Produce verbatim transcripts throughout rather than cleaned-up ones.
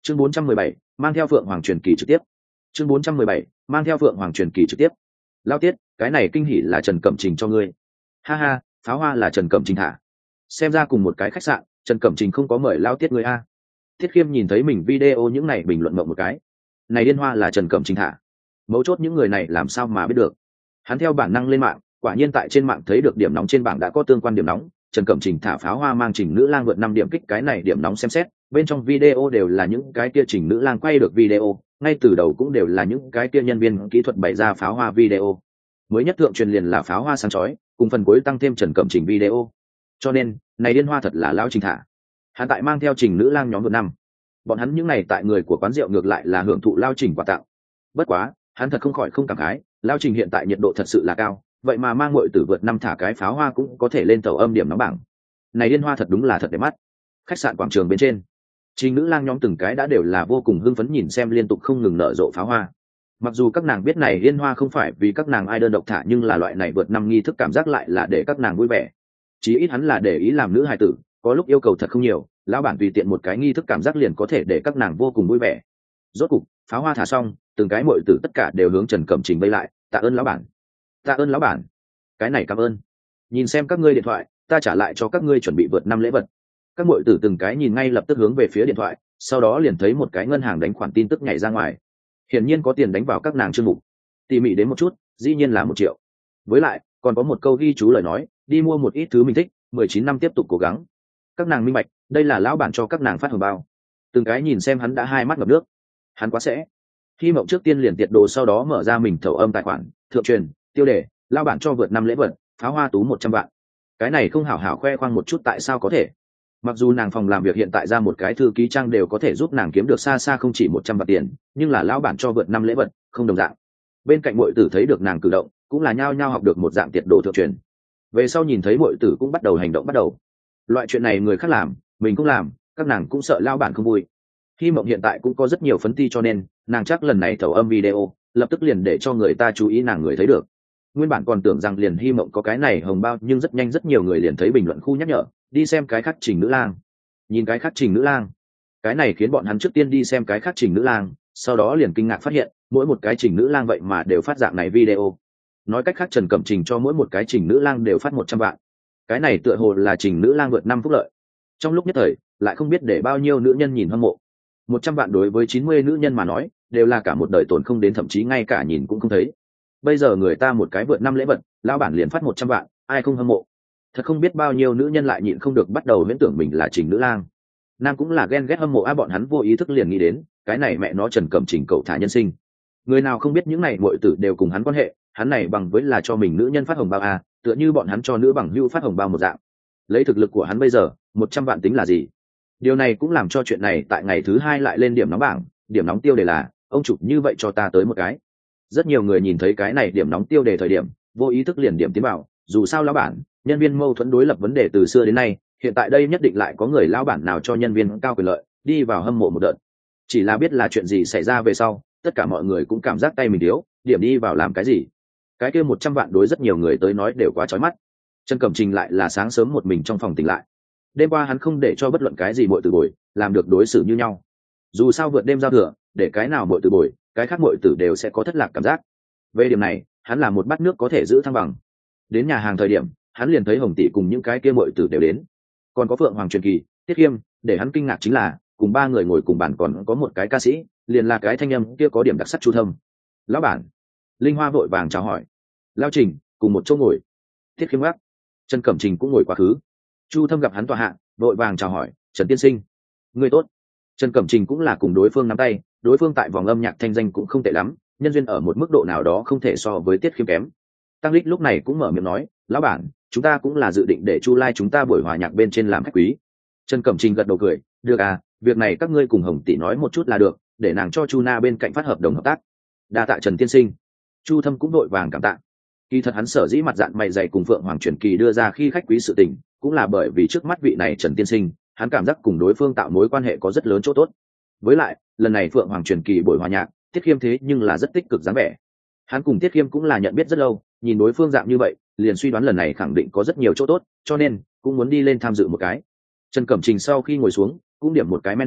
chương bốn trăm mười bảy mang theo phượng hoàng truyền kỳ trực tiếp chương bốn trăm mười bảy mang theo phượng hoàng truyền kỳ trực tiếp Lao Tiết, cái này kinh hỉ là Trần Cẩm Trình cho ngươi. Ha ha, pháo hoa là Trần Cẩm Trình thả. Xem ra cùng một cái khách sạn, Trần Cẩm Trình không có mời Lao Tiết ngươi a. Thiết Khiêm nhìn thấy mình video những này bình luận mộng một cái. Này điên hoa là Trần Cẩm Trình thả. Mấu chốt những người này làm sao mà biết được. Hắn theo bản năng lên mạng, quả nhiên tại trên mạng thấy được điểm nóng trên bảng đã có tương quan điểm nóng. Trần Cẩm Trình thả pháo hoa mang Trình Nữ Lang vượt năm điểm kích, cái này điểm nóng xem xét, bên trong video đều là những cái kia Trình Nữ Lang quay được video, ngay từ đầu cũng đều là những cái kia nhân viên kỹ thuật bày ra pháo hoa video. Mới nhất thượng truyền liền là pháo hoa sáng chói, cùng phần cuối tăng thêm Trần Cẩm Trình video. Cho nên, này điên hoa thật là lão Trình thả. Hắn tại mang theo Trình Nữ Lang nhóm vượt năm. Bọn hắn những này tại người của quán rượu ngược lại là hưởng thụ lao Trình quà tặng. Bất quá, hắn thật không khỏi không cảm khái, lao Trình hiện tại nhiệt độ thật sự là cao, vậy mà mang muội tử vượt năm thả cái pháo hoa cũng có thể lên tàu âm điểm nóng bảng. Này điên hoa thật đúng là thật đẹp mắt. Khách sạn quảng trường bên trên, Trình Nữ Lang nhóm từng cái đã đều là vô cùng hưng phấn nhìn xem liên tục không ngừng nở rộ pháo hoa. Mặc dù các nàng biết này điên hoa không phải vì các nàng ai đơn độc thả, nhưng là loại này vượt năm nghi thức cảm giác lại là để các nàng vui vẻ. Chí ít hắn là để ý làm nữ hài tử, có lúc yêu cầu thật không nhiều, lão bản tùy tiện một cái nghi thức cảm giác liền có thể để các nàng vô cùng vui vẻ. Rốt cục, pháo hoa thả xong, từng cái muội tử tất cả đều hướng Trần Cẩm Trình vây lại, tạ ơn lão bản. Tạ ơn lão bản. Cái này cảm ơn. Nhìn xem các ngươi điện thoại, ta trả lại cho các ngươi chuẩn bị vượt năm lễ vật. Các muội tử từng cái nhìn ngay lập tức hướng về phía điện thoại, sau đó liền thấy một cái ngân hàng đánh khoản tin tức nhảy ra ngoài. Hiển nhiên có tiền đánh vào các nàng chương mục. Tỉ mỉ đến một chút, dĩ nhiên là một triệu. Với lại, còn có một câu ghi chú lời nói, đi mua một ít thứ mình thích, mười chín năm tiếp tục cố gắng. Các nàng minh bạch, đây là lão bản cho các nàng phát hồng bao. Từng cái nhìn xem hắn đã hai mắt ngập nước. Hắn quá sẽ. Khi Mộng trước tiên liền tiệt đồ, sau đó mở ra mình thầu âm tài khoản, thượng truyền, tiêu đề, lão bản cho vượt năm lễ vật, pháo hoa tú một trăm vạn. Cái này không hảo hảo khoe khoang một chút tại sao có thể? Mặc dù nàng phòng làm việc hiện tại ra một cái thư ký trang đều có thể giúp nàng kiếm được xa xa không chỉ một trăm vạn tiền, nhưng là lão bản cho vượt năm lễ vật, không đồng dạng. Bên cạnh muội tử thấy được nàng cử động, cũng là nhao nhao học được một dạng tiệt đồ thượng truyền. Về sau nhìn thấy muội tử cũng bắt đầu hành động bắt đầu. Loại chuyện này người khác làm, mình cũng làm, các nàng cũng sợ lão bản không vui. Khi Mộng hiện tại cũng có rất nhiều phấn ti, cho nên nàng chắc lần này thầu âm video, lập tức liền để cho người ta chú ý nàng người thấy được. Nguyên bản còn tưởng rằng liền Hy Mộng có cái này hồng bao, nhưng rất nhanh rất nhiều người liền thấy bình luận khu nhắc nhở, đi xem cái khác Trình Nữ Lang. Nhìn cái khác Trình Nữ Lang. Cái này khiến bọn hắn trước tiên đi xem cái khác Trình Nữ Lang, sau đó liền kinh ngạc phát hiện, mỗi một cái Trình Nữ Lang vậy mà đều phát dạng này video. Nói cách khác Trần Cẩm Trình cho mỗi một cái Trình Nữ Lang đều phát một trăm vạn. Cái này tựa hồ là Trình Nữ Lang vượt năm phúc lợi. Trong lúc nhất thời, lại không biết để bao nhiêu nữ nhân nhìn hâm mộ. Một trăm vạn đối với chín mươi nữ nhân mà nói, đều là cả một đời tổn không đến, thậm chí ngay cả nhìn cũng không thấy. Bây giờ người ta một cái vượt năm lễ vật, lão bản liền phát một trăm vạn, ai không hâm mộ? Thật không biết bao nhiêu nữ nhân lại nhịn không được bắt đầu huyễn tưởng mình là Trình Nữ Lang. Nam cũng là ghen ghét hâm mộ a, bọn hắn vô ý thức liền nghĩ đến, cái này mẹ nó Trần Cẩm Trình cậu thả nhân sinh. Người nào không biết những này muội tử đều cùng hắn quan hệ, hắn này bằng với là cho mình nữ nhân phát hồng bao a, tựa như bọn hắn cho nữ bằng hữu phát hồng bao một dạng. Lấy thực lực của hắn bây giờ, một trăm vạn tính là gì? Điều này cũng làm cho chuyện này tại ngày thứ hai lại lên điểm nóng bảng, điểm nóng tiêu đề là ông chụp như vậy cho ta tới một cái. Rất nhiều người nhìn thấy cái này điểm nóng tiêu đề thời điểm, vô ý thức liền điểm tiến vào, dù sao lão bản, nhân viên mâu thuẫn đối lập vấn đề từ xưa đến nay, hiện tại đây nhất định lại có người lão bản nào cho nhân viên cao quyền lợi, đi vào hâm mộ một đợt. Chỉ là biết là chuyện gì xảy ra về sau, tất cả mọi người cũng cảm giác tay mình thiếu, điểm đi vào làm cái gì? Cái kia một trăm vạn đối rất nhiều người tới nói đều quá chói mắt. Trần Cẩm Trình lại là sáng sớm một mình trong phòng tỉnh lại. Đêm qua hắn không để cho bất luận cái gì muội tử bồi, làm được đối xử như nhau. Dù sao vượt đêm giao thừa, để cái nào muội tử bồi, cái khác muội tử đều sẽ có thất lạc cảm giác. Về điểm này, hắn là một bát nước có thể giữ thăng bằng. Đến nhà hàng thời điểm, hắn liền thấy Hồng tỷ cùng những cái kia muội tử đều đến. Còn có Phượng Hoàng Truyền Kỳ, Tiết Khiêm, để hắn kinh ngạc chính là, cùng ba người ngồi cùng bàn còn có một cái ca sĩ, liền là cái thanh âm kia có điểm đặc sắc Chu Thâm. Lão bản. Linh Hoa vội vàng chào hỏi. Lao Trình, cùng một chỗ ngồi. Tiết Khiêm gác. Trần Cẩm Trình cũng ngồi quá khứ. Chu Thâm gặp hắn tọa hạ, vội vàng chào hỏi, Trần tiên sinh. Người tốt. Trần Cẩm Trình cũng là cùng đối phương nắm tay, đối phương tại vòng âm nhạc thanh danh cũng không tệ lắm, nhân duyên ở một mức độ nào đó không thể so với Tiết Khiêm kém. Tăng Lích lúc này cũng mở miệng nói, lão bản, chúng ta cũng là dự định để Chu Lai chúng ta buổi hòa nhạc bên trên làm khách quý. Trần Cẩm Trình gật đầu cười, được à, việc này các ngươi cùng Hồng tỷ nói một chút là được, để nàng cho Chu Na bên cạnh phát hợp đồng hợp tác. Đa tạ Trần tiên sinh. Chu Thâm cũng đội vàng cảm tạ. Kỳ thật hắn sở dĩ mặt dạng mày dày cùng Phượng Hoàng Truyền Kỳ đưa ra khi khách quý sự tình, cũng là bởi vì trước mắt vị này Trần tiên sinh, hắn cảm giác cùng đối phương tạo mối quan hệ có rất lớn chỗ tốt. Với lại, lần này Phượng Hoàng Truyền Kỳ buổi hòa nhạc, Tiết Khiêm thế nhưng là rất tích cực dáng vẻ. Hắn cùng Tiết Khiêm cũng là nhận biết rất lâu, nhìn đối phương dạng như vậy, liền suy đoán lần này khẳng định có rất nhiều chỗ tốt, cho nên cũng muốn đi lên tham dự một cái. Trần Cẩm Trình sau khi ngồi xuống, cũng điểm một cái menu,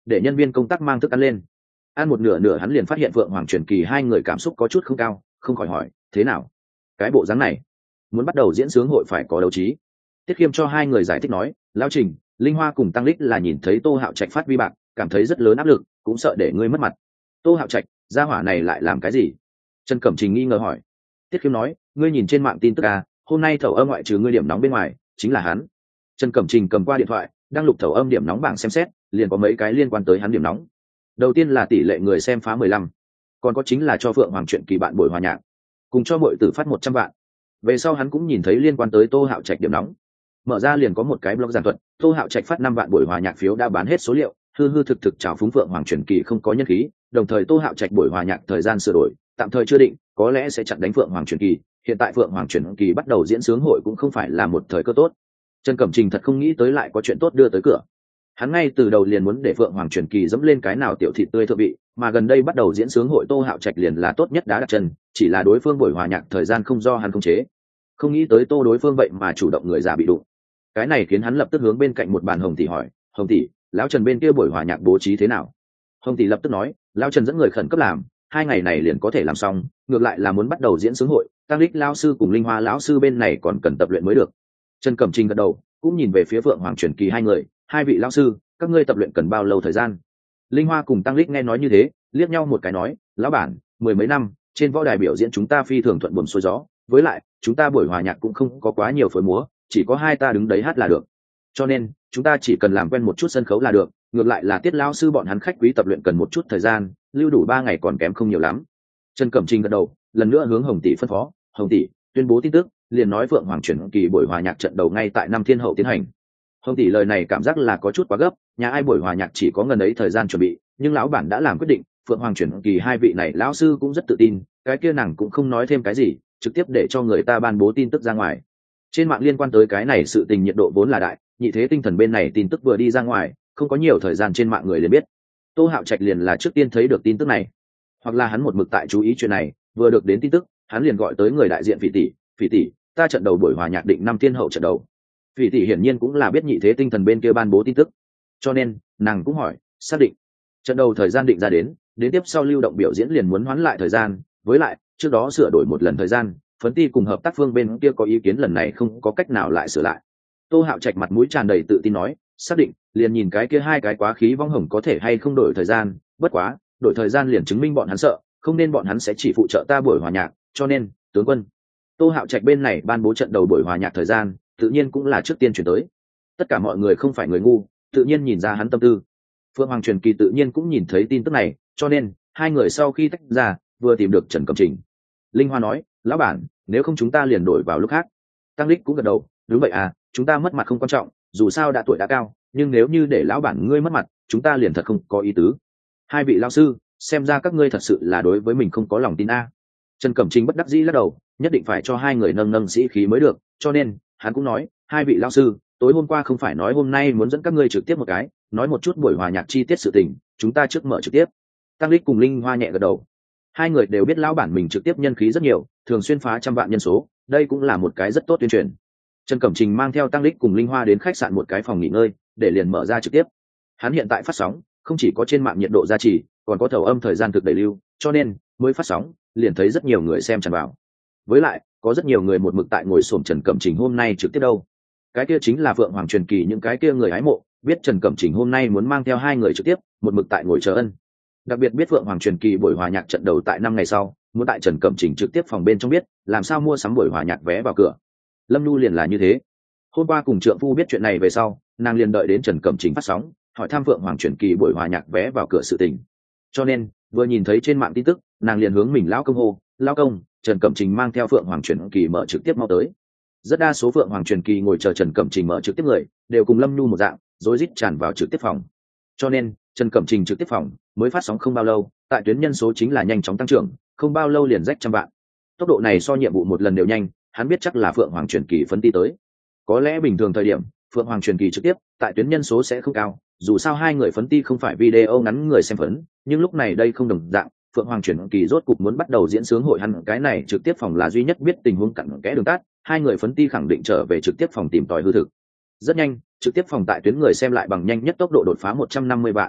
để nhân viên công tác mang thức ăn lên. Ăn một nửa nửa hắn liền phát hiện Phượng Hoàng truyền kỳ hai người cảm xúc có chút không cao, không khỏi hỏi thế nào, cái bộ dáng này muốn bắt đầu diễn sướng hội phải có đấu trí. Tiết Khiêm cho hai người giải thích nói, lão Trình, Linh Hoa cùng Tăng Lích là nhìn thấy Tô Hạo Trạch phát vi bạc, cảm thấy rất lớn áp lực, cũng sợ để ngươi mất mặt. Tô Hạo Trạch, gia hỏa này lại làm cái gì? Trần Cẩm Trình nghi ngờ hỏi. Tiết Khiêm nói, ngươi nhìn trên mạng tin tức à, hôm nay thầu âm ngoại trừ ngươi điểm nóng bên ngoài chính là hắn. Trần Cẩm Trình cầm qua điện thoại đăng lục thầu âm điểm nóng bảng xem xét, liền có mấy cái liên quan tới hắn điểm nóng. Đầu tiên là tỷ lệ người xem phá mười lăm, còn có chính là cho Phượng Hoàng truyện kỳ bạn buổi hòa nhạc, cùng cho muội tử phát một trăm vạn. Về sau hắn cũng nhìn thấy liên quan tới Tô Hạo Trạch điểm nóng, mở ra liền có một cái blog giảng thuật, Tô Hạo Trạch phát năm vạn buổi hòa nhạc phiếu đã bán hết số liệu, hư hư thực thực chào phúng Phượng Hoàng truyền kỳ không có nhân khí, đồng thời Tô Hạo Trạch buổi hòa nhạc thời gian sửa đổi, tạm thời chưa định, có lẽ sẽ chặn đánh Phượng Hoàng truyền kỳ, hiện tại Phượng Hoàng truyền kỳ bắt đầu diễn sướng hội cũng không phải là một thời cơ tốt. Trần Cẩm Trình thật không nghĩ tới lại có chuyện tốt đưa tới cửa. Hắn ngay từ đầu liền muốn để Phượng Hoàng truyền kỳ dẫm lên cái nào tiểu thị tươi thượng vị, mà gần đây bắt đầu diễn sướng hội Tô Hạo Trạch liền là tốt nhất đá đặt chân, chỉ là đối phương buổi hòa nhạc thời gian không do hắn khống chế. Không nghĩ tới Tô đối phương vậy mà chủ động người già bị đụng. Cái này khiến hắn lập tức hướng bên cạnh một bàn Hồng tỷ hỏi, Hồng tỷ, lão Trần bên kia buổi hòa nhạc bố trí thế nào? Hồng tỷ lập tức nói, lão Trần dẫn người khẩn cấp làm, hai ngày này liền có thể làm xong, ngược lại là muốn bắt đầu diễn sướng hội, Tăng Lích lão sư cùng Linh Hoa lão sư bên này còn cần tập luyện mới được. Trần Cẩm Trình gật đầu, cũng nhìn về phía Phượng Hoàng truyền kỳ hai người, hai vị lão sư, các ngươi tập luyện cần bao lâu thời gian? Linh Hoa cùng Tăng Lích nghe nói như thế, liếc nhau một cái nói, lão bản, mười mấy năm, trên võ đài biểu diễn chúng ta phi thường thuận buồm xuôi gió, với lại chúng ta buổi hòa nhạc cũng không có quá nhiều phối múa, chỉ có hai ta đứng đấy hát là được, cho nên chúng ta chỉ cần làm quen một chút sân khấu là được, ngược lại là Tiết lão sư bọn hắn khách quý tập luyện cần một chút thời gian, lưu đủ ba ngày còn kém không nhiều lắm. Trần Cẩm Trình gật đầu, lần nữa hướng Hồng tỷ phân phó, Hồng tỷ tuyên bố tin tức, liền nói Phượng Hoàng truyền kỳ buổi hòa nhạc trận đầu ngay tại năm Thiên Hậu tiến hành. Hồng tỷ lời này cảm giác là có chút quá gấp, nhà ai buổi hòa nhạc chỉ có ngần ấy thời gian chuẩn bị, nhưng lão bản đã làm quyết định, Phượng Hoàng truyền kỳ hai vị này lão sư cũng rất tự tin, cái kia nàng cũng không nói thêm cái gì, trực tiếp để cho người ta ban bố tin tức ra ngoài. Trên mạng liên quan tới cái này sự tình nhiệt độ vốn là đại, nhị thế tinh thần bên này tin tức vừa đi ra ngoài, không có nhiều thời gian trên mạng người liền biết. Tô Hạo Trạch liền là trước tiên thấy được tin tức này, hoặc là hắn một mực tại chú ý chuyện này, vừa được đến tin tức, hắn liền gọi tới người đại diện Phỉ tỷ, Phỉ tỷ, ta trận đầu buổi hòa nhạc định năm Thiên Hậu trận đầu. Phỉ tỷ hiển nhiên cũng là biết nhị thế tinh thần bên kia ban bố tin tức, cho nên nàng cũng hỏi, xác định. Trận đầu thời gian định ra đến, đến tiếp sau lưu động biểu diễn liền muốn hoán lại thời gian, với lại trước đó sửa đổi một lần thời gian, phấn ti cùng hợp tác phương bên kia có ý kiến lần này không có cách nào lại sửa lại. Tô Hạo Trạch mặt mũi tràn đầy tự tin nói, xác định, liền nhìn cái kia hai cái quá khí vong hồng có thể hay không đổi thời gian, bất quá đổi thời gian liền chứng minh bọn hắn sợ, không nên bọn hắn sẽ chỉ phụ trợ ta buổi hòa nhạc, cho nên tướng quân. Tô Hạo Trạch bên này ban bố trận đầu buổi hòa nhạc thời gian, tự nhiên cũng là trước tiên chuyển tới. Tất cả mọi người không phải người ngu, tự nhiên nhìn ra hắn tâm tư. Phượng Hoàng truyền kỳ tự nhiên cũng nhìn thấy tin tức này, cho nên hai người sau khi tách ra, vừa tìm được Trần Cẩm Trình. Linh Hoa nói, lão bản, nếu không chúng ta liền đổi vào lúc khác. Tăng Lích cũng gật đầu, đúng vậy à, chúng ta mất mặt không quan trọng, dù sao đã tuổi đã cao, nhưng nếu như để lão bản ngươi mất mặt, chúng ta liền thật không có ý tứ. Hai vị lão sư, xem ra các ngươi thật sự là đối với mình không có lòng tin a. Trần Cẩm Trình bất đắc dĩ lắc đầu, nhất định phải cho hai người nâng nâng sĩ khí mới được, cho nên hắn cũng nói, hai vị lão sư, tối hôm qua không phải nói hôm nay muốn dẫn các ngươi trực tiếp một cái, nói một chút buổi hòa nhạc chi tiết sự tình, chúng ta trước mở trực tiếp. Tăng Lích cùng Linh Hoa nhẹ gật đầu. Hai người đều biết lão bản mình trực tiếp nhân khí rất nhiều, thường xuyên phá trăm vạn nhân số, đây cũng là một cái rất tốt tuyên truyền. Trần Cẩm Trình mang theo Tăng Lích cùng Linh Hoa đến khách sạn một cái phòng nghỉ ngơi, để liền mở ra trực tiếp. Hắn hiện tại phát sóng, không chỉ có trên mạng nhiệt độ gia trì, còn có thầu âm thời gian thực đẩy lưu, cho nên mới phát sóng, liền thấy rất nhiều người xem tràn vào. Với lại, có rất nhiều người một mực tại ngồi xổm Trần Cẩm Trình hôm nay trực tiếp đâu. Cái kia chính là Phượng Hoàng truyền kỳ những cái kia người hái mộ, biết Trần Cẩm Trình hôm nay muốn mang theo hai người trực tiếp, một mực tại ngồi chờ ân. Đặc biệt biết Phượng Hoàng truyền kỳ buổi hòa nhạc trận đầu tại năm ngày sau, muốn tại Trần Cẩm Trình trực tiếp phòng bên trong biết, làm sao mua sắm buổi hòa nhạc vé vào cửa. Lâm Nhu liền là như thế. Hôm qua cùng trượng phu biết chuyện này về sau, nàng liền đợi đến Trần Cẩm Trình phát sóng, hỏi thăm Phượng Hoàng truyền kỳ buổi hòa nhạc vé vào cửa sự tình. Cho nên, vừa nhìn thấy trên mạng tin tức, nàng liền hướng mình lão công hô, lão công, Trần Cẩm Trình mang theo Phượng Hoàng truyền kỳ mở trực tiếp mau tới. Rất đa số Phượng Hoàng truyền kỳ ngồi chờ Trần Cẩm Trình mở trực tiếp người, đều cùng Lâm Nhu một dạng, rối rít tràn vào trực tiếp phòng. Cho nên, Trần Cẩm Trình trực tiếp phòng mới phát sóng không bao lâu, tại tuyến nhân số chính là nhanh chóng tăng trưởng, không bao lâu liền rách trăm vạn. Tốc độ này so nhiệm vụ một lần đều nhanh, hắn biết chắc là Phượng Hoàng truyền kỳ phấn ti tới. Có lẽ bình thường thời điểm, Phượng Hoàng truyền kỳ trực tiếp, tại tuyến nhân số sẽ không cao, dù sao hai người phấn ti không phải video ngắn người xem phấn, nhưng lúc này đây không đồng dạng, Phượng Hoàng truyền kỳ rốt cục muốn bắt đầu diễn sướng hội, hắn cái này trực tiếp phòng là duy nhất biết tình huống cặn kẽ đường tắt, hai người phấn ti khẳng định trở về trực tiếp phòng tìm tòi hư thực. Rất nhanh, trực tiếp phòng tại tuyến người xem lại bằng nhanh nhất tốc độ đột phá một trăm năm mươi vạn.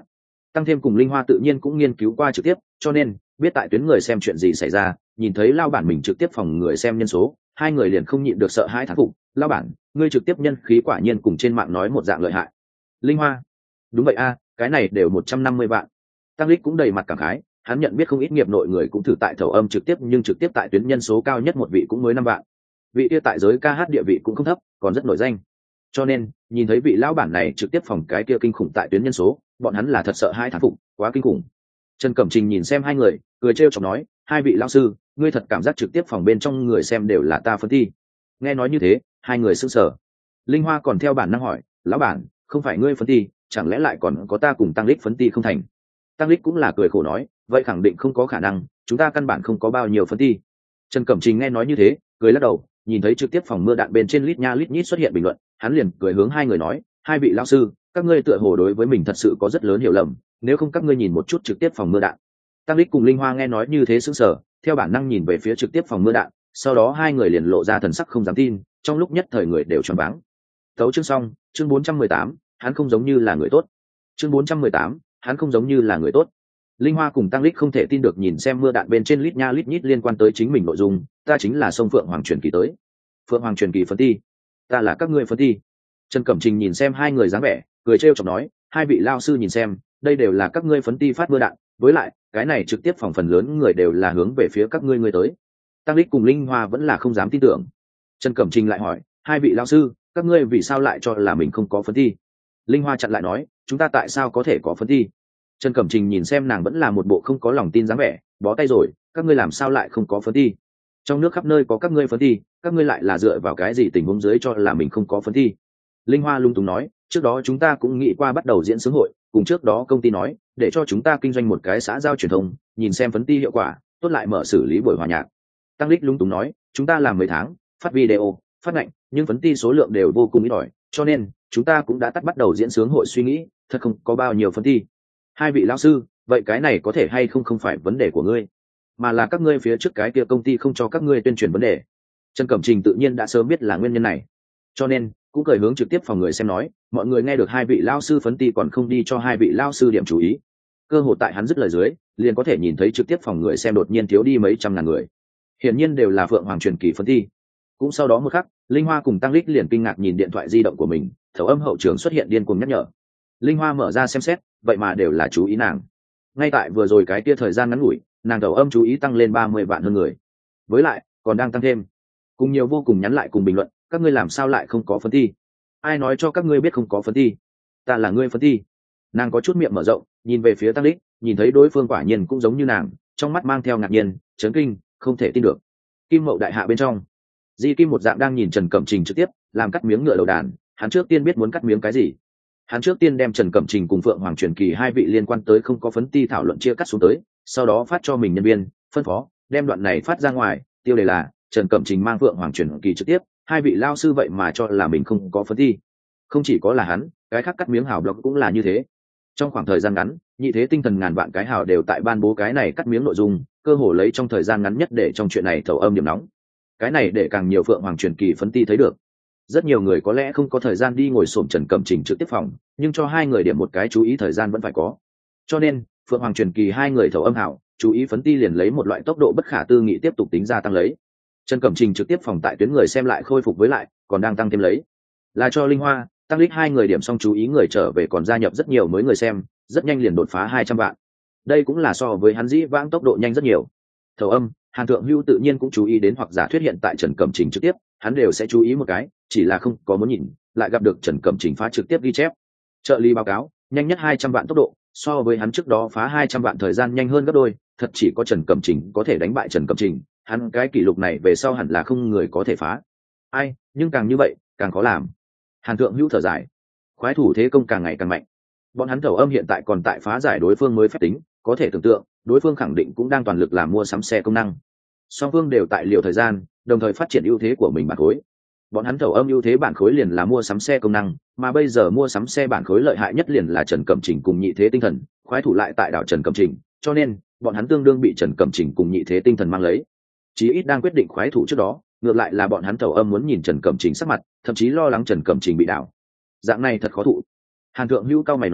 Tăng thêm cùng Linh Hoa tự nhiên cũng nghiên cứu qua trực tiếp, cho nên biết tại tuyến người xem chuyện gì xảy ra, nhìn thấy lao bản mình trực tiếp phòng người xem nhân số, hai người liền không nhịn được sợ hãi thán phục. Lao bản, ngươi trực tiếp nhân khí quả nhiên cùng trên mạng nói một dạng lợi hại. Linh Hoa: đúng vậy a, cái này đều một trăm năm mươi vạn. Tăng Lích cũng đầy mặt cảm khái, hắn nhận biết không ít nghiệp nội người cũng thử tại thầu âm trực tiếp, nhưng trực tiếp tại tuyến nhân số cao nhất một vị cũng mới năm vạn. Vị kia tại giới ca hát địa vị cũng không thấp, còn rất nổi danh. Cho nên nhìn thấy vị lão bản này trực tiếp phòng cái kia kinh khủng tại tuyến nhân số, bọn hắn là thật sợ hai thán phục, quá kinh khủng. Trần Cẩm Trình nhìn xem hai người, cười trêu chọc nói: hai vị lão sư, ngươi thật cảm giác trực tiếp phòng bên trong người xem đều là ta phân thi? Nghe nói như thế, hai người sững sờ. Linh Hoa còn theo bản năng hỏi: lão bản, không phải ngươi phân thi, chẳng lẽ lại còn có ta cùng Tăng Lích phân thi không thành? Tăng Lích cũng là cười khổ nói: vậy khẳng định không có khả năng, chúng ta căn bản không có bao nhiêu phân thi. Trần Cẩm Trình nghe nói như thế, cười lắc đầu, nhìn thấy trực tiếp phòng mưa đạn bên trên lít nha lít nhít xuất hiện bình luận, hắn liền cười hướng hai người nói: hai vị lão sư, các ngươi tựa hồ đối với mình thật sự có rất lớn hiểu lầm, nếu không các ngươi nhìn một chút trực tiếp phòng mưa đạn. Tăng Lích cùng Linh Hoa nghe nói như thế sững sờ, theo bản năng nhìn về phía trực tiếp phòng mưa đạn, sau đó hai người liền lộ ra thần sắc không dám tin, trong lúc nhất thời người đều choáng váng. Tấu chương xong, chương bốn trăm mười tám, hắn không giống như là người tốt. Chương bốn trăm mười tám, hắn không giống như là người tốt. Linh Hoa cùng Tăng Lích không thể tin được nhìn xem mưa đạn bên trên lít nha lít nhít liên quan tới chính mình nội dung, ta chính là sông Phượng Hoàng truyền kỳ tới. Phượng Hoàng truyền kỳ phân thi, ta là các ngươi phân thi. Trần Cẩm Trình nhìn xem hai người dáng vẻ, cười trêu chọc nói: hai vị lao sư nhìn xem, đây đều là các ngươi phấn ti phát mưa đạn, với lại cái này trực tiếp phòng phần lớn người đều là hướng về phía các ngươi người tới. Tăng Lích cùng Linh Hoa vẫn là không dám tin tưởng. Trần Cẩm Trình lại hỏi: hai vị lao sư, các ngươi vì sao lại cho là mình không có phấn ti? Linh Hoa chặn lại nói: chúng ta tại sao có thể có phấn ti? Trần Cẩm Trình nhìn xem nàng vẫn là một bộ không có lòng tin dáng vẻ, bó tay rồi: các ngươi làm sao lại không có phấn ti? Trong nước khắp nơi có các ngươi phấn ti, các ngươi lại là dựa vào cái gì tình huống dưới cho là mình không có phấn ti? Linh Hoa lung túng nói: trước đó chúng ta cũng nghĩ qua bắt đầu diễn xướng hội, cùng trước đó công ty nói để cho chúng ta kinh doanh một cái xã giao truyền thông, nhìn xem phấn ti hiệu quả tốt lại mở xử lý buổi hòa nhạc. Tăng Lích lung túng nói: chúng ta làm mười tháng, phát video, phát ngạnh, nhưng phấn ti số lượng đều vô cùng ít ỏi, cho nên chúng ta cũng đã tắt bắt đầu diễn xướng hội suy nghĩ, thật không có bao nhiêu phấn ti. Hai vị lão sư, vậy cái này có thể hay không không phải vấn đề của ngươi, mà là các ngươi phía trước cái kia công ty không cho các ngươi tuyên truyền vấn đề. Trần Cẩm Trình tự nhiên đã sớm biết là nguyên nhân này, cho nên cũng cười hướng trực tiếp phòng người xem nói: mọi người nghe được hai vị lao sư phấn ti còn không đi cho hai vị lao sư điểm chú ý. Cơ hội tại hắn dứt lời dưới, liền có thể nhìn thấy trực tiếp phòng người xem đột nhiên thiếu đi mấy trăm ngàn người, hiển nhiên đều là Phượng Hoàng truyền kỳ phấn ti. Cũng sau đó một khắc, Linh Hoa cùng Tăng Lích liền kinh ngạc nhìn điện thoại di động của mình, thấu âm hậu trường xuất hiện điên cuồng nhắc nhở. Linh Hoa mở ra xem xét, vậy mà đều là chú ý nàng. Ngay tại vừa rồi cái kia thời gian ngắn ngủi, nàng thấu âm chú ý tăng lên ba mươi vạn hơn người, với lại còn đang tăng thêm, cùng nhiều vô cùng nhắn lại cùng bình luận: các ngươi làm sao lại không có phấn ti? Ai nói cho các ngươi biết không có phấn ti? Ta là ngươi phấn ti. Nàng có chút miệng mở rộng, nhìn về phía Tăng Lích, nhìn thấy đối phương quả nhiên cũng giống như nàng, trong mắt mang theo ngạc nhiên, chấn kinh, không thể tin được. Kim Mậu đại hạ bên trong, Di Kim một dạng đang nhìn Trần Cẩm Trình trực tiếp làm cắt miếng ngựa đầu đàn, hắn trước tiên biết muốn cắt miếng cái gì. Hắn trước tiên đem Trần Cẩm Trình cùng Phượng Hoàng truyền kỳ hai vị liên quan tới không có phấn ti thảo luận chia cắt xuống tới, sau đó phát cho mình nhân viên phân phó, đem đoạn này phát ra ngoài, tiêu đề là Trần Cẩm Trình mang Phượng Hoàng truyền kỳ trực tiếp, hai vị lao sư vậy mà cho là mình không có phấn thi. Không chỉ có là hắn, cái khác cắt miếng hào blog cũng là như thế. Trong khoảng thời gian ngắn, nhị thế tinh thần ngàn vạn cái hào đều tại ban bố cái này cắt miếng nội dung, cơ hồ lấy trong thời gian ngắn nhất để trong chuyện này thầu âm điểm nóng. Cái này để càng nhiều Phượng Hoàng truyền kỳ phấn ti thấy được. Rất nhiều người có lẽ không có thời gian đi ngồi xổm Trần Cẩm Trình trực tiếp phòng, nhưng cho hai người điểm một cái chú ý thời gian vẫn phải có. Cho nên Phượng Hoàng truyền kỳ hai người thầu âm hảo, chú ý phấn ti liền lấy một loại tốc độ bất khả tư nghị tiếp tục tính ra tăng lấy. Trần Cẩm Trình trực tiếp phòng tại tuyến người xem lại khôi phục với lại, còn đang tăng thêm lấy. Là cho Linh Hoa, Tăng Lích hai người điểm xong chú ý người trở về còn gia nhập rất nhiều mới người xem, rất nhanh liền đột phá hai trăm vạn. Đây cũng là so với hắn dĩ vãng tốc độ nhanh rất nhiều. Thầu âm, Hàn Thượng Hưu tự nhiên cũng chú ý đến hoặc giả thuyết hiện tại Trần Cẩm Trình trực tiếp, hắn đều sẽ chú ý một cái, chỉ là không có muốn nhìn, lại gặp được Trần Cẩm Trình phá trực tiếp ghi chép. Trợ lý báo cáo, nhanh nhất hai trăm vạn tốc độ, so với hắn trước đó phá hai trăm vạn thời gian nhanh hơn gấp đôi, thật chỉ có Trần Cẩm Trình có thể đánh bại Trần Cẩm Trình, hắn cái kỷ lục này về sau hẳn là không người có thể phá. Ai, nhưng càng như vậy, càng khó làm. Hàn Thượng Hữu thở dài, khoái thủ thế công càng ngày càng mạnh. Bọn hắn thầu âm hiện tại còn tại phá giải đối phương mới phép tính, có thể tưởng tượng, đối phương khẳng định cũng đang toàn lực làm mua sắm xe công năng. Song phương đều tại liều thời gian, đồng thời phát triển ưu thế của mình bản khối. Bọn hắn thầu âm ưu thế bản khối liền là mua sắm xe công năng, mà bây giờ mua sắm xe bản khối lợi hại nhất liền là Trần Cẩm Trình cùng nhị thế tinh thần, khoái thủ lại tại đảo Trần Cẩm Trình, cho nên bọn hắn tương đương bị Trần Cẩm Trình cùng nhị thế tinh thần mang lấy. Chí ít đang quyết định khoái thủ trước đó, ngược lại là bọn hắn thầu âm muốn nhìn Trần Cẩm Trình sắc mặt, thậm chí lo lắng Trần Cẩm Trình bị đảo. Dạng này thật khó thụ. Hàn Thượng Hữu cao mày nói,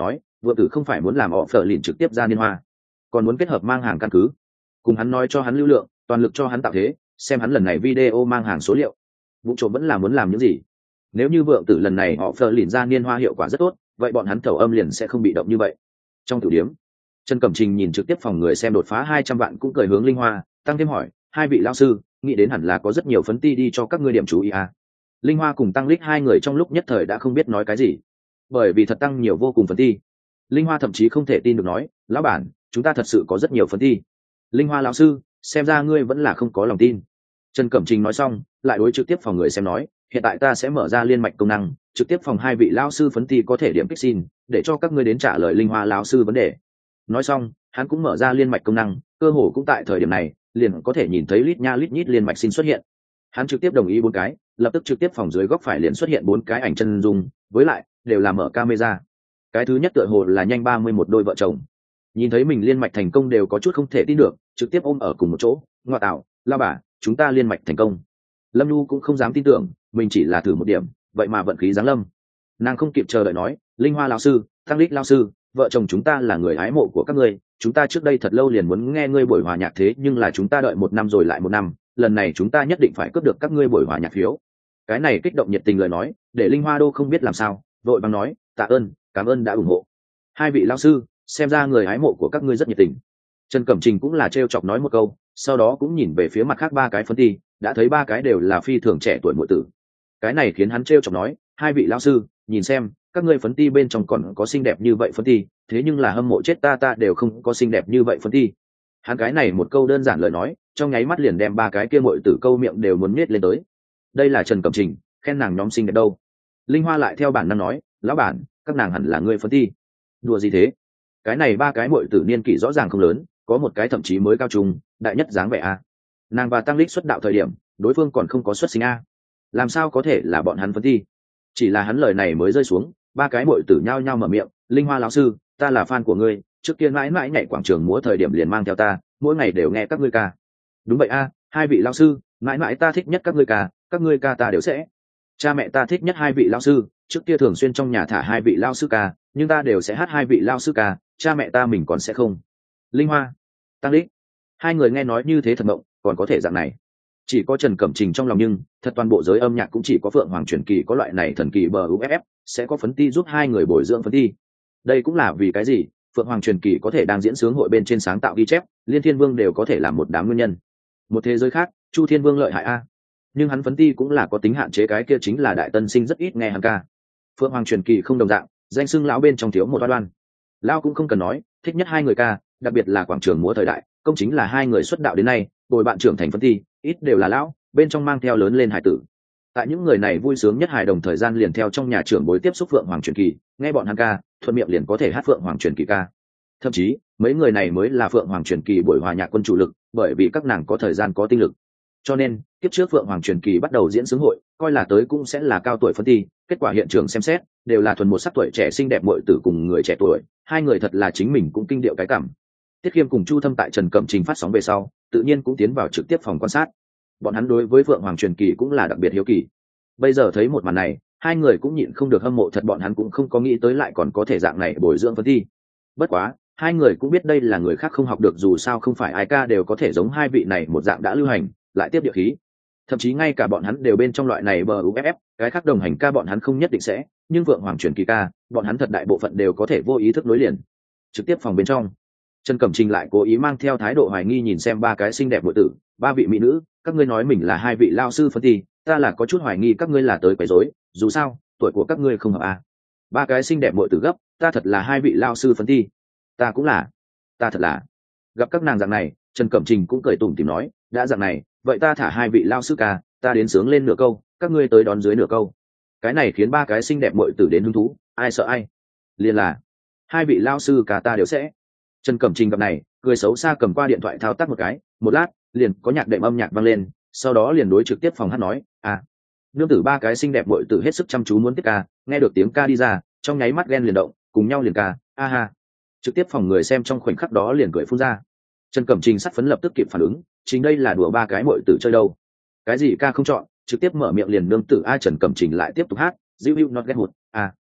Vượng tử không phải muốn làm họ phở lìn trực tiếp ra liên hoa, còn muốn kết hợp mang hàng căn cứ, cùng hắn nói cho hắn lưu lượng, toàn lực cho hắn tạo thế, xem hắn lần này video mang hàng số liệu. Vụ trộm vẫn là muốn làm những gì? Nếu như Vượng tử lần này họ phở lìn ra liên hoa hiệu quả rất tốt, vậy bọn hắn thầu âm liền sẽ không bị động như vậy. Trong tiểu điểm, Trần Cẩm Trình nhìn trực tiếp phòng người xem đột phá hai trăm vạn cũng cười hướng Linh Hoa, tăng thêm hỏi, hai vị lão sư, nghĩ đến hẳn là có rất nhiều phấn ti đi cho các ngươi điểm chú ý à. Linh Hoa cùng Tăng Lích hai người trong lúc nhất thời đã không biết nói cái gì, bởi vì thật tăng nhiều vô cùng phấn ti. Linh Hoa thậm chí không thể tin được nói, lão bản, chúng ta thật sự có rất nhiều phấn ti. Linh Hoa lão sư, xem ra ngươi vẫn là không có lòng tin. Trần Cẩm Trình nói xong, lại đối trực tiếp phòng người xem nói, hiện tại ta sẽ mở ra liên mạch công năng, trực tiếp phòng hai vị lão sư phấn ti có thể điểm kích xin, để cho các ngươi đến trả lời Linh Hoa lão sư vấn đề. Nói xong, hắn cũng mở ra liên mạch công năng, cơ hồ cũng tại thời điểm này, liền có thể nhìn thấy lít nha lít nhít liên mạch xin xuất hiện. Hắn trực tiếp đồng ý bốn cái, lập tức trực tiếp phòng dưới góc phải liền xuất hiện bốn cái ảnh chân dung, với lại đều là mở camera. Cái thứ nhất tựa hồ là nhanh ba mươi mốt đôi vợ chồng. Nhìn thấy mình liên mạch thành công đều có chút không thể tin được, trực tiếp ôm ở cùng một chỗ, ngoa tạo, la bà, chúng ta liên mạch thành công. Lâm Nhu cũng không dám tin tưởng, mình chỉ là thử một điểm, vậy mà vận khí giáng lâm. Nàng không kịp chờ đợi nói, Linh Hoa lão sư, Tăng Lích lão sư, vợ chồng chúng ta là người ái mộ của các ngươi, chúng ta trước đây thật lâu liền muốn nghe ngươi buổi hòa nhạc thế nhưng là chúng ta đợi một năm rồi lại một năm, lần này chúng ta nhất định phải cướp được các ngươi buổi hòa nhạc phiếu. Cái này kích động nhiệt tình lời nói, để Linh Hoa đô không biết làm sao, vội vàng nói, tạ ơn, cảm ơn đã ủng hộ. Hai vị lão sư, xem ra người ái mộ của các ngươi rất nhiệt tình. Trần Cẩm Trình cũng là trêu chọc nói một câu, sau đó cũng nhìn về phía mặt khác ba cái phấn ti, đã thấy ba cái đều là phi thường trẻ tuổi muội tử. Cái này khiến hắn trêu chọc nói, hai vị lão sư, nhìn xem, các ngươi phấn ti bên trong còn có xinh đẹp như vậy phấn ti, thế nhưng là hâm mộ chết ta ta đều không có xinh đẹp như vậy phấn ti. Hắn cái này một câu đơn giản lời nói, trong nháy mắt liền đem ba cái kia muội tử câu miệng đều muốn nhếch lên tới. Đây là Trần Cẩm Trình, khen nàng nhóm xinh đẹp đâu. Linh Hoa lại theo bản năng nói, lão bản, các nàng hẳn là ngươi phấn ti. Đùa gì thế? Cái này ba cái muội tử niên kỷ rõ ràng không lớn, có một cái thậm chí mới cao trung, đại nhất dáng vẻ a. Nàng và Tăng Lích xuất đạo thời điểm, đối phương còn không có xuất sinh a. Làm sao có thể là bọn hắn phấn ti? Chỉ là hắn lời này mới rơi xuống, ba cái muội tử nhao nhao mở miệng, Linh Hoa lão sư, ta là fan của ngươi, trước kia mãi mãi nhảy quảng trường múa thời điểm liền mang theo ta, mỗi ngày đều nghe các ngươi ca. Đúng vậy a, hai vị lão sư, mãi mãi ta thích nhất các ngươi ca, các ngươi ca ta đều sẽ. Cha mẹ ta thích nhất hai vị lão sư, trước kia thường xuyên trong nhà thả hai vị lão sư ca, nhưng ta đều sẽ hát hai vị lão sư ca, cha mẹ ta mình còn sẽ không. Linh Hoa, Tăng Lích, hai người nghe nói như thế thật mộng, còn có thể dạng này. Chỉ có Trần Cẩm Trình trong lòng nhưng thật toàn bộ giới âm nhạc cũng chỉ có Phượng Hoàng Truyền Kỳ có loại này thần kỳ bờ u ép ép, sẽ có phấn ti giúp hai người bồi dưỡng phấn ti. Đây cũng là vì cái gì Phượng Hoàng Truyền Kỳ có thể đang diễn sướng hội bên trên sáng tạo ghi chép, Liên Thiên Vương đều có thể làm một đám nguyên nhân. Một thế giới khác, Chu Thiên Vương lợi hại a, nhưng hắn phấn ti cũng là có tính hạn chế, cái kia chính là đại tân sinh rất ít nghe hắn ca. Phượng Hoàng Truyền Kỳ không đồng dạng, danh xưng lão bên trong thiếu một đoan đoan. Lão cũng không cần nói, thích nhất hai người ca, đặc biệt là quảng trường múa thời đại, công chính là hai người xuất đạo đến nay, bồi bạn trưởng thành phấn ti, ít đều là lão, bên trong mang theo lớn lên hải tử. Tại những người này vui sướng nhất hài đồng thời gian liền theo trong nhà trưởng bối tiếp xúc Phượng Hoàng Truyền Kỳ, nghe bọn hắn ca, thuận miệng liền có thể hát Phượng Hoàng Truyền Kỳ ca. Thậm chí, mấy người này mới là Phượng Hoàng Truyền Kỳ buổi hòa nhạc quân chủ lực, bởi vì các nàng có thời gian có tinh lực. Cho nên, kiếp trước Phượng Hoàng Truyền Kỳ bắt đầu diễn xướng hội, coi là tới cũng sẽ là cao tuổi phấn ti, kết quả hiện trường xem xét, đều là thuần một sắc tuổi trẻ xinh đẹp muội tử cùng người trẻ tuổi, hai người thật là chính mình cũng kinh điệu cái cảm. Tiết Khiêm cùng Chu Thâm tại Trần Cẩm Trình phát sóng về sau, tự nhiên cũng tiến vào trực tiếp phòng quan sát. Bọn hắn đối với Phượng Hoàng Truyền Kỳ cũng là đặc biệt hiếu kỳ. Bây giờ thấy một màn này, hai người cũng nhịn không được hâm mộ thật, bọn hắn cũng không có nghĩ tới lại còn có thể dạng này bồi dưỡng phấn thi. Bất quá, hai người cũng biết đây là người khác không học được, dù sao không phải ai ca đều có thể giống hai vị này một dạng đã lưu hành, lại tiếp địa khí. Thậm chí ngay cả bọn hắn đều bên trong loại này bờ u ép ép, cái khác đồng hành ca bọn hắn không nhất định sẽ, nhưng Phượng Hoàng Truyền Kỳ ca, bọn hắn thật đại bộ phận đều có thể vô ý thức nối liền. Trực tiếp phòng bên trong, Trần Cẩm Trình lại cố ý mang theo thái độ hoài nghi nhìn xem ba cái xinh đẹp muội tử, ba vị mỹ nữ, các ngươi nói mình là hai vị lao sư phấn thi, ta là có chút hoài nghi các ngươi là tới quấy rối, dù sao tuổi của các ngươi không hợp à. Ba cái xinh đẹp muội tử gấp, ta thật là hai vị lao sư phấn thi, ta cũng là, ta thật là. Gặp các nàng dạng này, Trần Cẩm Trình cũng cười tủm tỉm nói, đã dạng này, vậy ta thả hai vị lao sư ca, ta đến sướng lên nửa câu, các ngươi tới đón dưới nửa câu. Cái này khiến ba cái xinh đẹp muội tử đến hứng thú, ai sợ ai, liền là hai vị lao sư ca ta đều sẽ. Trần Cẩm Trình gặp này, cười xấu xa cầm qua điện thoại thao tác một cái, một lát, liền có nhạc đệm âm nhạc vang lên, sau đó liền đối trực tiếp phòng hát nói, à, nương tử ba cái xinh đẹp muội tử hết sức chăm chú muốn tiếp ca, nghe được tiếng ca đi ra, trong nháy mắt ghen liền động, cùng nhau liền ca, a ha. Trực tiếp phòng người xem trong khoảnh khắc đó liền cười phun ra. Trần Cẩm Trình sắt phấn lập tức kịp phản ứng, chính đây là đùa ba cái muội tử chơi đâu. Cái gì ca không chọn, trực tiếp mở miệng liền nương tử a. Trần Cẩm Trình lại tiếp tục hát, Diu You Not Get Hụt, à.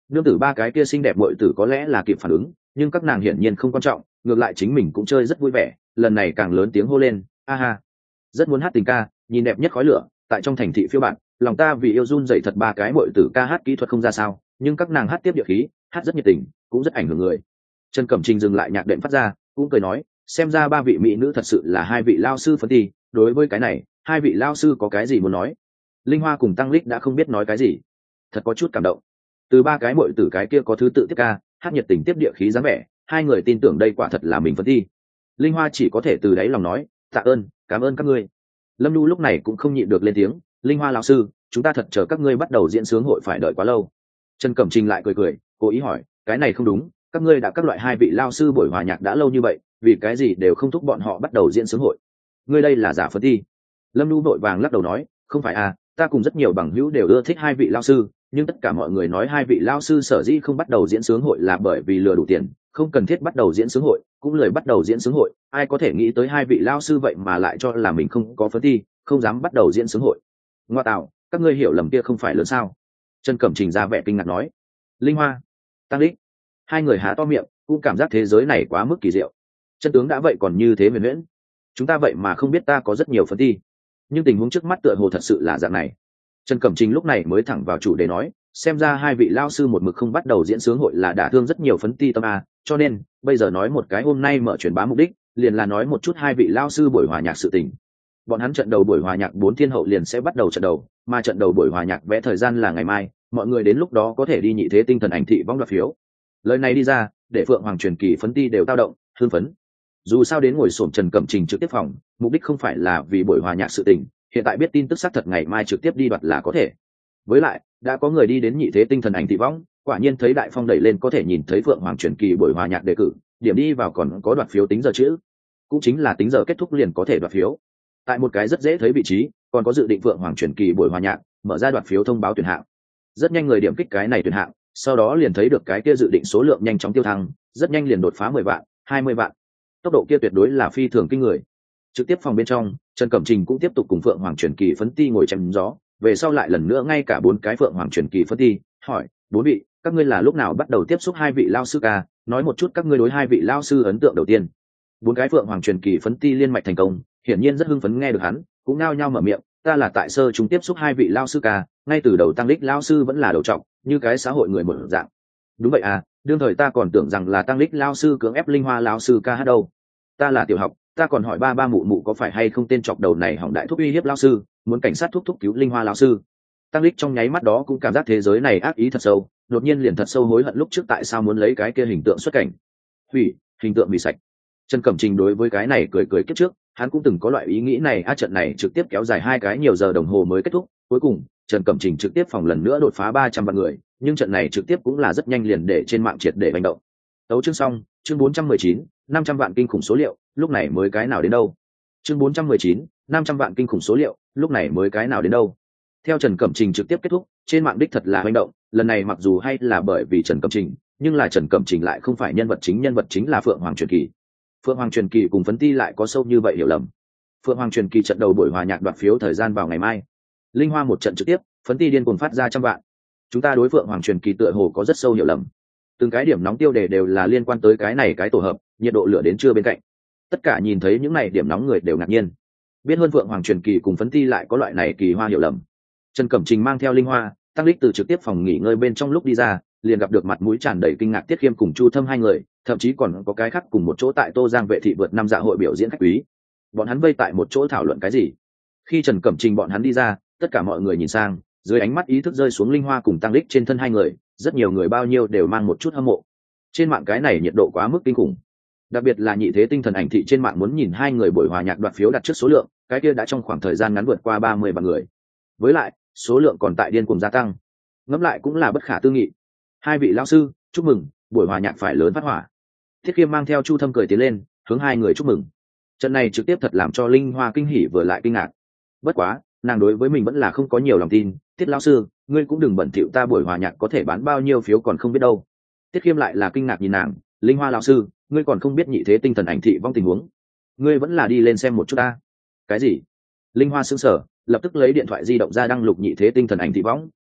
nương tử ba cái kia xinh đẹp muội tử có lẽ là kịp phản ứng, nhưng các nàng hiển nhiên không quan trọng, ngược lại chính mình cũng chơi rất vui vẻ, lần này càng lớn tiếng hô lên, a ha, rất muốn hát tình ca, nhìn đẹp nhất khói lửa, tại trong thành thị phiêu bạn, lòng ta vì yêu run dậy thật. Ba cái muội tử ca hát kỹ thuật không ra sao, nhưng các nàng hát tiếp địa khí, hát rất nhiệt tình, cũng rất ảnh hưởng người. Trần Cẩm Trình dừng lại nhạc đệm phát ra, cũng cười nói, xem ra ba vị mỹ nữ thật sự là hai vị lao sư phấn ti, đối với cái này, hai vị lao sư có cái gì muốn nói? Linh Hoa cùng Tăng Lích đã không biết nói cái gì, thật có chút cảm động. Từ ba cái muội tử cái kia có thứ tự tiếp ca, hát nhiệt tình tiếp địa khí dáng vẻ, hai người tin tưởng đây quả thật là mình phấn ti. Linh Hoa chỉ có thể từ đáy lòng nói, tạ ơn, cảm ơn các ngươi. Lâm Nhu lúc này cũng không nhịn được lên tiếng, Linh Hoa lão sư, chúng ta thật chờ các ngươi bắt đầu diễn sướng hội phải đợi quá lâu. Trần Cẩm Trình lại cười cười, cố ý hỏi, cái này không đúng, các ngươi đã các loại hai vị lao sư buổi hòa nhạc đã lâu như vậy, vì cái gì đều không thúc bọn họ bắt đầu diễn sướng hội? Ngươi đây là giả phấn ti. Lâm Nhu vội vàng lắc đầu nói, không phải à, ta cùng rất nhiều bằng hữu đều ưa thích hai vị lao sư, nhưng tất cả mọi người nói hai vị lao sư sở dĩ không bắt đầu diễn sướng hội là bởi vì lừa đủ tiền, không cần thiết bắt đầu diễn sướng hội, cũng lười bắt đầu diễn sướng hội. Ai có thể nghĩ tới hai vị lao sư vậy mà lại cho là mình không có phấn ti, không dám bắt đầu diễn sướng hội. Ngoa tạo, các ngươi hiểu lầm kia không phải lớn sao? Trần Cẩm Trình ra vẻ kinh ngạc nói. Linh Hoa, Tăng Lích, hai người há to miệng, cũng cảm giác thế giới này quá mức kỳ diệu. Chân tướng đã vậy còn như thế huyền huyễn, chúng ta vậy mà không biết ta có rất nhiều phấn ti, nhưng tình huống trước mắt tựa hồ thật sự là dạng này. Trần Cẩm Trình lúc này mới thẳng vào chủ đề nói, xem ra hai vị lao sư một mực không bắt đầu diễn sướng hội là đả thương rất nhiều phấn ti tâm a, cho nên bây giờ nói một cái hôm nay mở truyền bá mục đích, liền là nói một chút hai vị lao sư buổi hòa nhạc sự tình. Bọn hắn trận đầu buổi hòa nhạc bốn thiên hậu liền sẽ bắt đầu trận đầu, mà trận đầu buổi hòa nhạc vẽ thời gian là ngày mai, mọi người đến lúc đó có thể đi nhị thế tinh thần ảnh thị vong đoạt phiếu. Lời này đi ra, để Phượng Hoàng truyền kỳ phấn ti đều dao động, hưng phấn. Dù sao đến ngồi xổm Trần Cẩm Trình trực tiếp phòng, mục đích không phải là vì buổi hòa nhạc sự tình, hiện tại biết tin tức xác thật ngày mai trực tiếp đi đoạt là có thể. Với lại, đã có người đi đến nhị thế tinh thần ảnh thị vong, quả nhiên thấy đại phong đẩy lên có thể nhìn thấy Phượng Hoàng truyền kỳ buổi hòa nhạc đề cử, điểm đi vào còn có đoạt phiếu tính giờ chữ, cũng chính là tính giờ kết thúc liền có thể đoạt phiếu. Tại một cái rất dễ thấy vị trí, còn có dự định Phượng Hoàng truyền kỳ buổi hòa nhạc, mở ra đoạt phiếu thông báo tuyển hạng. Rất nhanh người điểm kích cái này tuyển hạng, sau đó liền thấy được cái kia dự định số lượng nhanh chóng tiêu thăng, rất nhanh liền đột phá mười vạn, hai mươi vạn. Tốc độ kia tuyệt đối là phi thường kinh người. Trực tiếp phòng bên trong, Trần Cẩm Trình cũng tiếp tục cùng Phượng Hoàng truyền kỳ phấn ti ngồi chém gió, về sau lại lần nữa ngay cả bốn cái Phượng Hoàng truyền kỳ phấn ti, hỏi, bốn vị, các ngươi là lúc nào bắt đầu tiếp xúc hai vị lao sư ca, nói một chút các ngươi đối hai vị lao sư ấn tượng đầu tiên. Bốn cái Phượng Hoàng truyền kỳ phấn ti liên mạch thành công, hiển nhiên rất hưng phấn nghe được hắn, cũng nao nhao mở miệng, ta là tại sơ chúng tiếp xúc hai vị lao sư ca, ngay từ đầu Tăng Lích lao sư vẫn là đầu trọng, như cái xã hội người một dạng. Đúng vậy à, đương thời ta còn tưởng rằng là Tăng Lích lao sư cưỡng ép Linh Hoa lao sư ca hát đâu. Ta là tiểu học, ta còn hỏi ba ba mụ mụ có phải hay không tên chọc đầu này hỏng đại thúc uy hiếp lao sư, muốn cảnh sát thúc thúc cứu Linh Hoa lao sư. Tăng Lích trong nháy mắt đó cũng cảm giác thế giới này ác ý thật sâu, đột nhiên liền thật sâu hối hận lúc trước tại sao muốn lấy cái kia hình tượng xuất cảnh. Hủy, hình tượng bị sạch. Trần Cẩm Trình đối với cái này cười cười kiếp trước, hắn cũng từng có loại ý nghĩ này, a trận này trực tiếp kéo dài hai cái nhiều giờ đồng hồ mới kết thúc, cuối cùng Trần Cẩm Trình trực tiếp phòng lần nữa đột phá ba trăm vạn người, nhưng trận này trực tiếp cũng là rất nhanh liền để trên mạng triệt để hành động. Tấu chương xong, chương bốn trăm mười chín, năm trăm vạn kinh khủng số liệu, lúc này mới cái nào đến đâu. Chương bốn trăm mười chín, năm trăm vạn kinh khủng số liệu, lúc này mới cái nào đến đâu. Theo Trần Cẩm Trình trực tiếp kết thúc, trên mạng đích thật là hành động, lần này mặc dù hay là bởi vì Trần Cẩm Trình, nhưng là Trần Cẩm Trình lại không phải nhân vật chính, nhân vật chính là Phượng Hoàng truyền kỳ. Phượng Hoàng truyền kỳ cùng phấn ti lại có sâu như vậy hiểu lầm. Phượng Hoàng truyền kỳ trận đầu buổi hòa nhạc đoạt phiếu thời gian vào ngày mai. Linh Hoa một trận trực tiếp, phấn ti điên cuồng phát ra trăm vạn. Chúng ta đối Phượng Hoàng truyền kỳ tựa hồ có rất sâu hiểu lầm. Từng cái điểm nóng tiêu đề đều là liên quan tới cái này cái tổ hợp, nhiệt độ lửa đến trưa bên cạnh. Tất cả nhìn thấy những này điểm nóng người đều ngạc nhiên. Biết hơn Phượng Hoàng truyền kỳ cùng phấn ti lại có loại này kỳ hoa hiểu lầm. Trần Cẩm Trình mang theo Linh Hoa, Tăng Lích từ trực tiếp phòng nghỉ ngơi bên trong lúc đi ra, liền gặp được mặt mũi tràn đầy kinh ngạc Tiết Khiêm cùng Chu Thâm hai người, thậm chí còn có cái khác cùng một chỗ tại Tô Giang vệ thị vượt năm dạ hội biểu diễn khách quý. Bọn hắn vây tại một chỗ thảo luận cái gì? Khi Trần Cẩm Trình bọn hắn đi ra, tất cả mọi người nhìn sang, dưới ánh mắt ý thức rơi xuống Linh Hoa cùng Tăng Lích trên thân hai người, rất nhiều người bao nhiêu đều mang một chút hâm mộ. Trên mạng cái này nhiệt độ quá mức kinh khủng. Đặc biệt là nhị thế tinh thần ảnh thị trên mạng muốn nhìn hai người buổi hòa nhạc đoạt phiếu đặt trước số lượng, cái kia đã trong khoảng thời gian ngắn vượt qua ba mươi vạn người. Với lại, số lượng còn tại điên cuồng gia tăng. Ngẫm lại cũng là bất khả tư nghị. Hai vị lão sư, chúc mừng, buổi hòa nhạc phải lớn phát hỏa. Thiết Khiêm mang theo Chu Thâm cười tiến lên, hướng hai người chúc mừng. Trận này trực tiếp thật làm cho Linh Hoa kinh hỉ vừa lại kinh ngạc. Bất quá, nàng đối với mình vẫn là không có nhiều lòng tin. Tiết lão sư, ngươi cũng đừng bẩn thỉu ta, buổi hòa nhạc có thể bán bao nhiêu phiếu còn không biết đâu. Tiết Khiêm lại là kinh ngạc nhìn nàng, Linh Hoa lão sư, ngươi còn không biết nhị thế tinh thần ảnh thị vong tình huống, ngươi vẫn là đi lên xem một chút ta. Cái gì? Linh Hoa sững sờ, lập tức lấy điện thoại di động ra đăng lục nhị thế tinh thần ảnh thị vong,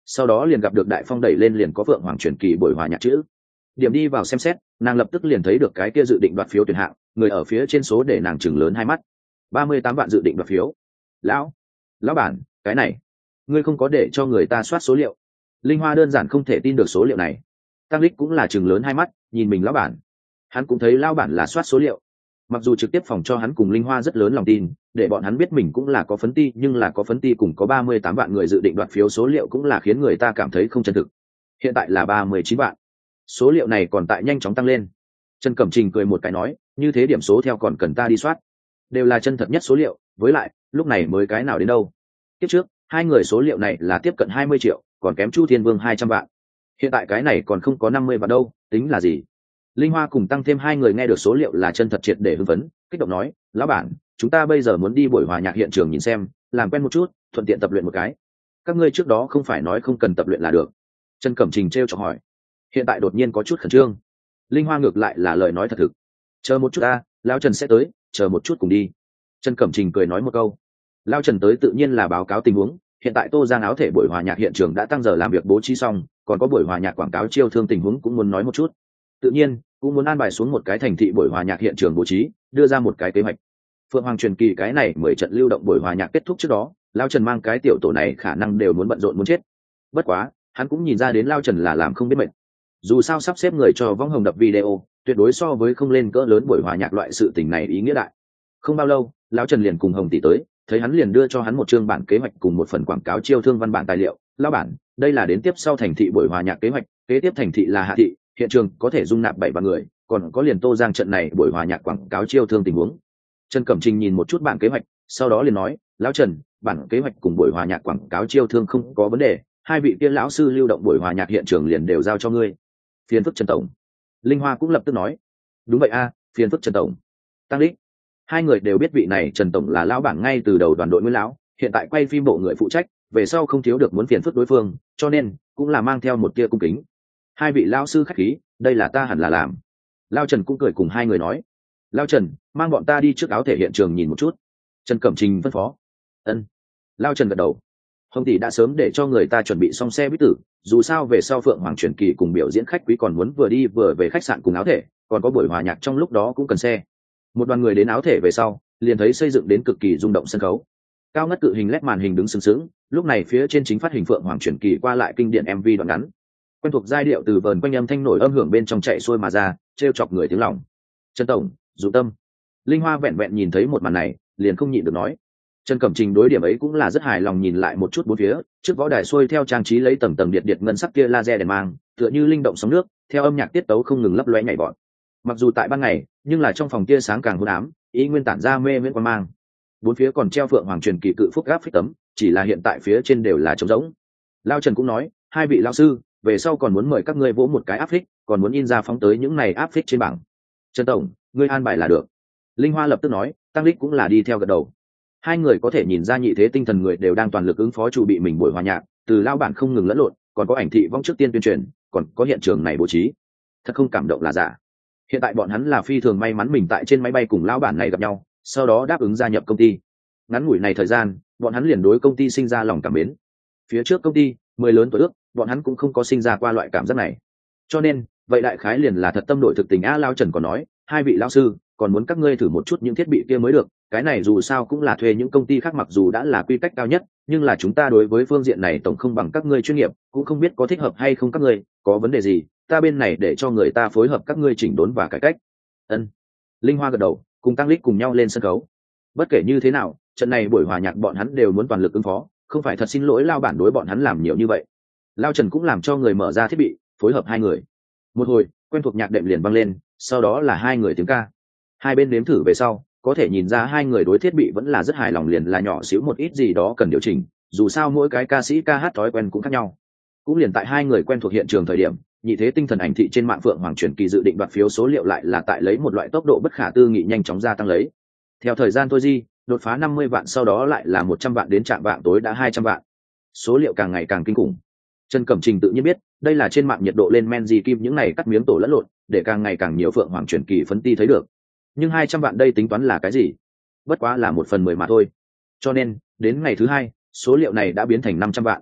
sau đó liền gặp được đại phong đẩy lên liền có Phượng Hoàng truyền kỳ buổi hòa nhạc chữ. Điểm đi vào xem xét, nàng lập tức liền thấy được cái kia dự định đoạt phiếu tuyển hạng, người ở phía trên số để nàng chừng lớn hai mắt. ba mươi tám vạn dự định đoạt phiếu. Lão, lão bản, cái này, ngươi không có để cho người ta soát số liệu. Linh Hoa đơn giản không thể tin được số liệu này. Tăng Lích cũng là chừng lớn hai mắt, nhìn mình lão bản. Hắn cũng thấy lão bản là soát số liệu. Mặc dù trực tiếp phòng cho hắn cùng Linh Hoa rất lớn lòng tin, để bọn hắn biết mình cũng là có phấn ti, nhưng là có phấn ti cùng có ba mươi tám vạn người dự định đoạt phiếu số liệu cũng là khiến người ta cảm thấy không chân thực. Hiện tại là ba mươi chín vạn. Số liệu này còn tại nhanh chóng tăng lên. Trần Cẩm Trình cười một cái nói, như thế điểm số theo còn cần ta đi soát. Đều là chân thật nhất số liệu, với lại, lúc này mới cái nào đến đâu. Tiếp trước, hai người số liệu này là tiếp cận hai mươi triệu, còn kém Chu Thiên Vương hai trăm vạn. Hiện tại cái này còn không có năm mươi vạn đâu, tính là gì? Linh Hoa cùng tăng thêm hai người nghe được số liệu là chân thật triệt để hưng phấn, kích động nói, lão bản, chúng ta bây giờ muốn đi buổi hòa nhạc hiện trường nhìn xem, làm quen một chút, thuận tiện tập luyện một cái. Các ngươi trước đó không phải nói không cần tập luyện là được. Trần Cẩm Trình trêu chọc hỏi. Hiện tại đột nhiên có chút khẩn trương. Linh Hoa ngược lại là lời nói thật thực. Chờ một chút a, lão Trần sẽ tới, chờ một chút cùng đi. Trần Cẩm Trình cười nói một câu. Lão Trần tới tự nhiên là báo cáo tình huống, hiện tại Tô Giang áo thể buổi hòa nhạc hiện trường đã tăng giờ làm việc bố trí xong, còn có buổi hòa nhạc quảng cáo chiêu thương tình huống cũng muốn nói một chút. Tự nhiên, cũng muốn an bài xuống một cái thành thị buổi hòa nhạc hiện trường bố trí, đưa ra một cái kế hoạch. Phượng Hoàng truyền kỳ cái này mười trận lưu động buổi hòa nhạc kết thúc trước đó, Lão Trần mang cái tiểu tổ này khả năng đều muốn bận rộn muốn chết. Bất quá, hắn cũng nhìn ra đến Lão Trần là làm không biết mệt. Dù sao sắp xếp người cho võng hồng đập video, tuyệt đối so với không lên cỡ lớn buổi hòa nhạc loại sự tình này ý nghĩa đại. Không bao lâu, Lão Trần liền cùng Hồng tỷ tới, thấy hắn liền đưa cho hắn một chương bản kế hoạch cùng một phần quảng cáo chiêu thương văn bản tài liệu. Lão bản, đây là đến tiếp sau thành thị buổi hòa nhạc kế hoạch, kế tiếp thành thị là Hạ thị, hiện trường có thể dung nạp bảy vạn người, còn có liền Tô Giang trận này buổi hòa nhạc quảng cáo chiêu thương tình huống. Trần Cẩm Trình nhìn một chút bản kế hoạch, sau đó liền nói, lão Trần, bản kế hoạch cùng buổi hòa nhạc quảng cáo chiêu thương không có vấn đề, hai vị kia lão sư lưu động buổi hòa nhạc hiện trường liền đều giao cho ngươi. Phiền phức Trần tổng. Linh Hoa cũng lập tức nói, đúng vậy a, phiền phức Trần tổng. Tăng Lích, hai người đều biết vị này Trần tổng là lão bản ngay từ đầu đoàn đội Nguyên lão, hiện tại quay phim bộ người phụ trách, về sau không thiếu được muốn phiền phức đối phương, cho nên cũng là mang theo một tia cung kính. Hai vị lão sư khách khí, đây là ta hẳn là làm. Lão Trần cũng cười cùng hai người nói, Lão Trần, mang bọn ta đi trước áo thể hiện trường nhìn một chút. Trần Cẩm Trình phân phó. Ân. Lão Trần gật đầu. Hồng tỷ đã sớm để cho người ta chuẩn bị xong xe buýt tử, dù sao về sau Phượng Hoàng truyền kỳ cùng biểu diễn khách quý còn muốn vừa đi vừa về khách sạn cùng áo thể, còn có buổi hòa nhạc trong lúc đó cũng cần xe. Một đoàn người đến áo thể về sau, liền thấy xây dựng đến cực kỳ rung động sân khấu. Cao ngất cự hình led màn hình đứng sừng sững, lúc này phía trên chính phát hình Phượng Hoàng truyền kỳ qua lại kinh điển em vê đoạn ngắn. Quen thuộc giai điệu từ vờn quanh âm thanh nổi âm hưởng bên trong chạy xuôi mà ra, trêu chọc người tiếng lòng. Trần tổng, dụ tâm. Linh Hoa vẹn vẹn nhìn thấy một màn này, liền không nhịn được nói. Trần Cẩm Trình đối điểm ấy cũng là rất hài lòng, nhìn lại một chút bốn phía, trước võ đài xuôi theo trang trí lấy tầng tầng điện điện ngân sắc kia laser đèn mang, tựa như linh động sóng nước, theo âm nhạc tiết tấu không ngừng lấp lóe nhảy vọt. Mặc dù tại ban ngày, nhưng là trong phòng tia sáng càng hôn ám, ý nguyên tản ra mê miễn quan mang. Bốn phía còn treo Phượng Hoàng truyền kỳ cự phúc gáp phích tấm, chỉ là hiện tại phía trên đều là trống rỗng. Lao Trần cũng nói, hai vị lão sư, về sau còn muốn mời các ngươi vỗ một cái áp phích, còn muốn in ra phóng tới những này áp phích trên bảng. Trần tổng, ngươi an bài là được. Linh Hoa lập tức nói, Tăng Lích cũng là đi theo gật đầu. Hai người có thể nhìn ra nhị thế tinh thần người đều đang toàn lực ứng phó chuẩn bị mình buổi hòa nhạc, từ lao bản không ngừng lẫn lộn, còn có ảnh thị vong trước tiên tuyên truyền, còn có hiện trường này bố trí. Thật không cảm động là giả. Hiện tại bọn hắn là phi thường may mắn mình tại trên máy bay cùng lao bản này gặp nhau, sau đó đáp ứng gia nhập công ty. Ngắn ngủi này thời gian, bọn hắn liền đối công ty sinh ra lòng cảm mến. Phía trước công ty, mười lớn tuổi ước, bọn hắn cũng không có sinh ra qua loại cảm giác này. Cho nên, vậy đại khái liền là thật tâm đổi thực tình a. Lao Trần còn nói, hai vị lao sư, còn muốn các ngươi thử một chút những thiết bị kia mới được, cái này dù sao cũng là thuê những công ty khác, mặc dù đã là quy cách cao nhất, nhưng là chúng ta đối với phương diện này tổng không bằng các ngươi chuyên nghiệp, cũng không biết có thích hợp hay không các ngươi, có vấn đề gì, ta bên này để cho người ta phối hợp các ngươi chỉnh đốn và cải cách. Ân. Linh Hoa gật đầu, cùng Tăng Lích cùng nhau lên sân khấu. Bất kể như thế nào, trận này buổi hòa nhạc bọn hắn đều muốn toàn lực ứng phó, không phải thật xin lỗi lao bản đối bọn hắn làm nhiều như vậy. Lao Trần cũng làm cho người mở ra thiết bị, phối hợp hai người. Một hồi, quen thuộc nhạc đệm liền vang lên, sau đó là hai người tiếng ca. Hai bên nếm thử về sau, có thể nhìn ra hai người đối thiết bị vẫn là rất hài lòng, liền là nhỏ xíu một ít gì đó cần điều chỉnh, dù sao mỗi cái ca sĩ ca hát thói quen cũng khác nhau. Cũng liền tại hai người quen thuộc hiện trường thời điểm, nhị thế tinh thần ảnh thị trên mạng Phượng Hoàng truyền kỳ dự định đoạt phiếu số liệu lại là tại lấy một loại tốc độ bất khả tư nghị nhanh chóng gia tăng lấy. Theo thời gian thôi di, đột phá năm mươi vạn, sau đó lại là một trăm vạn, đến trạm vạn tối đã hai trăm vạn. Số liệu càng ngày càng kinh khủng. Trần Cẩm Trình tự nhiên biết, đây là trên mạng nhiệt độ lên men gì kim những này cắt miếng tổ lẫn lộn, để càng ngày càng nhiều Phượng Hoàng truyền kỳ phấn ti thấy được. Nhưng hai trăm vạn đây tính toán là cái gì? Bất quá là một phần mười mà thôi. Cho nên, đến ngày thứ hai, số liệu này đã biến thành năm trăm vạn.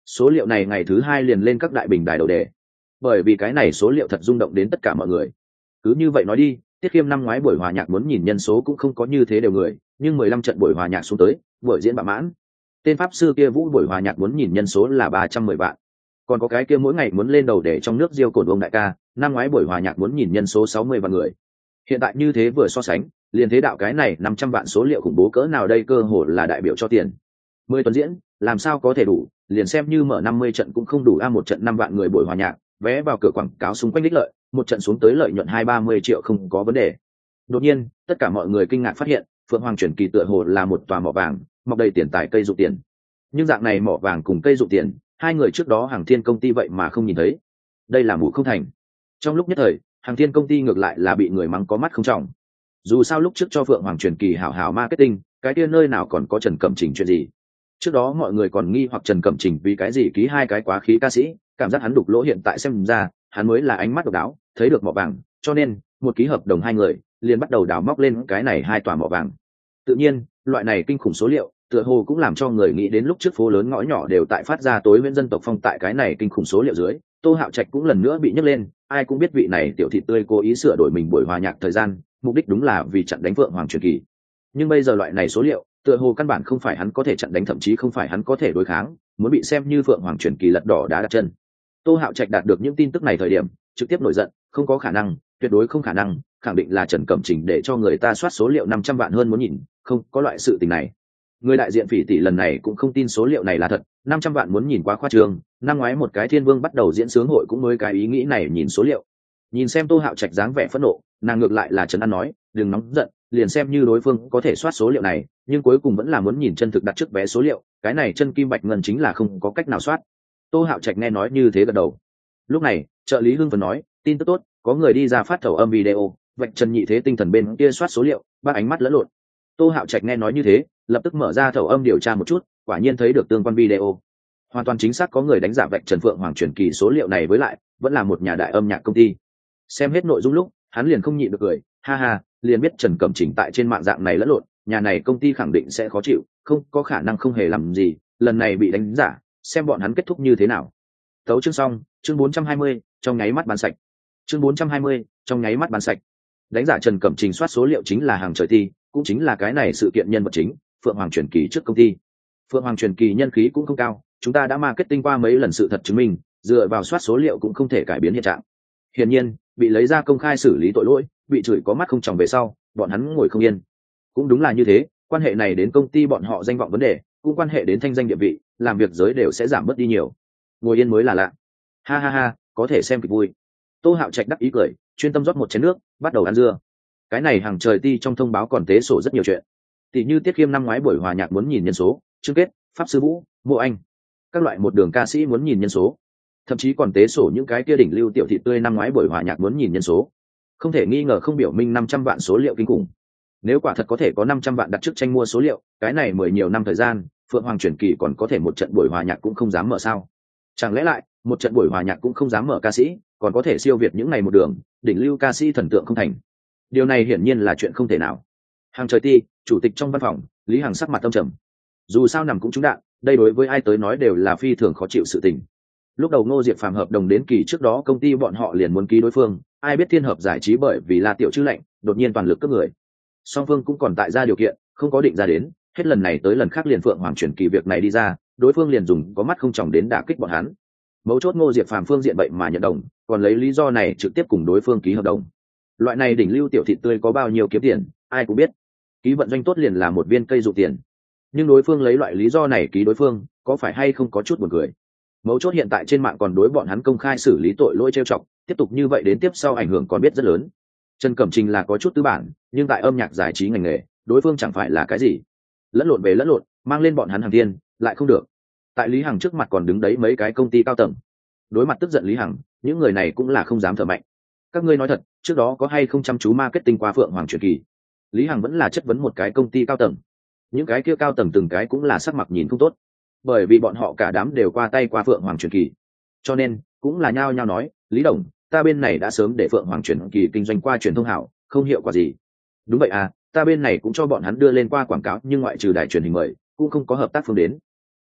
Số liệu này ngày thứ hai liền lên các đại bình đài đầu đề, bởi vì cái này số liệu thật rung động đến tất cả mọi người. Cứ như vậy nói đi, Tiết Khiêm năm ngoái buổi hòa nhạc muốn nhìn nhân số cũng không có như thế đều người, nhưng mười lăm trận buổi hòa nhạc xuống tới, buổi diễn bạ mãn. Tên pháp sư kia Vũ buổi hòa nhạc muốn nhìn nhân số là ba trăm mười vạn. Còn có cái kia mỗi ngày muốn lên đầu để trong nước Diêu Cổn ông đại ca, năm ngoái buổi hòa nhạc muốn nhìn nhân số sáu mươi vạn người. Hiện tại như thế vừa so sánh, liền thế đạo cái này năm trăm vạn số liệu khủng bố cỡ nào đây, cơ hội là đại biểu cho tiền. Mười tuần diễn, làm sao có thể đủ, liền xem như mở năm mươi trận cũng không đủ a, một trận năm vạn người buổi hòa nhạc, vé vào cửa quảng cáo xung quanh đích lợi, một trận xuống tới lợi nhuận hai ba mươi triệu không có vấn đề. Đột nhiên, tất cả mọi người kinh ngạc phát hiện, Phượng Hoàng chuyển kỳ tựa hồ là một tòa mỏ vàng, mọc đầy tiền tài cây dụng tiền. Nhưng dạng này mỏ vàng cùng cây dụng tiền, hai người trước đó Hàng Thiên công ty vậy mà không nhìn thấy. Đây là mù không thành. Trong lúc nhất thời, Hàng Thiên công ty ngược lại là bị người mắng có mắt không trọng. Dù sao lúc trước cho Phượng Hoàng truyền kỳ hảo hảo marketing, cái kia nơi nào còn có Trần Cẩm Trình chuyện gì. Trước đó mọi người còn nghi hoặc Trần Cẩm Trình vì cái gì ký hai cái quá khí ca sĩ, cảm giác hắn đục lỗ, hiện tại xem ra, hắn mới là ánh mắt độc đáo, thấy được mỏ vàng, cho nên, một ký hợp đồng hai người, liền bắt đầu đào móc lên cái này hai tòa mỏ vàng. Tự nhiên, loại này kinh khủng số liệu, tựa hồ cũng làm cho người nghĩ đến lúc trước phố lớn ngõ nhỏ đều tại phát ra tối nguyên dân tộc phong, tại cái này kinh khủng số liệu dưới, Tô Hạo Trạch cũng lần nữa bị nhấc lên, ai cũng biết vị này tiểu thị tươi cố ý sửa đổi mình buổi hòa nhạc thời gian, mục đích đúng là vì chặn đánh Phượng Hoàng truyền kỳ. Nhưng bây giờ loại này số liệu, tựa hồ căn bản không phải hắn có thể chặn đánh, thậm chí không phải hắn có thể đối kháng, muốn bị xem như Phượng Hoàng truyền kỳ lật đỏ đá đặt chân. Tô Hạo Trạch đạt được những tin tức này thời điểm, trực tiếp nổi giận, không có khả năng, tuyệt đối không khả năng, khẳng định là Trần Cẩm Trình để cho người ta soát số liệu năm trăm vạn hơn muốn nhìn, không có loại sự tình này. Người đại diện Phỉ tỷ lần này cũng không tin số liệu này là thật, năm trăm vạn muốn nhìn quá khoa trương, năm ngoái một cái Thiên Vương bắt đầu diễn sướng hội cũng mới cái ý nghĩ này nhìn số liệu. Nhìn xem Tô Hạo Trạch dáng vẻ phẫn nộ, nàng ngược lại là trấn an nói, đừng nóng giận, liền xem như đối phương có thể soát số liệu này, nhưng cuối cùng vẫn là muốn nhìn chân thực đặt trước vé số liệu, cái này chân kim bạch ngân chính là không có cách nào soát. Tô Hạo Trạch nghe nói như thế gật đầu. Lúc này, trợ lý Hưng Phấn nói, tin tức tốt, có người đi ra phát thầu âm video, vạch trần nhị thế tinh thần bên kia soát số liệu, ba ánh mắt lẫn lộn. Tô Hạo Trạch nghe nói như thế, lập tức mở ra thầu âm điều tra một chút, quả nhiên thấy được tương quan video. Hoàn toàn chính xác có người đánh giả vạch trần Phượng Hoàng truyền kỳ số liệu này, với lại vẫn là một nhà đại âm nhạc công ty. Xem hết nội dung lúc, hắn liền không nhịn được cười, ha ha, liền biết Trần Cẩm Trình tại trên mạng dạng này lẫn lộn, nhà này công ty khẳng định sẽ khó chịu, không có khả năng không hề làm gì, lần này bị đánh giả, xem bọn hắn kết thúc như thế nào. Tấu chương xong, chương bốn trăm hai mươi, trong nháy mắt bán sạch. Chương bốn trăm hai mươi, trong nháy mắt bán sạch. Đánh giả Trần Cẩm Trình soát số liệu chính là hàng trời ti, cũng chính là cái này sự kiện nhân vật chính, Phượng Hoàng truyền kỳ trước công ty. Phượng Hoàng truyền kỳ nhân khí cũng không cao, chúng ta đã marketing qua mấy lần, sự thật chứng minh, dựa vào soát số liệu cũng không thể cải biến hiện trạng. Hiển nhiên, bị lấy ra công khai xử lý tội lỗi, bị chửi có mắt không tròng về sau, bọn hắn ngồi không yên. Cũng đúng là như thế, quan hệ này đến công ty bọn họ danh vọng vấn đề, cũng quan hệ đến thanh danh địa vị, làm việc giới đều sẽ giảm bớt đi nhiều. Ngồi yên mới là lạ. Ha ha ha, có thể xem kịch vui. Tô Hạo Trạch đắc ý cười, chuyên tâm rót một chén nước, bắt đầu ăn dưa. Cái này hàng trời ti trong thông báo còn tế sổ rất nhiều chuyện, tỷ như Tiết Khiêm năm ngoái buổi hòa nhạc muốn nhìn nhân số, chương kết, Pháp Sư Vũ, Mộ Anh, các loại một đường ca sĩ muốn nhìn nhân số, thậm chí còn tế sổ những cái kia đỉnh lưu tiểu thị tươi năm ngoái buổi hòa nhạc muốn nhìn nhân số. Không thể nghi ngờ không biểu minh năm trăm vạn số liệu kinh khủng. Nếu quả thật có thể có năm trăm vạn đặt trước tranh mua số liệu, cái này mười nhiều năm thời gian, Phượng Hoàng truyền kỳ còn có thể một trận buổi hòa nhạc cũng không dám mở sao? Chẳng lẽ lại, một trận buổi hòa nhạc cũng không dám mở ca sĩ, còn có thể siêu việt những ngày một đường, đỉnh lưu ca sĩ thần tượng không thành? Điều này hiển nhiên là chuyện không thể nào. Hàng trời ti, chủ tịch trong văn phòng, Lý Hằng sắc mặt âm trầm. Dù sao nằm cũng trúng đạn, đây đối với ai tới nói đều là phi thường khó chịu sự tình. Lúc đầu Ngô Diệp Phàm hợp đồng đến kỳ trước đó, công ty bọn họ liền muốn ký đối phương, ai biết Thiên Hợp Giải trí bởi vì là tiểu chư lệnh, đột nhiên toàn lực cướp người. Song phương cũng còn tại ra điều kiện, không có định ra đến, hết lần này tới lần khác liền Phượng Hoàng truyền kỳ việc này đi ra, đối phương liền dùng có mắt không chòng đến đả kích bọn hắn. Mấu chốt Ngô Diệp Phàm phương diện vậy mà nhận đồng, còn lấy lý do này trực tiếp cùng đối phương ký hợp đồng. Loại này đỉnh lưu tiểu thị tươi có bao nhiêu kiếm tiền, ai cũng biết. Ký vận doanh tốt liền là một viên cây dụ tiền. Nhưng đối phương lấy loại lý do này ký đối phương, có phải hay không có chút buồn cười. Mấu chốt hiện tại trên mạng còn đối bọn hắn công khai xử lý tội lỗi trêu chọc, tiếp tục như vậy đến tiếp sau ảnh hưởng còn biết rất lớn. Trần Cẩm Trình là có chút tư bản, nhưng tại âm nhạc giải trí ngành nghề, đối phương chẳng phải là cái gì. Lẫn lộn về lẫn lộn, mang lên bọn hắn Hàng Thiên, lại không được. Tại Lý Hằng trước mặt còn đứng đấy mấy cái công ty cao tầng. Đối mặt tức giận Lý Hằng, những người này cũng là không dám thở mạnh. Các ngươi nói thật, trước đó có hay không chăm chú marketing qua Phượng Hoàng truyền kỳ? Lý Hằng vẫn là chất vấn một cái công ty cao tầng. Những cái kia cao tầng từng cái cũng là sắc mặt nhìn không tốt, bởi vì bọn họ cả đám đều qua tay qua Phượng Hoàng truyền kỳ, cho nên cũng là nhao nhao nói, Lý Đồng, ta bên này đã sớm để Phượng Hoàng truyền kỳ kinh doanh qua truyền thông hảo, không hiệu quả gì. Đúng vậy à, ta bên này cũng cho bọn hắn đưa lên qua quảng cáo, nhưng ngoại trừ đài truyền hình mời, cũng không có hợp tác phương đến.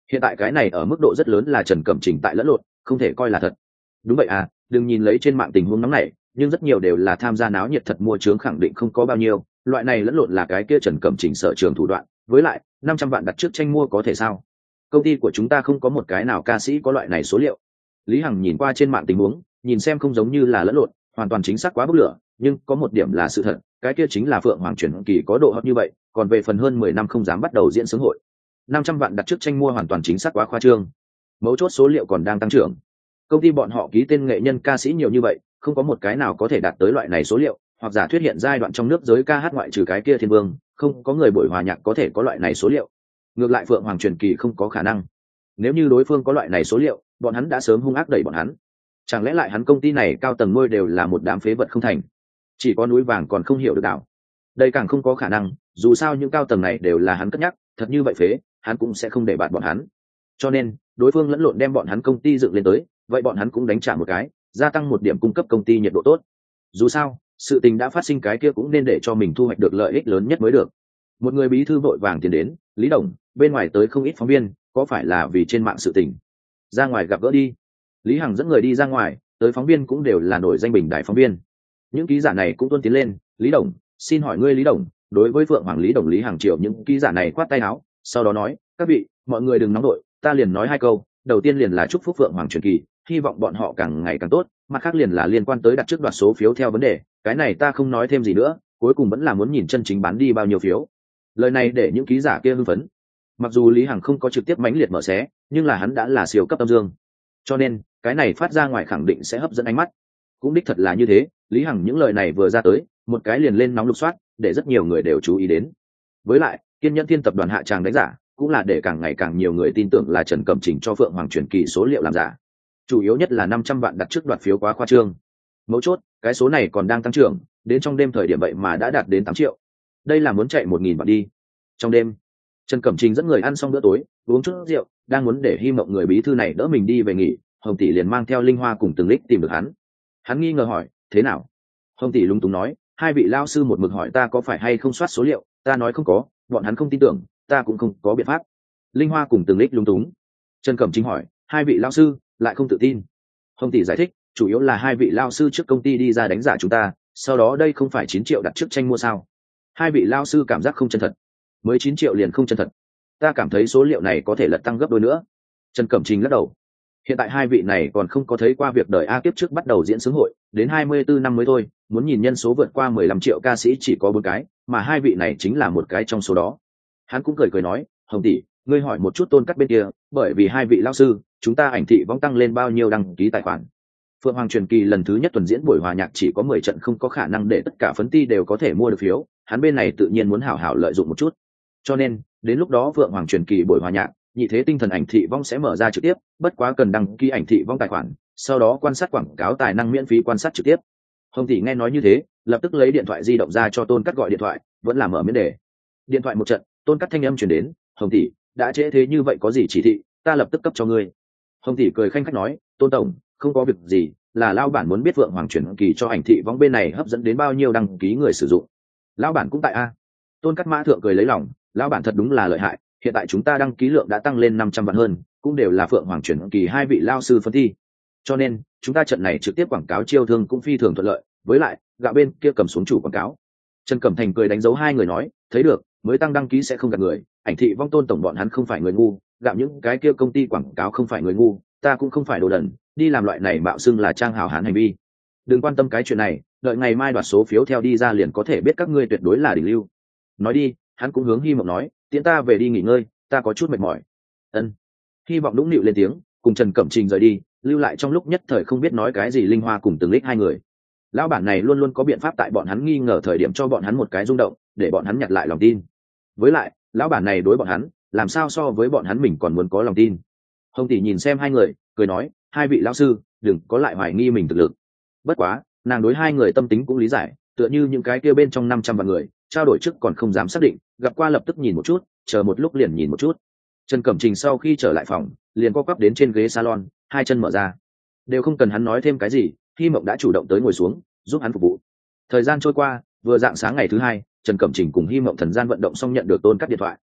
hiện tại cái này ở mức độ rất lớn là Trần Cẩm Trình tại lẫn lộn, không thể coi là thật. Đúng vậy à, đừng nhìn lấy trên mạng tình huống nóng này, nhưng rất nhiều đều là tham gia náo nhiệt, thật mua chướng khẳng định không có bao nhiêu, loại này lẫn lộn là cái kia Trần Cẩm Trình sở trường thủ đoạn, với lại năm trăm vạn đặt trước tranh mua có thể sao? Công ty của chúng ta không có một cái nào ca sĩ có loại này số liệu. Lý Hằng nhìn qua trên mạng tình huống, nhìn xem không giống như là lẫn lộn, hoàn toàn chính xác quá bốc lửa, nhưng có một điểm là sự thật, cái kia chính là Phượng Hoàng Truyền Kỳ có độ hot như vậy, còn về phần hơn mười năm không dám bắt đầu diễn sướng hội. năm trăm vạn đặt trước tranh mua hoàn toàn chính xác quá khoa trương. Mấu chốt số liệu còn đang tăng trưởng. Công ty bọn họ ký tên nghệ nhân ca sĩ nhiều như vậy, không có một cái nào có thể đạt tới loại này số liệu, hoặc giả thuyết hiện giai đoạn trong nước giới ca hát ngoại trừ cái kia Thiên Vương, không có người buổi hòa nhạc có thể có loại này số liệu. Ngược lại Phượng Hoàng Truyền Kỳ không có khả năng. Nếu như đối phương có loại này số liệu, bọn hắn đã sớm hung ác đẩy bọn hắn. Chẳng lẽ lại hắn công ty này cao tầng nuôi đều là một đám phế vật không thành? Chỉ có núi vàng còn không hiểu được đảo. Đây càng không có khả năng, dù sao những cao tầng này đều là hắn cất nhắc, thật như vậy phế, hắn cũng sẽ không để bạn bọn hắn. Cho nên, đối phương lẫn lộn đem bọn hắn công ty dựng lên tới, vậy bọn hắn cũng đánh trả một cái, gia tăng một điểm cung cấp công ty nhiệt độ tốt. Dù sao, sự tình đã phát sinh, cái kia cũng nên để cho mình thu hoạch được lợi ích lớn nhất mới được. Một người bí thư vội vàng tiến đến, Lý Đồng, bên ngoài tới không ít phóng viên, có phải là vì trên mạng sự tình? Ra ngoài gặp gỡ đi. Lý Hằng dẫn người đi ra ngoài, tới phóng viên cũng đều là nổi danh bình đại phóng viên. Những ký giả này cũng tuân tiến lên, Lý Đồng, xin hỏi ngươi Lý Đồng, đối với Phượng Hoàng Lý Đồng Lý Hằng Triệu những ký giả này khoát tay áo, sau đó nói, các vị, mọi người đừng nóng đội, ta liền nói hai câu, đầu tiên liền là chúc phúc Phượng Hoàng Truyền Kỳ, hy vọng bọn họ càng ngày càng tốt, mặt khác liền là liên quan tới đặt trước đoạt số phiếu theo vấn đề, cái này ta không nói thêm gì nữa, cuối cùng vẫn là muốn nhìn chân chính bán đi bao nhiêu phiếu. Lời này để những ký giả kia hưng phấn. Mặc dù Lý Hằng không có trực tiếp mãnh liệt mở xé, nhưng là hắn đã là siêu cấp tâm dương, cho nên cái này phát ra ngoài khẳng định sẽ hấp dẫn ánh mắt. Cũng đích thật là như thế, Lý Hằng những lời này vừa ra tới, một cái liền lên nóng lục soát, để rất nhiều người đều chú ý đến. Với lại, Kiên Nhẫn Thiên tập đoàn hạ tràng đánh giả, cũng là để càng ngày càng nhiều người tin tưởng là Trần Cẩm Trình cho Phượng Hoàng Truyền Kỳ số liệu làm giả. Chủ yếu nhất là năm trăm vạn đặt trước đoạt phiếu quá khoa trương. Mấu chốt, cái số này còn đang tăng trưởng, đến trong đêm thời điểm vậy mà đã đạt đến tám triệu. Đây là muốn chạy một nghìn vạn đi. Trong đêm, Trần Cẩm Trình dẫn người ăn xong bữa tối, uống chút rượu, đang muốn để hy vọng người bí thư này đỡ mình đi về nghỉ, Hồng tỷ liền mang theo Linh Hoa cùng Từng Lích tìm được hắn. Hắn nghi ngờ hỏi, thế nào? Hồng tỷ lúng túng nói, hai vị lao sư một mực hỏi ta có phải hay không soát số liệu, ta nói không có, bọn hắn không tin tưởng, ta cũng không có biện pháp. Linh Hoa cùng Từng Lích lúng túng. Trần Cẩm Trình hỏi, hai vị lao sư lại không tự tin. Hồng tỷ giải thích, chủ yếu là hai vị lao sư trước công ty đi ra đánh giả chúng ta, sau đó đây không phải chín triệu đặt trước tranh mua sao? Hai vị lao sư cảm giác không chân thật. Mới chín triệu liền không chân thật. Ta cảm thấy số liệu này có thể lật tăng gấp đôi nữa. Trần Cẩm Trình lắc đầu. Hiện tại hai vị này còn không có thấy qua việc đời A kiếp trước bắt đầu diễn xướng hội, đến hai mươi tư năm mới thôi, muốn nhìn nhân số vượt qua mười lăm triệu ca sĩ chỉ có bốn cái, mà hai vị này chính là một cái trong số đó. Hắn cũng cười cười nói, Hồng tỷ, ngươi hỏi một chút Tôn Cắt bên kia, bởi vì hai vị lao sư, chúng ta ảnh thị vong tăng lên bao nhiêu đăng ký tài khoản. Phượng Hoàng Truyền Kỳ lần thứ nhất tuần diễn buổi hòa nhạc chỉ có mười trận, không có khả năng để tất cả phấn ti đều có thể mua được phiếu, hắn bên này tự nhiên muốn hảo hảo lợi dụng một chút. Cho nên, đến lúc đó Phượng Hoàng Truyền Kỳ buổi hòa nhạc, nhị thế tinh thần ảnh thị vong sẽ mở ra trực tiếp, bất quá cần đăng ký ảnh thị vong tài khoản, sau đó quan sát quảng cáo tài năng miễn phí quan sát trực tiếp. Hồng tỷ nghe nói như thế, lập tức lấy điện thoại di động ra cho Tôn Cắt gọi điện thoại, vẫn là mở miễn đề. Điện thoại một trận, Tôn Cắt thanh âm truyền đến, Hồng tỷ, đã trễ thế như vậy có gì chỉ thị, ta lập tức cấp cho ngươi. Hồng tỷ cười khanh khách nói, Tôn tổng, không có việc gì, là lao bản muốn biết Phượng Hoàng Truyền Kỳ cho ảnh thị vong bên này hấp dẫn đến bao nhiêu đăng ký người sử dụng. Lao bản cũng tại a. Tôn Cắt mã thượng cười lấy lòng, lao bản thật đúng là lợi hại, hiện tại chúng ta đăng ký lượng đã tăng lên năm trăm vạn hơn, cũng đều là Phượng Hoàng Truyền Kỳ hai vị lao sư phân thi, cho nên chúng ta trận này trực tiếp quảng cáo chiêu thương cũng phi thường thuận lợi. Với lại gạo bên kia cầm xuống chủ quảng cáo. Trần Cẩm Thành cười đánh dấu hai người nói, thấy được, mới tăng đăng ký sẽ không gạt người, ảnh thị vong Tôn tổng bọn hắn không phải người ngu, gạo những cái kia công ty quảng cáo không phải người ngu, ta cũng không phải đồ đần, đi làm loại này mạo xưng là trang hào hán hành vi. Đừng quan tâm cái chuyện này, đợi ngày mai đoạt số phiếu theo đi ra liền có thể biết các ngươi tuyệt đối là đỉnh lưu. Nói đi, hắn cũng hướng Hy Mộng nói, tiễn ta về đi nghỉ ngơi, ta có chút mệt mỏi. Ân. Hy Vọng đũng nịu lên tiếng, cùng Trần Cẩm Trình rời đi, lưu lại trong lúc nhất thời không biết nói cái gì Linh Hoa cùng Từng Lích hai người. Lão bản này luôn luôn có biện pháp tại bọn hắn nghi ngờ thời điểm cho bọn hắn một cái rung động, để bọn hắn nhặt lại lòng tin. Với lại, lão bản này đối bọn hắn, làm sao so với bọn hắn mình còn muốn có lòng tin. Hồng tỷ nhìn xem hai người, cười nói, hai vị lão sư, đừng có lại hoài nghi mình thực lực. Bất quá, nàng đối hai người tâm tính cũng lý giải, tựa như những cái kia bên trong năm trăm vạn người, trao đổi trước còn không dám xác định, gặp qua lập tức nhìn một chút, chờ một lúc liền nhìn một chút. Trần Cẩm Trình sau khi trở lại phòng, liền co quắp đến trên ghế salon, hai chân mở ra, đều không cần hắn nói thêm cái gì, Hy Mộng đã chủ động tới ngồi xuống, giúp hắn phục vụ. Thời gian trôi qua, vừa dạng sáng ngày thứ hai, Trần Cẩm Trình cùng Hy Mộng thần gian vận động xong nhận được Tôn Cắt điện thoại.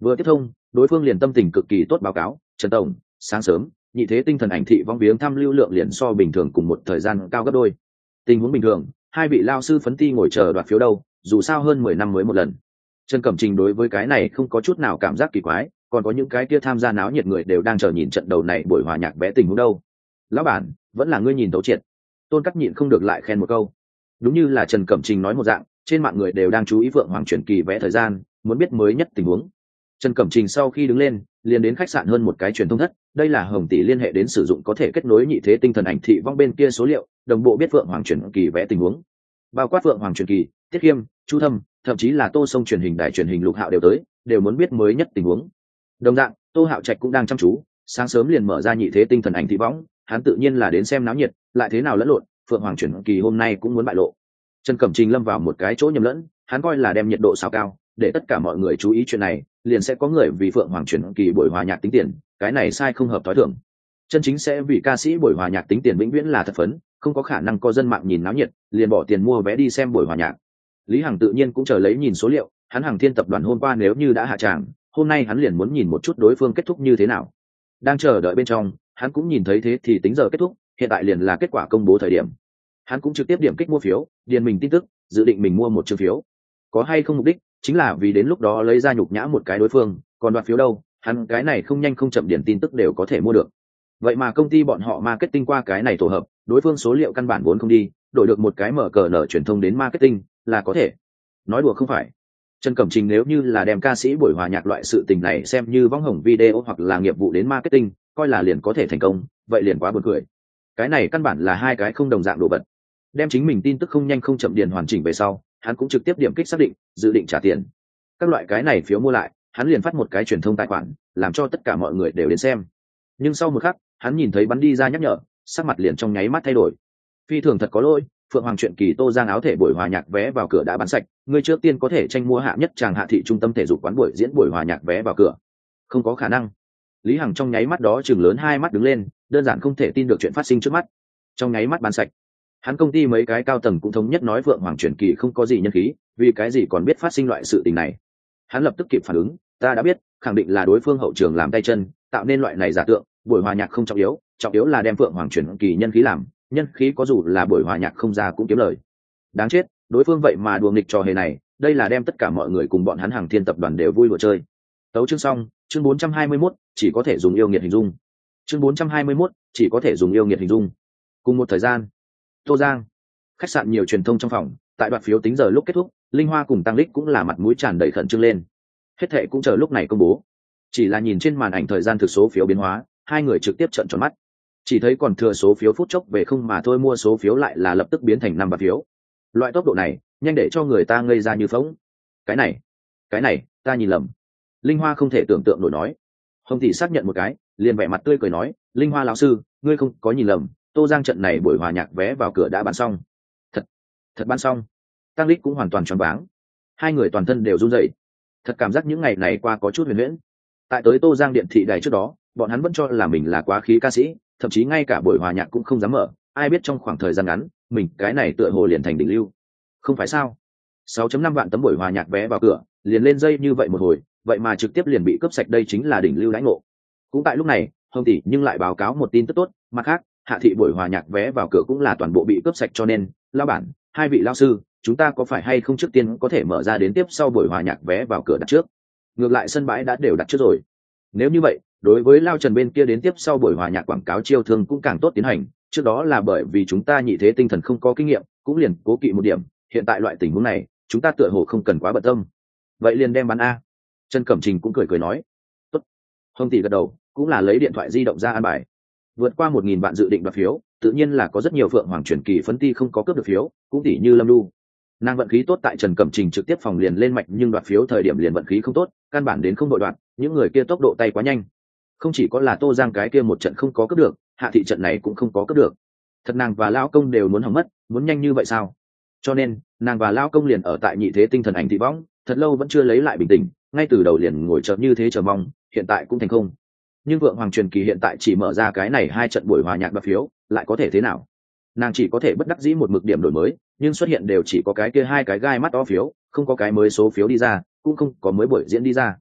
Vừa tiếp thông, đối phương liền tâm tình cực kỳ tốt báo cáo, Trần tổng, sáng sớm nhị thế tinh thần ảnh thị vong viếng thăm lưu lượng liền so bình thường cùng một thời gian cao gấp đôi. Tình huống bình thường hai vị lao sư phấn ti ngồi chờ đoạt phiếu đâu, dù sao hơn mười năm mới một lần. Trần Cẩm Trình đối với cái này không có chút nào cảm giác kỳ quái, còn có những cái kia tham gia náo nhiệt người đều đang chờ nhìn trận đầu này buổi hòa nhạc vẽ tình huống đâu. Lão bản, vẫn là ngươi nhìn thấu triệt. Tôn Cắt nhịn không được lại khen một câu. Đúng như là Trần Cẩm Trình nói một dạng, trên mạng người đều đang chú ý Phượng Hoàng truyền kỳ vẽ thời gian, muốn biết mới nhất tình huống. Trần Cẩm Trình sau khi đứng lên, liền đến khách sạn hơn một cái truyền thông thất, đây là Hồng Tỷ liên hệ đến sử dụng có thể kết nối nhị thế tinh thần ảnh thị vong bên kia số liệu, đồng bộ biết Phượng Hoàng truyền kỳ vẽ tình huống. Bao quát Phượng Hoàng truyền kỳ, Tiết Khiêm, Chu Thâm, thậm chí là Tô Sông truyền hình đài truyền hình Lục Hạo đều tới, đều muốn biết mới nhất tình huống. Đồng dạng, Tô Hạo Trạch cũng đang chăm chú, sáng sớm liền mở ra nhị thế tinh thần ảnh thị võng, hắn tự nhiên là đến xem náo nhiệt, lại thế nào lẫn lộn, Phượng Hoàng truyền kỳ hôm nay cũng muốn bại lộ. Trần Cẩm Trình lâm vào một cái chỗ nhầm lẫn, hắn coi là đem nhiệt độ sao cao, để tất cả mọi người chú ý chuyện này, liền sẽ có người vì Phượng Hoàng truyền kỳ buổi hòa nhạc tính tiền, cái này sai không hợp tối thượng. Chân chính sẽ vì ca sĩ buổi hòa nhạc tính tiền vĩnh viễn là thật phấn, không có khả năng có dân mạng nhìn náo nhiệt, liền bỏ tiền mua vé đi xem buổi hòa nhạc. Lý Hằng tự nhiên cũng chờ lấy nhìn số liệu, hắn Hằng Thiên tập đoàn hôm qua nếu như đã hạ tràng, hôm nay hắn liền muốn nhìn một chút đối phương kết thúc như thế nào. Đang chờ đợi bên trong, hắn cũng nhìn thấy thế thì tính giờ kết thúc, hiện tại liền là kết quả công bố thời điểm. Hắn cũng trực tiếp điểm kích mua phiếu, điền mình tin tức, dự định mình mua một chương phiếu. Có hay không mục đích, chính là vì đến lúc đó lấy ra nhục nhã một cái đối phương, còn đoạt phiếu đâu, hắn cái này không nhanh không chậm điền tin tức đều có thể mua được. Vậy mà công ty bọn họ marketing qua cái này tổ hợp, đối phương số liệu căn bản vốn không đi, đổi được một cái mở cờ nở truyền thông đến marketing là có thể. Nói đùa không phải. Trần Cẩm Trình nếu như là đem ca sĩ buổi hòa nhạc loại sự tình này xem như võng hồng video hoặc là nghiệp vụ đến marketing, coi là liền có thể thành công, vậy liền quá buồn cười. Cái này căn bản là hai cái không đồng dạng đồ vật. Đem chính mình tin tức không nhanh không chậm điền hoàn chỉnh về sau, hắn cũng trực tiếp điểm kích xác định, dự định trả tiền. Các loại cái này phiếu mua lại, hắn liền phát một cái truyền thông tài khoản, làm cho tất cả mọi người đều đến xem. Nhưng sau một khắc, hắn nhìn thấy bắn đi ra nhắc nhở, sắc mặt liền trong nháy mắt thay đổi. Phi thường thật có lỗi, Phượng Hoàng truyện kỳ Tô Giang áo thể buổi hòa nhạc vé vào cửa đã bán sạch, người trước tiên có thể tranh mua hạ nhất tràng hạ thị trung tâm thể dục quán buổi diễn buổi hòa nhạc vé vào cửa. Không có khả năng. Lý Hằng trong nháy mắt đó chừng lớn hai mắt đứng lên, đơn giản không thể tin được chuyện phát sinh trước mắt. Trong nháy mắt bán sạch. Hắn công ty mấy cái cao tầng cũng thống nhất nói Phượng Hoàng truyền kỳ không có gì nhân khí, vì cái gì còn biết phát sinh loại sự tình này. Hắn lập tức kịp phản ứng, ta đã biết, khẳng định là đối phương hậu trường làm tay chân, tạo nên loại này giả tượng, buổi hòa nhạc không trọng yếu, trọng yếu là đem Phượng Hoàng truyền kỳ nhân khí làm, nhân khí có dù là buổi hòa nhạc không ra cũng kiếm lời. Đáng chết, đối phương vậy mà đùa nghịch trò hề này, đây là đem tất cả mọi người cùng bọn hắn Hằng Thiên tập đoàn đều vui đùa chơi. Tấu chương xong, chương bốn trăm hai mươi mốt, chỉ có thể dùng yêu nghiệt hình dung. Chương bốn trăm hai mươi mốt, chỉ có thể dùng yêu nghiệt hình dung. Cùng một thời gian, Tô Giang, khách sạn nhiều truyền thông trong phòng, tại đoạt phiếu tính giờ lúc kết thúc, Linh Hoa cùng Tăng Lích cũng là mặt mũi tràn đầy khẩn trương lên. Hết thệ cũng chờ lúc này công bố. Chỉ là nhìn trên màn ảnh thời gian thực số phiếu biến hóa, hai người trực tiếp trợn tròn mắt. Chỉ thấy còn thừa số phiếu phút chốc về không mà thôi, mua số phiếu lại là lập tức biến thành năm vạn phiếu. Loại tốc độ này, nhanh để cho người ta ngây ra như phỗng. Cái này, cái này, ta nhìn lầm. Linh Hoa không thể tưởng tượng nổi nói. Hồng Thị xác nhận một cái, liền vẻ mặt tươi cười nói, Linh Hoa lão sư, ngươi không có nhìn lầm, Tô Giang trận này buổi hòa nhạc vé vào cửa đã bán xong. Thật, thật bán xong. Tăng Lích cũng hoàn toàn choáng váng. Hai người toàn thân đều run rẩy. Thật cảm giác những ngày này qua có chút huyền huyễn. Tại tới Tô Giang điện thị đài trước đó, bọn hắn vẫn cho là mình là quá khí ca sĩ, thậm chí ngay cả buổi hòa nhạc cũng không dám mở, ai biết trong khoảng thời gian ngắn, mình cái này tựa hồ liền thành đỉnh lưu. Không phải sao? sáu phẩy năm vạn tấm buổi hòa nhạc vé vào cửa, liền lên dây như vậy một hồi, vậy mà trực tiếp liền bị cướp sạch, đây chính là đỉnh lưu đãi ngộ. Cũng tại lúc này, Hồng Tỷ nhưng lại báo cáo một tin tức tốt, mặt khác, hạ thị buổi hòa nhạc vé vào cửa cũng là toàn bộ bị cướp sạch, cho nên, lão bản, hai vị lão sư, chúng ta có phải hay không trước tiên có thể mở ra đến tiếp sau buổi hòa nhạc vé vào cửa đặt trước? Ngược lại sân bãi đã đều đặt trước rồi. Nếu như vậy, đối với Lao Trần bên kia đến tiếp sau buổi hòa nhạc quảng cáo chiêu thương cũng càng tốt tiến hành, trước đó là bởi vì chúng ta nhị thế tinh thần không có kinh nghiệm, cũng liền cố kỵ một điểm, hiện tại loại tình huống này, chúng ta tựa hồ không cần quá bận tâm. Vậy liền đem bán a. Trần Cẩm Trình cũng cười cười nói. Tốt. Hồng Tỷ gật đầu, cũng là lấy điện thoại di động ra an bài. Vượt qua một nghìn vạn dự định đoạt phiếu, tự nhiên là có rất nhiều Phượng Hoàng truyền kỳ phấn ti không có cướp được phiếu, cũng tỷ như Lâm Lu. Nàng vận khí tốt, tại Trần Cẩm Trình trực tiếp phòng liền lên mạch, nhưng đoạt phiếu thời điểm liền vận khí không tốt, căn bản đến không đội đoạt, những người kia tốc độ tay quá nhanh. Không chỉ có là Tô Giang cái kia một trận không có cướp được, hạ thị trận này cũng không có cướp được. Thật nàng và lão công đều muốn hỏng mất, muốn nhanh như vậy sao? Cho nên, nàng và lão công liền ở tại nhị thế tinh thần ảnh thị võng, thật lâu vẫn chưa lấy lại bình tĩnh, ngay từ đầu liền ngồi chờ như thế chờ mong, hiện tại cũng thành không. Nhưng Vượng Hoàng truyền kỳ hiện tại chỉ mở ra cái này hai trận buổi hòa nhạc đoạt phiếu, lại có thể thế nào? Nàng chỉ có thể bất đắc dĩ một mực điểm đổi mới, nhưng xuất hiện đều chỉ có cái kia hai cái gai mắt to phiếu, không có cái mới số phiếu đi ra, cũng không có mới buổi diễn đi ra.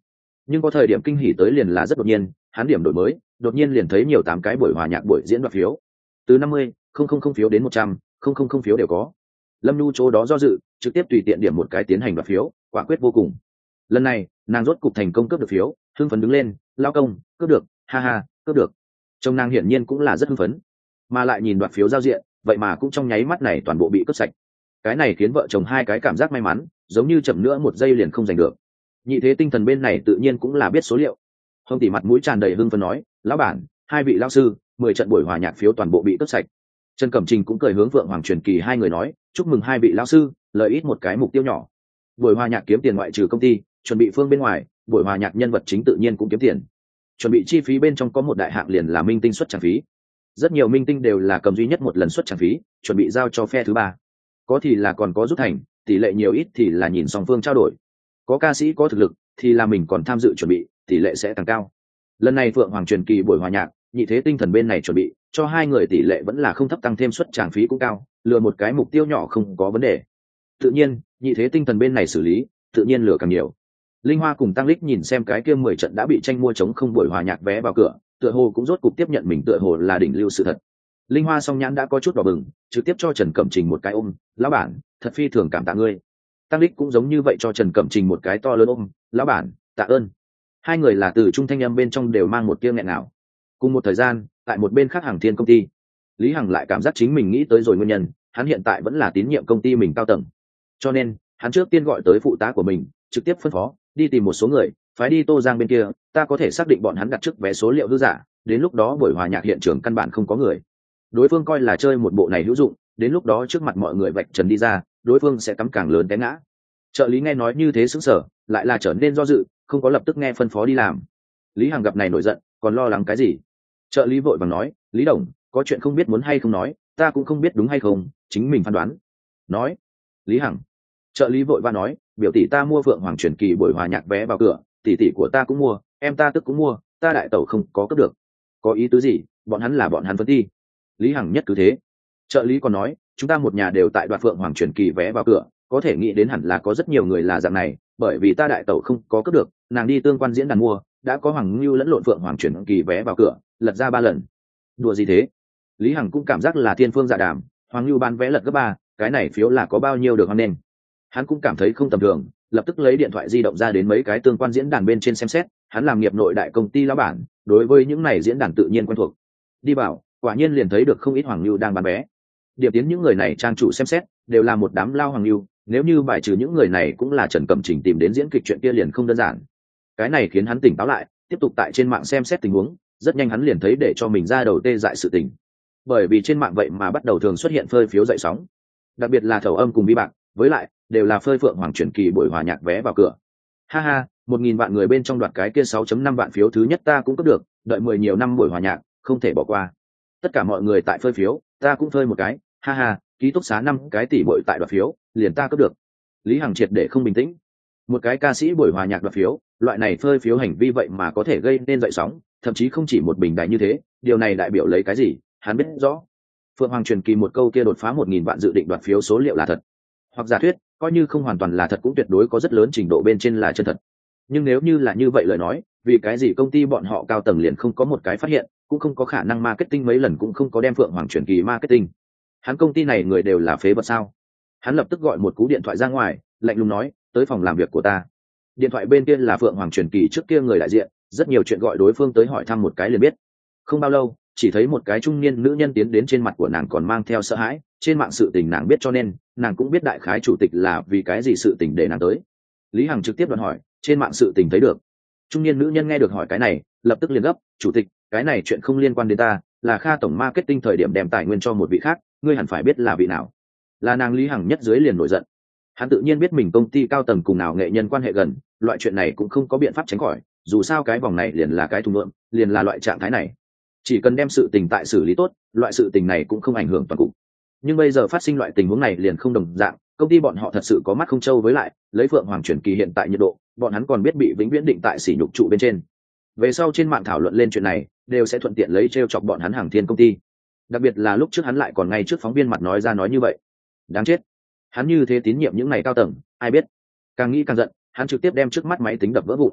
nhưng có thời điểm kinh hỉ tới liền là rất đột nhiên, hắn điểm đổi mới đột nhiên liền thấy nhiều tám cái buổi hòa nhạc buổi diễn đoạt phiếu, từ năm mươi không không không phiếu đến một trăm không không không phiếu đều có. Lâm Nhu chỗ đó do dự, trực tiếp tùy tiện điểm một cái tiến hành đoạt phiếu, quả quyết vô cùng. Lần này nàng rốt cục thành công cướp được phiếu, hưng phấn đứng lên, lao công cướp được, ha ha cướp được. Chồng nàng hiển nhiên cũng là rất hưng phấn, mà lại nhìn đoạt phiếu giao diện vậy mà cũng trong nháy mắt này toàn bộ bị cướp sạch. Cái này khiến vợ chồng hai cái cảm giác may mắn, giống như chậm nữa một giây liền không giành được. Nhị thế tinh thần bên này tự nhiên cũng là biết số liệu. Hồng tỷ mặt mũi tràn đầy hưng phấn nói, lão bản, hai vị lão sư, mười trận buổi hòa nhạc phiếu toàn bộ bị cướp sạch. Trần Cẩm Trình cũng cười hướng Vượng Hoàng truyền kỳ hai người nói, chúc mừng hai vị lão sư, lợi ít một cái mục tiêu nhỏ. Buổi hòa nhạc kiếm tiền ngoại trừ công ty chuẩn bị phương bên ngoài, buổi hòa nhạc nhân vật chính tự nhiên cũng kiếm tiền. Chuẩn bị chi phí bên trong có một đại hạng liền là minh tinh xuất tràng phí. Rất nhiều minh tinh đều là cầm duy nhất một lần xuất tràng phí, chuẩn bị giao cho phe thứ ba. Có thì là còn có rút thành, tỷ lệ nhiều ít thì là nhìn song phương trao đổi. Có ca sĩ có thực lực thì là mình còn tham dự chuẩn bị, tỷ lệ sẽ càng cao. Lần này Phượng Hoàng truyền kỳ buổi hòa nhạc, nhị thế tinh thần bên này chuẩn bị cho hai người tỷ lệ vẫn là không thấp, tăng thêm suất tràng phí cũng cao, lừa một cái mục tiêu nhỏ không có vấn đề. Tự nhiên nhị thế tinh thần bên này xử lý tự nhiên lừa càng nhiều. Linh Hoa cùng Tăng Lích nhìn xem cái kia mười trận đã bị tranh mua chống không buổi hòa nhạc vé vào cửa, tựa hồ cũng rốt cục tiếp nhận mình tựa hồ là đỉnh lưu sự thật. Linh Hoa song nhãn đã có chút đỏ bừng, trực tiếp cho Trần Cẩm Trình một cái ôm, lão bản thật phi thường cảm tạ ngươi. Tăng Lích cũng giống như vậy cho Trần Cẩm Trình một cái to lớn ôm, lão bản tạ ơn. Hai người là từ trung thanh âm bên trong đều mang một tia nghẹn ngào. Cùng một thời gian, tại một bên khác Hàng Thiên công ty, Lý Hằng lại cảm giác chính mình nghĩ tới rồi nguyên nhân, hắn hiện tại vẫn là tín nhiệm công ty mình cao tầng, cho nên hắn trước tiên gọi tới phụ tá của mình, trực tiếp phân phó đi tìm một số người, phái đi Tô Giang bên kia, ta có thể xác định bọn hắn đặt trước vé số liệu hư giả, đến lúc đó buổi hòa nhạc hiện trường căn bản không có người. Đối phương coi là chơi một bộ này hữu dụng, đến lúc đó trước mặt mọi người vạch trần đi ra, đối phương sẽ cắm càng lớn té ngã. Trợ lý nghe nói như thế sững sờ, lại là trở nên do dự, không có lập tức nghe phân phó đi làm. Lý Hằng gặp này nổi giận, còn lo lắng cái gì? Trợ lý vội vàng nói, Lý Đồng, có chuyện không biết muốn hay không nói, ta cũng không biết đúng hay không, chính mình phán đoán. Nói. Lý Hằng. Trợ lý vội vàng nói, biểu tỷ ta mua Phượng Hoàng truyền kỳ buổi hòa nhạc vé vào cửa, tỷ tỷ của ta cũng mua, em ta tức cũng mua, ta đại tẩu không có cấp được. Có ý tứ gì? Bọn hắn là bọn hắn phân thi. Lý Hằng nhất cứ thế. Trợ lý còn nói, chúng ta một nhà đều tại đoạt Phượng Hoàng truyền kỳ vé vào cửa, có thể nghĩ đến hẳn là có rất nhiều người là dạng này, bởi vì ta đại tẩu không có cấp được, nàng đi tương quan diễn đàn mua, đã có Hoàng Lưu lẫn lộn Phượng Hoàng truyền kỳ vé vào cửa, lật ra ba lần. Đùa gì thế? Lý Hằng cũng cảm giác là thiên phương dạ đàm, Hoàng Lưu bán vé lật gấp ba, cái này phiếu là có bao nhiêu được hoan nên. Hắn cũng cảm thấy không tầm thường, lập tức lấy điện thoại di động ra đến mấy cái tương quan diễn đàn bên trên xem xét, hắn làm nghiệp nội đại công ty lão bản, đối với những này diễn đàn tự nhiên quen thuộc. Đi vào, quả nhiên liền thấy được không ít Hoàng Lưu đang bán vé. Điểm tiến những người này trang chủ xem xét, đều là một đám lao Hoàng Lưu, nếu như bài trừ những người này cũng là Trần Cẩm Trình tìm đến diễn kịch chuyện kia liền không đơn giản. Cái này khiến hắn tỉnh táo lại, tiếp tục tại trên mạng xem xét tình huống, rất nhanh hắn liền thấy để cho mình ra đầu tê dại sự tình. Bởi vì trên mạng vậy mà bắt đầu thường xuất hiện phơi phiếu dậy sóng, đặc biệt là thầu âm cùng vi bạc, với lại đều là phơi Phượng Hoàng truyền kỳ buổi hòa nhạc vé vào cửa. Ha ha, một nghìn vạn người bên trong đoạt cái kia sáu chấm năm vạn phiếu thứ nhất ta cũng cấp được, đợi mười nhiều năm buổi hòa nhạc, không thể bỏ qua. Tất cả mọi người tại phơi phiếu, ta cũng phơi một cái, ha ha, ký túc xá năm cái tỷ bội tại đoạt phiếu, liền ta cấp được. Lý Hằng triệt để không bình tĩnh. Một cái ca sĩ buổi hòa nhạc đoạt phiếu, loại này phơi phiếu hành vi vậy mà có thể gây nên dậy sóng, thậm chí không chỉ một bình đại như thế, điều này đại biểu lấy cái gì, hắn biết rõ. Phượng Hoàng truyền kỳ một câu kia đột phá một nghìn vạn dự định đoạt phiếu số liệu là thật, hoặc giả thuyết, coi như không hoàn toàn là thật cũng tuyệt đối có rất lớn trình độ bên trên là chân thật. Nhưng nếu như là như vậy lời nói, vì cái gì công ty bọn họ cao tầng liền không có một cái phát hiện, cũng không có khả năng marketing mấy lần cũng không có đem Phượng Hoàng truyền kỳ marketing. Hắn công ty này người đều là phế vật sao? Hắn lập tức gọi một cú điện thoại ra ngoài, lạnh lùng nói, tới phòng làm việc của ta. Điện thoại bên kia là Phượng Hoàng truyền kỳ trước kia người đại diện, rất nhiều chuyện gọi đối phương tới hỏi thăm một cái liền biết. Không bao lâu, chỉ thấy một cái trung niên nữ nhân tiến đến, trên mặt của nàng còn mang theo sợ hãi, trên mạng sự tình nàng biết cho nên nàng cũng biết đại khái chủ tịch là vì cái gì sự tình để nàng tới. Lý Hằng trực tiếp đoạn hỏi, trên mạng sự tình thấy được. Trung niên nữ nhân nghe được hỏi cái này, lập tức liền gấp, chủ tịch, cái này chuyện không liên quan đến ta, là Kha tổng marketing thời điểm đem tài nguyên cho một vị khác, ngươi hẳn phải biết là vị nào. Là nàng. Lý Hằng nhất dưới liền nổi giận. Hắn tự nhiên biết mình công ty cao tầng cùng nào nghệ nhân quan hệ gần, loại chuyện này cũng không có biện pháp tránh khỏi, dù sao cái vòng này liền là cái thùng lượm, liền là loại trạng thái này. Chỉ cần đem sự tình tại xử lý tốt, loại sự tình này cũng không ảnh hưởng toàn cục. Nhưng bây giờ phát sinh loại tình huống này liền không đồng dạng, công ty bọn họ thật sự có mắt không trâu, với lại lấy Phượng Hoàng truyền kỳ hiện tại nhiệt độ, bọn hắn còn biết bị vĩnh viễn định tại sỉ nhục trụ bên trên. Về sau trên mạng thảo luận lên chuyện này, đều sẽ thuận tiện lấy trêu chọc bọn hắn Hàng Thiên công ty. Đặc biệt là lúc trước hắn lại còn ngay trước phóng viên mặt nói ra nói như vậy. Đáng chết. Hắn như thế tín nhiệm những này cao tầng, ai biết. Càng nghĩ càng giận, hắn trực tiếp đem trước mắt máy tính đập vỡ vụn.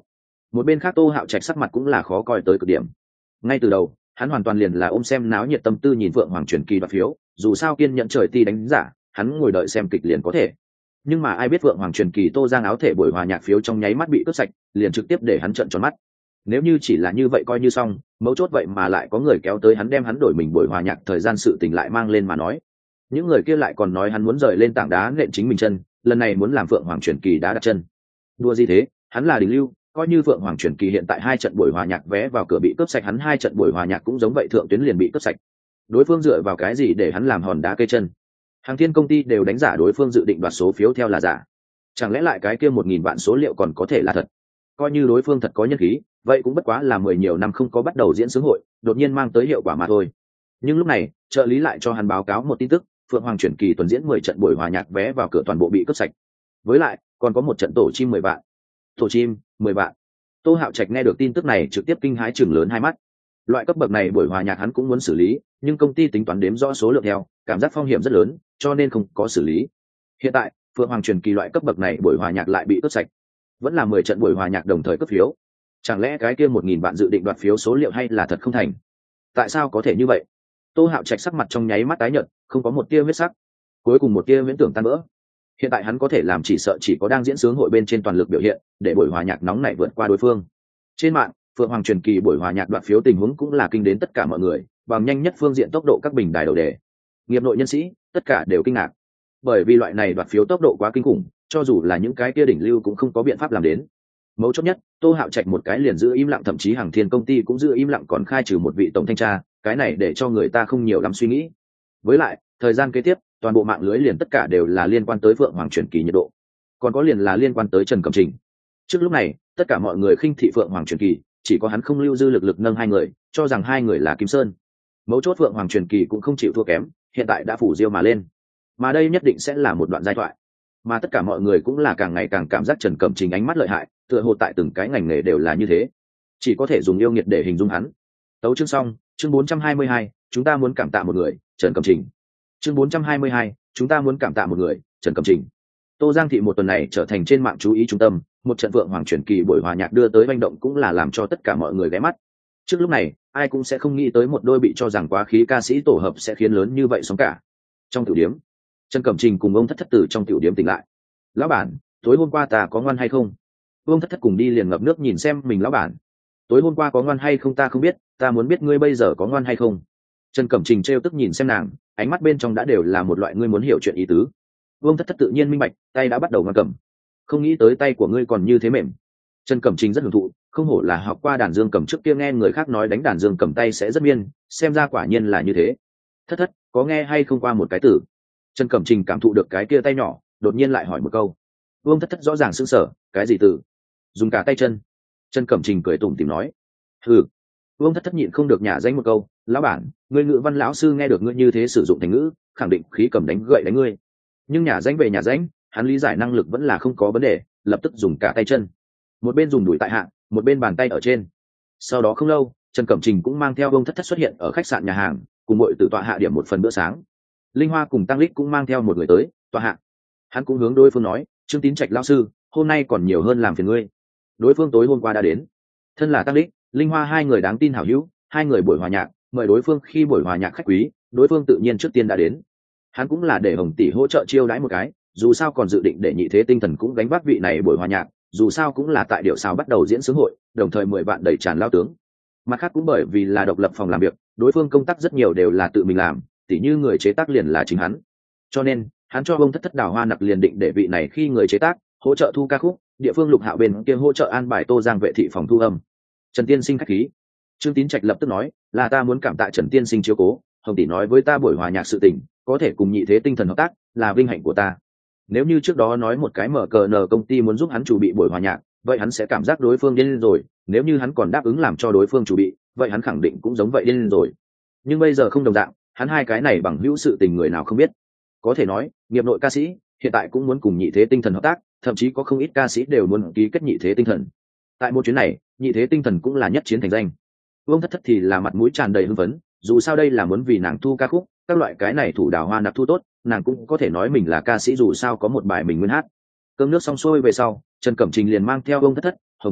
Một bên khác Tô Hạo Trạch sắc mặt cũng là khó coi tới cực điểm. Ngay từ đầu hắn hoàn toàn liền là ôm xem náo nhiệt tâm tư nhìn Phượng Hoàng truyền kỳ đoạt phiếu, dù sao kiên nhẫn trời ti đánh giả, hắn ngồi đợi xem kịch liền có thể. Nhưng mà ai biết Phượng Hoàng truyền kỳ Tô Giang áo thể buổi hòa nhạc phiếu trong nháy mắt bị cướp sạch, liền trực tiếp để hắn trợn tròn mắt. Nếu như chỉ là như vậy coi như xong, mấu chốt vậy mà lại có người kéo tới hắn đem hắn đổi mình buổi hòa nhạc thời gian sự tình lại mang lên mà nói. Những người kia lại còn nói hắn muốn rời lên tảng đá nện chính mình chân, lần này muốn làm Phượng Hoàng truyền kỳ đá đặt chân. Đùa gì thế, hắn là đỉnh lưu, coi như Phượng Hoàng truyền kỳ hiện tại hai trận buổi hòa nhạc vé vào cửa bị cướp sạch, hắn hai trận buổi hòa nhạc cũng giống vậy, thượng tuyến liền bị cướp sạch. Đối phương dựa vào cái gì để hắn làm hòn đá cây chân? Hàng thiên công ty đều đánh giả đối phương dự định đoạt số phiếu theo là giả, chẳng lẽ lại cái kia một nghìn vạn số liệu còn có thể là thật? Coi như đối phương thật có nhân khí, vậy cũng bất quá là mười nhiều năm không có bắt đầu diễn xướng hội, đột nhiên mang tới hiệu quả mà thôi. Nhưng lúc này trợ lý lại cho hắn báo cáo một tin tức, Phượng Hoàng truyền kỳ tuần diễn mười trận buổi hòa nhạc vé vào cửa toàn bộ bị cướp sạch, với lại còn có một trận tổ chim mười vạn. Tổ chim mười vạn? Tô Hạo Trạch nghe được tin tức này trực tiếp kinh hãi chừng lớn hai mắt. Loại cấp bậc này buổi hòa nhạc hắn cũng muốn xử lý, nhưng công ty tính toán đếm rõ số lượng theo, cảm giác phong hiểm rất lớn, cho nên không có xử lý. Hiện tại Phượng Hoàng truyền kỳ loại cấp bậc này buổi hòa nhạc lại bị cướp sạch, vẫn là mười trận buổi hòa nhạc đồng thời cướp phiếu. Chẳng lẽ cái kia một nghìn bạn dự định đoạt phiếu số liệu hay là thật không thành? Tại sao có thể như vậy? Tô Hạo Trạch sắc mặt trong nháy mắt tái nhợt, không có một tia huyết sắc, cuối cùng một tia viễn tưởng tan vỡ. Hiện tại hắn có thể làm chỉ sợ chỉ có đang diễn sướng hội bên trên toàn lực biểu hiện, để buổi hòa nhạc nóng này vượt qua đối phương. Trên mạng, Phượng Hoàng truyền kỳ buổi hòa nhạc đoạt phiếu tình huống cũng là kinh đến tất cả mọi người, bằng nhanh nhất phương diện tốc độ các bình đài đầu đề. Nghiệp nội nhân sĩ, tất cả đều kinh ngạc. Bởi vì loại này đoạt phiếu tốc độ quá kinh khủng, cho dù là những cái kia đỉnh lưu cũng không có biện pháp làm đến. Mấu chốt nhất, Tô Hạo Trạch một cái liền giữ im lặng, thậm chí Hàng Thiên công ty cũng giữ im lặng, còn khai trừ một vị tổng thanh tra, cái này để cho người ta không nhiều lắm suy nghĩ. Với lại, thời gian kế tiếp, toàn bộ mạng lưới liền tất cả đều là liên quan tới Phượng Hoàng truyền kỳ nhiệt độ, còn có liền là liên quan tới Trần Cẩm Trình. Trước lúc này, tất cả mọi người khinh thị Phượng Hoàng truyền kỳ, chỉ có hắn không lưu dư lực lực nâng hai người, cho rằng hai người là Kim Sơn. Mấu chốt Phượng Hoàng truyền kỳ cũng không chịu thua kém, hiện tại đã phủ diêu mà lên. Mà đây nhất định sẽ là một đoạn giai thoại. Mà tất cả mọi người cũng là càng ngày càng cảm giác Trần Cẩm Trình ánh mắt lợi hại, tựa hồ tại từng cái ngành nghề đều là như thế, chỉ có thể dùng yêu nghiệt để hình dung hắn. Tấu chương xong, chương bốn trăm hai mươi hai, chúng ta muốn cảm tạ một người, Trần Cẩm Trình. Chương bốn trăm hai mươi hai, chúng ta muốn cảm tạ một người, Trần Cẩm Trình. Tô Giang thị một tuần này trở thành trên mạng chú ý trung tâm, một trận Phượng Hoàng truyền kỳ buổi hòa nhạc đưa tới manh động cũng là làm cho tất cả mọi người ghé mắt. Trước lúc này, ai cũng sẽ không nghĩ tới một đôi bị cho rằng quá khí ca sĩ tổ hợp sẽ khiến lớn như vậy sóng cả. Trong tiểu điếm, Trần Cẩm Trình cùng ông thất thất từ trong tiểu điếm tỉnh lại. Lão bản, tối hôm qua ta có ngoan hay không? Ông thất thất cùng đi liền ngập nước nhìn xem mình lão bản. Tối hôm qua có ngoan hay không ta không biết, ta muốn biết ngươi bây giờ có ngoan hay không. Trần Cẩm Trình trêu tức nhìn xem nàng, ánh mắt bên trong đã đều là một loại ngươi muốn hiểu chuyện ý tứ. Vương thất thất tự nhiên minh bạch, tay đã bắt đầu ngoan cầm. Không nghĩ tới tay của ngươi còn như thế mềm. Trần Cẩm Trình rất hưởng thụ, không hổ là học qua đàn dương cầm, trước kia nghe người khác nói đánh đàn dương cầm tay sẽ rất miên, xem ra quả nhiên là như thế. Thất thất, có nghe hay không qua một cái từ? Trần Cẩm Trình cảm thụ được cái kia tay nhỏ, đột nhiên lại hỏi một câu. Vương thất thất rõ ràng sững sờ, cái gì từ? Dùng cả tay chân. Trần Cẩm Trình cười tủm tỉm nói. Hừ. Vương thất thất nhịn không được nhả danh một câu, lão bản, ngươi ngữ văn lão sư nghe được ngươi như thế sử dụng thành ngữ, khẳng định khí cầm đánh gậy đánh ngươi. Nhưng nhả danh về nhả danh, hắn lý giải năng lực vẫn là không có vấn đề, lập tức dùng cả tay chân. Một bên dùng đùi tại hạ, một bên bàn tay ở trên. Sau đó không lâu, Trần Cẩm Trình cũng mang theo Vương thất thất xuất hiện ở khách sạn nhà hàng, cùng mọi tử tọa hạ điểm một phần bữa sáng. Linh Hoa cùng Tăng Lích cũng mang theo một người tới tọa hạ. Hắn cũng hướng đối phương nói, Trương Tín Trạch lão sư, hôm nay còn nhiều hơn làm phiền ngươi. Đối phương tối hôm qua đã đến. Thân là Tăng Lích, Linh Hoa hai người đáng tin hảo hữu, hai người buổi hòa nhạc, mời đối phương khi buổi hòa nhạc khách quý, đối phương tự nhiên trước tiên đã đến. Hắn cũng là để Hồng tỷ hỗ trợ chiêu đãi một cái, dù sao còn dự định để Nhị Thế Tinh Thần cũng gánh vác vị này buổi hòa nhạc, dù sao cũng là tại điệu sao bắt đầu diễn xướng hội, đồng thời mười vạn đầy tràn lao tướng. Mặt khác cũng bởi vì là độc lập phòng làm việc, đối phương công tác rất nhiều đều là tự mình làm, tỉ như người chế tác liền là chính hắn. Cho nên, hắn cho Bông Thất Thất Đào Hoa Nặc liền định để vị này khi người chế tác, hỗ trợ thu ca khúc, địa phương Lục Hạo bên kia hỗ trợ an bài Tô Giang vệ thị phòng thu âm. Trần tiên sinh khách khí. Trương Tín Trạch lập tức nói, là ta muốn cảm tạ Trần tiên sinh chiếu cố, Hồng tỷ nói với ta buổi hòa nhạc sự tình, có thể cùng Nhị Thế Tinh Thần hợp tác, là vinh hạnh của ta. Nếu như trước đó nói một cái mở cờ nờ công ty muốn giúp hắn chủ bị buổi hòa nhạc, vậy hắn sẽ cảm giác đối phương điên rồi, nếu như hắn còn đáp ứng làm cho đối phương chủ bị, vậy hắn khẳng định cũng giống vậy điên rồi. Nhưng bây giờ không đồng dạng, hắn hai cái này bằng hữu sự tình người nào không biết. Có thể nói, nghiệp nội ca sĩ hiện tại cũng muốn cùng Nhị Thế Tinh Thần hợp tác, thậm chí có không ít ca sĩ đều muốn ký kết Nhị Thế Tinh Thần. Tại một chuyến này, Nhị Thế Tinh Thần cũng là nhất chiến thành danh. Vương Thất Thất thì là mặt mũi tràn đầy hưng phấn, dù sao đây là muốn vì nàng thu ca khúc, các loại cái này thủ đào hoa nạp thu tốt, nàng cũng có thể nói mình là ca sĩ, dù sao có một bài mình nguyên hát. Cơm nước xong xuôi về sau, Trần Cẩm Trình liền mang theo Vương Thất Thất, Hồng tỷ,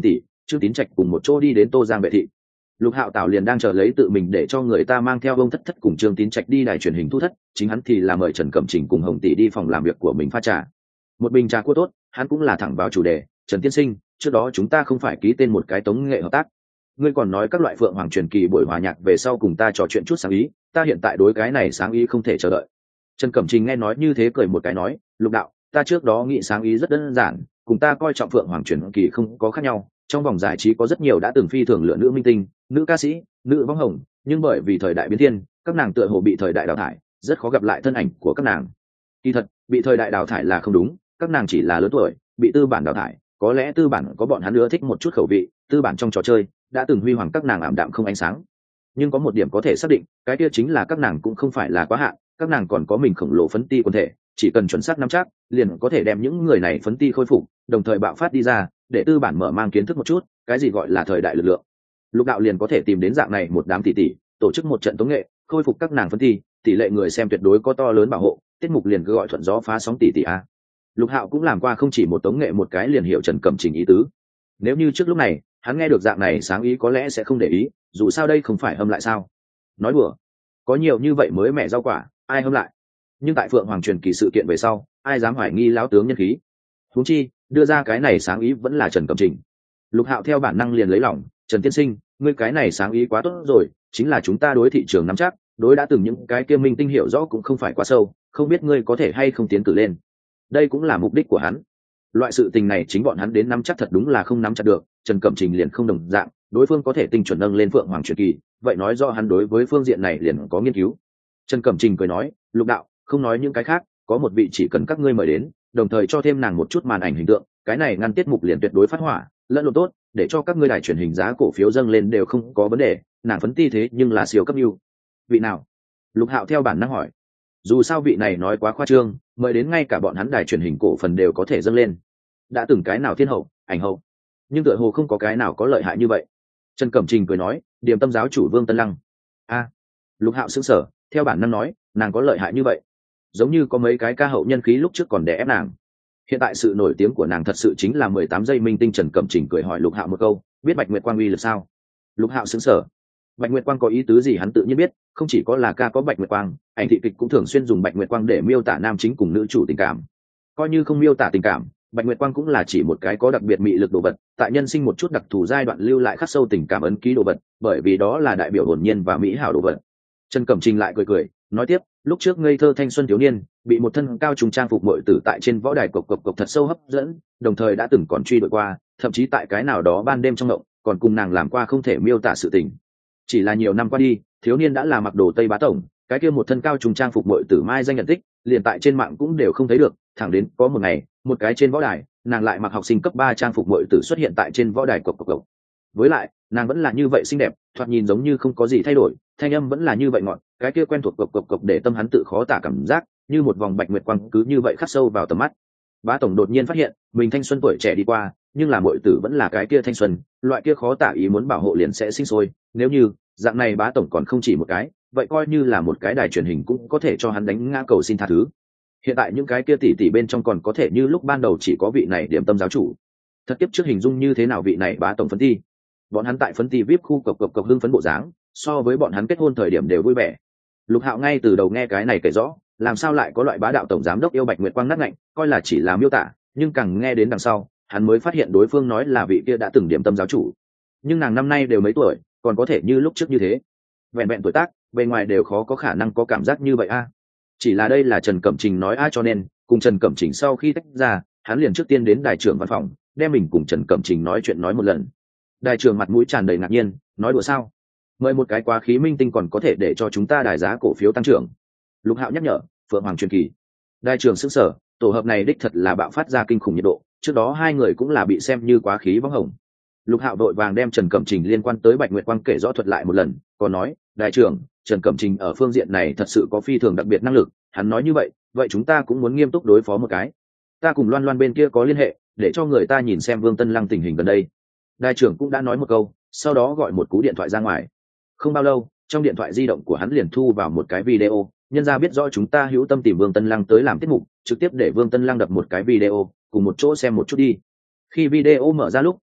Trương Tín Trạch cùng một chỗ đi đến Tô Giang vệ thị. Lục Hạo Tảo liền đang chờ lấy tự mình để cho người ta mang theo ông thất thất cùng Trương Tín Trạch đi đài truyền hình thu thất, chính hắn thì là mời Trần Cẩm Trình cùng Hồng tỷ đi phòng làm việc của mình pha trà. Một bình trà cua tốt, hắn cũng là thẳng vào chủ đề. Trần tiên sinh, trước đó chúng ta không phải ký tên một cái tống nghệ hợp tác, ngươi còn nói các loại Phượng Hoàng truyền kỳ buổi hòa nhạc về sau cùng ta trò chuyện chút sáng ý, ta hiện tại đối cái này sáng ý không thể chờ đợi. Trần Cẩm Trình nghe nói như thế cười một cái nói, Lục đạo, ta trước đó nghĩ sáng ý rất đơn giản, cùng ta coi trọng Phượng Hoàng truyền kỳ không có khác nhau. Trong vòng giải trí có rất nhiều đã từng phi thường lựa nữ minh tinh, nữ ca sĩ, nữ võng hồng, nhưng bởi vì thời đại biến thiên, các nàng tựa hồ bị thời đại đào thải, rất khó gặp lại thân ảnh của các nàng. Kỳ thật, bị thời đại đào thải là không đúng, các nàng chỉ là lớn tuổi, bị tư bản đào thải, có lẽ tư bản có bọn hắn ưa thích một chút khẩu vị, tư bản trong trò chơi đã từng huy hoàng các nàng ảm đạm không ánh sáng. Nhưng có một điểm có thể xác định, cái kia chính là các nàng cũng không phải là quá hạn, các nàng còn có mình khổng lồ phấn ti quần thể, chỉ cần chuẩn xác nắm chắc, liền có thể đem những người này phấn ti khôi phục, đồng thời bạo phát đi ra, để tư bản mở mang kiến thức một chút, cái gì gọi là thời đại lực lượng. Lục đạo liền có thể tìm đến dạng này một đám tỷ tỷ, tổ chức một trận tống nghệ, khôi phục các nàng phấn ti, tỷ lệ người xem tuyệt đối có to lớn bảo hộ, tiết mục liền cứ gọi thuận gió phá sóng tỷ tỷ a. Lục Hạo cũng làm qua không chỉ một tống nghệ một cái liền hiểu Trần Cẩm Trình ý tứ. Nếu như trước lúc này, hắn nghe được dạng này sáng ý có lẽ sẽ không để ý, dù sao đây không phải hâm lại sao? Nói đùa, có nhiều như vậy mới mẹ rau quả, ai hâm lại? Nhưng tại Phượng Hoàng truyền kỳ sự kiện về sau, ai dám hoài nghi lão tướng nhân khí? Huống chi, đưa ra cái này sáng ý vẫn là Trần Cẩm Trình. Lục Hạo theo bản năng liền lấy lòng, Trần tiên sinh, ngươi cái này sáng ý quá tốt rồi, chính là chúng ta đối thị trường nắm chắc, đối đã từng những cái kia minh tinh hiểu rõ cũng không phải quá sâu, không biết ngươi có thể hay không tiến cử lên. Đây cũng là mục đích của hắn. Loại sự tình này chính bọn hắn đến nắm chắc thật đúng là không nắm chắc được, Trần Cẩm Trình liền không đồng dạng, đối phương có thể tinh chuẩn nâng lên Phượng Hoàng truyền kỳ, vậy nói do hắn đối với phương diện này liền có nghiên cứu. Trần Cẩm Trình cười nói, Lục đạo, không nói những cái khác, có một vị chỉ cần các ngươi mời đến, đồng thời cho thêm nàng một chút màn ảnh hình tượng, cái này ngăn tiết mục liền tuyệt đối phát hỏa, lẫn lộn tốt, để cho các ngươi đài truyền hình giá cổ phiếu dâng lên đều không có vấn đề, nàng phấn ti thế nhưng là siêu cấp ưu. Vị nào? Lục Hạo theo bản năng hỏi. Dù sao vị này nói quá khoa trương, mời đến ngay cả bọn hắn đài truyền hình cổ phần đều có thể dâng lên. Đã từng cái nào thiên hậu, ảnh hậu, nhưng tựa hồ không có cái nào có lợi hại như vậy. Trần Cẩm Trình cười nói, Điềm Tâm giáo chủ Vương Tân Lăng. A. Lục Hạo sững sờ, theo bản năng nói, nàng có lợi hại như vậy? Giống như có mấy cái ca hậu nhân khí lúc trước còn đè ép nàng. Hiện tại sự nổi tiếng của nàng thật sự chính là mười tám giây minh tinh. Trần Cẩm Trình cười hỏi Lục Hạo một câu, biết Bạch Nguyệt Quang uy lực sao? Lục Hạo sững sờ. Bạch Nguyệt Quang có ý tứ gì hắn tự nhiên biết, không chỉ có là ca có Bạch Nguyệt Quang, ảnh thị kịch cũng thường xuyên dùng Bạch Nguyệt Quang để miêu tả nam chính cùng nữ chủ tình cảm. Coi như không miêu tả tình cảm, Bạch Nguyệt Quang cũng là chỉ một cái có đặc biệt mị lực đồ vật, tại nhân sinh một chút đặc thù giai đoạn lưu lại khắc sâu tình cảm ấn ký đồ vật, bởi vì đó là đại biểu hồn nhiên và mỹ hảo đồ vật. Trần Cẩm Trình lại cười cười, nói tiếp, lúc trước ngây thơ thanh xuân thiếu niên, bị một thân cao trùng trang phục muội tử tại trên võ đài cộc cộc cộc thật sâu hấp dẫn, đồng thời đã từng còn truy đuổi qua, thậm chí tại cái nào đó ban đêm trong ngộng, còn cùng nàng làm qua không thể miêu tả sự tình. Chỉ là nhiều năm qua đi, thiếu niên đã là mặc đồ Tây bá tổng, cái kia một thân cao trùng trang phục muội tử mai danh nhận tích, liền tại trên mạng cũng đều không thấy được, thẳng đến có một ngày, một cái trên võ đài, nàng lại mặc học sinh cấp ba trang phục muội tử xuất hiện tại trên võ đài cộc cộc cộc. Với lại, nàng vẫn là như vậy xinh đẹp, thoạt nhìn giống như không có gì thay đổi, thanh âm vẫn là như vậy ngọt, cái kia quen thuộc cộc cộc cộc để tâm hắn tự khó tả cảm giác, như một vòng bạch nguyệt quang cứ như vậy khắc sâu vào tầm mắt. Bá tổng đột nhiên phát hiện, mình thanh xuân tuổi trẻ đi qua, nhưng là muội tử vẫn là cái kia thanh xuân, loại kia khó tả ý muốn bảo hộ liền sẽ sinh sôi, nếu như dạng này bá tổng còn không chỉ một cái, vậy coi như là một cái đài truyền hình cũng có thể cho hắn đánh ngã cầu xin tha thứ. Hiện tại những cái kia tỷ tỷ bên trong còn có thể như lúc ban đầu chỉ có vị này Điểm Tâm giáo chủ. Thật kiếp trước hình dung như thế nào vị này bá tổng phấn ti. Bọn hắn tại phấn ti vê i pê khu cộc cộc cộc hưng phấn bộ dáng, so với bọn hắn kết hôn thời điểm đều vui vẻ. Lục Hạo ngay từ đầu nghe cái này kể rõ, làm sao lại có loại bá đạo tổng giám đốc yêu Bạch Nguyệt Quang nát ngạnh, coi là chỉ là miêu tả, nhưng càng nghe đến đằng sau, hắn mới phát hiện đối phương nói là vị kia đã từng Điểm Tâm giáo chủ. Nhưng nàng năm nay đều mấy tuổi, còn có thể như lúc trước như thế. Vẹn vẹn tuổi tác, bề ngoài đều khó có khả năng có cảm giác như vậy a. Chỉ là đây là Trần Cẩm Trình nói a, cho nên cùng Trần Cẩm Trình sau khi tách ra, hắn liền trước tiên đến đài trưởng văn phòng, đem mình cùng Trần Cẩm Trình nói chuyện nói một lần. Đài trưởng mặt mũi tràn đầy ngạc nhiên, nói đùa sao? Mời một cái quá khí minh tinh còn có thể để cho chúng ta đài giá cổ phiếu tăng trưởng. Lục Hạo nhắc nhở, Phượng Hoàng truyền kỳ. Đài trưởng sững sờ, tổ hợp này đích thật là bạo phát ra kinh khủng nhiệt độ, trước đó hai người cũng là bị xem như quá khí vắng hồng. Lục Hạo đội vàng đem Trần Cẩm Trình liên quan tới Bạch Nguyệt Quang kể rõ thuật lại một lần, còn nói, đại trưởng, Trần Cẩm Trình ở phương diện này thật sự có phi thường đặc biệt năng lực, hắn nói như vậy, vậy chúng ta cũng muốn nghiêm túc đối phó một cái. Ta cùng Loan Loan bên kia có liên hệ, để cho người ta nhìn xem Vương Tân Lăng tình hình gần đây. Đại trưởng cũng đã nói một câu, sau đó gọi một cú điện thoại ra ngoài. Không bao lâu, trong điện thoại di động của hắn liền thu vào một cái video, nhân ra biết rõ chúng ta hữu tâm tìm Vương Tân Lăng tới làm tiết mục, trực tiếp để Vương Tân Lăng đập một cái video, cùng một chỗ xem một chút đi. Khi video mở ra lúc,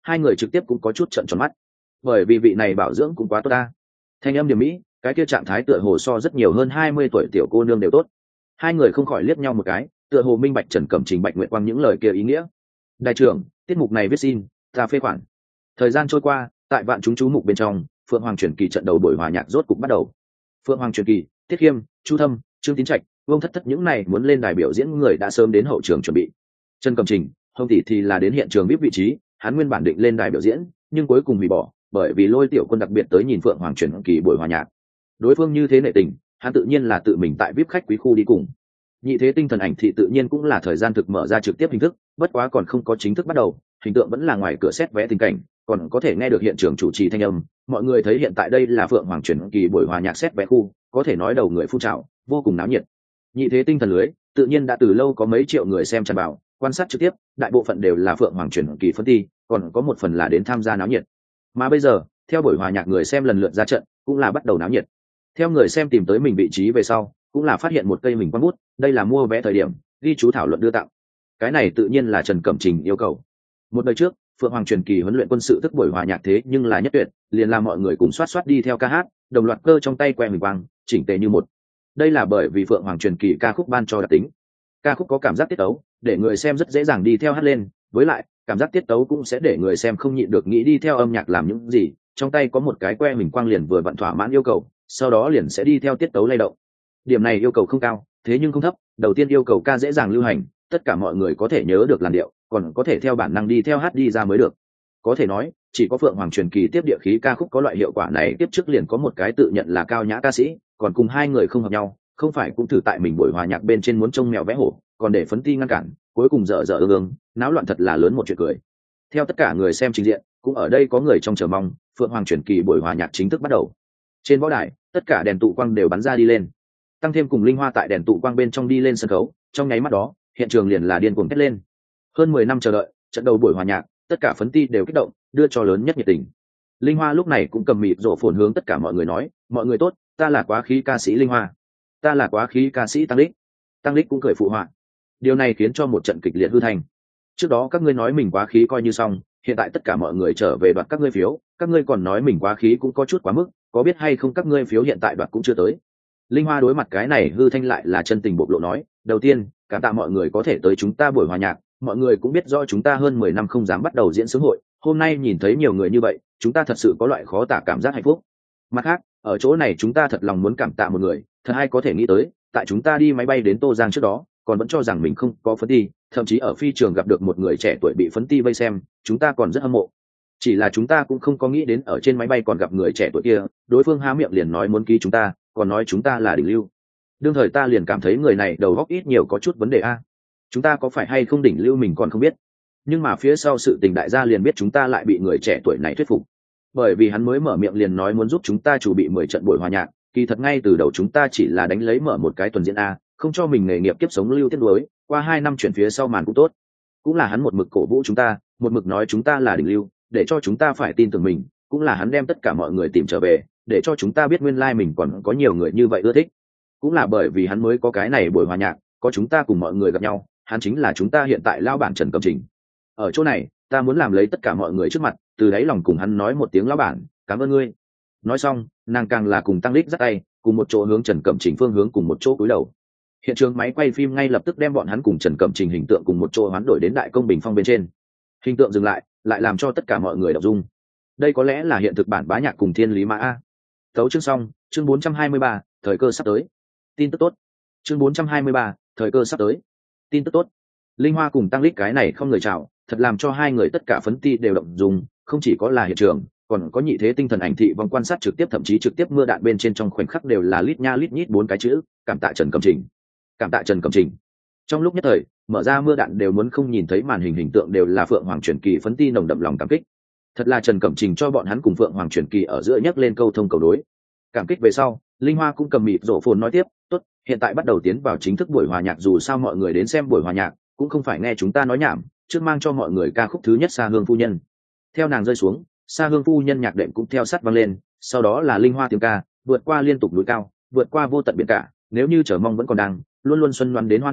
hai người trực tiếp cũng có chút trợn tròn mắt, bởi vì vị này bảo dưỡng cũng quá tốt ta. Thanh âm điểm mỹ, cái kia trạng thái tựa hồ so rất nhiều hơn hai mươi tuổi tiểu cô nương đều tốt. Hai người không khỏi liếc nhau một cái, tựa hồ minh bạch Trần Cẩm Trình Bạch Nguyệt Quang những lời kia ý nghĩa. Đại trưởng, tiết mục này viết xin, ta phê khoản. Thời gian trôi qua, tại vạn chúng chú mục bên trong, Phượng Hoàng truyền kỳ trận đầu buổi hòa nhạc rốt cục bắt đầu. Phượng Hoàng truyền kỳ, Tiết Khiêm, Chu Thâm, Trương Tín Trạch, Vương Thất Thất những này muốn lên đài biểu diễn người đã sớm đến hậu trường chuẩn bị. Trần Cẩm Trình, Hồng tỷ thì là đến hiện trường vê i pê vị trí, hắn nguyên bản định lên đài biểu diễn, nhưng cuối cùng hủy bỏ, bởi vì Lôi Tiểu Quân đặc biệt tới nhìn Phượng Hoàng truyền kỳ buổi hòa nhạc. Đối phương như thế nệ tình, hắn tự nhiên là tự mình tại vê i pê khách quý khu đi cùng. Nhị thế tinh thần ảnh thị tự nhiên cũng là thời gian thực mở ra trực tiếp hình thức, bất quá còn không có chính thức bắt đầu, hình tượng vẫn là ngoài cửa xét vé tình cảnh, còn có thể nghe được hiện trường chủ trì thanh âm. Mọi người thấy hiện tại đây là Phượng Hoàng truyền kỳ buổi hòa nhạc xét vé khu, có thể nói đầu người phun trào, vô cùng náo nhiệt. Nhị thế tinh thần lưới tự nhiên đã từ lâu có mấy triệu người xem tràn vào, quan sát trực tiếp, đại bộ phận đều là Phượng Hoàng truyền kỳ phân ti, còn có một phần là đến tham gia náo nhiệt. Mà bây giờ, theo buổi hòa nhạc người xem lần lượt ra trận, cũng là bắt đầu náo nhiệt. Theo người xem tìm tới mình vị trí về sau, cũng là phát hiện một cây mình quang bút, đây là mua vé thời điểm ghi chú thảo luận đưa tặng. Cái này tự nhiên là Trần Cẩm Trình yêu cầu. Một đời trước, Phượng Hoàng truyền kỳ huấn luyện quân sự tức buổi hòa nhạc thế nhưng là nhất tuyệt, liền làm mọi người cùng xoát xoát đi theo ca hát, đồng loạt cơ trong tay que huỳnh quang, chỉnh tề như một. Đây là bởi vì Phượng Hoàng truyền kỳ ca khúc ban cho đặc tính. Ca khúc có cảm giác tiết tấu, để người xem rất dễ dàng đi theo hát lên, với lại, cảm giác tiết tấu cũng sẽ để người xem không nhịn được nghĩ đi theo âm nhạc làm những gì, trong tay có một cái que huỳnh quang liền vừa vặn thỏa mãn yêu cầu, sau đó liền sẽ đi theo tiết tấu lay động. Điểm này yêu cầu không cao, thế nhưng không thấp, đầu tiên yêu cầu ca dễ dàng lưu hành, tất cả mọi người có thể nhớ được làn điệu, còn có thể theo bản năng đi theo hát đi ra mới được. Có thể nói, chỉ có Phượng Hoàng truyền kỳ tiếp địa khí ca khúc có loại hiệu quả này, tiếp trước liền có một cái tự nhận là cao nhã ca sĩ, còn cùng hai người không hợp nhau, không phải cũng thử tại mình buổi hòa nhạc bên trên muốn trông mèo vẽ hổ, còn để phấn ti ngăn cản, cuối cùng dở dở ương ương, náo loạn thật là lớn một chuyện cười. Theo tất cả người xem trình diện, cũng ở đây có người trong chờ mong, Phượng Hoàng truyền kỳ buổi hòa nhạc chính thức bắt đầu. Trên võ đài, tất cả đèn tụ quang đều bắn ra đi lên, tăng thêm cùng Linh Hoa tại đèn tụ quang bên trong đi lên sân khấu, trong nháy mắt đó, hiện trường liền là điên cuồng thét lên. Hơn mười năm chờ đợi, trận đầu buổi hòa nhạc, tất cả phấn ti đều kích động, đưa cho lớn nhất nhiệt tình. Linh Hoa lúc này cũng cầm mịt rộ phồn hướng tất cả mọi người nói, mọi người tốt, ta là quá khí ca sĩ Linh Hoa, ta là quá khí ca sĩ Tăng Lích. Tăng Lích cũng cười phụ họa. Điều này khiến cho một trận kịch liệt hư thành. Trước đó các ngươi nói mình quá khí coi như xong, hiện tại tất cả mọi người trở về đoạt các ngươi phiếu, các ngươi còn nói mình quá khí cũng có chút quá mức, có biết hay không các ngươi phiếu hiện tại đoạt cũng chưa tới. Linh Hoa đối mặt cái này hư thanh lại là chân tình bộc lộ nói, đầu tiên, cảm tạ mọi người có thể tới chúng ta buổi hòa nhạc, mọi người cũng biết rõ chúng ta hơn mười năm không dám bắt đầu diễn sướng hội, hôm nay nhìn thấy nhiều người như vậy, chúng ta thật sự có loại khó tả cảm giác hạnh phúc. Mặt khác, ở chỗ này chúng ta thật lòng muốn cảm tạ một người, thật ai có thể nghĩ tới, tại chúng ta đi máy bay đến Tô Giang trước đó, còn vẫn cho rằng mình không có phấn ti, thậm chí ở phi trường gặp được một người trẻ tuổi bị phấn ti vây xem, chúng ta còn rất hâm mộ. Chỉ là chúng ta cũng không có nghĩ đến ở trên máy bay còn gặp người trẻ tuổi kia, đối phương há miệng liền nói muốn ký chúng ta, còn nói chúng ta là đỉnh lưu. Đương thời ta liền cảm thấy người này đầu óc ít nhiều có chút vấn đề a. Chúng ta có phải hay không đỉnh lưu mình còn không biết. Nhưng mà phía sau sự tình đại gia liền biết chúng ta lại bị người trẻ tuổi này thuyết phục. Bởi vì hắn mới mở miệng liền nói muốn giúp chúng ta chuẩn bị mười trận buổi hòa nhạc, kỳ thật ngay từ đầu chúng ta chỉ là đánh lấy mở một cái tuần diễn a, không cho mình nghề nghiệp kiếp sống lưu tiết đối, qua hai năm chuyển phía sau màn cũng tốt. Cũng là hắn một mực cổ vũ chúng ta, một mực nói chúng ta là đỉnh lưu, để cho chúng ta phải tin tưởng mình, cũng là hắn đem tất cả mọi người tìm trở về, để cho chúng ta biết nguyên lai mình còn có nhiều người như vậy ưa thích. Cũng là bởi vì hắn mới có cái này buổi hòa nhạc, có chúng ta cùng mọi người gặp nhau, hắn chính là chúng ta hiện tại lão bản Trần Cẩm Trình. Ở chỗ này, ta muốn làm lấy tất cả mọi người trước mặt, từ đáy lòng cùng hắn nói một tiếng lão bản, cảm ơn ngươi. Nói xong, nàng càng là cùng Tăng Lích dắt tay, cùng một chỗ hướng Trần Cẩm Trình phương hướng cùng một chỗ cúi đầu. Hiện trường máy quay phim ngay lập tức đem bọn hắn cùng Trần Cẩm Trình hình tượng cùng một chỗ hoán đổi đến Đại Công Bình Phong bên trên. Hình tượng dừng lại, lại làm cho tất cả mọi người động dung. Đây có lẽ là hiện thực bản bá nhạc cùng Thiên Lý Mã a. Tấu chương xong, chương bốn trăm hai mươi ba, thời cơ sắp tới. Tin tức tốt. Chương bốn trăm hai mươi ba, thời cơ sắp tới. Tin tức tốt. Linh Hoa cùng Tăng Lích cái này không người chào, thật làm cho hai người tất cả phấn ti đều động dung, không chỉ có là hiện trường, còn có nhị thế tinh thần ảnh thị vòng quan sát trực tiếp, thậm chí trực tiếp mưa đạn bên trên trong khoảnh khắc đều là lít nha lít nhít bốn cái chữ, cảm tạ Trần Cẩm Trình. Cảm tạ Trần Cẩm Trình. Trong lúc nhất thời, mở ra mưa đạn đều muốn không nhìn thấy màn hình hình tượng đều là Phượng Hoàng truyền kỳ phấn ti nồng đậm lòng cảm kích. Thật là Trần Cẩm Trình cho bọn hắn cùng Phượng Hoàng truyền kỳ ở giữa nhắc lên câu thông cầu đối. Cảm kích về sau, Linh Hoa cũng cầm mịt rổ phồn nói tiếp, tốt, hiện tại bắt đầu tiến vào chính thức buổi hòa nhạc, dù sao mọi người đến xem buổi hòa nhạc, cũng không phải nghe chúng ta nói nhảm, trước mang cho mọi người ca khúc thứ nhất Sa Hương Phu Nhân. Theo nàng rơi xuống, Sa Hương Phu Nhân nhạc đệm cũng theo sát vang lên, sau đó là Linh Hoa tiếng ca, vượt qua liên tục núi cao, vượt qua vô tận biển cả, nếu như chờ mong vẫn còn đang, luôn luôn xuân loan đến hoa nở,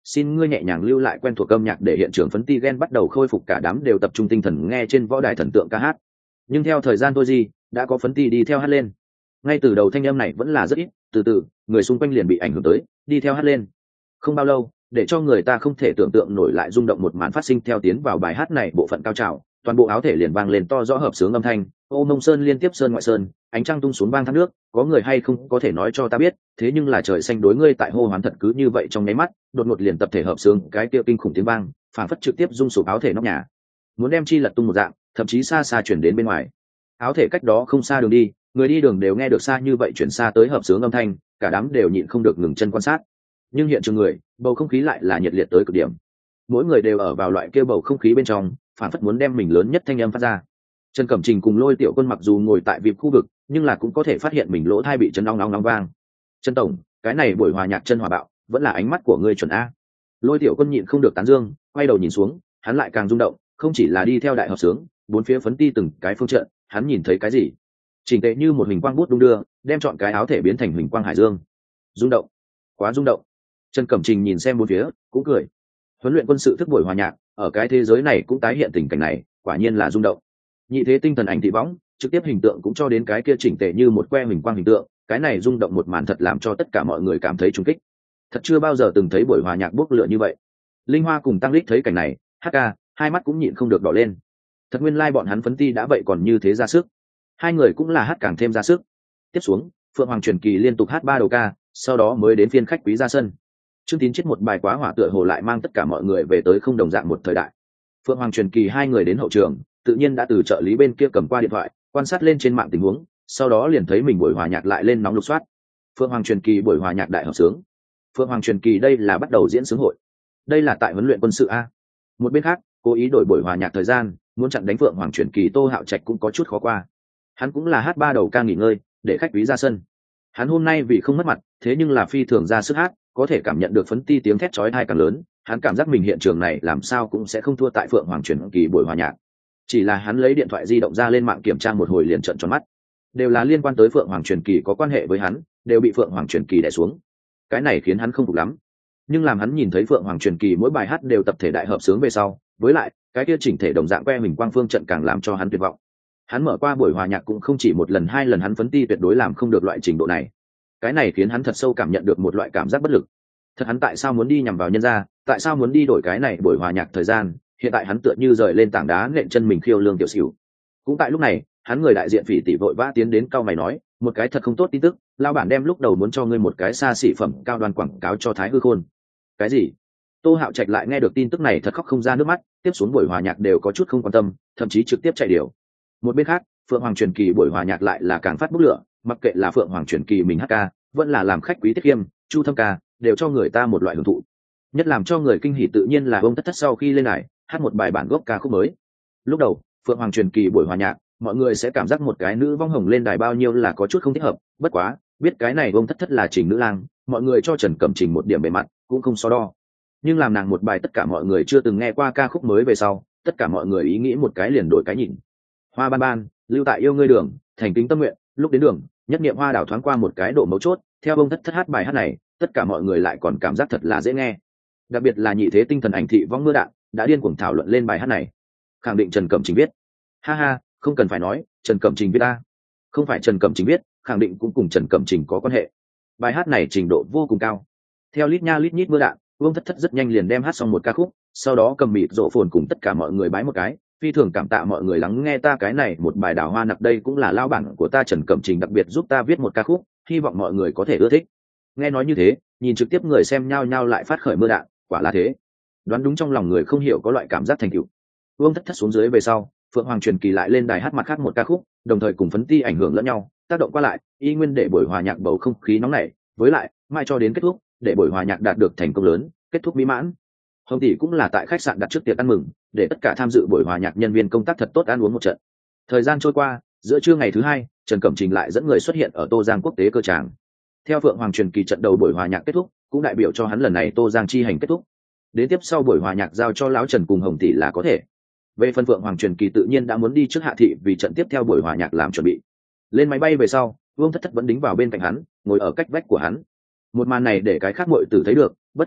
xin ngươi nhẹ nhàng lưu lại quen thuộc âm nhạc để hiện trường phấn ti ghen bắt đầu khôi phục, cả đám đều tập trung tinh thần nghe trên võ đài thần tượng ca hát. Nhưng theo thời gian thôi gì, đã có phấn ti đi theo hát lên. Ngay từ đầu thanh âm này vẫn là rất ít, từ từ người xung quanh liền bị ảnh hưởng tới, đi theo hát lên. Không bao lâu, để cho người ta không thể tưởng tượng nổi lại rung động một màn phát sinh theo tiến vào bài hát này bộ phận cao trào, toàn bộ áo thể liền vang lên to rõ hợp sướng âm thanh, ô mông sơn liên tiếp sơn ngoại sơn, ánh trăng tung xuống vang thác nước, có người hay không có thể nói cho ta biết, thế nhưng là trời xanh đối ngươi tại hô hoán thật cứ như vậy trong nháy mắt, đột ngột liền tập thể hợp sướng, cái kia kinh khủng tiếng vang, phảng phất trực tiếp rung sụp áo thể nóc nhà, muốn đem chi lật tung một dạng, thậm chí xa xa chuyển đến bên ngoài. Áo thể cách đó không xa đường đi, người đi đường đều nghe được xa như vậy chuyển xa tới hợp sướng âm thanh, cả đám đều nhịn không được ngừng chân quan sát. Nhưng hiện trường người, bầu không khí lại là nhiệt liệt tới cực điểm. Mỗi người đều ở vào loại kêu bầu không khí bên trong, phản phất muốn đem mình lớn nhất thanh âm phát ra. Trần Cẩm Trình cùng Lôi Tiểu Quân mặc dù ngồi tại vip khu vực, nhưng là cũng có thể phát hiện mình lỗ tai bị chấn nóng nóng nóng vang. Trần tổng, cái này buổi hòa nhạc chân hòa bạo, vẫn là ánh mắt của ngươi chuẩn a. Lôi Tiểu Quân nhịn không được tán dương, quay đầu nhìn xuống, hắn lại càng rung động, không chỉ là đi theo đại hợp sướng, bốn phía phấn ti từng cái phương trận, hắn nhìn thấy cái gì? Chỉnh tề như một hình quang bút đung đưa, đem chọn cái áo thể biến thành hình quang hải dương. Rung động, quá rung động. Trần Cẩm Trình nhìn xem bốn phía, cũng cười. Huấn luyện quân sự thức buổi hòa nhạc, ở cái thế giới này cũng tái hiện tình cảnh này, quả nhiên là rung động. Nhị thế tinh thần ảnh thị võng, trực tiếp hình tượng cũng cho đến cái kia chỉnh tề như một que hình quang hình tượng, cái này rung động một màn thật làm cho tất cả mọi người cảm thấy trùng kích. Thật chưa bao giờ từng thấy buổi hòa nhạc bốc lửa như vậy. Linh Hoa cùng Tăng Lích thấy cảnh này, hát ca, hai mắt cũng nhịn không được đỏ lên. Thật nguyên lai like bọn hắn phấn ti đã vậy còn như thế ra sức. Hai người cũng là hát càng thêm ra sức. Tiếp xuống, Phượng Hoàng truyền kỳ liên tục hát ba đầu ca, sau đó mới đến phiên khách quý ra sân. Trương Tín chết một bài quá hỏa tựa hồ lại mang tất cả mọi người về tới không đồng dạng một thời đại. Phượng Hoàng truyền kỳ hai người đến hậu trường, tự nhiên đã từ trợ lý bên kia cầm qua điện thoại, quan sát lên trên mạng tình huống, sau đó liền thấy mình buổi hòa nhạc lại lên nóng lục soát. Phượng Hoàng truyền kỳ buổi hòa nhạc đại hợp sướng. Phượng Hoàng truyền kỳ đây là bắt đầu diễn sướng hội. Đây là tại huấn luyện quân sự a. Một bên khác, cố ý đổi buổi hòa nhạc thời gian, muốn chặn đánh Phượng Hoàng truyền kỳ Tô Hạo Trạch cũng có chút khó qua. Hắn cũng là hát ba đầu ca nghỉ ngơi, để khách quý ra sân. Hắn hôm nay vì không mất mặt, thế nhưng là phi thường ra sức hát, có thể cảm nhận được phấn ti tiếng thét chói tai càng lớn, hắn cảm giác mình hiện trường này làm sao cũng sẽ không thua tại Phượng Hoàng truyền kỳ buổi hòa nhạc. Chỉ là hắn lấy điện thoại di động ra lên mạng kiểm tra một hồi liền trợn tròn mắt. Đều là liên quan tới Phượng Hoàng truyền kỳ có quan hệ với hắn, đều bị Phượng Hoàng truyền kỳ đè xuống. Cái này khiến hắn không phục lắm. Nhưng làm hắn nhìn thấy Phượng Hoàng truyền kỳ mỗi bài hát đều tập thể đại hợp sướng về sau, với lại, cái kia chỉnh thể đồng dạng que mình quang phương trận càng làm cho hắn tuyệt vọng. Hắn mở qua buổi hòa nhạc cũng không chỉ một lần hai lần, hắn phấn ti tuyệt đối làm không được loại trình độ này. Cái này khiến hắn thật sâu cảm nhận được một loại cảm giác bất lực. Thật hắn tại sao muốn đi nhằm vào nhân gia, tại sao muốn đi đổi cái này buổi hòa nhạc thời gian, hiện tại hắn tựa như rời lên tảng đá nện chân mình khiêu lương tiểu xỉu. Cũng tại lúc này, hắn người đại diện Phỉ tỷ vội vã tiến đến cau mày nói, một cái thật không tốt tin tức, lao bản đem lúc đầu muốn cho ngươi một cái xa xỉ phẩm cao đoan quảng cáo cho Thái Hư Khôn. Cái gì? Tô Hạo Trạch lại nghe được tin tức này thật khóc không ra nước mắt, tiếp xuống buổi hòa nhạc đều có chút không quan tâm, thậm chí trực tiếp chạy điều. Một bên khác, Phượng Hoàng truyền kỳ buổi hòa nhạc lại là càng phát bốc lửa, mặc kệ là Phượng Hoàng truyền kỳ mình hát ca, vẫn là làm khách quý Tiết Khiêm, Chu Thâm ca, đều cho người ta một loại hưởng thụ. Nhất làm cho người kinh hỉ tự nhiên là ông Tất Thất sau khi lên đài hát một bài bản gốc ca khúc mới. Lúc đầu, Phượng Hoàng truyền kỳ buổi hòa nhạc, mọi người sẽ cảm giác một cái nữ vong hồng lên đài bao nhiêu là có chút không thích hợp, bất quá, biết cái này ông Tất Thất là Trình nữ lang, mọi người cho Trần Cẩm Trình một điểm bề mặt, cũng không so đo. Nhưng làm nàng một bài tất cả mọi người chưa từng nghe qua ca khúc mới về sau, tất cả mọi người ý nghĩ một cái liền đổi cái nhìn. Hoa ban ban, lưu tại yêu ngươi đường, thành kính tâm nguyện, lúc đến đường, nhất niệm hoa đảo thoáng qua một cái độ mấu chốt, theo ông Thất Thất hát bài hát này, tất cả mọi người lại còn cảm giác thật là dễ nghe. Đặc biệt là nhị thế tinh thần ảnh thị vong mưa đạn, đã điên cuồng thảo luận lên bài hát này. Khẳng định Trần Cẩm Trình viết. Ha ha, không cần phải nói, Trần Cẩm Trình viết ta. Không phải Trần Cẩm Trình viết, khẳng định cũng cùng Trần Cẩm Trình có quan hệ. Bài hát này trình độ vô cùng cao. Theo lít nha lít nhít mưa đạn, Vương Thất Thất rất nhanh liền đem hát xong một ca khúc, sau đó cầm mịt rộ phồn cùng tất cả mọi người bái một cái, phi thường cảm tạ mọi người lắng nghe ta cái này một bài đào hoa nặc, đây cũng là lao bản của ta Trần Cẩm Trình đặc biệt giúp ta viết một ca khúc, hy vọng mọi người có thể ưa thích. Nghe nói như thế, nhìn trực tiếp người xem nhao nhao lại phát khởi mưa đạn, quả là thế. Đoán đúng trong lòng người không hiểu có loại cảm giác thành tựu. Vương Thất Thất xuống dưới về sau, Phượng Hoàng truyền kỳ lại lên đài hát mặt khác một ca khúc, đồng thời cùng phấn ti ảnh hưởng lẫn nhau, tác động qua lại, y nguyên để buổi hòa nhạc bầu không khí nóng nảy, với lại, mai cho đến kết thúc, để buổi hòa nhạc đạt được thành công lớn, kết thúc mỹ mãn. Hồng tỷ cũng là tại khách sạn đặt trước tiệc ăn mừng, để tất cả tham dự buổi hòa nhạc nhân viên công tác thật tốt ăn uống một trận. Thời gian trôi qua, giữa trưa ngày thứ hai, Trần Cẩm Trình lại dẫn người xuất hiện ở Tô Giang quốc tế cơ tràng. Theo Phượng Hoàng truyền kỳ trận đầu buổi hòa nhạc kết thúc, cũng đại biểu cho hắn lần này Tô Giang chi hành kết thúc. Đến tiếp sau buổi hòa nhạc giao cho lão Trần cùng Hồng tỷ là có thể. Về phần Phượng Hoàng truyền kỳ tự nhiên đã muốn đi trước Hạ thị vì trận tiếp theo buổi hòa nhạc làm chuẩn bị. Lên máy bay về sau, Vương Thất Thất vẫn đính vào bên cạnh hắn, ngồi ở cách vách của hắn. Một màn này để cái khác muội tử thấy được, bất quá,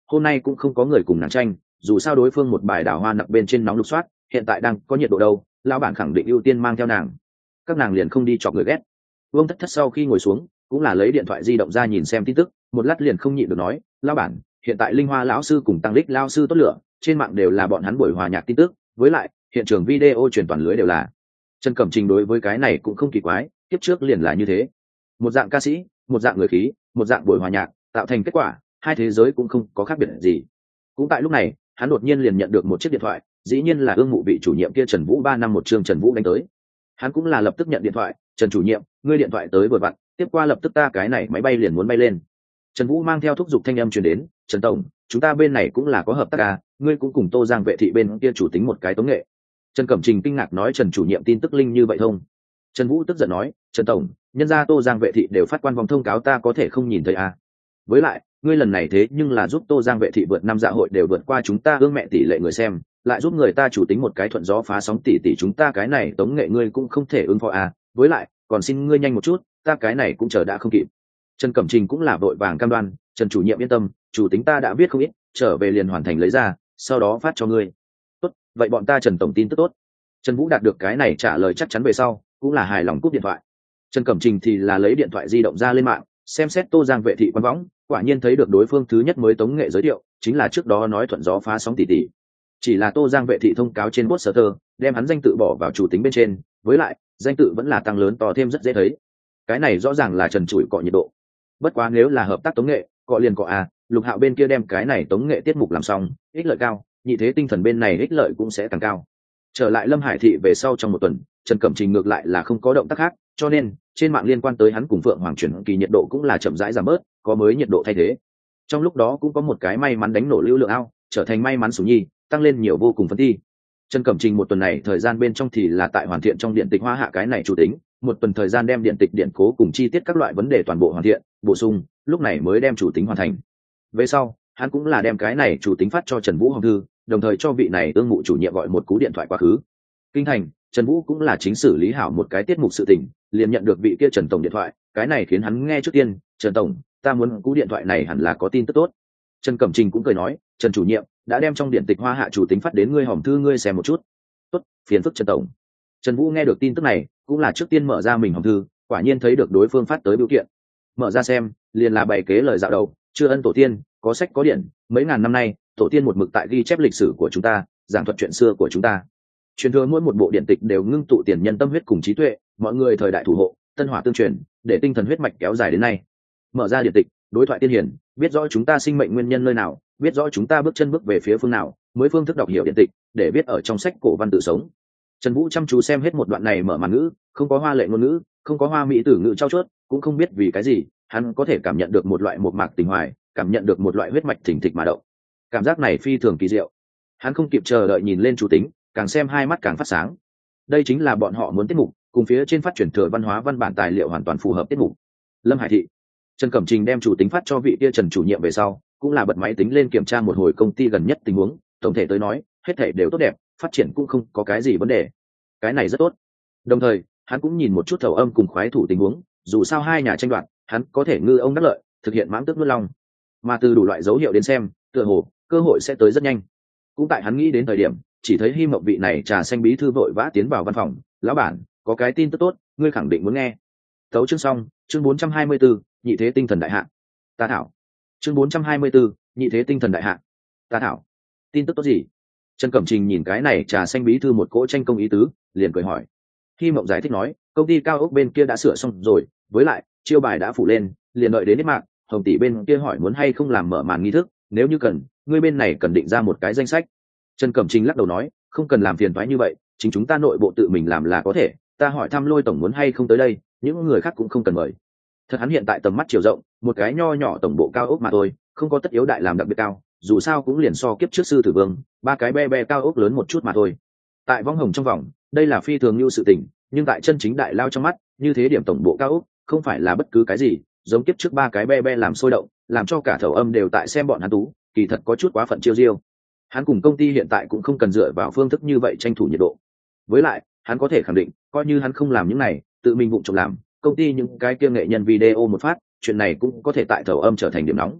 hôm nay cũng không có người cùng nàng tranh, dù sao đối phương một bài đào hoa nặc bên trên nóng lục soát, hiện tại đang có nhiệt độ đâu, lão bản khẳng định ưu tiên mang theo nàng. Các nàng liền không đi chọc người ghét. Vương Thất Thất sau khi ngồi xuống, cũng là lấy điện thoại di động ra nhìn xem tin tức, một lát liền không nhịn được nói, lão bản, hiện tại Linh Hoa lão sư cùng Tăng Đích lão sư tốt lửa, trên mạng đều là bọn hắn buổi hòa nhạc tin tức, với lại hiện trường video truyền toàn lưới đều là. Trần Cẩm Trình đối với cái này cũng không kỳ quái, tiếp trước liền là như thế. Một dạng ca sĩ, một dạng người khí, một dạng buổi hòa nhạc, tạo thành kết quả, hai thế giới cũng không có khác biệt gì. Cũng tại lúc này, hắn đột nhiên liền nhận được một chiếc điện thoại, dĩ nhiên là ương mụ vị chủ nhiệm kia Trần Vũ ba năm một chương Trần Vũ đánh tới. Hắn cũng là lập tức nhận điện thoại, Trần chủ nhiệm, ngươi điện thoại tới vừa vặn, tiếp qua lập tức ta cái này máy bay liền muốn bay lên. Trần Vũ mang theo thúc giục thanh âm truyền đến, Trần tổng, chúng ta bên này cũng là có hợp tác à, ngươi cũng cùng Tô Giang vệ thị bên kia chủ tính một cái tống nghệ. Trần Cẩm Trình kinh ngạc nói, Trần chủ nhiệm tin tức linh như vậy không? Trần Vũ tức giận nói, Trần tổng, nhân gia Tô Giang vệ thị đều phát quan vòng thông cáo, ta có thể không nhìn thấy à? Với lại, ngươi lần này thế nhưng là giúp Tô Giang vệ thị vượt năm dạ hội đều vượt qua chúng ta ương mẹ tỷ lệ người xem, lại giúp người ta chủ tính một cái thuận gió phá sóng tỷ tỷ, chúng ta cái này tống nghệ ngươi cũng không thể ứng phó à? Với lại, còn xin ngươi nhanh một chút, ta cái này cũng chờ đã không kịp. Trần Cẩm Trình cũng là vội vàng cam đoan, Trần chủ nhiệm yên tâm, chủ tính ta đã biết không ít, trở về liền hoàn thành lấy ra, sau đó phát cho ngươi. Tốt, vậy bọn ta Trần tổng tin tức tốt. Trần Vũ đạt được cái này trả lời chắc chắn về sau, cũng là hài lòng cúp điện thoại. Trần Cẩm Trình thì là lấy điện thoại di động ra lên mạng, xem xét Tô Giang vệ thị quan võng, quả nhiên thấy được đối phương thứ nhất mới tống nghệ giới thiệu, chính là trước đó nói thuận gió phá sóng tỷ tỷ. Chỉ là Tô Giang vệ thị thông cáo trên poster đem hắn danh tự bỏ vào chủ tính bên trên, với lại danh tự vẫn là tăng lớn to thêm rất dễ thấy. Cái này rõ ràng là Trần chủi cọ nhiệt độ. Bất quá nếu là hợp tác tống nghệ, cọ liền cọ à, Lục Hạo bên kia đem cái này tống nghệ tiết mục làm xong, ích lợi cao, nhị thế tinh thần bên này ích lợi cũng sẽ càng cao. Trở lại Lâm Hải thị về sau trong một tuần, Trần Cẩm Trình ngược lại là không có động tác khác, cho nên trên mạng liên quan tới hắn cùng Phượng Hoàng chuyển kỳ nhiệt độ cũng là chậm rãi giảm bớt, có mới nhiệt độ thay thế. Trong lúc đó cũng có một cái may mắn đánh nổ lưu lượng ao, trở thành may mắn sủng nhi, tăng lên nhiều vô cùng phân thi. Trần Cẩm Trình một tuần này thời gian bên trong thì là tại hoàn thiện trong điện tịch hoa hạ cái này chủ tính, một tuần thời gian đem điện tịch điện cố cùng chi tiết các loại vấn đề toàn bộ hoàn thiện, bổ sung, lúc này mới đem chủ tính hoàn thành. Về sau, hắn cũng là đem cái này chủ tính phát cho Trần Vũ Hồng thư, đồng thời cho vị này ương mụ chủ nhiệm gọi một cú điện thoại quá khứ. Kinh thành, Trần Vũ cũng là chính xử lý hảo một cái tiết mục sự tình, liền nhận được vị kia Trần tổng điện thoại, cái này khiến hắn nghe trước tiên, Trần tổng, ta muốn cú điện thoại này hẳn là có tin tức tốt. Trần Cẩm Trình cũng cười nói, Trần chủ nhiệm đã đem trong điện tịch hoa hạ chủ tính phát đến ngươi hòm thư, ngươi xem một chút. Tốt, phiền phức Trần tổng. Trần Vũ nghe được tin tức này, cũng là trước tiên mở ra mình hòm thư, quả nhiên thấy được đối phương phát tới biểu kiện. Mở ra xem, liền là bày kế lời dạo đầu, chưa ân tổ tiên, có sách có điển, mấy ngàn năm nay, tổ tiên một mực tại ghi chép lịch sử của chúng ta, giảng thuật chuyện xưa của chúng ta. Truyền thừa mỗi một bộ điện tịch đều ngưng tụ tiền nhân tâm huyết cùng trí tuệ, mọi người thời đại thủ hộ, tân hỏa tương truyền, để tinh thần huyết mạch kéo dài đến nay. Mở ra điện tịch, đối thoại tiên hiển, biết rõ chúng ta sinh mệnh nguyên nhân nơi nào, biết rõ chúng ta bước chân bước về phía phương nào, mới phương thức đọc hiểu điện tịch, để biết ở trong sách cổ văn tự sống. Trần Vũ chăm chú xem hết một đoạn này mở màn ngữ, không có hoa lệ ngôn ngữ, không có hoa mỹ tử ngữ trao chuốt, cũng không biết vì cái gì, hắn có thể cảm nhận được một loại một mạc tình hoài, cảm nhận được một loại huyết mạch thình thịch mà động. Cảm giác này phi thường kỳ diệu. Hắn không kịp chờ đợi nhìn lên chủ tính, càng xem hai mắt càng phát sáng. Đây chính là bọn họ muốn tiết mục, cùng phía trên phát triển thừa văn hóa văn bản tài liệu hoàn toàn phù hợp tiết mục. Lâm Hải thị, Trần Cẩm Trình đem chủ tính phát cho vị kia Trần chủ nhiệm về sau, cũng là bật máy tính lên kiểm tra một hồi công ty gần nhất tình huống, tổng thể tới nói, hết thảy đều tốt đẹp, phát triển cũng không có cái gì vấn đề. Cái này rất tốt. Đồng thời, hắn cũng nhìn một chút thầu âm cùng khoái thủ tình huống, dù sao hai nhà tranh đoạt, hắn có thể ngư ông đắc lợi, thực hiện mãng tước nuốt long. Mà từ đủ loại dấu hiệu đến xem, tựa hồ cơ hội sẽ tới rất nhanh. Cũng tại hắn nghĩ đến thời điểm, chỉ thấy Hi Mộng vị này trà xanh bí thư vội vã tiến vào văn phòng, "Lão bản, có cái tin tức tốt, ngươi khẳng định muốn nghe." Tấu chương xong, chương bốn trăm hai mươi bốn, nhị thế tinh thần đại hạ. Ta thảo. Chương bốn trăm hai mươi bốn, nhị thế tinh thần đại hạ. Ta thảo. Tin tức tốt gì? Trần Cẩm Trình nhìn cái này trà xanh bí thư một cỗ tranh công ý tứ, liền cười hỏi. Hi Mộng giải thích nói, công ty cao ốc bên kia đã sửa xong rồi, với lại chiêu bài đã phủ lên, liền đợi đến hết mạng, Hồng tỷ bên kia hỏi muốn hay không làm mở màn nghi thức, nếu như cần, ngươi bên này cần định ra một cái danh sách. Trần Cẩm Trình lắc đầu nói, không cần làm phiền toái như vậy, chính chúng ta nội bộ tự mình làm là có thể, ta hỏi thăm Lôi tổng muốn hay không tới đây, những người khác cũng không cần mời. Thật hắn hiện tại tầm mắt chiều rộng, một cái nho nhỏ tổng bộ cao ốc mà thôi, không có tất yếu đại làm đặc biệt cao, dù sao cũng liền so kiếp trước sư tử vương, ba cái be be cao ốc lớn một chút mà thôi. Tại Võng Hồng trong vòng, đây là phi thường như sự tình, nhưng tại chân chính đại lao trong mắt, như thế điểm tổng bộ cao ốc không phải là bất cứ cái gì, giống kiếp trước ba cái be be làm sôi động, làm cho cả thầu âm đều tại xem bọn hắn tú, kỳ thật có chút quá phận chiêu diêu. Hắn cùng công ty hiện tại cũng không cần dựa vào phương thức như vậy tranh thủ nhiệt độ. Với lại, hắn có thể khẳng định, coi như hắn không làm những này, tự mình vụng trộm làm, công ty những cái kia nghệ nhân video một phát, chuyện này cũng có thể tại thầu âm trở thành điểm nóng.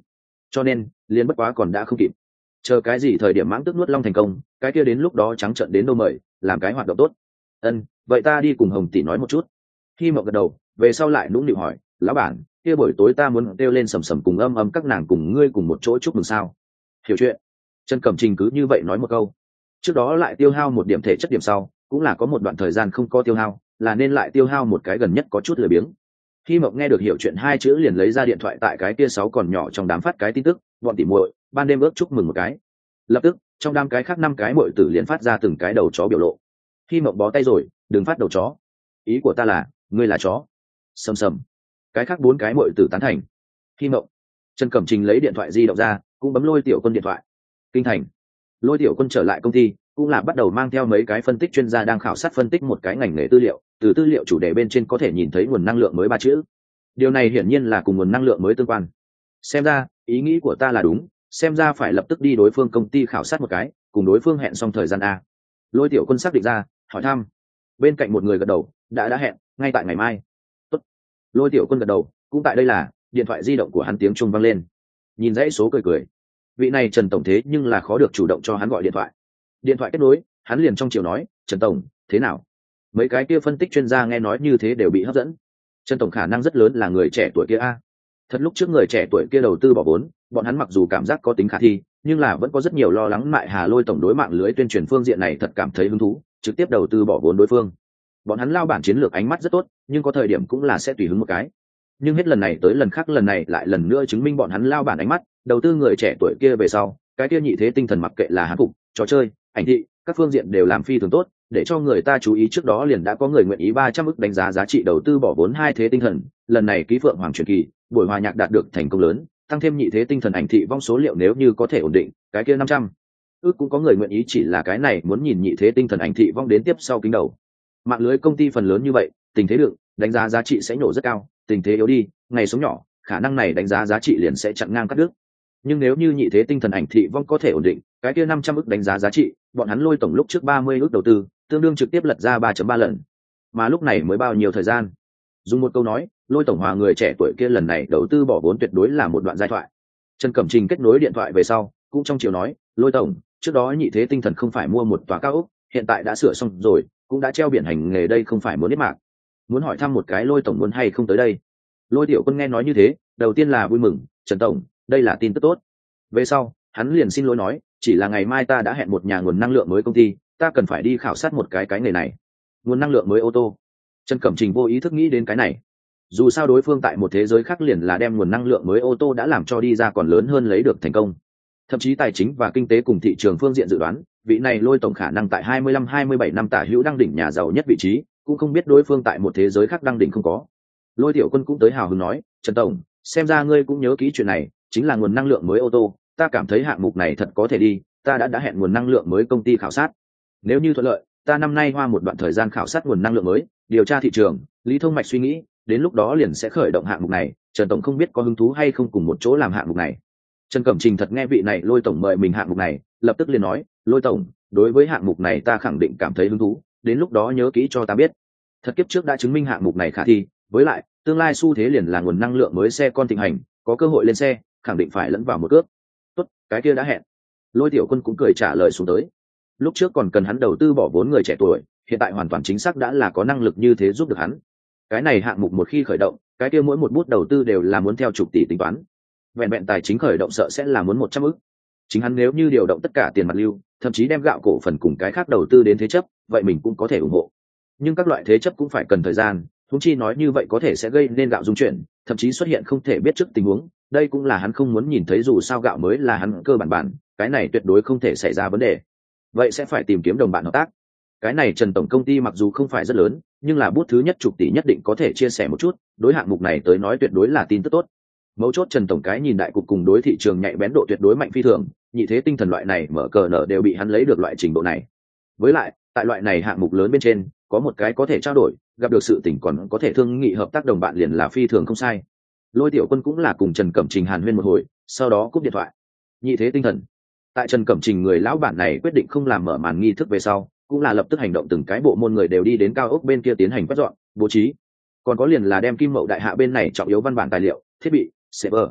cho nên liền bất quá còn đã không kịp. Chờ cái gì thời điểm mãng tức nuốt long thành công, cái kia đến lúc đó trắng trợn đến đâu mời, làm cái hoạt động tốt. Ân, vậy ta đi cùng Hồng tỷ nói một chút. Khi Mộng gật đầu, về sau lại nũng nịu hỏi, lão bản, kia buổi tối ta muốn kêu lên sầm sầm cùng âm âm các nàng cùng ngươi cùng một chỗ chúc mừng sao? Hiểu chuyện. Trần Cẩm Trình cứ như vậy nói một câu. Trước đó lại tiêu hao một điểm thể chất điểm sau, cũng là có một đoạn thời gian không có tiêu hao, là nên lại tiêu hao một cái gần nhất có chút lười biếng. Khi Mộng nghe được hiểu chuyện hai chữ liền lấy ra điện thoại tại cái kia sáu còn nhỏ trong đám phát cái tin tức, bọn tỉ muội, ban đêm ước chúc mừng một cái. Lập tức, trong đám cái khác năm cái muội tử liền phát ra từng cái đầu chó biểu lộ. Khi Mộng bó tay rồi, đừng phát đầu chó. Ý của ta là, ngươi là chó. Sầm sầm. Cái khác bốn cái muội tử tán thành. Khi Mộng. Trần Cẩm Trình lấy điện thoại di động ra, cũng bấm Lôi Tiểu Quân điện thoại. Kinh thành. Lôi Tiểu Quân trở lại công ty, cũng là bắt đầu mang theo mấy cái phân tích chuyên gia đang khảo sát phân tích một cái ngành nghề tư liệu, từ tư liệu chủ đề bên trên có thể nhìn thấy nguồn năng lượng mới ba chữ. Điều này hiển nhiên là cùng nguồn năng lượng mới tương quan. Xem ra, ý nghĩ của ta là đúng, xem ra phải lập tức đi đối phương công ty khảo sát một cái, cùng đối phương hẹn xong thời gian a. Lôi Tiểu Quân xác định ra, hỏi thăm. Bên cạnh một người gật đầu, đã đã hẹn, ngay tại ngày mai. Tốt. Lôi Tiểu Quân gật đầu, cũng tại đây là, điện thoại di động của hắn tiếng chuông vang lên. Nhìn dãy số cười cười. Vị này Trần tổng thế nhưng là khó được chủ động cho hắn gọi điện thoại. Điện thoại kết nối, hắn liền trong chiều nói, Trần tổng, thế nào? Mấy cái kia phân tích chuyên gia nghe nói như thế đều bị hấp dẫn. Trần tổng khả năng rất lớn là người trẻ tuổi kia a. Thật lúc trước người trẻ tuổi kia đầu tư bỏ vốn, bọn hắn mặc dù cảm giác có tính khả thi, nhưng là vẫn có rất nhiều lo lắng mại Hà Lôi tổng đối mạng lưới tuyên truyền phương diện này thật cảm thấy hứng thú, trực tiếp đầu tư bỏ vốn đối phương. Bọn hắn lao bản chiến lược ánh mắt rất tốt, nhưng có thời điểm cũng là sẽ tùy hứng một cái. Nhưng hết lần này tới lần khác lần này lại lần nữa chứng minh bọn hắn lao bản ánh mắt, đầu tư người trẻ tuổi kia về sau, cái kia nhị thế tinh thần mặc kệ là hán phục, trò chơi, ảnh thị, các phương diện đều làm phi thường tốt, để cho người ta chú ý. Trước đó liền đã có người nguyện ý ba trăm ức đánh giá giá trị đầu tư bỏ vốn hai thế tinh thần, lần này ký Phượng Hoàng truyền kỳ, buổi hòa nhạc đạt được thành công lớn, tăng thêm nhị thế tinh thần ảnh thị vong số liệu nếu như có thể ổn định, cái kia năm trăm ước cũng có người nguyện ý, chỉ là cái này muốn nhìn nhị thế tinh thần ảnh thị vong đến tiếp sau kính đầu. Mạng lưới công ty phần lớn như vậy, tình thế được, đánh giá giá trị sẽ nổ rất cao, tình thế yếu đi, ngày sống nhỏ, khả năng này đánh giá giá trị liền sẽ chặn ngang cắt đứt. Nhưng nếu như nhị thế tinh thần ảnh thị vong có thể ổn định, cái kia năm trăm ức đánh giá giá trị, bọn hắn Lôi tổng lúc trước ba mươi ức đầu tư, tương đương trực tiếp lật ra ba chấm ba lần. Mà lúc này mới bao nhiêu thời gian? Dùng một câu nói, Lôi tổng hòa người trẻ tuổi kia lần này đầu tư bỏ vốn tuyệt đối là một đoạn giai thoại. Trần Cẩm Trình kết nối điện thoại về sau, cũng trong chiều nói, Lôi tổng, trước đó nhị thế tinh thần không phải mua một tòa cao ốc, hiện tại đã sửa xong rồi, cũng đã treo biển hành nghề, đây không phải muốn biết mạc. Muốn hỏi thăm một cái Lôi tổng muốn hay không tới đây. Lôi Tiểu Quân nghe nói như thế, đầu tiên là vui mừng, Trần tổng, đây là tin tức tốt. Về sau, hắn liền xin lỗi nói, chỉ là ngày mai ta đã hẹn một nhà nguồn năng lượng mới công ty, ta cần phải đi khảo sát một cái cái nghề này. Nguồn năng lượng mới ô tô. Trần Cẩm Trình vô ý thức nghĩ đến cái này. Dù sao đối phương tại một thế giới khác liền là đem nguồn năng lượng mới ô tô đã làm cho đi ra còn lớn hơn lấy được thành công. Thậm chí tài chính và kinh tế cùng thị trường phương diện dự đoán, vị này Lôi tổng khả năng tại hai mươi lăm hai mươi bảy năm tả hữu đăng đỉnh nhà giàu nhất vị trí, cũng không biết đối phương tại một thế giới khác đăng đỉnh không có. Lôi Tiểu Quân cũng tới hào hứng nói, Trần tổng, xem ra ngươi cũng nhớ kỹ chuyện này, chính là nguồn năng lượng mới ô tô, ta cảm thấy hạng mục này thật có thể đi, ta đã đã hẹn nguồn năng lượng mới công ty khảo sát. Nếu như thuận lợi, ta năm nay hoa một đoạn thời gian khảo sát nguồn năng lượng mới, điều tra thị trường, lý thông mạch suy nghĩ, đến lúc đó liền sẽ khởi động hạng mục này. Trần tổng không biết có hứng thú hay không cùng một chỗ làm hạng mục này. Trần Cẩm Trình thật nghe vị này Lôi tổng mời mình hạng mục này, lập tức liền nói, Lôi tổng, đối với hạng mục này ta khẳng định cảm thấy hứng thú, đến lúc đó nhớ kỹ cho ta biết. Thật kiếp trước đã chứng minh hạng mục này khả thi, với lại tương lai xu thế liền là nguồn năng lượng mới xe con thịnh hành, có cơ hội lên xe, khẳng định phải lẫn vào một cước. Tốt, cái kia đã hẹn. Lôi Tiểu Quân cũng cười trả lời xuống tới. Lúc trước còn cần hắn đầu tư bỏ vốn người trẻ tuổi, hiện tại hoàn toàn chính xác đã là có năng lực như thế giúp được hắn. Cái này hạng mục một khi khởi động, cái kia mỗi một bút đầu tư đều là muốn theo chục tỷ tính toán. Vẹn vẹn tài chính khởi động sợ sẽ là muốn một trăm ức. Chính hắn nếu như điều động tất cả tiền mặt lưu, thậm chí đem gạo cổ phần cùng cái khác đầu tư đến thế chấp, vậy mình cũng có thể ủng hộ. Nhưng các loại thế chấp cũng phải cần thời gian, huống chi nói như vậy có thể sẽ gây nên gạo dung chuyển, thậm chí xuất hiện không thể biết trước tình huống, đây cũng là hắn không muốn nhìn thấy, dù sao gạo mới là hắn cơ bản bản, cái này tuyệt đối không thể xảy ra vấn đề. Vậy sẽ phải tìm kiếm đồng bạn hợp tác. Cái này Trần tổng công ty mặc dù không phải rất lớn, nhưng là bút thứ nhất chục tỷ nhất định có thể chia sẻ một chút, đối hạng mục này tới nói tuyệt đối là tin tức tốt. Mấu chốt Trần tổng cái nhìn đại cục cùng đối thị trường nhạy bén độ tuyệt đối mạnh phi thường, nhị thế tinh thần loại này mở cờ nở đều bị hắn lấy được loại trình độ này. Với lại, tại loại này hạng mục lớn bên trên, có một cái có thể trao đổi, gặp được sự tình còn có thể thương nghị hợp tác đồng bạn liền là phi thường không sai. Lôi Tiểu Quân cũng là cùng Trần Cẩm Trình hàn huyên một hồi, sau đó cúp điện thoại. Nhị thế tinh thần. Tại Trần Cẩm Trình người lão bản này quyết định không làm mở màn nghi thức về sau, cũng là lập tức hành động, từng cái bộ môn người đều đi đến cao ốc bên kia tiến hành quét dọn, bố trí. Còn có liền là đem Kim Mậu đại hạ bên này trọng yếu văn bản tài liệu, thiết bị, server,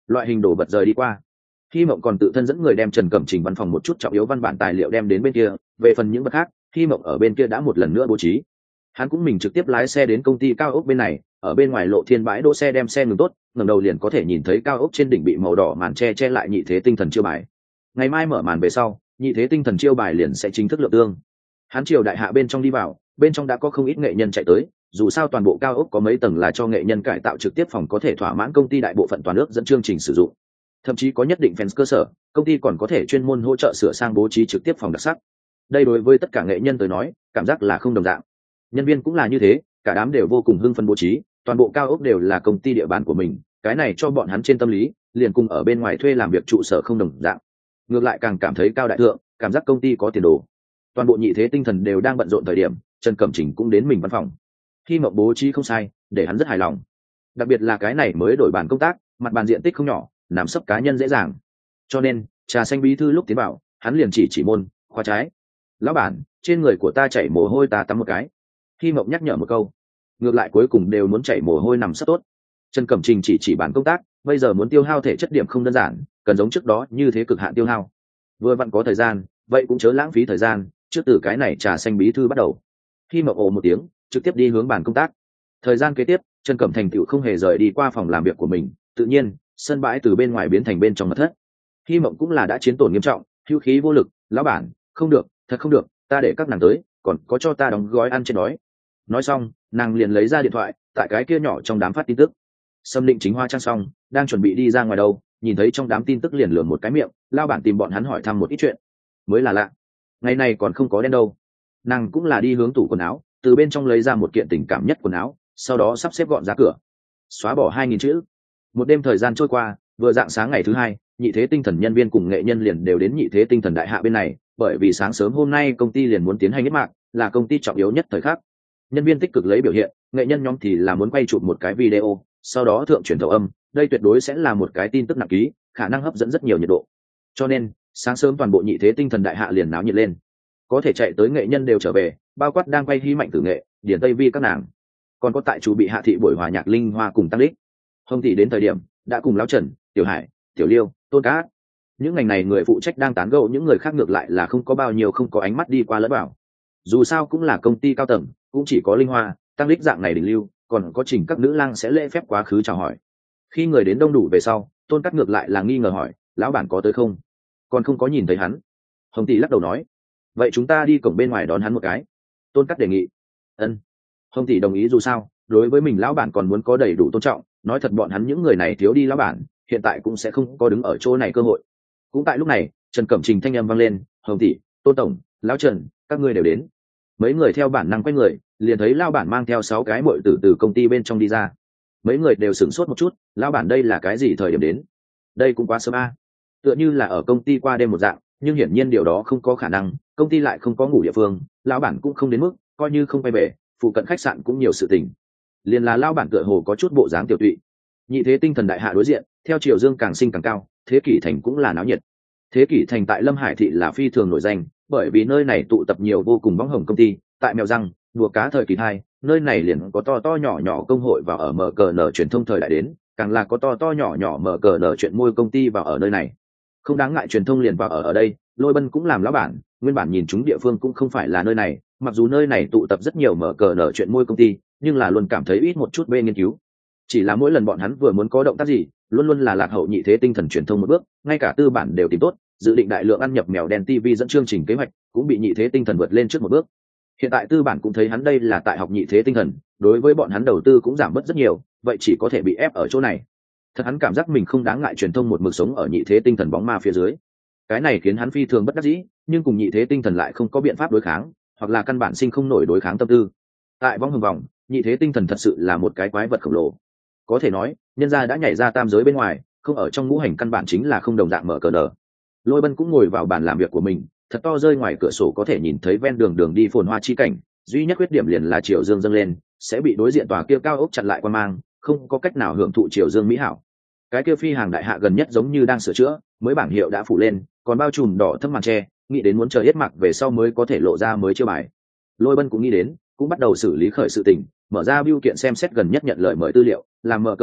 loại hình đồ vật rời đi qua. Hy Mộng còn tự thân dẫn người đem Trần Cẩm Trình văn phòng một chút trọng yếu văn bản tài liệu đem đến bên kia, về phần những vật khác, Hy Mộng ở bên kia đã một lần nữa bố trí. Hắn cũng mình trực tiếp lái xe đến công ty cao ốc bên này, ở bên ngoài lộ thiên bãi đỗ xe đem xe ngừng tốt, ngẩng đầu liền có thể nhìn thấy cao ốc trên đỉnh bị màu đỏ màn che che lại nhị thế tinh thần chiêu bài. Ngày mai mở màn về sau, nhị thế tinh thần chiêu bài liền sẽ chính thức lượng tương. Hắn chiều đại hạ bên trong đi vào, bên trong đã có không ít nghệ nhân chạy tới, dù sao toàn bộ cao ốc có mấy tầng là cho nghệ nhân cải tạo trực tiếp phòng có thể thỏa mãn công ty đại bộ phận toàn nước dẫn chương trình sử dụng. Thậm chí có nhất định fans cơ sở, công ty còn có thể chuyên môn hỗ trợ sửa sang bố trí trực tiếp phòng đặc sắc. Đây đối với tất cả nghệ nhân tới nói, cảm giác là không đồng dạng. Nhân viên cũng là như thế, cả đám đều vô cùng hưng phấn bố trí, toàn bộ cao ốc đều là công ty địa bàn của mình, cái này cho bọn hắn trên tâm lý liền cùng ở bên ngoài thuê làm việc trụ sở không đồng dạng. Ngược lại càng cảm thấy cao đại thượng, cảm giác công ty có tiền đồ. Toàn bộ nhị thế tinh thần đều đang bận rộn thời điểm, Trần Cẩm Trình cũng đến mình văn phòng. Khi Mộng bố trí không sai, để hắn rất hài lòng. Đặc biệt là cái này mới đổi bàn công tác, mặt bàn diện tích không nhỏ, nằm sấp cá nhân dễ dàng. Cho nên, trà xanh bí thư lúc tiến vào, hắn liền chỉ chỉ môn, khóa trái. Lão bản, trên người của ta chảy mồ hôi, ta tắm một cái. Khi Mộng nhắc nhở một câu, ngược lại cuối cùng đều muốn chảy mồ hôi nằm sấp tốt. Trần Cẩm Trình chỉ chỉ bàn công tác, bây giờ muốn tiêu hao thể chất điểm không đơn giản, cần giống trước đó như thế cực hạn tiêu hao. Vừa vặn có thời gian, vậy cũng chớ lãng phí thời gian, trước từ cái này trà xanh bí thư bắt đầu. Khi Mộng ồ một tiếng, trực tiếp đi hướng bàn công tác. Thời gian kế tiếp, Trần Cẩm Thành tựu không hề rời đi qua phòng làm việc của mình, tự nhiên, sân bãi từ bên ngoài biến thành bên trong mật thất. Khi Mộng cũng là đã chiến tổn nghiêm trọng, hữu khí vô lực, lão bản, không được, thật không được, ta để các nàng tới, còn có cho ta đóng gói ăn trên đói. Nói xong, nàng liền lấy ra điện thoại, tại cái kia nhỏ trong đám phát tin tức. Xâm Định chính hoa trang xong, đang chuẩn bị đi ra ngoài đâu, nhìn thấy trong đám tin tức liền lườm một cái miệng, lao bản tìm bọn hắn hỏi thăm một ít chuyện. Mới là lạ, ngày này còn không có đen đâu. Nàng cũng là đi hướng tủ quần áo, từ bên trong lấy ra một kiện tình cảm nhất quần áo, sau đó sắp xếp gọn ra cửa, xóa bỏ hai nghìn chữ. Một đêm thời gian trôi qua, vừa dạng sáng ngày thứ hai, nhị thế tinh thần nhân viên cùng nghệ nhân liền đều đến nhị thế tinh thần đại hạ bên này, bởi vì sáng sớm hôm nay công ty liền muốn tiến hành nhất mạng, là công ty trọng yếu nhất thời khắc. Nhân viên tích cực lấy biểu hiện, nghệ nhân nhóm thì là muốn quay chụp một cái video, sau đó thượng truyền thầu âm, đây tuyệt đối sẽ là một cái tin tức nặng ký, khả năng hấp dẫn rất nhiều nhiệt độ. Cho nên, sáng sớm toàn bộ nhị thế tinh thần đại hạ liền náo nhiệt lên. Có thể chạy tới nghệ nhân đều trở về, bao quát đang quay Hy Mạnh Tử nghệ, Điển Tây Vi các nàng. Còn có tại chủ bị hạ thị buổi hòa nhạc Linh Hoa cùng Tăng Lích. Hồng tỷ đến thời điểm, đã cùng Lão Trần, Tiểu Hải, Tiểu Liêu, Tôn Cát. Những ngành này người phụ trách đang tán gẫu, những người khác ngược lại là không có bao nhiêu không có ánh mắt đi qua lẫn vào. Dù sao cũng là công ty cao tầng, cũng chỉ có Linh Hoa, Tăng Lích dạng này đỉnh lưu, còn có Trình các nữ lang sẽ lễ phép quá khứ chào hỏi. Khi người đến đông đủ về sau, Tôn Cát ngược lại là nghi ngờ hỏi, lão bản có tới không? Còn không có nhìn thấy hắn. Hồng tỷ lắc đầu nói, vậy chúng ta đi cổng bên ngoài đón hắn một cái. Tôn Cát đề nghị. Ân. Hồng tỷ đồng ý, dù sao đối với mình lão bản còn muốn có đầy đủ tôn trọng, nói thật bọn hắn những người này thiếu đi lão bản, hiện tại cũng sẽ không có đứng ở chỗ này cơ hội. Cũng tại lúc này, Trần Cẩm Trình thanh âm vang lên, Hồng tỷ, Tôn tổng, lão Trần, các ngươi đều đến. Mấy người theo bản năng quay người, liền thấy lão bản mang theo sáu cái muội tử từ công ty bên trong đi ra. Mấy người đều sửng sốt một chút, lão bản đây là cái gì thời điểm đến? Đây cũng quá sớm a. Tựa như là ở công ty qua đêm một dạng, nhưng hiển nhiên điều đó không có khả năng, công ty lại không có ngủ địa phương, lão bản cũng không đến mức, coi như không quay về, phụ cận khách sạn cũng nhiều sự tình. Liền là lão bản tựa hồ có chút bộ dáng tiểu tụy. Nhị thế tinh thần đại hạ đối diện, theo chiều dương càng sinh càng cao, thế kỷ thành cũng là náo nhiệt. Thế kỷ thành tại Lâm Hải thị là phi thường nổi danh, bởi vì nơi này tụ tập nhiều vô cùng bóng hồng công ty, tại mèo răng, đùa cá thời kỳ hai, nơi này liền có to to nhỏ nhỏ công hội và ở mở cờ nở truyền thông thời đại đến, càng là có to to nhỏ nhỏ mở cờ nở chuyện môi công ty vào ở nơi này. Không đáng ngại truyền thông liền vào ở ở đây, Lôi Bân cũng làm lão bản, nguyên bản nhìn chúng địa phương cũng không phải là nơi này, mặc dù nơi này tụ tập rất nhiều mở cờ nở chuyện môi công ty, nhưng là luôn cảm thấy ít một chút bê nghiên cứu. Chỉ là mỗi lần bọn hắn vừa muốn có động tác gì, luôn luôn là lạc hậu nhị thế tinh thần truyền thông một bước, ngay cả tư bản đều tìm tốt, dự định đại lượng ăn nhập mèo đen ti vi dẫn chương trình kế hoạch, cũng bị nhị thế tinh thần vượt lên trước một bước. Hiện tại tư bản cũng thấy hắn đây là tại học nhị thế tinh thần, đối với bọn hắn đầu tư cũng giảm bớt rất nhiều, vậy chỉ có thể bị ép ở chỗ này. Thật hắn cảm giác mình không đáng ngại truyền thông một mực sống ở nhị thế tinh thần bóng ma phía dưới. Cái này khiến hắn phi thường bất đắc dĩ, nhưng cùng nhị thế tinh thần lại không có biện pháp đối kháng, hoặc là căn bản sinh không nổi đối kháng tâm tư. Tại vong hồng vòng, nhị thế tinh thần thật sự là một cái quái vật khổng lồ. Có thể nói, nhân gia đã nhảy ra tam giới bên ngoài, không ở trong ngũ hành căn bản chính là không đồng dạng mở cờ nở. Lôi Bân cũng ngồi vào bàn làm việc của mình, thật to rơi ngoài cửa sổ có thể nhìn thấy ven đường đường đi phồn hoa chi cảnh, duy nhất khuyết điểm liền là chiều dương dâng lên, sẽ bị đối diện tòa kia cao ốc chặn lại quan mang, không có cách nào hưởng thụ chiều dương mỹ hảo. Cái kia phi hàng đại hạ gần nhất giống như đang sửa chữa, mới bảng hiệu đã phủ lên, còn bao trùm đỏ thâm màn tre, nghĩ đến muốn chờ hết mặc về sau mới có thể lộ ra mới chiêu bài. Lôi Bân cũng nghĩ đến, cũng bắt đầu xử lý khởi sự tình, mở ra bưu kiện xem xét gần nhất nhận lời mời tư liệu, làm mở cơ nờ,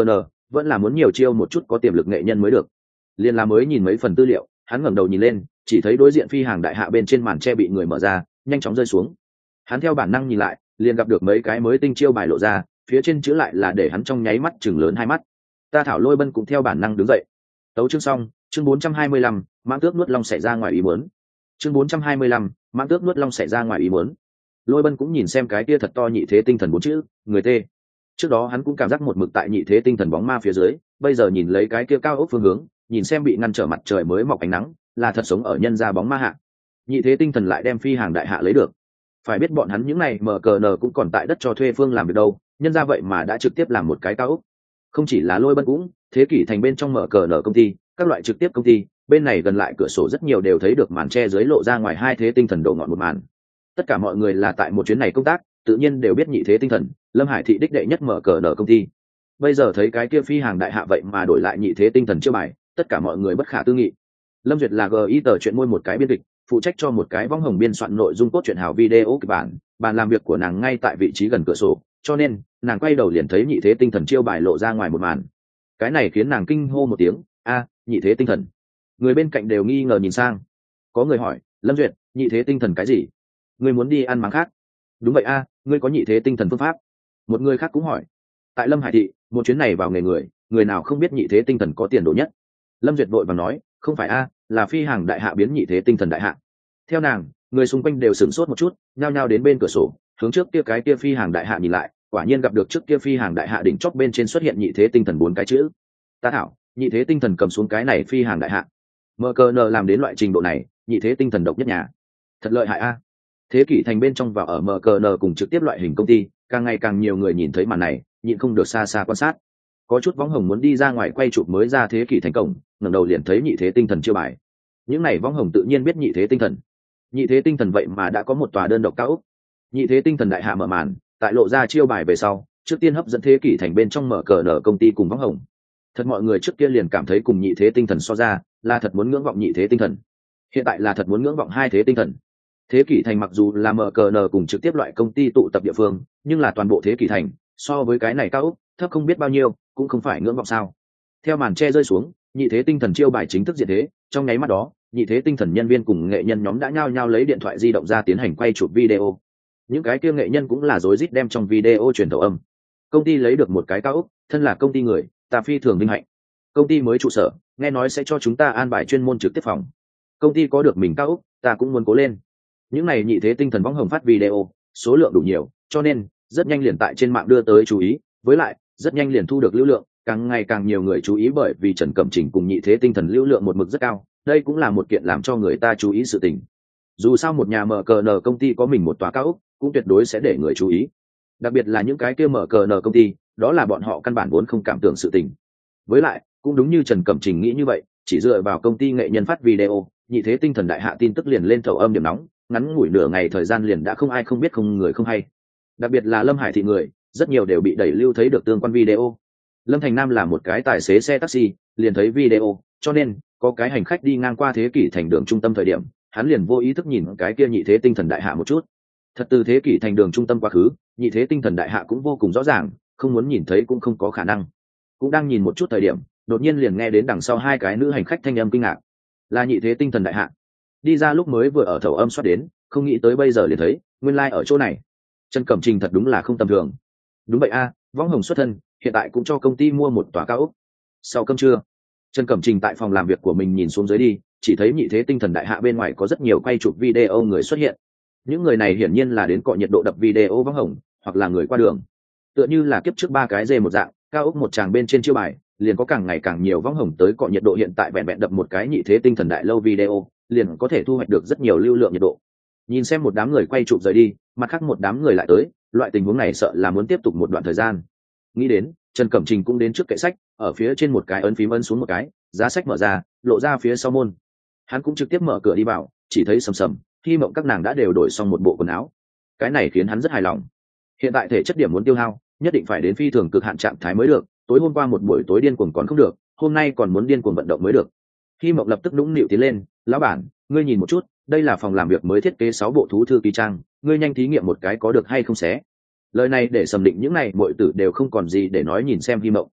vẫn là muốn nhiều chiêu một chút có tiềm lực nghệ nhân mới được. Liên là mới nhìn mấy phần tư liệu, hắn ngẩng đầu nhìn lên, chỉ thấy đối diện phi hàng đại hạ bên trên màn che bị người mở ra, nhanh chóng rơi xuống. Hắn theo bản năng nhìn lại, liền gặp được mấy cái mới tinh chiêu bài lộ ra, phía trên chữ lại là để hắn trong nháy mắt chừng lớn hai mắt. Ta thảo Lôi Bân cũng theo bản năng đứng dậy. Tấu chương xong, chương bốn trăm hai mươi lăm, mãng tước nuốt long xảy ra ngoài ý muốn. Chương bốn trăm hai mươi lăm, mãng tước nuốt long xảy ra ngoài ý muốn. Lôi Bân cũng nhìn xem cái kia thật to nhị thế tinh thần bốn chữ, người tê. Trước đó hắn cũng cảm giác một mực tại nhị thế tinh thần bóng ma phía dưới, bây giờ nhìn lấy cái kia cao ốc phương hướng, nhìn xem bị ngăn trở mặt trời mới mọc ánh nắng, là thật sống ở nhân gia bóng ma hạ. Nhị thế tinh thần lại đem phi hàng đại hạ lấy được. Phải biết bọn hắn những này mở cờ nờ cũng còn tại đất cho thuê phương làm việc đâu, nhân ra vậy mà đã trực tiếp làm một cái cao ốc. Không chỉ là Lôi Bân cũng, thế kỷ thành bên trong mở cờ nở công ty, các loại trực tiếp công ty, bên này gần lại cửa sổ rất nhiều đều thấy được màn che dưới lộ ra ngoài hai thế tinh thần độ ngọn một màn. Tất cả mọi người là tại một chuyến này công tác, tự nhiên đều biết nhị thế tinh thần, Lâm Hải thị đích đệ nhất mở cờ nở công ty. Bây giờ thấy cái kia phi hàng đại hạ vậy mà đổi lại nhị thế tinh thần chưa bài, tất cả mọi người bất khả tư nghị. Lâm Duyệt là gi tờ chuyện môi một cái biên kịch, phụ trách cho một cái võng hồng biên soạn nội dung cốt truyện hào video kịch bản, bàn làm việc của nàng ngay tại vị trí gần cửa sổ, cho nên nàng quay đầu liền thấy nhị thế tinh thần chiêu bài lộ ra ngoài một màn. Cái này khiến nàng kinh hô một tiếng, a, nhị thế tinh thần. Người bên cạnh đều nghi ngờ nhìn sang. Có người hỏi, Lâm Duyệt, nhị thế tinh thần cái gì? Ngươi muốn đi ăn máng khác? Đúng vậy a, ngươi có nhị thế tinh thần phương pháp. Một người khác cũng hỏi. Tại Lâm Hải thị, một chuyến này vào nghề người, người nào không biết nhị thế tinh thần có tiền đồ nhất? Lâm Duyệt vội vàng nói, không phải a, là phi hàng đại hạ biến nhị thế tinh thần đại hạ. Theo nàng, người xung quanh đều sửng sốt một chút, nhao nhao đến bên cửa sổ, hướng trước kia cái kia phi hàng đại hạ nhìn lại, quả nhiên gặp được trước kia phi hàng đại hạ đỉnh chóp bên trên xuất hiện nhị thế tinh thần bốn cái chữ. Ta thảo, nhị thế tinh thần cầm xuống cái này phi hàng đại hạ. Mờ cờ nờ làm đến loại trình độ này, nhị thế tinh thần độc nhất nhà. Thật lợi hại a. Thế kỷ thành bên trong và ở mờ cờ nờ cùng trực tiếp loại hình công ty, càng ngày càng nhiều người nhìn thấy màn này, nhịn không được xa xa quan sát. Có chút võng hồng muốn đi ra ngoài quay chụp mới ra thế kỷ thành cổng, ngẩng đầu liền thấy nhị thế tinh thần chưa bài. Những này võng hồng tự nhiên biết nhị thế tinh thần. Nhị thế tinh thần vậy mà đã có một tòa đơn độc cao ốc. Nhị thế tinh thần đại hạ mở màn, tại lộ ra chiêu bài về sau, trước tiên hấp dẫn thế kỷ thành bên trong mở cờ nở công ty cùng võng hồng. Thật mọi người trước kia liền cảm thấy cùng nhị thế tinh thần so ra, là thật muốn ngưỡng vọng nhị thế tinh thần. Hiện tại là thật muốn ngưỡng vọng hai thế tinh thần. Thế kỷ thành mặc dù là mở cờ nở cùng trực tiếp loại công ty tụ tập địa phương, nhưng là toàn bộ thế kỷ thành, so với cái này cao ốc, thấp không biết bao nhiêu, cũng không phải ngưỡng vọng sao. Theo màn che rơi xuống, nhị thế tinh thần chiêu bài chính thức diện thế, trong nháy mắt đó, nhị thế tinh thần nhân viên cùng nghệ nhân nhóm đã nhao nhao lấy điện thoại di động ra tiến hành quay chụp video. Những cái kia nghệ nhân cũng là rối rít đem trong video truyền tấu âm. Công ty lấy được một cái cao ốc, thân là công ty người, ta phi thường vinh hạnh. Công ty mới trụ sở, nghe nói sẽ cho chúng ta an bài chuyên môn trực tiếp phòng. Công ty có được mình cao ốc, ta cũng muốn cố lên. Những này nhị thế tinh thần võng hồng phát video, số lượng đủ nhiều, cho nên rất nhanh liền tại trên mạng đưa tới chú ý, với lại rất nhanh liền thu được lưu lượng, càng ngày càng nhiều người chú ý bởi vì Trần Cẩm Trình cùng nhị thế tinh thần lưu lượng một mực rất cao, đây cũng là một kiện làm cho người ta chú ý sự tình. Dù sao một nhà mở cờ nở công ty có mình một tòa cao ốc, cũng tuyệt đối sẽ để người chú ý. Đặc biệt là những cái kia mở cờ nở công ty, đó là bọn họ căn bản vốn không cảm tưởng sự tình. Với lại, cũng đúng như Trần Cẩm Trình nghĩ như vậy, chỉ dựa vào công ty nghệ nhân phát video, nhị thế tinh thần đại hạ tin tức liền lên thầu âm điểm nóng, ngắn ngủi nửa ngày thời gian liền đã không ai không biết không người không hay. Đặc biệt là Lâm Hải thị người, rất nhiều đều bị đẩy lưu thấy được tương quan video. Lâm Thành Nam là một cái tài xế xe taxi, liền thấy video, cho nên có cái hành khách đi ngang qua thế kỷ thành đường trung tâm thời điểm, hắn liền vô ý thức nhìn cái kia nhị thế tinh thần đại hạ một chút. Thật từ thế kỷ thành đường trung tâm quá khứ, nhị thế tinh thần đại hạ cũng vô cùng rõ ràng, không muốn nhìn thấy cũng không có khả năng. Cũng đang nhìn một chút thời điểm, đột nhiên liền nghe đến đằng sau hai cái nữ hành khách thanh âm kinh ngạc, là nhị thế tinh thần đại hạ. Đi ra lúc mới vừa ở thầu âm soát đến, không nghĩ tới bây giờ liền thấy, nguyên lai like ở chỗ này. Trần Cẩm Trình thật đúng là không tầm thường. Đúng vậy a, à, võng hồng xuất thân, hiện tại cũng cho công ty mua một tòa cao ốc. Sau cơm trưa, Trần Cẩm Trình tại phòng làm việc của mình nhìn xuống dưới đi, chỉ thấy nhị thế tinh thần đại hạ bên ngoài có rất nhiều quay chụp video người xuất hiện. Những người này hiển nhiên là đến cọ nhiệt độ đập video võng hồng, hoặc là người qua đường. Tựa như là kiếp trước ba cái dê một dạng, cao ốc một tràng bên trên chiêu bài, liền có càng ngày càng nhiều võng hồng tới cọ nhiệt độ, hiện tại vẹn vẹn đập một cái nhị thế tinh thần đại lâu video, liền có thể thu hoạch được rất nhiều lưu lượng nhiệt độ. Nhìn xem một đám người quay chụp rời đi, mặt khác một đám người lại tới, loại tình huống này sợ là muốn tiếp tục một đoạn thời gian. Nghĩ đến, Trần Cẩm Trình cũng đến trước kệ sách, ở phía trên một cái ấn phím ấn xuống một cái, giá sách mở ra, lộ ra phía sau môn. Hắn cũng trực tiếp mở cửa đi vào, chỉ thấy sầm sầm, Hy Mộng các nàng đã đều đổi xong một bộ quần áo. Cái này khiến hắn rất hài lòng. Hiện tại thể chất điểm muốn tiêu hao, nhất định phải đến phi thường cực hạn trạng thái mới được, tối hôm qua một buổi tối điên cuồng còn không được, hôm nay còn muốn điên cuồng vận động mới được. Hy Mộng lập tức nũng nịu tiến lên, lão bản, ngươi nhìn một chút, đây là phòng làm việc mới thiết kế sáu bộ thú thư ký trang, ngươi nhanh thí nghiệm một cái có được hay không xé. Lời này để Sầm Định những này muội tử đều không còn gì để nói, nhìn xem Hy Mộng.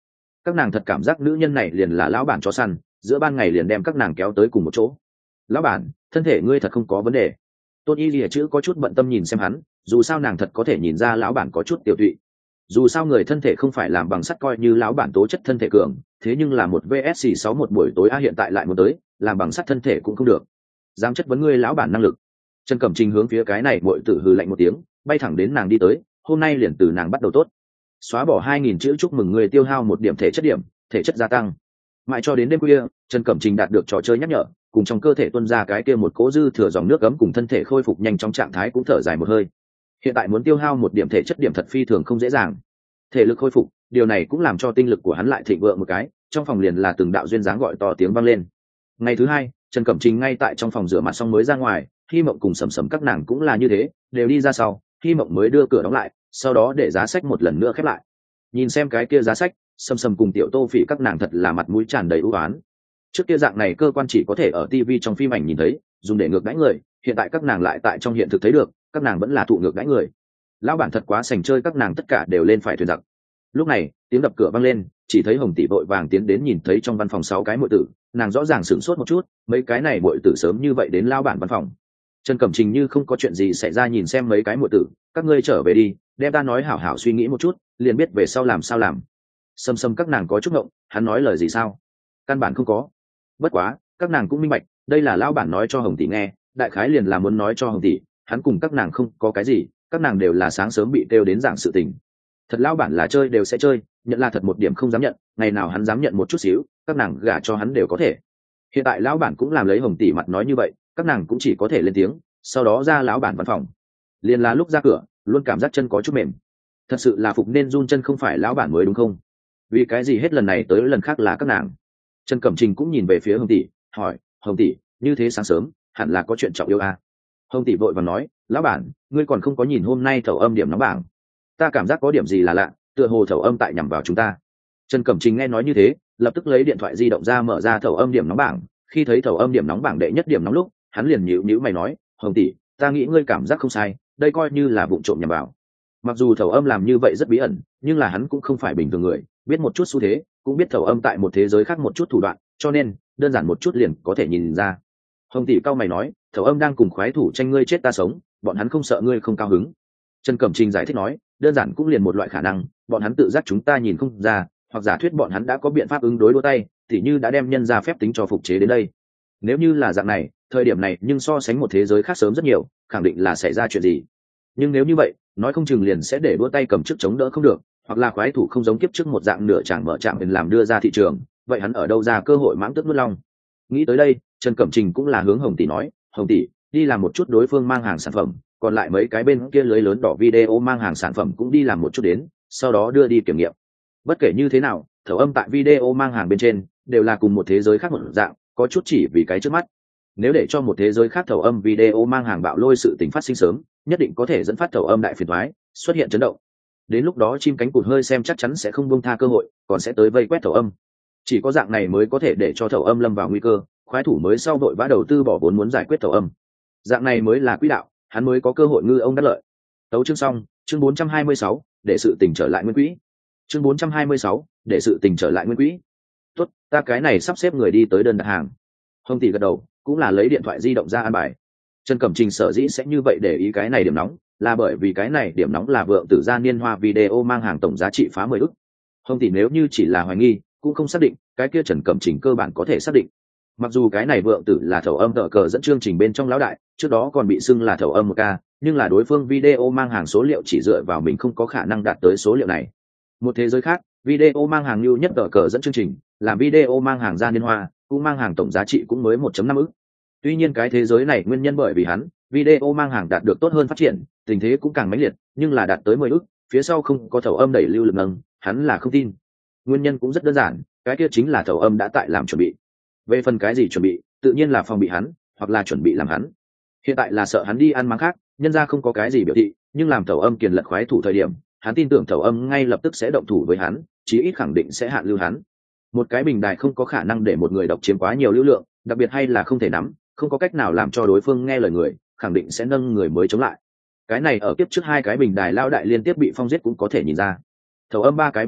các nàng thật cảm giác nữ nhân này liền là lão bản chó săn, giữa ban ngày liền đem các nàng kéo tới cùng một chỗ. Lão bản, thân thể ngươi thật không có vấn đề. Tôn Y Lìa chữ có chút bận tâm nhìn xem hắn, dù sao nàng thật có thể nhìn ra lão bản có chút tiểu tụy. Dù sao người thân thể không phải làm bằng sắt, coi như lão bản tố chất thân thể cường, thế nhưng là một vs sáu một buổi tối a hiện tại lại muốn tới, làm bằng sắt thân thể cũng không được. Dám chất vấn ngươi lão bản năng lực. Trần Cẩm Trình hướng phía cái này muội tử hừ lạnh một tiếng, bay thẳng đến nàng đi tới, hôm nay liền từ nàng bắt đầu tốt. Xóa bỏ hai nghìn chữ chúc mừng người tiêu hao một điểm thể chất điểm, thể chất gia tăng. Mãi cho đến đêm khuya, Trần Cẩm Trình đạt được trò chơi nhắc nhở, cùng trong cơ thể tuôn ra cái kia một cỗ dư thừa dòng nước ấm cùng thân thể khôi phục nhanh trong trạng thái cũng thở dài một hơi. Hiện tại muốn tiêu hao một điểm thể chất điểm thật phi thường không dễ dàng. Thể lực khôi phục, điều này cũng làm cho tinh lực của hắn lại thịnh vượng một cái, trong phòng liền là từng đạo duyên dáng gọi to tiếng vang lên. Ngày thứ hai, Trần Cẩm Trình ngay tại trong phòng rửa mặt xong mới ra ngoài, Hy Mộng cùng Sầm Sầm các nàng cũng là như thế, đều đi ra sau, Hy Mộng mới đưa cửa đóng lại, sau đó để giá sách một lần nữa khép lại. Nhìn xem cái kia giá sách, Sầm Sầm cùng Tiểu Tô Phỉ các nàng thật là mặt mũi tràn đầy ưu oán. Trước kia dạng này cơ quan chỉ có thể ở ti vi trong phim ảnh nhìn thấy, dùng để ngược đãi người, hiện tại các nàng lại tại trong hiện thực thấy được, các nàng vẫn là thụ ngược đãi người. Lão bản thật quá sành chơi, các nàng tất cả đều lên phải thuyền giặc. Lúc này, tiếng đập cửa vang lên, chỉ thấy Hồng tỷ vội vàng tiến đến, nhìn thấy trong văn phòng sáu cái muội tử, nàng rõ ràng sửng sốt một chút, mấy cái này muội tử sớm như vậy đến lão bản văn phòng. Trần Cẩm Trình như không có chuyện gì xảy ra nhìn xem mấy cái muội tử, các ngươi trở về đi, đem ta nói hảo hảo suy nghĩ một chút, liền biết về sau làm sao làm. Sâm Sâm các nàng có chút ngộng, hắn nói lời gì sao? Căn bản không có. Bất quá, các nàng cũng minh bạch, đây là lão bản nói cho Hồng tỷ nghe, đại khái liền là muốn nói cho Hồng tỷ, hắn cùng các nàng không có cái gì, các nàng đều là sáng sớm bị kêu đến giảng sự tình. Thật lão bản là chơi đều sẽ chơi, nhận là thật một điểm không dám nhận, ngày nào hắn dám nhận một chút xíu, các nàng gả cho hắn đều có thể. Hiện tại lão bản cũng làm lấy Hồng tỷ mặt nói như vậy, các nàng cũng chỉ có thể lên tiếng, sau đó ra lão bản văn phòng. Liền là lúc ra cửa, luôn cảm giác chân có chút mềm. Thật sự là phục nên run chân, không phải lão bản mới đúng không? Vì cái gì hết lần này tới lần khác là các nàng? Trần Cẩm Trình cũng nhìn về phía Hồng tỷ, hỏi, Hồng tỷ, như thế sáng sớm, hẳn là có chuyện trọng yêu à? Hồng tỷ vội vàng nói, lão bản, ngươi còn không có nhìn hôm nay thầu âm điểm nóng bảng. Ta cảm giác có điểm gì là lạ, tựa hồ thầu âm tại nhằm vào chúng ta. Trần Cẩm Trình nghe nói như thế, lập tức lấy điện thoại di động ra mở ra thầu âm điểm nóng bảng, khi thấy thầu âm điểm nóng bảng đệ nhất điểm nóng lúc, hắn liền nhíu nhíu mày nói, Hồng tỷ, ta nghĩ ngươi cảm giác không sai, đây coi như là vụng trộm nhằm vào. Mặc dù thầu âm làm như vậy rất bí ẩn, nhưng là hắn cũng không phải bình thường người, biết một chút xu thế, cũng biết thầu âm tại một thế giới khác một chút thủ đoạn, cho nên đơn giản một chút liền có thể nhìn ra. Hồng tỷ cao mày nói, thầu âm đang cùng khoái thủ tranh ngươi chết ta sống, bọn hắn không sợ ngươi không cao hứng. Trần Cẩm Trình giải thích nói, đơn giản cũng liền một loại khả năng, bọn hắn tự giác chúng ta nhìn không ra, hoặc giả thuyết bọn hắn đã có biện pháp ứng đối đua tay, tỉ như đã đem nhân ra phép tính cho phục chế đến đây. Nếu như là dạng này, thời điểm này nhưng so sánh một thế giới khác sớm rất nhiều, khẳng định là xảy ra chuyện gì. Nhưng nếu như vậy, nói không chừng liền sẽ để đua tay cầm chức chống đỡ không được, hoặc là khoái thủ không giống kiếp trước một dạng nửa chẳng mở chạm làm đưa ra thị trường, vậy hắn ở đâu ra cơ hội mãng tức nuốt long. Nghĩ tới đây, Trần Cẩm Trình cũng là hướng Hồng tỷ nói, Hồng tỷ, đi làm một chút đối phương mang hàng sản phẩm, còn lại mấy cái bên kia lưới lớn đỏ video mang hàng sản phẩm cũng đi làm một chút đến, sau đó đưa đi kiểm nghiệm. Bất kể như thế nào, thầu âm tại video mang hàng bên trên đều là cùng một thế giới khác một dạng, có chút chỉ vì cái trước mắt. Nếu để cho một thế giới khác thầu âm video mang hàng bạo lôi sự tình phát sinh sớm, nhất định có thể dẫn phát thầu âm đại phiền toái, xuất hiện chấn động. Đến lúc đó chim cánh cụt hơi xem chắc chắn sẽ không buông tha cơ hội, còn sẽ tới vây quét thầu âm. Chỉ có dạng này mới có thể để cho thầu âm lâm vào nguy cơ, khoái thủ mới sau đội vã đầu tư bỏ vốn muốn giải quyết thầu âm. Dạng này mới là quỹ đạo, hắn mới có cơ hội ngư ông đắc lợi. Tấu chương xong, chương bốn trăm hai mươi sáu, để sự tình trở lại nguyên quỹ. Chương bốn trăm hai mươi sáu, để sự tình trở lại nguyên quỹ. Tốt, ta cái này sắp xếp người đi tới đơn đặt hàng. Hồng tỷ gật đầu, cũng là lấy điện thoại di động ra an bài. Trần Cẩm Trình sở dĩ sẽ như vậy để ý cái này điểm nóng, là bởi vì cái này điểm nóng là vượng tử gia niên hoa video mang hàng tổng giá trị phá mười ức. Hồng tỷ nếu như chỉ là hoài nghi, cũng không xác định, cái kia Trần Cẩm Trình cơ bản có thể xác định. Mặc dù cái này vượng tử là thầu âm tờ cờ dẫn chương trình bên trong lão đại, trước đó còn bị xưng là thầu âm một ca, nhưng là đối phương video mang hàng số liệu chỉ dựa vào mình không có khả năng đạt tới số liệu này. Một thế giới khác, video mang hàng lưu nhất tờ cờ dẫn chương trình, làm video mang hàng gia niên hoa, cũng mang hàng tổng giá trị cũng mới một phẩy năm ức. Tuy nhiên cái thế giới này nguyên nhân bởi vì hắn, video mang hàng đạt được tốt hơn phát triển, tình thế cũng càng mãnh liệt, nhưng là đạt tới mười ức, phía sau không có thầu âm đẩy lưu lực nâng, hắn là không tin. Nguyên nhân cũng rất đơn giản, cái kia chính là thầu âm đã tại làm chuẩn bị. Về phần cái gì chuẩn bị, tự nhiên là phòng bị hắn, hoặc là chuẩn bị làm hắn. Hiện tại là sợ hắn đi ăn máng khác, nhân ra không có cái gì biểu thị, nhưng làm thầu âm kiền lật khoái thủ thời điểm, hắn tin tưởng thầu âm ngay lập tức sẽ động thủ với hắn, chí ít khẳng định sẽ hạn lưu hắn. Một cái bình đài không có khả năng để một người độc chiếm quá nhiều lưu lượng, đặc biệt hay là không thể nắm, không có cách nào làm cho đối phương nghe lời người, khẳng định sẽ nâng người mới chống lại. Cái này ở kiếp trước hai cái bình đài lao đại liên tiếp bị phong giết cũng có thể nhìn ra. Thầu âm ba cái be be,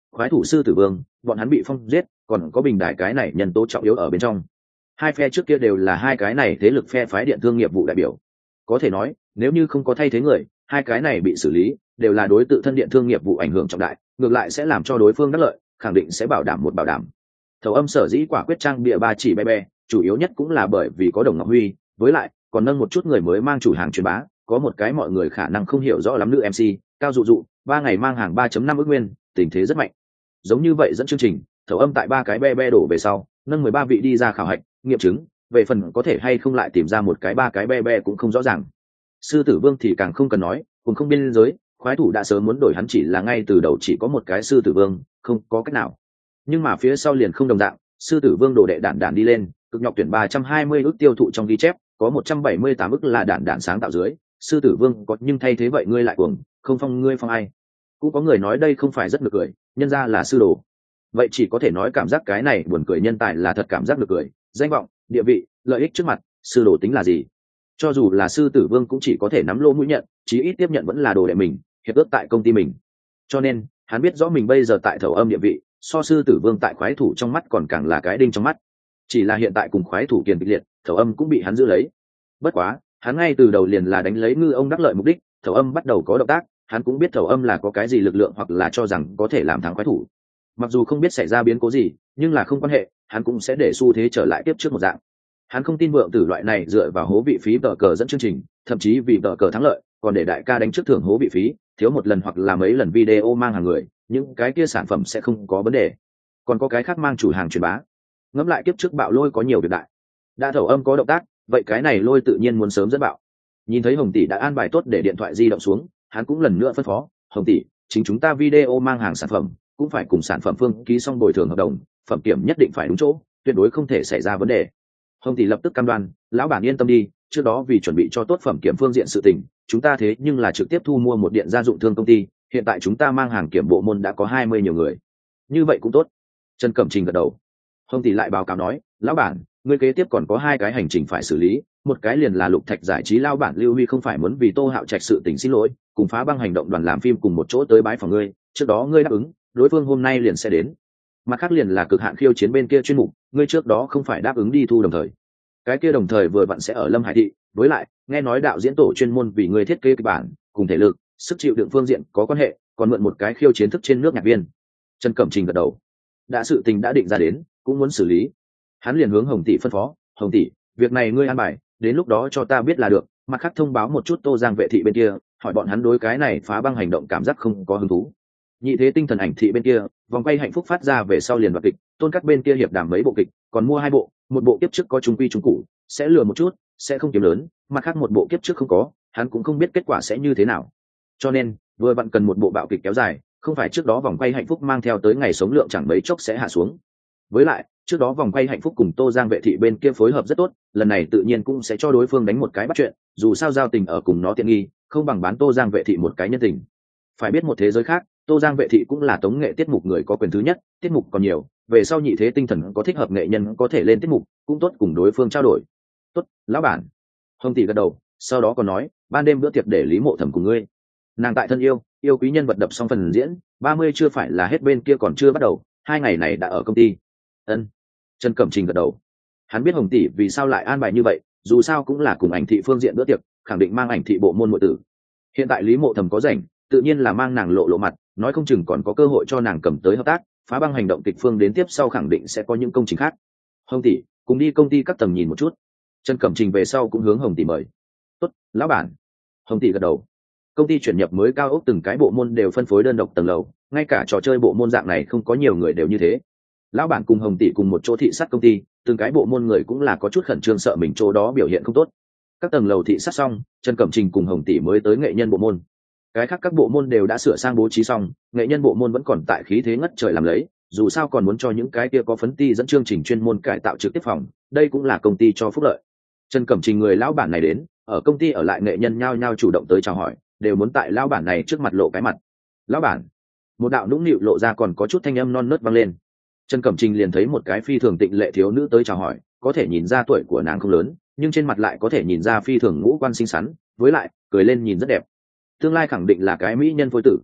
khoái thủ sư tử vương bọn hắn bị phong giết, còn có bình đại cái này nhân tố trọng yếu ở bên trong. Hai phe trước kia đều là hai cái này thế lực phe phái điện thương nghiệp vụ đại biểu, có thể nói nếu như không có thay thế người, hai cái này bị xử lý đều là đối tự thân điện thương nghiệp vụ ảnh hưởng trọng đại, ngược lại sẽ làm cho đối phương đắc lợi, khẳng định sẽ bảo đảm một bảo đảm. Thầu Âm sở dĩ quả quyết trang bịa ba chỉ be be, chủ yếu nhất cũng là bởi vì có Đồng Ngọc Huy, với lại còn nâng một chút người mới mang chủ hàng truyền bá, có một cái mọi người khả năng không hiểu rõ lắm nữ em xê Cao Dụ Dụ, ba ngày mang hàng ba chấm năm ước nguyên, tình thế rất mạnh. Giống như vậy dẫn chương trình, Thầu Âm tại ba cái be be đổ về sau, nâng mười ba vị đi ra khảo hạch, nghiệm chứng, về phần có thể hay không lại tìm ra một cái ba cái be be cũng không rõ ràng. Sư tử vương thì càng không cần nói, cùng không biên giới, khoái thủ đã sớm muốn đổi hắn, chỉ là ngay từ đầu chỉ có một cái sư tử vương, không có cách nào. Nhưng mà phía sau liền không đồng dạng, sư tử vương đồ đệ đản đản đi lên, cực nhọc tuyển ba trăm hai mươi ước tiêu thụ trong ghi chép, có một trăm bảy mươi tám ước là đản đản sáng tạo dưới, sư tử vương có nhưng thay thế vậy ngươi lại cuồng, không phong ngươi phong ai. Cũng có người nói đây không phải rất nực cười, nhân ra là sư đồ. Vậy chỉ có thể nói cảm giác cái này buồn cười nhân tài là thật cảm giác nực cười, danh vọng, địa vị, lợi ích trước mặt, sư đồ tính là gì? Cho dù là sư tử vương cũng chỉ có thể nắm lỗ mũi nhận, chí ít tiếp nhận vẫn là đồ đệ mình, hiệp ước tại công ty mình. Cho nên hắn biết rõ mình bây giờ tại Thầu Âm địa vị, so sư tử vương tại khoái thủ trong mắt còn càng là cái đinh trong mắt. Chỉ là hiện tại cùng khoái thủ kiền kịch liệt, Thầu Âm cũng bị hắn giữ lấy. Bất quá hắn ngay từ đầu liền là đánh lấy ngư ông đắc lợi mục đích, Thầu Âm bắt đầu có động tác, hắn cũng biết Thầu Âm là có cái gì lực lượng hoặc là cho rằng có thể làm thắng khoái thủ. Mặc dù không biết xảy ra biến cố gì, nhưng là không quan hệ, hắn cũng sẽ để xu thế trở lại tiếp trước một dạng. Hắn không tin vượng tử loại này dựa vào hố vị phí tờ cờ dẫn chương trình, thậm chí vì tờ cờ thắng lợi còn để đại ca đánh trước thưởng hố vị phí, thiếu một lần hoặc là mấy lần video mang hàng người, những cái kia sản phẩm sẽ không có vấn đề. Còn có cái khác mang chủ hàng truyền bá. Ngẫm lại kiếp trước Bạo Lôi có nhiều việc đại, đã Thầu Âm có động tác, vậy cái này Lôi tự nhiên muốn sớm dẫn bạo. Nhìn thấy Hồng tỷ đã an bài tốt để điện thoại di động xuống, hắn cũng lần nữa phân phó, Hồng tỷ, chính chúng ta video mang hàng sản phẩm cũng phải cùng sản phẩm phương ký xong bồi thường hợp đồng, phẩm kiểm nhất định phải đúng chỗ, tuyệt đối không thể xảy ra vấn đề. Hồng tỷ lập tức cam đoan, lão bản yên tâm đi, trước đó vì chuẩn bị cho tốt phẩm kiểm phương diện sự tình, chúng ta thế nhưng là trực tiếp thu mua một điện gia dụng thương công ty, hiện tại chúng ta mang hàng kiểm bộ môn đã có hai mươi nhiều người. Như vậy cũng tốt. Trần Cẩm Trình gật đầu. Hồng tỷ lại báo cáo nói, lão bản, ngươi kế tiếp còn có hai cái hành trình phải xử lý, một cái liền là Lục Thạch giải trí lão bản Lưu Huy không phải muốn vì Tô Hạo Trạch sự tình xin lỗi, cùng Phá Băng hành động đoàn làm phim cùng một chỗ tới bái phòng ngươi, trước đó ngươi đáp ứng, đối phương hôm nay liền sẽ đến. Mặt khác liền là cực hạn khiêu chiến bên kia chuyên mục, ngươi trước đó không phải đáp ứng đi thu đồng thời. Cái kia đồng thời vừa vặn sẽ ở Lâm Hải thị, với lại, nghe nói đạo diễn tổ chuyên môn vì ngươi thiết kế kịch bản, cùng thể lực, sức chịu đựng phương diện có quan hệ, còn mượn một cái khiêu chiến thức trên nước nhạc viên. Trần Cẩm Trình gật đầu. Đã sự tình đã định ra đến, cũng muốn xử lý. Hắn liền hướng Hồng tỷ phân phó, Hồng tỷ, việc này ngươi an bài, đến lúc đó cho ta biết là được, mặt khác thông báo một chút Tô Giang vệ thị bên kia, hỏi bọn hắn đối cái này Phá Băng hành động cảm giác không có hứng thú. Nhị thế tinh thần ảnh thị bên kia, vòng quay hạnh phúc phát ra về sau liền vào kịch, Tôn Cắt bên kia hiệp đàm mấy bộ kịch, còn mua hai bộ, một bộ kiếp trước có trung quy trung cụ, sẽ lừa một chút, sẽ không kiếm lớn, mặt khác một bộ kiếp trước không có, hắn cũng không biết kết quả sẽ như thế nào. Cho nên, vừa vặn cần một bộ bạo kịch kéo dài, không phải trước đó vòng quay hạnh phúc mang theo tới ngày sống lượng chẳng mấy chốc sẽ hạ xuống. Với lại, trước đó vòng quay hạnh phúc cùng Tô Giang vệ thị bên kia phối hợp rất tốt, lần này tự nhiên cũng sẽ cho đối phương đánh một cái bắt chuyện, dù sao giao tình ở cùng nó tiện nghi, không bằng bán Tô Giang vệ thị một cái nhân tình. Phải biết một thế giới khác, Tô Giang vệ thị cũng là tống nghệ tiết mục người có quyền thứ nhất, tiết mục còn nhiều, về sau nhị thế tinh thần có thích hợp nghệ nhân có thể lên tiết mục, cũng tốt cùng đối phương trao đổi. Tốt, lão bản. Hồng tỷ gật đầu, sau đó còn nói, ban đêm bữa tiệc để Lý Mộ Thẩm cùng ngươi. Nàng tại thân yêu, yêu quý nhân vật đập xong phần diễn, ba mươi chưa phải là hết, bên kia còn chưa bắt đầu, hai ngày này đã ở công ty. Ân. Trần Cẩm Trình gật đầu. Hắn biết Hồng tỷ vì sao lại an bài như vậy, dù sao cũng là cùng ảnh thị phương diện bữa tiệc, khẳng định mang ảnh thị bộ môn muội tử. Hiện tại Lý Mộ Thẩm có rảnh, tự nhiên là mang nàng lộ lộ mặt, nói không chừng còn có cơ hội cho nàng cầm tới hợp tác. Phá Băng hành động kịch phương đến tiếp sau khẳng định sẽ có những công trình khác. Hồng tỷ, cùng đi công ty các tầng nhìn một chút. Trần Cẩm Trình về sau cũng hướng Hồng tỷ mời. Tốt, lão bản. Hồng tỷ gật đầu. Công ty chuyển nhập mới cao ốc, từng cái bộ môn đều phân phối đơn độc tầng lầu, ngay cả trò chơi bộ môn dạng này không có nhiều người đều như thế. Lão bản cùng Hồng tỷ cùng một chỗ thị sát công ty, từng cái bộ môn người cũng là có chút khẩn trương sợ mình chỗ đó biểu hiện không tốt. Các tầng lầu thị sát xong, Trần Cẩm Trình cùng Hồng tỷ mới tới nghệ nhân bộ môn. Cái khác các bộ môn đều đã sửa sang bố trí xong, nghệ nhân bộ môn vẫn còn tại khí thế ngất trời làm lấy, dù sao còn muốn cho những cái kia có phấn ti dẫn chương trình chuyên môn cải tạo trực tiếp phòng, đây cũng là công ty cho phúc lợi. Trần Cẩm Trình người lão bản này đến, ở công ty ở lại nghệ nhân nhao nhao chủ động tới chào hỏi, đều muốn tại lão bản này trước mặt lộ cái mặt. Lão bản. Một đạo nũng nịu lộ ra còn có chút thanh âm non nớt vang lên. Trần Cẩm Trình liền thấy một cái phi thường tịnh lệ thiếu nữ tới chào hỏi, có thể nhìn ra tuổi của nàng không lớn, nhưng trên mặt lại có thể nhìn ra phi thường ngũ quan xinh xắn, với lại cười lên nhìn rất đẹp. Tương lai khẳng định là cái mỹ nhân phôi tử.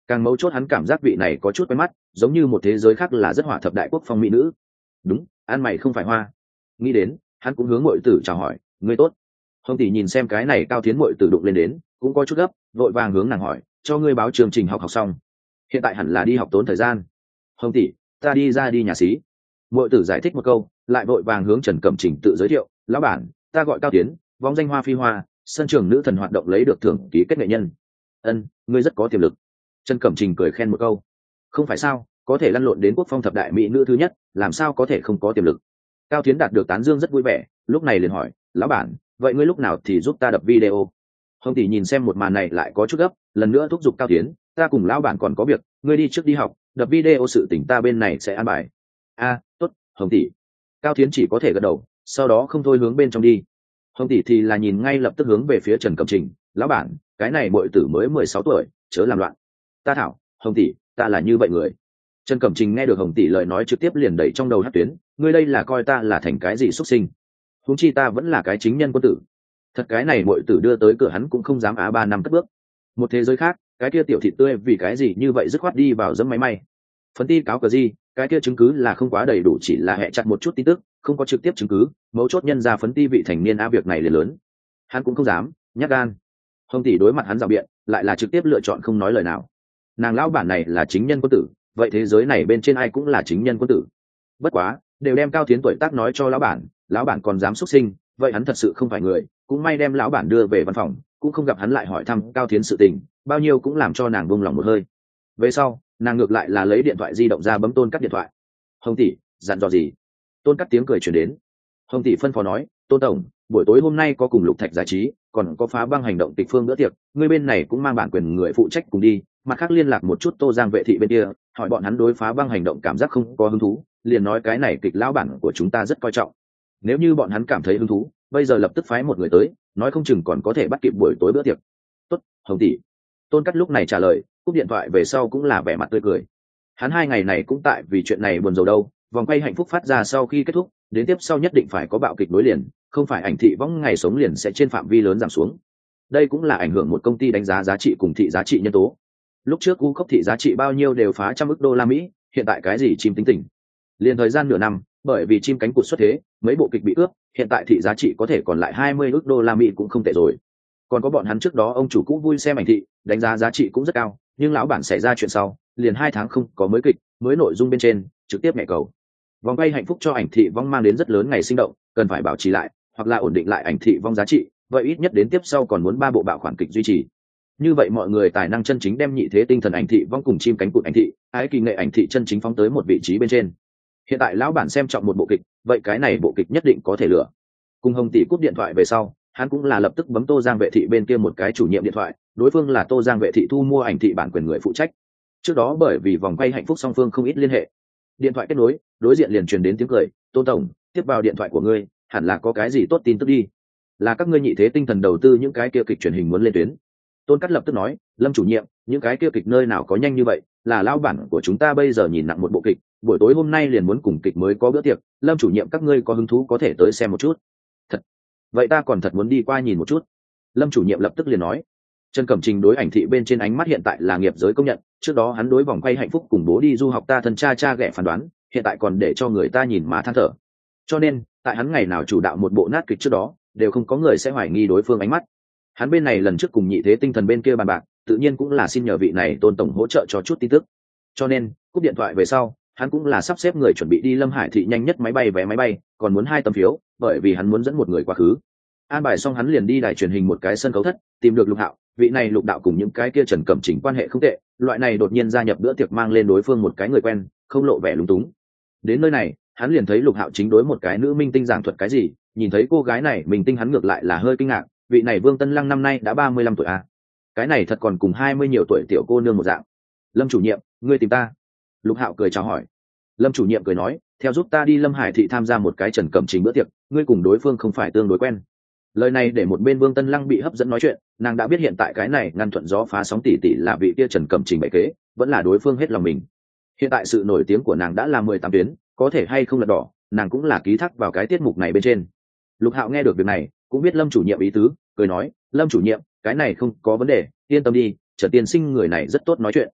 Càng mấu chốt hắn cảm giác vị này có chút quen mắt, giống như một thế giới khác là rất hỏa thập đại quốc phong mỹ nữ. Đúng, ăn mày không phải hoa. Nghĩ đến, hắn cũng hướng muội tử chào hỏi, ngươi tốt. Hồng tỷ nhìn xem cái này Cao Thiến muội tử đụng lên đến, cũng có chút gấp, vội vàng hướng nàng hỏi, cho ngươi báo chương trình học học xong. Hiện tại hẳn là đi học tốn thời gian. Hồng tỷ, ta đi ra đi nhà xí. Muội tử giải thích một câu, lại vội vàng hướng Trần Cẩm Trình tự giới thiệu, lão bản, ta gọi Cao Thiến, vong danh Hoa Phi Hoa, sân trường nữ thần hoạt động lấy được thưởng ký kết nghệ nhân. Ân, ngươi rất có tiềm lực. Trần Cẩm Trình cười khen một câu. Không phải sao, có thể lăn lộn đến quốc phong thập đại mỹ nữ thứ nhất, làm sao có thể không có tiềm lực. Cao Thiến đạt được tán dương rất vui vẻ, lúc này liền hỏi, lão bản, vậy ngươi lúc nào thì giúp ta đập video? Hồng tỷ nhìn xem một màn này lại có chút gấp, lần nữa thúc giục Cao Thiến, ta cùng lão bản còn có việc, ngươi đi trước đi học, đập video sự tỉnh ta bên này sẽ an bài. A, tốt, Hồng tỷ. Cao Thiến chỉ có thể gật đầu, sau đó không thôi hướng bên trong đi. Hồng tỷ thì là nhìn ngay lập tức hướng về phía Trần Cẩm Trình, lão bản, cái này muội tử mới mười sáu tuổi, chớ làm loạn. Ta thảo, Hồng tỷ, ta là như vậy người. Trần Cẩm Trình nghe được Hồng tỷ lời nói trực tiếp liền đẩy trong đầu hát tuyến, ngươi đây là coi ta là thành cái gì xuất sinh? Huống chi ta vẫn là cái chính nhân quân tử. Thật cái này muội tử đưa tới cửa hắn cũng không dám á ba năm cất bước. Một thế giới khác, cái kia tiểu thịt tươi vì cái gì như vậy dứt khoát đi vào dẫm máy may. Phấn ti cáo cờ gì, cái kia chứng cứ là không quá đầy đủ, chỉ là hẹ chặt một chút tin tức, không có trực tiếp chứng cứ, mấu chốt nhân ra phấn ti vị thành niên á việc này liền lớn. Hắn cũng không dám, nhát gan. Hồng tỷ đối mặt hắn rào biện, lại là trực tiếp lựa chọn không nói lời nào. Nàng lão bản này là chính nhân quân tử, vậy thế giới này bên trên ai cũng là chính nhân quân tử. Bất quá, đều đem Cao Thiến tuổi tác nói cho lão bản, lão bản còn dám xuất sinh, vậy hắn thật sự không phải người, cũng may đem lão bản đưa về văn phòng, cũng không gặp hắn lại hỏi thăm Cao Thiến sự tình, bao nhiêu cũng làm cho nàng buông lòng một hơi. Về sau, nàng ngược lại là lấy điện thoại di động ra bấm Tôn Cắt điện thoại. Hồng tỷ, dặn dò gì? Tôn Cắt tiếng cười truyền đến. Hồng tỷ phân phó nói, Tôn tổng, buổi tối hôm nay có cùng Lục Thạch giải trí, còn có phá băng hành động tịch phương bữa tiệc, ngươi bên này cũng mang bản quyền người phụ trách cùng đi, mặt khác liên lạc một chút Tô Giang vệ thị bên kia, hỏi bọn hắn đối phá băng hành động cảm giác không có hứng thú, liền nói cái này kịch lão bản của chúng ta rất coi trọng. Nếu như bọn hắn cảm thấy hứng thú, bây giờ lập tức phái một người tới, nói không chừng còn có thể bắt kịp buổi tối bữa tiệc. Tốt, Hồng tỷ. Tôn Cắt lúc này trả lời, cúp điện thoại về sau cũng là vẻ mặt tươi cười. Hắn hai ngày này cũng tại vì chuyện này buồn rầu đâu, vòng quay hạnh phúc phát ra sau khi kết thúc, đến tiếp sau nhất định phải có bạo kịch đối liền, không phải ảnh thị võng ngày sống liền sẽ trên phạm vi lớn giảm xuống. Đây cũng là ảnh hưởng một công ty đánh giá giá trị cùng thị giá trị nhân tố. Lúc trước u cốc thị giá trị bao nhiêu đều phá trăm ức đô la Mỹ, hiện tại cái gì chim tính tỉnh. Liền thời gian nửa năm, bởi vì chim cánh cụt xuất thế, mấy bộ kịch bị cướp, hiện tại thị giá trị có thể còn lại hai mươi ức đô la Mỹ cũng không tệ rồi. Còn có bọn hắn trước đó ông chủ cũ vui xem ảnh thị, đánh giá giá trị cũng rất cao, nhưng lão bản xảy ra chuyện sau, liền hai tháng không có mới kịch, mới nội dung bên trên, trực tiếp mẹ cầu. Vòng quay hạnh phúc cho ảnh thị vong mang đến rất lớn ngày sinh động, cần phải bảo trì lại, hoặc là ổn định lại ảnh thị vong giá trị, vậy ít nhất đến tiếp sau còn muốn ba bộ bạo khoản kịch duy trì. Như vậy mọi người tài năng chân chính đem nhị thế tinh thần ảnh thị vong cùng chim cánh cụt ảnh thị, ái kỳ nghệ ảnh thị chân chính phóng tới một vị trí bên trên. Hiện tại lão bản xem trọng một bộ kịch, vậy cái này bộ kịch nhất định có thể lựa. Cùng Hồng tỷ cúp điện thoại về sau, hắn cũng là lập tức bấm Tô Giang vệ thị bên kia một cái chủ nhiệm điện thoại, đối phương là Tô Giang vệ thị thu mua ảnh thị bản quyền người phụ trách. Trước đó bởi vì vòng quay hạnh phúc song phương không ít liên hệ, điện thoại kết nối, đối diện liền truyền đến tiếng cười, Tôn tổng, tiếp vào điện thoại của ngươi, hẳn là có cái gì tốt tin tức đi. Là các ngươi nhị thế tinh thần đầu tư những cái kia kịch truyền hình muốn lên tuyến. Tôn Cắt lập tức nói, Lâm chủ nhiệm, những cái kia kịch nơi nào có nhanh như vậy, là lão bản của chúng ta bây giờ nhìn nặng một bộ kịch, buổi tối hôm nay liền muốn cùng kịch mới có bữa tiệc, Lâm chủ nhiệm các ngươi có hứng thú có thể tới xem một chút. Thật, vậy ta còn thật muốn đi qua nhìn một chút. Lâm chủ nhiệm lập tức liền nói. Trần Cẩm Trình đối ảnh thị bên trên ánh mắt hiện tại là nghiệp giới công nhận, trước đó hắn đối vòng quay hạnh phúc cùng bố đi du học ta thân cha cha ghẻ phán đoán, hiện tại còn để cho người ta nhìn mà than thở. Cho nên, tại hắn ngày nào chủ đạo một bộ nát kịch trước đó, đều không có người sẽ hoài nghi đối phương ánh mắt. Hắn bên này lần trước cùng nhị thế tinh thần bên kia bàn bạc, tự nhiên cũng là xin nhờ vị này Tôn tổng hỗ trợ cho chút tin tức. Cho nên, cúp điện thoại về sau, hắn cũng là sắp xếp người chuẩn bị đi Lâm Hải thị nhanh nhất máy bay vé máy bay, còn muốn hai tấm phiếu, bởi vì hắn muốn dẫn một người quá khứ. An bài xong hắn liền đi đài truyền hình một cái sân khấu thất, tìm được Lục Hạo, vị này Lục đạo cùng những cái kia Trần Cẩm Trình quan hệ không tệ, loại này đột nhiên gia nhập bữa tiệc mang lên đối phương một cái người quen, không lộ vẻ lúng túng. Đến nơi này, hắn liền thấy Lục Hạo chính đối một cái nữ minh tinh giảng thuật cái gì, nhìn thấy cô gái này, mình tinh hắn ngược lại là hơi kinh ngạc, vị này Vương Tân Lăng năm nay đã ba mươi lăm tuổi à? Cái này thật còn cùng hai mươi nhiều tuổi tiểu cô nương một dạng. Lâm chủ nhiệm, ngươi tìm ta? Lục Hạo cười chào hỏi. Lâm chủ nhiệm cười nói, theo giúp ta đi Lâm Hải thị tham gia một cái Trần Cẩm Trình bữa tiệc, ngươi cùng đối phương không phải tương đối quen. Lời này để một bên Vương Tân Lăng bị hấp dẫn nói chuyện, nàng đã biết hiện tại cái này ngăn thuận gió phá sóng tỷ tỷ là vị kia Trần Cẩm Trình bậy kế, vẫn là đối phương hết lòng mình. Hiện tại sự nổi tiếng của nàng đã là mười tám tuyến, có thể hay không lật đỏ, nàng cũng là ký thác vào cái tiết mục này bên trên. Lục Hạo nghe được việc này, cũng biết Lâm chủ nhiệm ý tứ, cười nói, Lâm chủ nhiệm, cái này không có vấn đề, yên tâm đi, Trần tiên sinh người này rất tốt nói chuyện.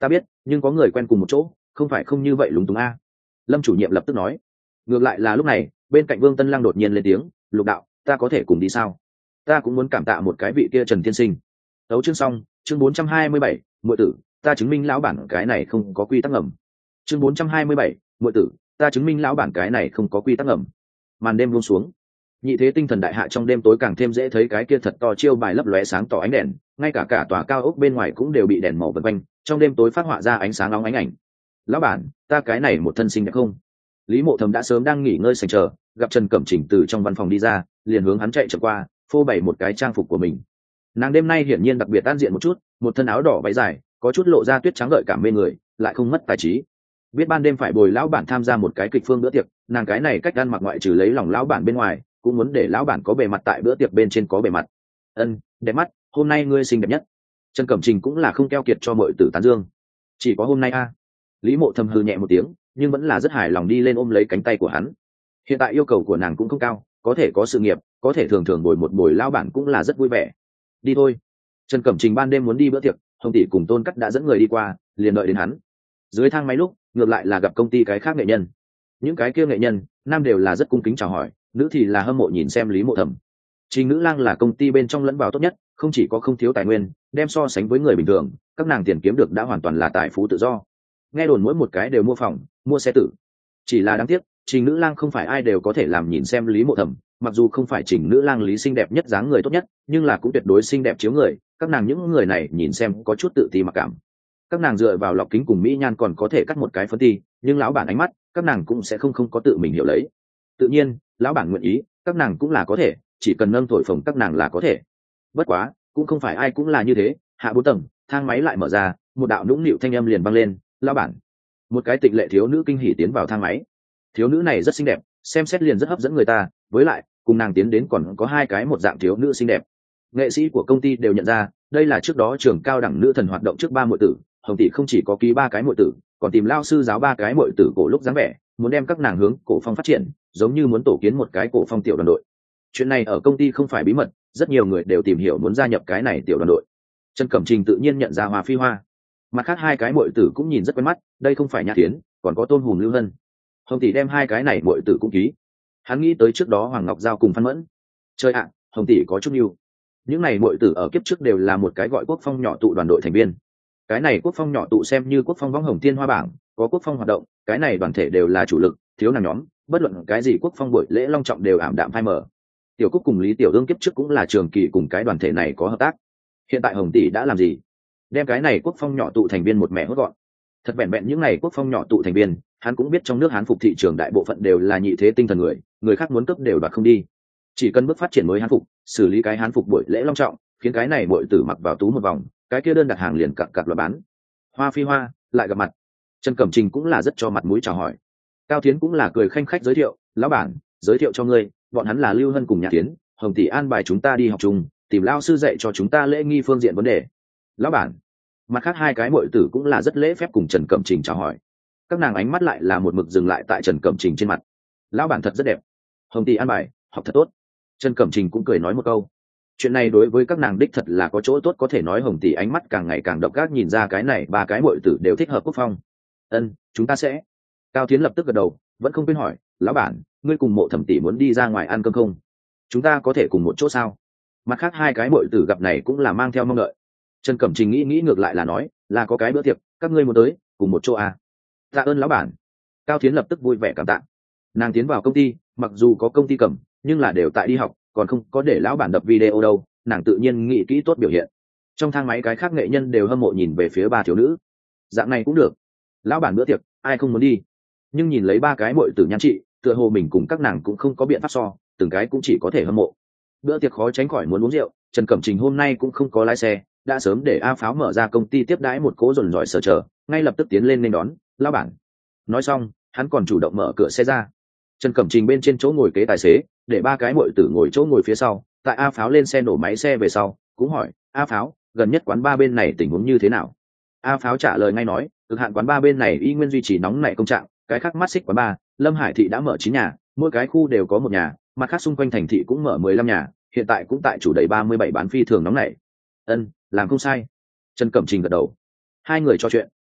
Ta biết, nhưng có người quen cùng một chỗ không phải không như vậy lúng túng a. Lâm chủ nhiệm lập tức nói. Ngược lại là lúc này bên cạnh Vương Tân Lăng đột nhiên lên tiếng, Lục đạo, ta có thể cùng đi sao? Ta cũng muốn cảm tạ một cái vị kia Trần tiên sinh. Tấu chương xong. Chương bốn trăm hai mươi bảy, muội tử, ta chứng minh lão bản cái này không có quy tắc ngầm. Chương bốn trăm hai mươi bảy, muội tử, ta chứng minh lão bản cái này không có quy tắc ngầm. Màn đêm buông xuống, nhị thế tinh thần đại hạ trong đêm tối càng thêm dễ thấy cái kia thật to chiêu bài lấp lóe sáng tỏ ánh đèn, ngay cả cả tòa cao ốc bên ngoài cũng đều bị đèn màu vần quanh, trong đêm tối phát họa ra ánh sáng nóng ánh ảnh. Lão bản, ta cái này một thân xinh đẹp không? Lý Mộ Thầm đã sớm đang nghỉ ngơi sành chờ, gặp Trần Cẩm Trình từ trong văn phòng đi ra, liền hướng hắn chạy chậm qua, phô bày một cái trang phục của mình. Nàng đêm nay hiển nhiên đặc biệt tan diện một chút, một thân áo đỏ váy dài, có chút lộ ra tuyết trắng gợi cảm mê người, lại không mất tài trí. Biết ban đêm phải bồi lão bản tham gia một cái kịch phương bữa tiệc, nàng cái này cách ăn mặc ngoại trừ lấy lòng lão bản bên ngoài, cũng muốn để lão bản có bề mặt tại bữa tiệc bên trên có bề mặt. Ân, đẹp mắt, hôm nay ngươi xinh đẹp nhất. Trần Cẩm Trình cũng là không keo kiệt cho mọi tử tán dương. Chỉ có hôm nay a. Lý Mộ Thầm hừ nhẹ một tiếng, nhưng vẫn là rất hài lòng đi lên ôm lấy cánh tay của hắn. Hiện tại yêu cầu của nàng cũng không cao, có thể có sự nghiệp, có thể thường thường bồi một bồi lão bản cũng là rất vui vẻ. Đi thôi. Trần Cẩm Trình ban đêm muốn đi bữa tiệc, Hồng tỷ cùng Tôn Cắt đã dẫn người đi qua, liền đợi đến hắn. Dưới thang máy lúc, ngược lại là gặp công ty cái khác nghệ nhân. Những cái kia nghệ nhân, nam đều là rất cung kính chào hỏi, nữ thì là hâm mộ nhìn xem Lý Mộ Thầm. Trình Nữ Lang là công ty bên trong lẫn vào tốt nhất, không chỉ có không thiếu tài nguyên, đem so sánh với người bình thường, các nàng tiền kiếm được đã hoàn toàn là tài phú tự do. Nghe đồn mỗi một cái đều mua phòng, mua xe tử. Chỉ là đáng tiếc, Trình Nữ Lang không phải ai đều có thể làm nhìn xem Lý Mộ Thầm, mặc dù không phải Trình Nữ Lang lý xinh đẹp nhất dáng người tốt nhất, nhưng là cũng tuyệt đối xinh đẹp chiếu người, các nàng những người này nhìn xem có chút tự ti mặc cảm. Các nàng dựa vào lọc kính cùng mỹ nhan còn có thể cắt một cái phấn ti, nhưng lão bản ánh mắt, các nàng cũng sẽ không không có tự mình hiểu lấy. Tự nhiên, lão bản nguyện ý, các nàng cũng là có thể, chỉ cần nâng thổi phồng các nàng là có thể. Bất quá, cũng không phải ai cũng là như thế, hạ bốn tầng, thang máy lại mở ra, một đạo nũng nịu thanh âm liền vang lên, lão bản. Một cái tịnh lệ thiếu nữ kinh hỉ tiến vào thang máy. Thiếu nữ này rất xinh đẹp, xem xét liền rất hấp dẫn người ta, với lại, cùng nàng tiến đến còn có hai cái một dạng thiếu nữ xinh đẹp. Nghệ sĩ của công ty đều nhận ra, đây là trước đó trường cao đẳng nữ thần hoạt động trước ba muội tử, Hồng tỷ không chỉ có ký ba cái muội tử, còn tìm lao sư giáo ba cái muội tử cổ lúc dáng vẻ, muốn đem các nàng hướng cổ phong phát triển, giống như muốn tổ kiến một cái cổ phong tiểu đoàn đội. Chuyện này ở công ty không phải bí mật, rất nhiều người đều tìm hiểu muốn gia nhập cái này tiểu đoàn đội. Trần Cẩm Trình tự nhiên nhận ra Hoa Phi Hoa, mặt khác hai cái muội tử cũng nhìn rất quen mắt, đây không phải Nhã Tiến, còn có Tôn Hùng Lưu Hân. Hồng tỷ đem hai cái này muội tử cũng ký. Hắn nghĩ tới trước đó Hoàng Ngọc Giao cùng Phan Mẫn. Chơi ạ, Hồng tỷ có chút nhiều. Những này muội tử ở kiếp trước đều là một cái gọi Quốc Phong nhỏ tụ đoàn đội thành viên. Cái này Quốc Phong nhỏ tụ xem như Quốc Phong võng hồng thiên hoa bảng, có Quốc Phong hoạt động, cái này đoàn thể đều là chủ lực, thiếu nàng nhóm, bất luận cái gì Quốc Phong buổi lễ long trọng đều ảm đạm phai mờ. Tiểu Cúc cùng Lý Tiểu Ương kiếp trước cũng là trường kỳ cùng cái đoàn thể này có hợp tác. Hiện tại Hồng tỷ đã làm gì? Đem cái này Quốc Phong nhỏ tụ thành viên một mẹ hốt gọn. Thật vẹn vẹn những này Quốc Phong nhỏ tụ thành viên, hắn cũng biết trong nước Hán phục thị trường đại bộ phận đều là nhị thế tinh thần người, người khác muốn cấp đều đoạt không đi. Chỉ cần bước phát triển mới Hán phục, xử lý cái Hán phục buổi lễ long trọng, khiến cái này muội tử mặc vào tú một vòng, cái kia đơn đặt hàng liền cặc cặc loại bán. Hoa Phi Hoa lại gặp mặt. Trần Cẩm Trình cũng là rất cho mặt mũi chào hỏi. Cao Tiến cũng là cười khanh khách giới thiệu, lão bản, giới thiệu cho ngươi, bọn hắn là Lưu Hân cùng Nhã Tiến, Hồng tỷ an bài chúng ta đi học chung, tìm lao sư dạy cho chúng ta lễ nghi phương diện vấn đề. Lão bản. Mặt khác hai cái muội tử cũng là rất lễ phép cùng Trần Cẩm Trình chào hỏi. Các nàng ánh mắt lại là một mực dừng lại tại Trần Cẩm Trình trên mặt. Lão bản thật rất đẹp. Hồng tỷ an bài, học thật tốt. Trần Cẩm Trình cũng cười nói một câu. Chuyện này đối với các nàng đích thật là có chỗ tốt, có thể nói Hồng tỷ ánh mắt càng ngày càng độc ác nhìn ra cái này ba cái muội tử đều thích hợp Quốc Phong. Ân, chúng ta sẽ. Cao Tiến lập tức gật đầu, vẫn không quên hỏi, lão bản, ngươi cùng Mộ Thẩm tỷ muốn đi ra ngoài ăn cơm không? Chúng ta có thể cùng một chỗ sao? Mặt khác hai cái muội tử gặp này cũng là mang theo mong đợi. Trần Cẩm Trình nghĩ nghĩ ngược lại là nói, là có cái bữa tiệc, các ngươi muốn tới, cùng một chỗ à? Tạ ơn lão bản. Cao Tiến lập tức vui vẻ cảm tạ. Nàng tiến vào công ty, mặc dù có công ty cầm, nhưng là đều tại đi học, còn không có để lão bản đập video đâu, nàng tự nhiên nghĩ kỹ tốt biểu hiện. Trong thang máy cái khác nghệ nhân đều hâm mộ nhìn về phía ba thiếu nữ. Dạng này cũng được. Lão bản bữa tiệc, ai không muốn đi? Nhưng nhìn lấy ba cái muội tử nhan trị, tựa hồ mình cùng các nàng cũng không có biện pháp so, từng cái cũng chỉ có thể hâm mộ. Bữa tiệc khó tránh khỏi muốn uống rượu, Trần Cẩm Trình hôm nay cũng không có lái xe, đã sớm để A Pháo mở ra công ty tiếp đãi một cố dồn dỏi sở chờ, ngay lập tức tiến lên nên đón, lão bản. Nói xong, hắn còn chủ động mở cửa xe ra. Trần Cẩm Trình bên trên chỗ ngồi kế tài xế, để ba cái muội tử ngồi chỗ ngồi phía sau, tại A Pháo lên xe nổ máy xe về sau, cũng hỏi, A Pháo, gần nhất quán ba bên này tình huống như thế nào? A Pháo trả lời ngay nói, cực hạn quán ba bên này y nguyên duy trì nóng nảy công trạng, cái khác mắt xích quán ba, Lâm Hải thị đã mở chín nhà, mỗi cái khu đều có một nhà, mặt khác xung quanh thành thị cũng mở mười lăm nhà, hiện tại cũng tại chủ đầy ba mươi bảy bán phi thường nóng nảy. Ân, làm không sai. Trần Cẩm Trình gật đầu. Hai người trò chuyện,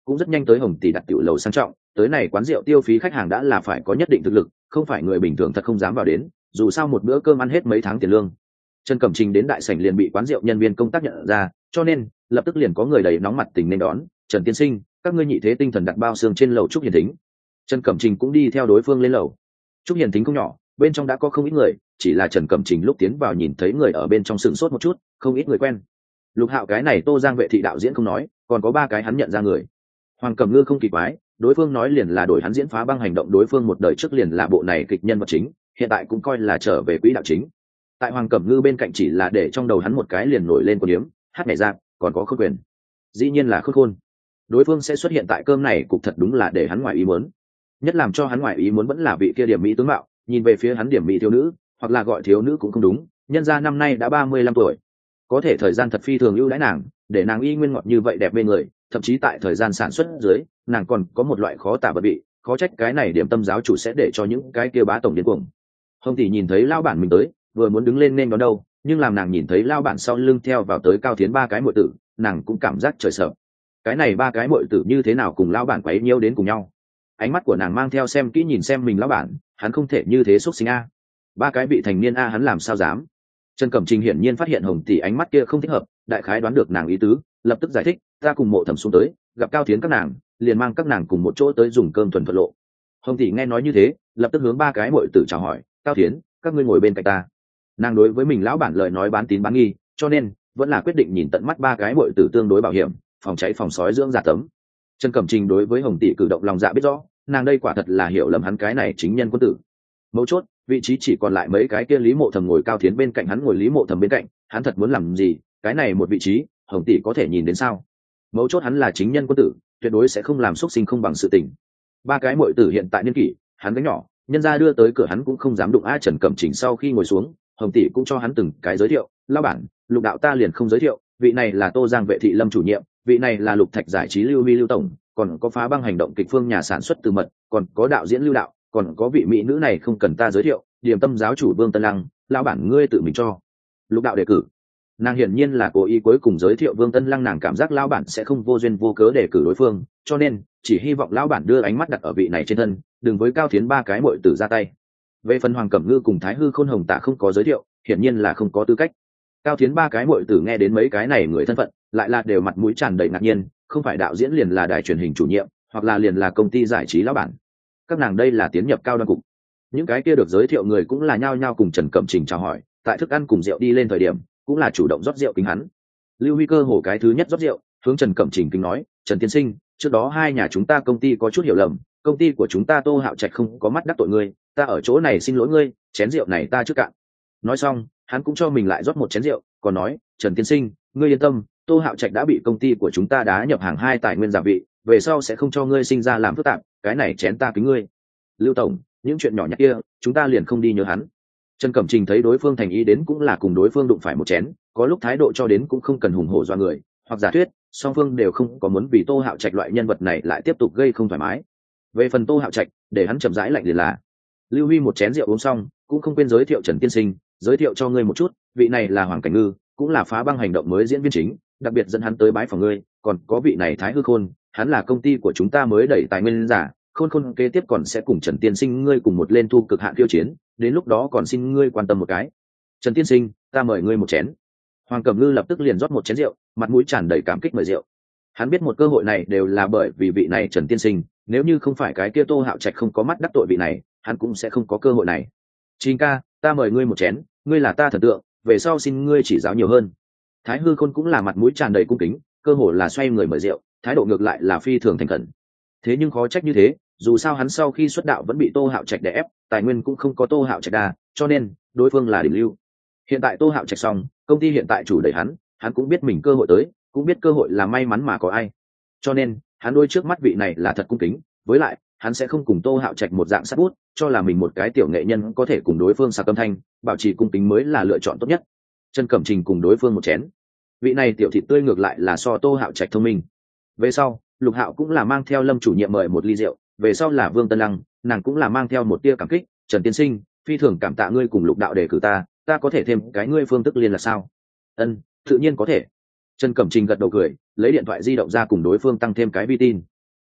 cũng rất nhanh tới Hồng Tỷ đặt tiểu lầu sang trọng, tới này quán rượu tiêu phí khách hàng đã là phải có nhất định thực lực, không phải người bình thường thật không dám vào đến, dù sao một bữa cơm ăn hết mấy tháng tiền lương. Trần Cẩm Trình đến đại sảnh liền bị quán rượu nhân viên công tác nhận ra, cho nên lập tức liền có người đầy nóng mặt tình nên đón. Trần tiên sinh, các ngươi nhị thế tinh thần đặt bao xương trên lầu Trúc Hiền Thính. Trần Cẩm Trình cũng đi theo đối phương lên lầu. Trúc Hiền Thính không nhỏ, bên trong đã có không ít người, chỉ là Trần Cẩm Trình lúc tiến vào nhìn thấy người ở bên trong sửng sốt một chút, không ít người quen. Lục Hạo cái này Tô Giang vệ thị đạo diễn không nói, còn có ba cái hắn nhận ra người. Hoàng Cẩm Ngư không kỳ quái, đối phương nói liền là đổi hắn diễn phá băng hành động, đối phương một đời trước liền là bộ này kịch nhân vật chính, hiện tại cũng coi là trở về quỹ đạo chính. Tại Hoàng Cẩm Ngư bên cạnh chỉ là để trong đầu hắn một cái liền nổi lên quần yếm, hát nhảy ra, còn có Khôn Quyền. Dĩ nhiên là Khôn Khôn. Đối phương sẽ xuất hiện tại cơm này cục thật đúng là để hắn ngoài ý muốn. Nhất làm cho hắn ngoài ý muốn vẫn là vị kia điểm mỹ tướng mạo, nhìn về phía hắn điểm mỹ thiếu nữ, hoặc là gọi thiếu nữ cũng không đúng, nhân gia năm nay đã ba mươi lăm tuổi. Có thể thời gian thật phi thường ưu đãi nàng, để nàng y nguyên ngọt như vậy đẹp bên người, thậm chí tại thời gian sản xuất dưới, nàng còn có một loại khó tả bật bị, khó trách cái này điểm tâm giáo chủ sẽ để cho những cái kia bá tổng điên cuồng. Hồng Tỷ nhìn thấy lao bản mình tới, vừa muốn đứng lên nên đón đâu, nhưng làm nàng nhìn thấy lao bản sau lưng theo vào tới Cao Thiến ba cái muội tử, nàng cũng cảm giác trời sợ. Cái này ba cái muội tử như thế nào cùng lao bản quấy nhiễu đến cùng nhau? Ánh mắt của nàng mang theo xem kỹ nhìn xem mình lão bản, hắn không thể như thế xúc sinh a. Ba cái vị thành niên a hắn làm sao dám? Trần Cẩm Trình hiển nhiên phát hiện Hồng Tỷ ánh mắt kia không thích hợp, đại khái đoán được nàng ý tứ, lập tức giải thích, ta cùng Mộ Thẩm xuống tới, gặp Cao Thiến các nàng, liền mang các nàng cùng một chỗ tới dùng cơm thuần thuận lộ. Hồng Tỷ nghe nói như thế, lập tức hướng ba cái muội tử chào hỏi, Cao Thiến, các ngươi ngồi bên cạnh ta. Nàng đối với mình lão bản lời nói bán tín bán nghi, cho nên vẫn là quyết định nhìn tận mắt ba cái muội tử tương đối bảo hiểm, phòng cháy phòng sói dưỡng giả tấm. Trần Cẩm Trình đối với Hồng Tỷ cử động lòng dạ biết rõ, nàng đây quả thật là hiểu lầm hắn cái này chính nhân quân tử. Mấu chốt, vị trí chỉ còn lại mấy cái kia Lý Mộ Thẩm ngồi Cao Thiến bên cạnh hắn, ngồi Lý Mộ Thẩm bên cạnh, hắn thật muốn làm gì, cái này một vị trí, Hồng Tỷ có thể nhìn đến sao? Mấu chốt hắn là chính nhân quân tử, tuyệt đối sẽ không làm xúc sinh không bằng sự tình. Ba cái muội tử hiện tại niên kỷ, hắn gánh nhỏ, nhân gia đưa tới cửa hắn cũng không dám đụng. A Trần Cẩm Trình sau khi ngồi xuống, Hồng Tỷ cũng cho hắn từng cái giới thiệu, lão bản, Lục đạo ta liền không giới thiệu, vị này là Tô Giang vệ thị Lâm chủ nhiệm, vị này là Lục Thạch giải trí Lưu Huy Lưu tổng, còn có phá băng hành động kịch phương nhà sản xuất Từ Mật, còn có đạo diễn Lưu đạo, còn có vị mỹ nữ này không cần ta giới thiệu, Điềm Tâm giáo chủ Vương Tân Lăng, lão bản ngươi tự mình cho. Lục đạo đề cử. Nàng hiển nhiên là cố ý cuối cùng giới thiệu Vương Tân Lăng, nàng cảm giác lão bản sẽ không vô duyên vô cớ đề cử đối phương, cho nên chỉ hy vọng lão bản đưa ánh mắt đặt ở vị này trên thân, đừng với Cao Thiến ba cái muội tử ra tay. Về phần Hoàng Cẩm Ngư cùng Thái Hư Khôn Hồng Tạ không có giới thiệu, hiển nhiên là không có tư cách. Cao Thiến ba cái muội tử nghe đến mấy cái này người thân phận, lại là đều mặt mũi tràn đầy ngạc nhiên, không phải đạo diễn liền là đài truyền hình chủ nhiệm, hoặc là liền là công ty giải trí lão bản. Các nàng đây là tiến nhập cao đoan cục. Những cái kia được giới thiệu người cũng là nhao nhao cùng Trần Cẩm Trình chào hỏi, tại thức ăn cùng rượu đi lên thời điểm, cũng là chủ động rót rượu kính hắn. Lưu Huy cơ hồ cái thứ nhất rót rượu, hướng Trần Cẩm Trình kính nói, Trần tiên sinh, trước đó hai nhà chúng ta công ty có chút hiểu lầm, công ty của chúng ta Tô Hạo Trạch không có mắt đắc tội ngươi, ta ở chỗ này xin lỗi ngươi, chén rượu này ta trước cạn. Nói xong, hắn cũng cho mình lại rót một chén rượu, còn nói, Trần tiên sinh, ngươi yên tâm, Tô Hạo Trạch đã bị công ty của chúng ta đá nhập hàng hai tài nguyên gia vị, về sau sẽ không cho ngươi sinh ra làm phức tạp, cái này chén ta kính ngươi. Lưu tổng, những chuyện nhỏ nhặt kia, chúng ta liền không đi nhớ hắn. Trần Cẩm Trình thấy đối phương thành ý đến cũng là cùng đối phương đụng phải một chén, có lúc thái độ cho đến cũng không cần hùng hổ do người, hoặc giả thuyết, song phương đều không có muốn vì Tô Hạo Trạch loại nhân vật này lại tiếp tục gây không thoải mái. Về phần Tô Hạo Trạch, để hắn chậm rãi lạnh liền là. Lưu Huy một chén rượu uống xong, cũng không quên giới thiệu Trần tiên sinh, giới thiệu cho ngươi một chút, vị này là Hoàng Cảnh Ngư, cũng là phá băng hành động mới diễn viên chính, đặc biệt dẫn hắn tới bái phòng ngươi, còn có vị này Thái Hư Khôn, hắn là công ty của chúng ta mới đẩy tài nguyên giả, Khôn Khôn kế tiếp còn sẽ cùng Trần tiên sinh ngươi cùng một lên thu cực hạn khiêu chiến, đến lúc đó còn xin ngươi quan tâm một cái. Trần tiên sinh, ta mời ngươi một chén. Hoàng Cẩm Ngư lập tức liền rót một chén rượu, mặt mũi tràn đầy cảm kích mời rượu. Hắn biết một cơ hội này đều là bởi vì vị này Trần tiên sinh, nếu như không phải cái kia Tô Hạo Trạch không có mắt đắc tội vị này, hắn cũng sẽ không có cơ hội này. Trình ca, ta mời ngươi một chén, ngươi là ta thần tượng, về sau xin ngươi chỉ giáo nhiều hơn. Thái Hư Khôn cũng là mặt mũi tràn đầy cung kính, cơ hồ là xoay người mời rượu, thái độ ngược lại là phi thường thành khẩn. Thế nhưng khó trách như thế, dù sao hắn sau khi xuất đạo vẫn bị Tô Hạo Trạch đè ép, tài nguyên cũng không có Tô Hạo Trạch đa, cho nên đối phương là đỉnh lưu. Hiện tại Tô Hạo Trạch xong, công ty hiện tại chủ đẩy hắn, hắn cũng biết mình cơ hội tới, cũng biết cơ hội là may mắn mà có ai. Cho nên, hắn đôi trước mắt vị này là thật cung kính, với lại, hắn sẽ không cùng Tô Hạo Trạch một dạng sát bút, cho là mình một cái tiểu nghệ nhân có thể cùng đối phương sạc âm thanh, bảo trì cung kính mới là lựa chọn tốt nhất. Trần Cẩm Trình cùng đối phương một chén. Vị này tiểu thịt tươi ngược lại là so Tô Hạo Trạch thông minh. Về sau, Lục Hạo cũng là mang theo Lâm chủ nhiệm mời một ly rượu, về sau là Vương Tân Lăng, nàng cũng là mang theo một tia cảm kích, Trần tiên sinh, phi thường cảm tạ ngươi cùng Lục đạo đề cử ta, ta có thể thêm cái ngươi phương thức liên là sao? Ân, tự nhiên có thể. Trần Cẩm Trình gật đầu cười, lấy điện thoại di động ra cùng đối phương tăng thêm cái vi tin.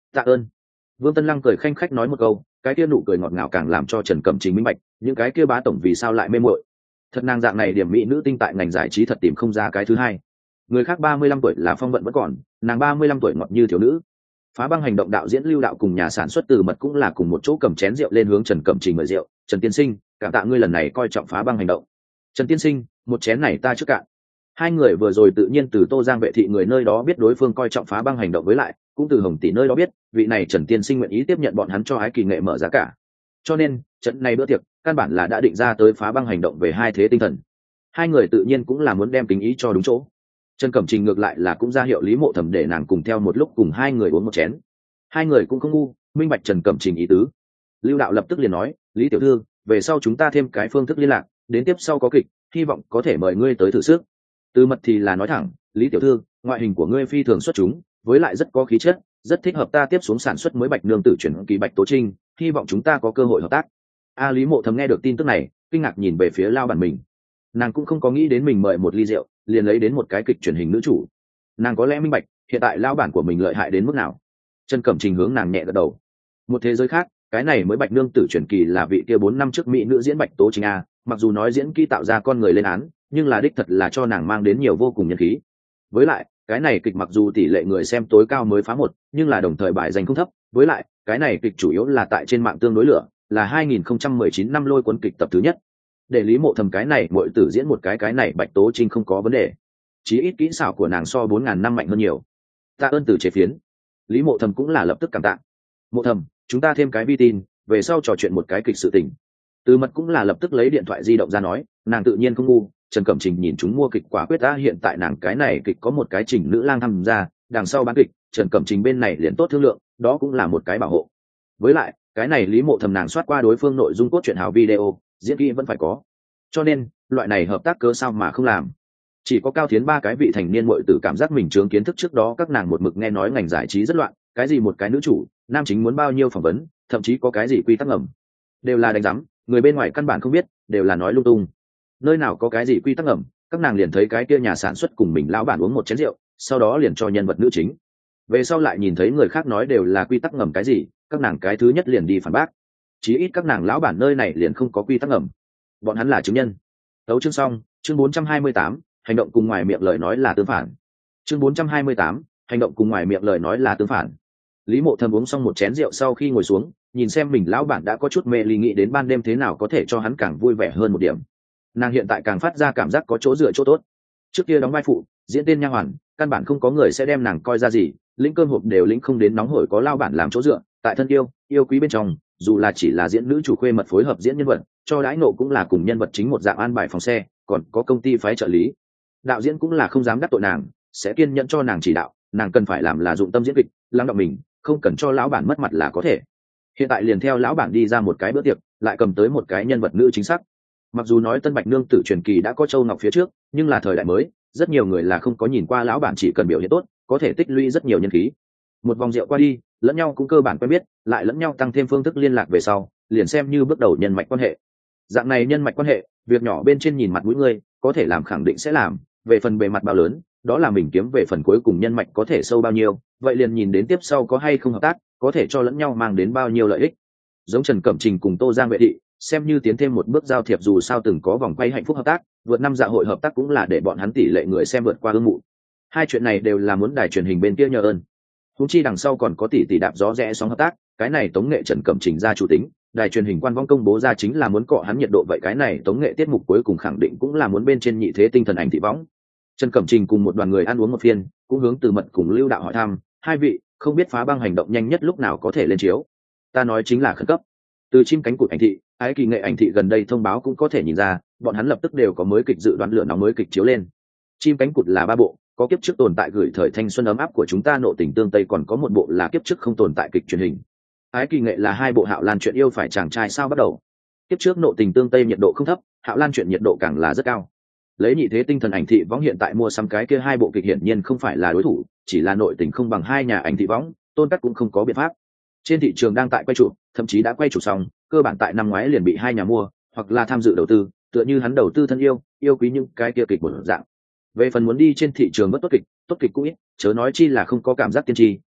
Tạ ơn. Vương Tân Lăng cười khanh khách nói một câu, cái kia nụ cười ngọt ngào càng làm cho Trần Cẩm Trình minh bạch những cái kia bá tổng vì sao lại mê muội. Thật nàng dạng này điểm mỹ nữ tinh tại ngành giải trí thật tìm không ra cái thứ hai. Người khác ba mươi lăm tuổi là phong vận vẫn còn, nàng ba mươi lăm tuổi ngọt như thiếu nữ. Phá băng hành động đạo diễn Lưu Đạo cùng nhà sản xuất Từ Mật cũng là cùng một chỗ cầm chén rượu lên hướng Trần Cẩm Trình mời rượu. Trần tiên sinh, cảm tạ ngươi lần này coi trọng phá băng hành động. Trần tiên sinh, một chén này ta trước cạn. Hai người vừa rồi tự nhiên từ Tô Giang vệ thị người nơi đó biết đối phương coi trọng phá băng hành động, với lại cũng từ Hồng tỷ nơi đó biết vị này Trần tiên sinh nguyện ý tiếp nhận bọn hắn cho Ái Kỳ Nghệ mở giá cả. Cho nên trận này bữa tiệc căn bản là đã định ra tới phá băng hành động về hai thế tinh thần. Hai người tự nhiên cũng là muốn đem kính ý cho đúng chỗ. Trần Cẩm Trình ngược lại là cũng ra hiệu Lý Mộ Thẩm để nàng cùng theo một lúc cùng hai người uống một chén. Hai người cũng không ngu, minh bạch Trần Cẩm Trình ý tứ. Lưu Đạo lập tức liền nói, Lý tiểu thư, về sau chúng ta thêm cái phương thức liên lạc, đến tiếp sau có kịch hy vọng có thể mời ngươi tới thử sức. Từ Mật thì là nói thẳng, Lý tiểu thư, ngoại hình của ngươi phi thường xuất chúng, với lại rất có khí chất, rất thích hợp ta tiếp xuống sản xuất mới Bạch Nương Tử chuyển kỳ Bạch Tố Trinh, hy vọng chúng ta có cơ hội hợp tác. A Lý Mộ Thẩm nghe được tin tức này, kinh ngạc nhìn về phía lao bản mình. Nàng cũng không có nghĩ đến mình mời một ly rượu liền lấy đến một cái kịch truyền hình nữ chủ. Nàng có lẽ minh bạch hiện tại lao bản của mình lợi hại đến mức nào. Trần Cẩm Trình hướng nàng nhẹ gật đầu. Một thế giới khác, cái này mới Bạch Nương Tử truyền kỳ là vị kia bốn năm trước mỹ nữ diễn Bạch Tố Trinh a, mặc dù nói diễn kỹ tạo ra con người lên án, nhưng là đích thật là cho nàng mang đến nhiều vô cùng nhân khí. Với lại cái này kịch mặc dù tỷ lệ người xem tối cao mới phá một, nhưng là đồng thời bài danh không thấp. Với lại cái này kịch chủ yếu là tại trên mạng tương đối lửa, là hai nghìn không trăm mười chín năm lôi cuốn kịch tập thứ nhất. Để Lý Mộ Thẩm cái này muội tử diễn một cái cái này Bạch Tố Trinh không có vấn đề, chí ít kỹ xảo của nàng so bốn ngàn năm mạnh hơn nhiều. Tạ ơn Từ chế phiến. Lý Mộ Thẩm cũng là lập tức cảm tạ. Mộ Thẩm, chúng ta thêm cái vi tin, về sau trò chuyện một cái kịch sự tình. Từ Mật cũng là lập tức lấy điện thoại di động ra nói, nàng tự nhiên không ngu. Trần Cẩm Trình nhìn chúng mua kịch quả quyết đã, hiện tại nàng cái này kịch có một cái trình nữ lang tham gia, đằng sau bán kịch Trần Cẩm Trình bên này liền tốt thương lượng, đó cũng là một cái bảo hộ. Với lại cái này Lý Mộ Thẩm nàng soát qua đối phương nội dung cốt truyện hào video, diễn kỹ vẫn phải có, cho nên loại này hợp tác cớ sao mà không làm. Chỉ có Cao Thiến ba cái vị thành niên muội tử cảm giác mình trướng kiến thức trước đó các nàng một mực nghe nói ngành giải trí rất loạn, cái gì một cái nữ chủ nam chính muốn bao nhiêu phỏng vấn, thậm chí có cái gì quy tắc ngầm, đều là đánh giám, người bên ngoài căn bản không biết, đều là nói lung tung. Nơi nào có cái gì quy tắc ngầm, các nàng liền thấy cái kia nhà sản xuất cùng mình lão bản uống một chén rượu, sau đó liền cho nhân vật nữ chính. Về sau lại nhìn thấy người khác nói đều là quy tắc ngầm cái gì, các nàng cái thứ nhất liền đi phản bác. Chí ít các nàng lão bản nơi này liền không có quy tắc ngầm, bọn hắn là chứng nhân. Tấu chương xong, chương bốn trăm hai mươi tám, hành động cùng ngoài miệng lời nói là tương phản. Chương bốn trăm hai mươi tám, hành động cùng ngoài miệng lời nói là tương phản. Lý Mộ Thẩm uống xong một chén rượu sau khi ngồi xuống, nhìn xem mình lão bản đã có chút mê ly, nghĩ đến ban đêm thế nào có thể cho hắn càng vui vẻ hơn một điểm. Nàng hiện tại càng phát ra cảm giác có chỗ dựa chỗ tốt. Trước kia đóng vai phụ, diễn tên nha hoàn, căn bản không có người sẽ đem nàng coi ra gì, lĩnh cơm hộp đều lĩnh không đến, nóng hổi có lao bản làm chỗ dựa, tại thân yêu, yêu quý bên trong, dù là chỉ là diễn nữ chủ khuê mật phối hợp diễn nhân vật, cho đãi nộ cũng là cùng nhân vật chính một dạng an bài phòng xe, còn có công ty phái trợ lý. Đạo diễn cũng là không dám đắc tội nàng, sẽ kiên nhẫn cho nàng chỉ đạo, nàng cần phải làm là dụng tâm diễn kịch, lắng đọng mình, không cần cho lão bản mất mặt là có thể. Hiện tại liền theo lão bản đi ra một cái bữa tiệc, lại cầm tới một cái nhân vật nữ chính xác. Mặc dù nói Tân Bạch Nương Tử truyền kỳ đã có Châu Ngọc phía trước, nhưng là thời đại mới, rất nhiều người là không có nhìn qua lão bản, chỉ cần biểu hiện tốt, có thể tích lũy rất nhiều nhân khí. Một vòng rượu qua đi, lẫn nhau cũng cơ bản quen biết, lại lẫn nhau tăng thêm phương thức liên lạc về sau, liền xem như bước đầu nhân mạch quan hệ. Dạng này nhân mạch quan hệ, việc nhỏ bên trên nhìn mặt mũi ngươi, có thể làm khẳng định sẽ làm, về phần bề mặt bao lớn, đó là mình kiếm về phần cuối cùng nhân mạch có thể sâu bao nhiêu, vậy liền nhìn đến tiếp sau có hay không hợp tác, có thể cho lẫn nhau mang đến bao nhiêu lợi ích. Giống Trần Cẩm Trình cùng Tô Giang vệ thị, xem như tiến thêm một bước giao thiệp, dù sao từng có vòng quay hạnh phúc hợp tác, vượt năm dạ hội hợp tác cũng là để bọn hắn tỷ lệ người xem vượt qua ương mụ. Hai chuyện này đều là muốn đài truyền hình bên kia nhờ ơn. Huống chi đằng sau còn có tỷ tỷ đạp gió rẽ sóng hợp tác, cái này Tống Nghệ Trần Cẩm Trình ra chủ tính, đài truyền hình quan vong công bố ra chính là muốn cọ hắn nhiệt độ, vậy cái này Tống Nghệ tiết mục cuối cùng khẳng định cũng là muốn bên trên nhị thế tinh thần ảnh thị võng. Trần Cẩm Trình cùng một đoàn người ăn uống một phiên, cũng hướng Từ Mật cùng Lưu Đạo hỏi thăm, hai vị không biết phá băng hành động nhanh nhất lúc nào có thể lên chiếu. Ta nói chính là khẩn cấp. Từ chim cánh cụt ảnh thị, Ái Kỳ Nghệ ảnh thị gần đây thông báo cũng có thể nhìn ra, bọn hắn lập tức đều có mới kịch dự đoán, lửa nóng mới kịch chiếu lên. Chim cánh cụt là ba bộ, có kiếp trước tồn tại gửi thời thanh xuân ấm áp của chúng ta, nộ tình tương tây, còn có một bộ là kiếp trước không tồn tại kịch truyền hình. Ái Kỳ Nghệ là hai bộ Hạo Lan chuyện yêu phải chàng trai sao bắt đầu. Kiếp trước nộ tình tương tây nhiệt độ không thấp, Hạo Lan chuyện nhiệt độ càng là rất cao. Lấy nhị thế tinh thần ảnh thị võng hiện tại mua sắm cái kia hai bộ kịch hiển nhiên không phải là đối thủ, chỉ là nội tình không bằng hai nhà ảnh thị võng, Tôn Cắt cũng không có biện pháp. Trên thị trường đang tại quay chụp, thậm chí đã quay chụp xong, cơ bản tại năm ngoái liền bị hai nhà mua, hoặc là tham dự đầu tư, tựa như hắn đầu tư thân yêu, yêu quý những cái kia kịch một dạng. Về phần muốn đi trên thị trường bất tốt kịch, tốt kịch cũng ít, chớ nói chi là không có cảm giác tiên tri,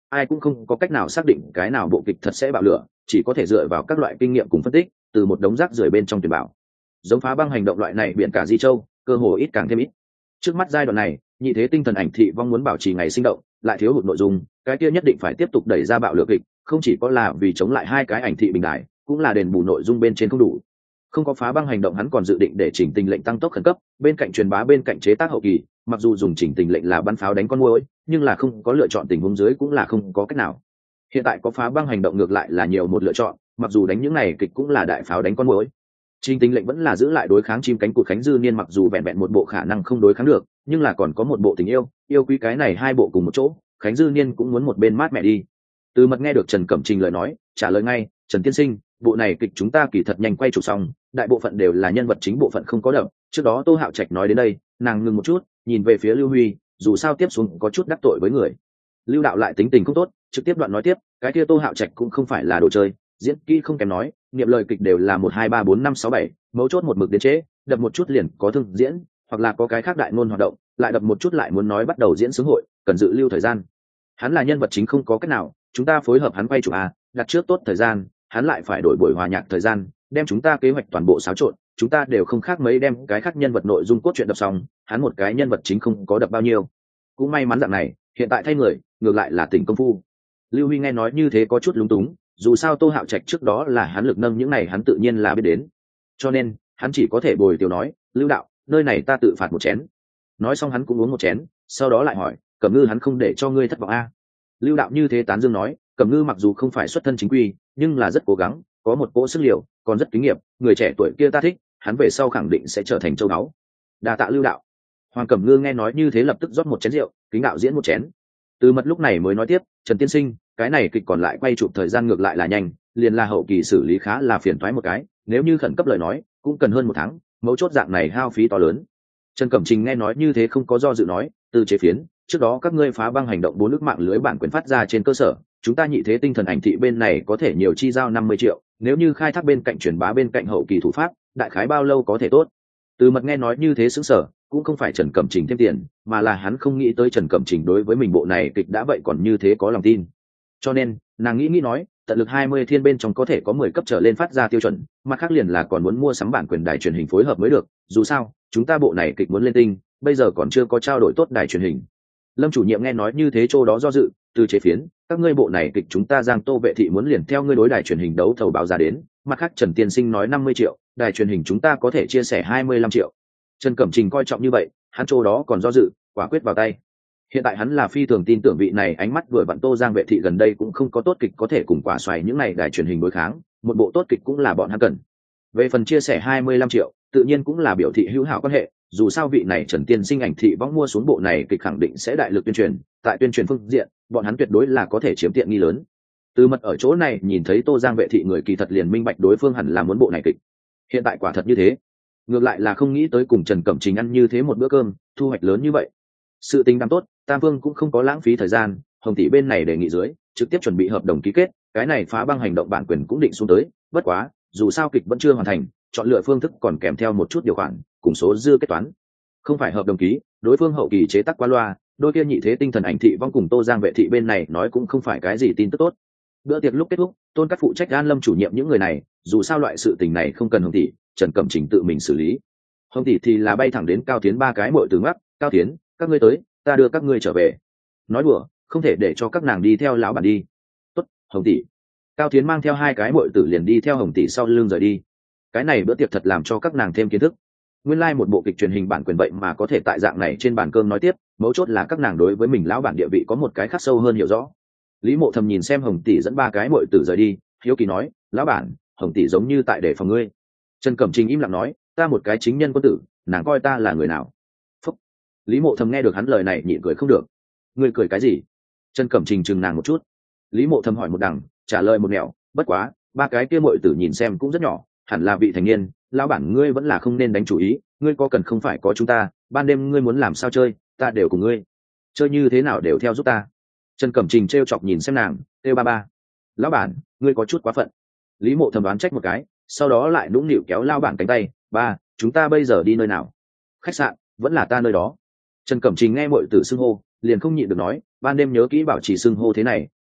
ai cũng không có cách nào xác định cái nào bộ kịch thật sẽ bạo lửa, chỉ có thể dựa vào các loại kinh nghiệm cùng phân tích từ một đống rác rưởi bên trong tuyển bảo. Giống phá băng hành động loại này biển cả di châu cơ hồ ít càng thêm ít. Trước mắt giai đoạn này nhị thế tinh thần ảnh thị vong muốn bảo trì ngày sinh động lại thiếu hụt nội dung, cái kia nhất định phải tiếp tục đẩy ra bạo lửa kịch, không chỉ có là vì chống lại hai cái ảnh thị bình đại, cũng là đền bù nội dung bên trên không đủ. Không có phá băng hành động hắn còn dự định để chỉnh tình lệnh tăng tốc khẩn cấp, bên cạnh truyền bá bên cạnh chế tác hậu kỳ, mặc dù dùng chỉnh tình lệnh là bắn pháo đánh con muỗi, nhưng là không có lựa chọn tình huống dưới cũng là không có cách nào. Hiện tại có phá băng hành động ngược lại là nhiều một lựa chọn, mặc dù đánh những này kịch cũng là đại pháo đánh con muỗi. Trình tình lệnh vẫn là giữ lại đối kháng chim cánh cụt Khánh Dư Niên, mặc dù vẹn vẹn một bộ khả năng không đối kháng được, nhưng là còn có một bộ tình yêu, yêu quý cái này hai bộ cùng một chỗ, Khánh Dư Niên cũng muốn một bên mát mẹ đi. Từ Mật nghe được Trần Cẩm Trình lời nói, trả lời ngay, Trần tiên sinh, bộ này kịch chúng ta kỳ thật nhanh quay chụp xong, đại bộ phận đều là nhân vật chính, bộ phận không có đậm. Trước đó Tô Hạo Trạch nói đến đây, nàng ngừng một chút, nhìn về phía Lưu Huy, dù sao tiếp xuống có chút đắc tội với người. Lưu đạo lại tính tình không tốt, trực tiếp đoạn nói tiếp, cái kia Tô Hạo Trạch cũng không phải là đồ chơi, diễn kỹ không kém nói, niệm lời kịch đều là một hai ba bốn năm sáu bảy, mấu chốt một mực đến chế, đập một chút liền có thương diễn, hoặc là có cái khác đại ngôn hoạt động, lại đập một chút lại muốn nói bắt đầu diễn sướng hội, cần dự lưu thời gian. Hắn là nhân vật chính không có cách nào, chúng ta phối hợp hắn quay chụp à, đặt trước tốt thời gian, hắn lại phải đổi buổi hòa nhạc thời gian, đem chúng ta kế hoạch toàn bộ xáo trộn, chúng ta đều không khác mấy đem cái khác nhân vật nội dung cốt truyện đập xong, hắn một cái nhân vật chính không có đập bao nhiêu. Cũng may mắn dạng này, hiện tại thay người, ngược lại là tỉnh công phu. Lưu Huy nghe nói như thế có chút lúng túng, dù sao Tô Hạo Trạch trước đó là hắn lực nâng những này hắn tự nhiên là biết đến, cho nên hắn chỉ có thể bồi tiểu nói, Lưu đạo, nơi này ta tự phạt một chén. Nói xong hắn cũng uống một chén, sau đó lại hỏi, Cẩm Ngư hắn không để cho ngươi thất vọng a? À? Lưu đạo như thế tán dương nói, Cẩm Ngư mặc dù không phải xuất thân chính quy, nhưng là rất cố gắng, có một cỗ sức liều, còn rất kinh nghiệm, người trẻ tuổi kia ta thích, hắn về sau khẳng định sẽ trở thành châu báu. Đa tạ Lưu đạo. Hoàng Cẩm Ngư nghe nói như thế lập tức rót một chén rượu, kính đạo diễn một chén. Từ Mật lúc này mới nói tiếp, Trần tiên sinh, cái này kịch còn lại quay chụp thời gian ngược lại là nhanh, liền là hậu kỳ xử lý khá là phiền toái một cái, nếu như khẩn cấp lời nói cũng cần hơn một tháng, mấu chốt dạng này hao phí to lớn. Trần Cẩm Trình nghe nói như thế không có do dự nói, từ chế phiến, trước đó các ngươi phá băng hành động bốn nước mạng lưới bản quyền phát ra trên cơ sở, chúng ta nhị thế tinh thần ảnh thị bên này có thể nhiều chi giao năm mươi triệu, nếu như khai thác bên cạnh truyền bá bên cạnh hậu kỳ thủ pháp, đại khái bao lâu có thể tốt. Từ Mật nghe nói như thế sững sờ, cũng không phải Trần Cẩm Trình thêm tiền, mà là hắn không nghĩ tới Trần Cẩm Trình đối với mình bộ này kịch đã vậy còn như thế có lòng tin. Cho nên, nàng nghĩ nghĩ nói, tận lực hai mươi thiên bên trong có thể có mười cấp trở lên phát ra tiêu chuẩn, mặt khác liền là còn muốn mua sắm bản quyền đài truyền hình phối hợp mới được, dù sao, chúng ta bộ này kịch muốn lên tinh, bây giờ còn chưa có trao đổi tốt đài truyền hình. Lâm chủ nhiệm nghe nói như thế chỗ đó do dự, từ chế phiến, các ngươi bộ này kịch chúng ta Giang Tô Vệ thị muốn liền theo ngươi đối đài truyền hình đấu thầu báo giá đến, mặt khác Trần tiên sinh nói năm mươi triệu, đài truyền hình chúng ta có thể chia sẻ hai mươi lăm triệu. Trần Cẩm Trình coi trọng như vậy, hắn chỗ đó còn do dự, quả quyết vào tay. Hiện tại hắn là phi thường tin tưởng vị này, ánh mắt vừa vặn Tô Giang Vệ thị gần đây cũng không có tốt kịch có thể cùng quả xoài những này đài truyền hình đối kháng, một bộ tốt kịch cũng là bọn hắn cần. Về phần chia sẻ hai mươi lăm triệu, tự nhiên cũng là biểu thị hữu hảo quan hệ, dù sao vị này Trần tiên sinh ảnh thị võng mua xuống bộ này kịch khẳng định sẽ đại lực tuyên truyền, tại tuyên truyền phương diện, bọn hắn tuyệt đối là có thể chiếm tiện nghi lớn. Từ Mật ở chỗ này nhìn thấy Tô Giang Vệ thị người kỳ thật liền minh bạch đối phương hẳn là muốn bộ này kịch. Hiện tại quả thật như thế, ngược lại là không nghĩ tới cùng Trần Cẩm Trình ăn như thế một bữa cơm, thu hoạch lớn như vậy. Sự tình đang tốt, Tam Vương cũng không có lãng phí thời gian, Hồng tỷ bên này đề nghị dưới, trực tiếp chuẩn bị hợp đồng ký kết, cái này phá băng hành động bản quyền cũng định xuống tới, bất quá, dù sao kịch vẫn chưa hoàn thành, chọn lựa phương thức còn kèm theo một chút điều khoản, cùng số dư kết toán. Không phải hợp đồng ký, đối phương hậu kỳ chế tác qua loa, đôi kia nhị thế tinh thần ảnh thị vong cùng Tô Giang Vệ thị bên này nói cũng không phải cái gì tin tức tốt. Bữa tiệc lúc kết thúc, Tôn Cát phụ trách An Lâm chủ nhiệm những người này, dù sao loại sự tình này không cần Hồng tỷ, Trần Cẩm Trình tự mình xử lý. Hồng tỷ thì là bay thẳng đến Cao Tiến ba cái muội từ ngắc, Cao Tiến, các ngươi tới, ta đưa các ngươi trở về. Nói đùa, không thể để cho các nàng đi theo lão bản đi. Tốt, Hồng tỷ. Cao Tiến mang theo hai cái muội tử liền đi theo Hồng tỷ sau lưng rời đi. Cái này bữa tiệc thật làm cho các nàng thêm kiến thức. Nguyên lai like một bộ kịch truyền hình bản quyền vậy mà có thể tại dạng này trên bàn cơm nói tiếp, mấu chốt là các nàng đối với mình lão bản địa vị có một cái khắc sâu hơn hiểu rõ. Lý Mộ Thầm nhìn xem Hồng tỷ dẫn ba cái muội tử rời đi, hiếu kỳ nói, lão bản, Hồng tỷ giống như tại để phòng ngươi. Trần Cẩm Trình im lặng nói, ta một cái chính nhân quân tử, nàng coi ta là người nào? Phúc. Lý Mộ Thầm nghe được hắn lời này nhịn cười không được. Ngươi cười cái gì? Trần Cẩm Trình chừng nàng một chút. Lý Mộ Thầm hỏi một đằng, trả lời một nẻo, bất quá, ba cái kia muội tử nhìn xem cũng rất nhỏ, hẳn là vị thành niên, lão bản ngươi vẫn là không nên đánh chủ ý, ngươi có cần không phải có chúng ta, ban đêm ngươi muốn làm sao chơi, ta đều cùng ngươi. Chơi như thế nào đều theo giúp ta. Trần Cẩm Trình trêu chọc nhìn xem nàng, kêu ba ba. Lão bản, ngươi có chút quá phận. Lý Mộ Thầm đoán trách một cái, sau đó lại nũng nịu kéo lão bản cánh tay, ba, chúng ta bây giờ đi nơi nào? Khách sạn, vẫn là ta nơi đó. Trần Cẩm Trình nghe muội tử xưng hô, liền không nhịn được nói, ban đêm nhớ kỹ bảo trì xưng hô thế này,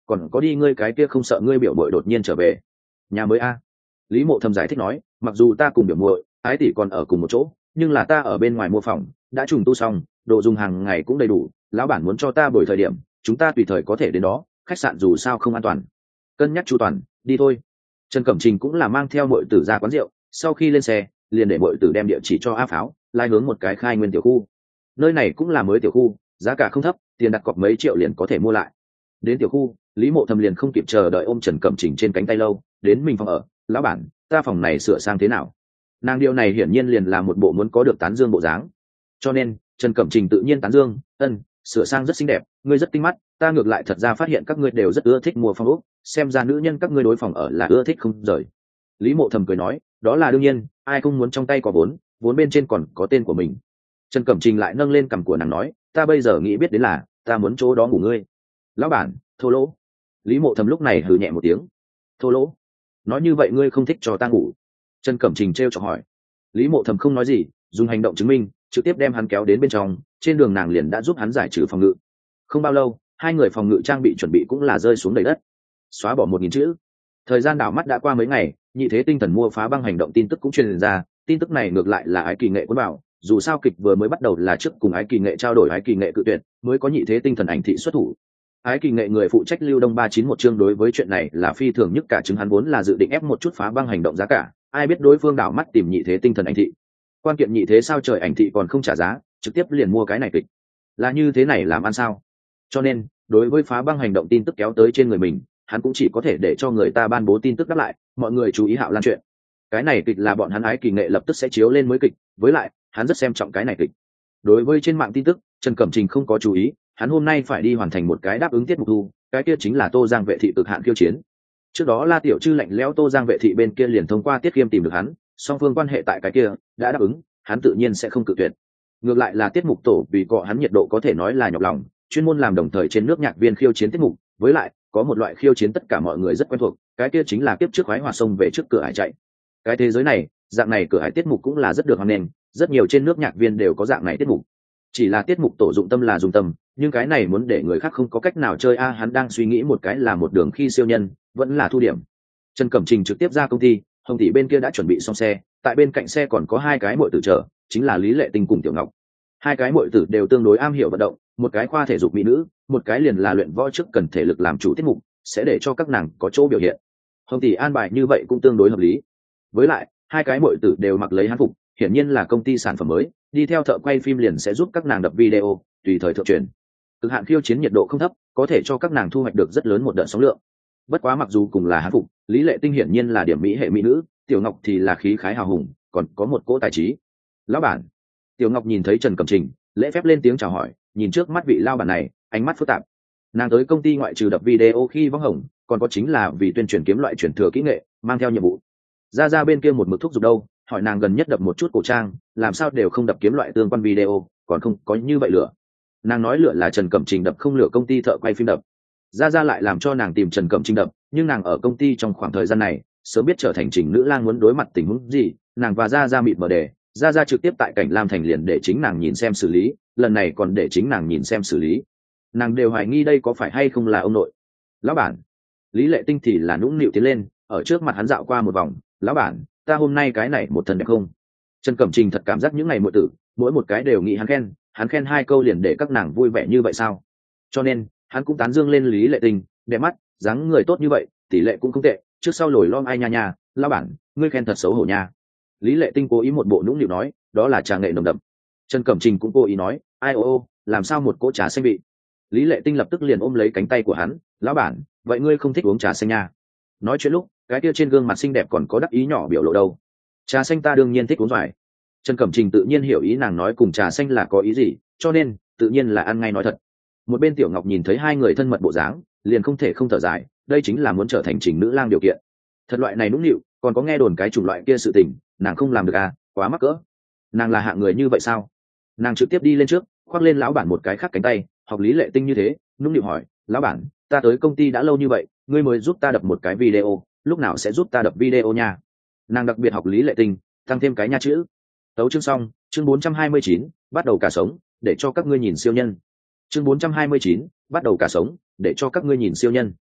còn có đi ngươi cái kia không sợ ngươi biểu muội đột nhiên trở về nhà mới a. Lý Mộ Thầm giải thích nói, mặc dù ta cùng biểu muội ái tỷ còn ở cùng một chỗ, nhưng là ta ở bên ngoài mua phòng đã trùng tu xong, đồ dùng hàng ngày cũng đầy đủ, lão bản muốn cho ta bồi thời điểm chúng ta tùy thời có thể đến đó, khách sạn dù sao không an toàn, cân nhắc chu toàn, đi thôi. Trần Cẩm Trình cũng là mang theo muội tử ra quán rượu, sau khi lên xe liền để muội tử đem địa chỉ cho A Pháo, lai hướng một cái khai nguyên tiểu khu. Nơi này cũng là mới tiểu khu, giá cả không thấp, tiền đặt cọc mấy triệu liền có thể mua lại. Đến tiểu khu, Lý Mộ Thầm liền không kịp chờ đợi ôm Trần Cẩm Trình trên cánh tay lâu, đến mình phòng ở, lão bản, ta phòng này sửa sang thế nào? Nàng điều này hiển nhiên liền là một bộ muốn có được tán dương bộ dáng, cho nên Trần Cẩm Trình tự nhiên tán dương, ân, sửa sang rất xinh đẹp, ngươi rất tinh mắt, ta ngược lại thật ra phát hiện các ngươi đều rất ưa thích mua phòng ốc, xem ra nữ nhân các ngươi đối phòng ở là ưa thích không rời. Lý Mộ Thầm cười nói, đó là đương nhiên, ai không muốn trong tay có vốn, vốn bên trên còn có tên của mình. Trần Cẩm Trình lại nâng lên cằm của nàng nói, ta bây giờ nghĩ biết đến là ta muốn chỗ đó ngủ ngươi. Lão bản, thô lỗ. Lý Mộ Thầm lúc này hừ nhẹ một tiếng, thô lỗ, nói như vậy ngươi không thích cho ta ngủ? Trần Cẩm Trình trêu chọc hỏi. Lý Mộ Thầm không nói gì, dùng hành động chứng minh, trực tiếp đem hắn kéo đến bên trong, trên đường nàng liền đã giúp hắn giải trừ phòng ngự. Không bao lâu, hai người phòng ngự trang bị chuẩn bị cũng là rơi xuống đầy đất, xóa bỏ một nghìn chữ. Thời gian đảo mắt đã qua mấy ngày, nhị thế tinh thần mua phá băng hành động tin tức cũng truyền ra, tin tức này ngược lại là Ái Kỳ Nghệ cuốn vào, dù sao kịch vừa mới bắt đầu là trước cùng Ái Kỳ Nghệ trao đổi Ái Kỳ Nghệ cự tuyệt, mới có nhị thế tinh thần ảnh thị xuất thủ. Ái Kỳ Nghệ người phụ trách Lưu Đông ba chín một chương đối với chuyện này là phi thường nhất cả chứng, hắn vốn là dự định ép một chút phá băng hành động giá cả, ai biết đối phương đảo mắt tìm nhị thế tinh thần ảnh thị. Quan kiện nhị thế sao trời ảnh thị còn không trả giá, trực tiếp liền mua cái này kịch. Là như thế này làm ăn sao? Cho nên, đối với phá băng hành động tin tức kéo tới trên người mình, hắn cũng chỉ có thể để cho người ta ban bố tin tức đáp lại, mọi người chú ý Hạo Lan chuyện. Cái này kịch là bọn hắn Ái Kỳ Nghệ lập tức sẽ chiếu lên mới kịch, với lại, hắn rất xem trọng cái này kịch. Đối với trên mạng tin tức, Trần Cẩm Trình không có chú ý, hắn hôm nay phải đi hoàn thành một cái đáp ứng tiết mục thu, cái kia chính là Tô Giang vệ thị cực hạn khiêu chiến. Trước đó La Tiểu Trư lạnh lẽo Tô Giang vệ thị bên kia liền thông qua Tiết Khiêm tìm được hắn, song phương quan hệ tại cái kia đã đáp ứng, hắn tự nhiên sẽ không cự tuyệt. Ngược lại là tiết mục tổ vì cọ hắn nhiệt độ có thể nói là nhọc lòng, chuyên môn làm đồng thời trên nước nhạc viên khiêu chiến tiết mục, với lại có một loại khiêu chiến tất cả mọi người rất quen thuộc, cái kia chính là kiếp trước khoái hòa sông về trước cửa hải chạy. Cái thế giới này, dạng này cửa hải tiết mục cũng là rất được hoan nghênh, rất nhiều trên nước nhạc viên đều có dạng này tiết mục. Chỉ là tiết mục tổ dụng tâm là dùng tâm, nhưng cái này muốn để người khác không có cách nào chơi a, hắn đang suy nghĩ một cái là một đường khi siêu nhân, vẫn là thu điểm. Trần Cẩm Trình trực tiếp ra công ty, Hồng tỷ bên kia đã chuẩn bị xong xe, tại bên cạnh xe còn có hai cái muội tử chờ, chính là Lý Lệ Tinh cùng Tiểu Ngọc. Hai cái muội tử đều tương đối am hiểu vận động, một cái khoa thể dục mỹ nữ, một cái liền là luyện võ trước cần thể lực làm chủ tiết mục, sẽ để cho các nàng có chỗ biểu hiện. Hồng tỷ an bài như vậy cũng tương đối hợp lý. Với lại, hai cái muội tử đều mặc lấy hán phục, hiển nhiên là công ty sản phẩm mới, đi theo thợ quay phim liền sẽ giúp các nàng đập video, tùy thời thượng truyền. Cực hạn khiêu chiến nhiệt độ không thấp, có thể cho các nàng thu hoạch được rất lớn một đợt sóng lượng. Bất quá mặc dù cùng là hán phục, Lý Lệ Tinh hiển nhiên là điểm mỹ hệ mỹ nữ, Tiểu Ngọc thì là khí khái hào hùng, còn có một cỗ tài trí. Lão bản. Tiểu Ngọc nhìn thấy Trần Cẩm Trình, lễ phép lên tiếng chào hỏi, nhìn trước mắt vị lao bản này, ánh mắt phức tạp. Nàng tới công ty ngoại trừ đập video khi vắng hồng, còn có chính là vì tuyên truyền kiếm loại truyền thừa kỹ nghệ, mang theo nhiệm vụ. Ra ra bên kia một mực thúc giục đâu, hỏi nàng gần nhất đập một chút cổ trang, làm sao đều không đập kiếm loại tương quan video, còn không có như vậy lửa. Nàng nói lửa là Trần Cẩm Trình đập, không lửa công ty thợ quay phim đập. Ra ra lại làm cho nàng tìm Trần Cẩm Trình đập, nhưng nàng ở công ty trong khoảng thời gian này, sớm biết trở thành Trình nữ lang muốn đối mặt tình huống gì, nàng và ra ra mịt mờ đề, ra ra trực tiếp tại cảnh Lam Thành liền để chính nàng nhìn xem xử lý, lần này còn để chính nàng nhìn xem xử lý. Nàng đều hoài nghi đây có phải hay không là ông nội. Lão bản. Lý Lệ Tinh thì là nũng nịu tiến lên, ở trước mặt hắn dạo qua một vòng, lão bản, ta hôm nay cái này một thân đẹp không? Trần Cẩm Trình thật cảm giác những ngày muội tử, mỗi một cái đều nghĩ hắn khen, hắn khen hai câu liền để các nàng vui vẻ như vậy sao? Cho nên, hắn cũng tán dương lên Lý Lệ Tinh, đẹp mắt, dáng người tốt như vậy, tỷ lệ cũng không tệ, trước sau lồi lom ai nha nha, lão bản, ngươi khen thật xấu hổ nha. Lý Lệ Tinh cố ý một bộ nũng nịu nói, đó là trà nghệ nồng đậm. Trần Cẩm Trình cũng cố ý nói, ai ô ô, làm sao một cỗ trà xanh vị? Lý Lệ Tinh lập tức liền ôm lấy cánh tay của hắn, lão bản, vậy ngươi không thích uống trà xanh nha? Nói chuyện lúc, cái kia trên gương mặt xinh đẹp còn có đắc ý nhỏ biểu lộ đâu. Trà xanh ta đương nhiên thích uống vải. Trần Cẩm Trình tự nhiên hiểu ý nàng nói cùng trà xanh là có ý gì, cho nên tự nhiên là ăn ngay nói thật. Một bên Tiểu Ngọc nhìn thấy hai người thân mật bộ dáng, liền không thể không thở dài, đây chính là muốn trở thành Trình nữ lang điều kiện. Thật loại này nũng nịu, còn có nghe đồn cái chủng loại kia sự tình, nàng không làm được à, quá mắc cỡ. Nàng là hạng người như vậy sao? Nàng trực tiếp đi lên trước, khoác lên lão bản một cái khác cánh tay, học Lý Lệ Tinh như thế, nũng nịu hỏi, lão bản, ta tới công ty đã lâu như vậy, ngươi mới giúp ta đập một cái video, lúc nào sẽ giúp ta đập video nha? Nàng đặc biệt học Lý Lệ Tinh, tăng thêm cái nha chữ. Tấu chương xong, chương bốn trăm hai mươi chín, bắt đầu cả sống, để cho các ngươi nhìn siêu nhân. Chương bốn trăm hai mươi chín, bắt đầu cả sống, để cho các ngươi nhìn siêu nhân.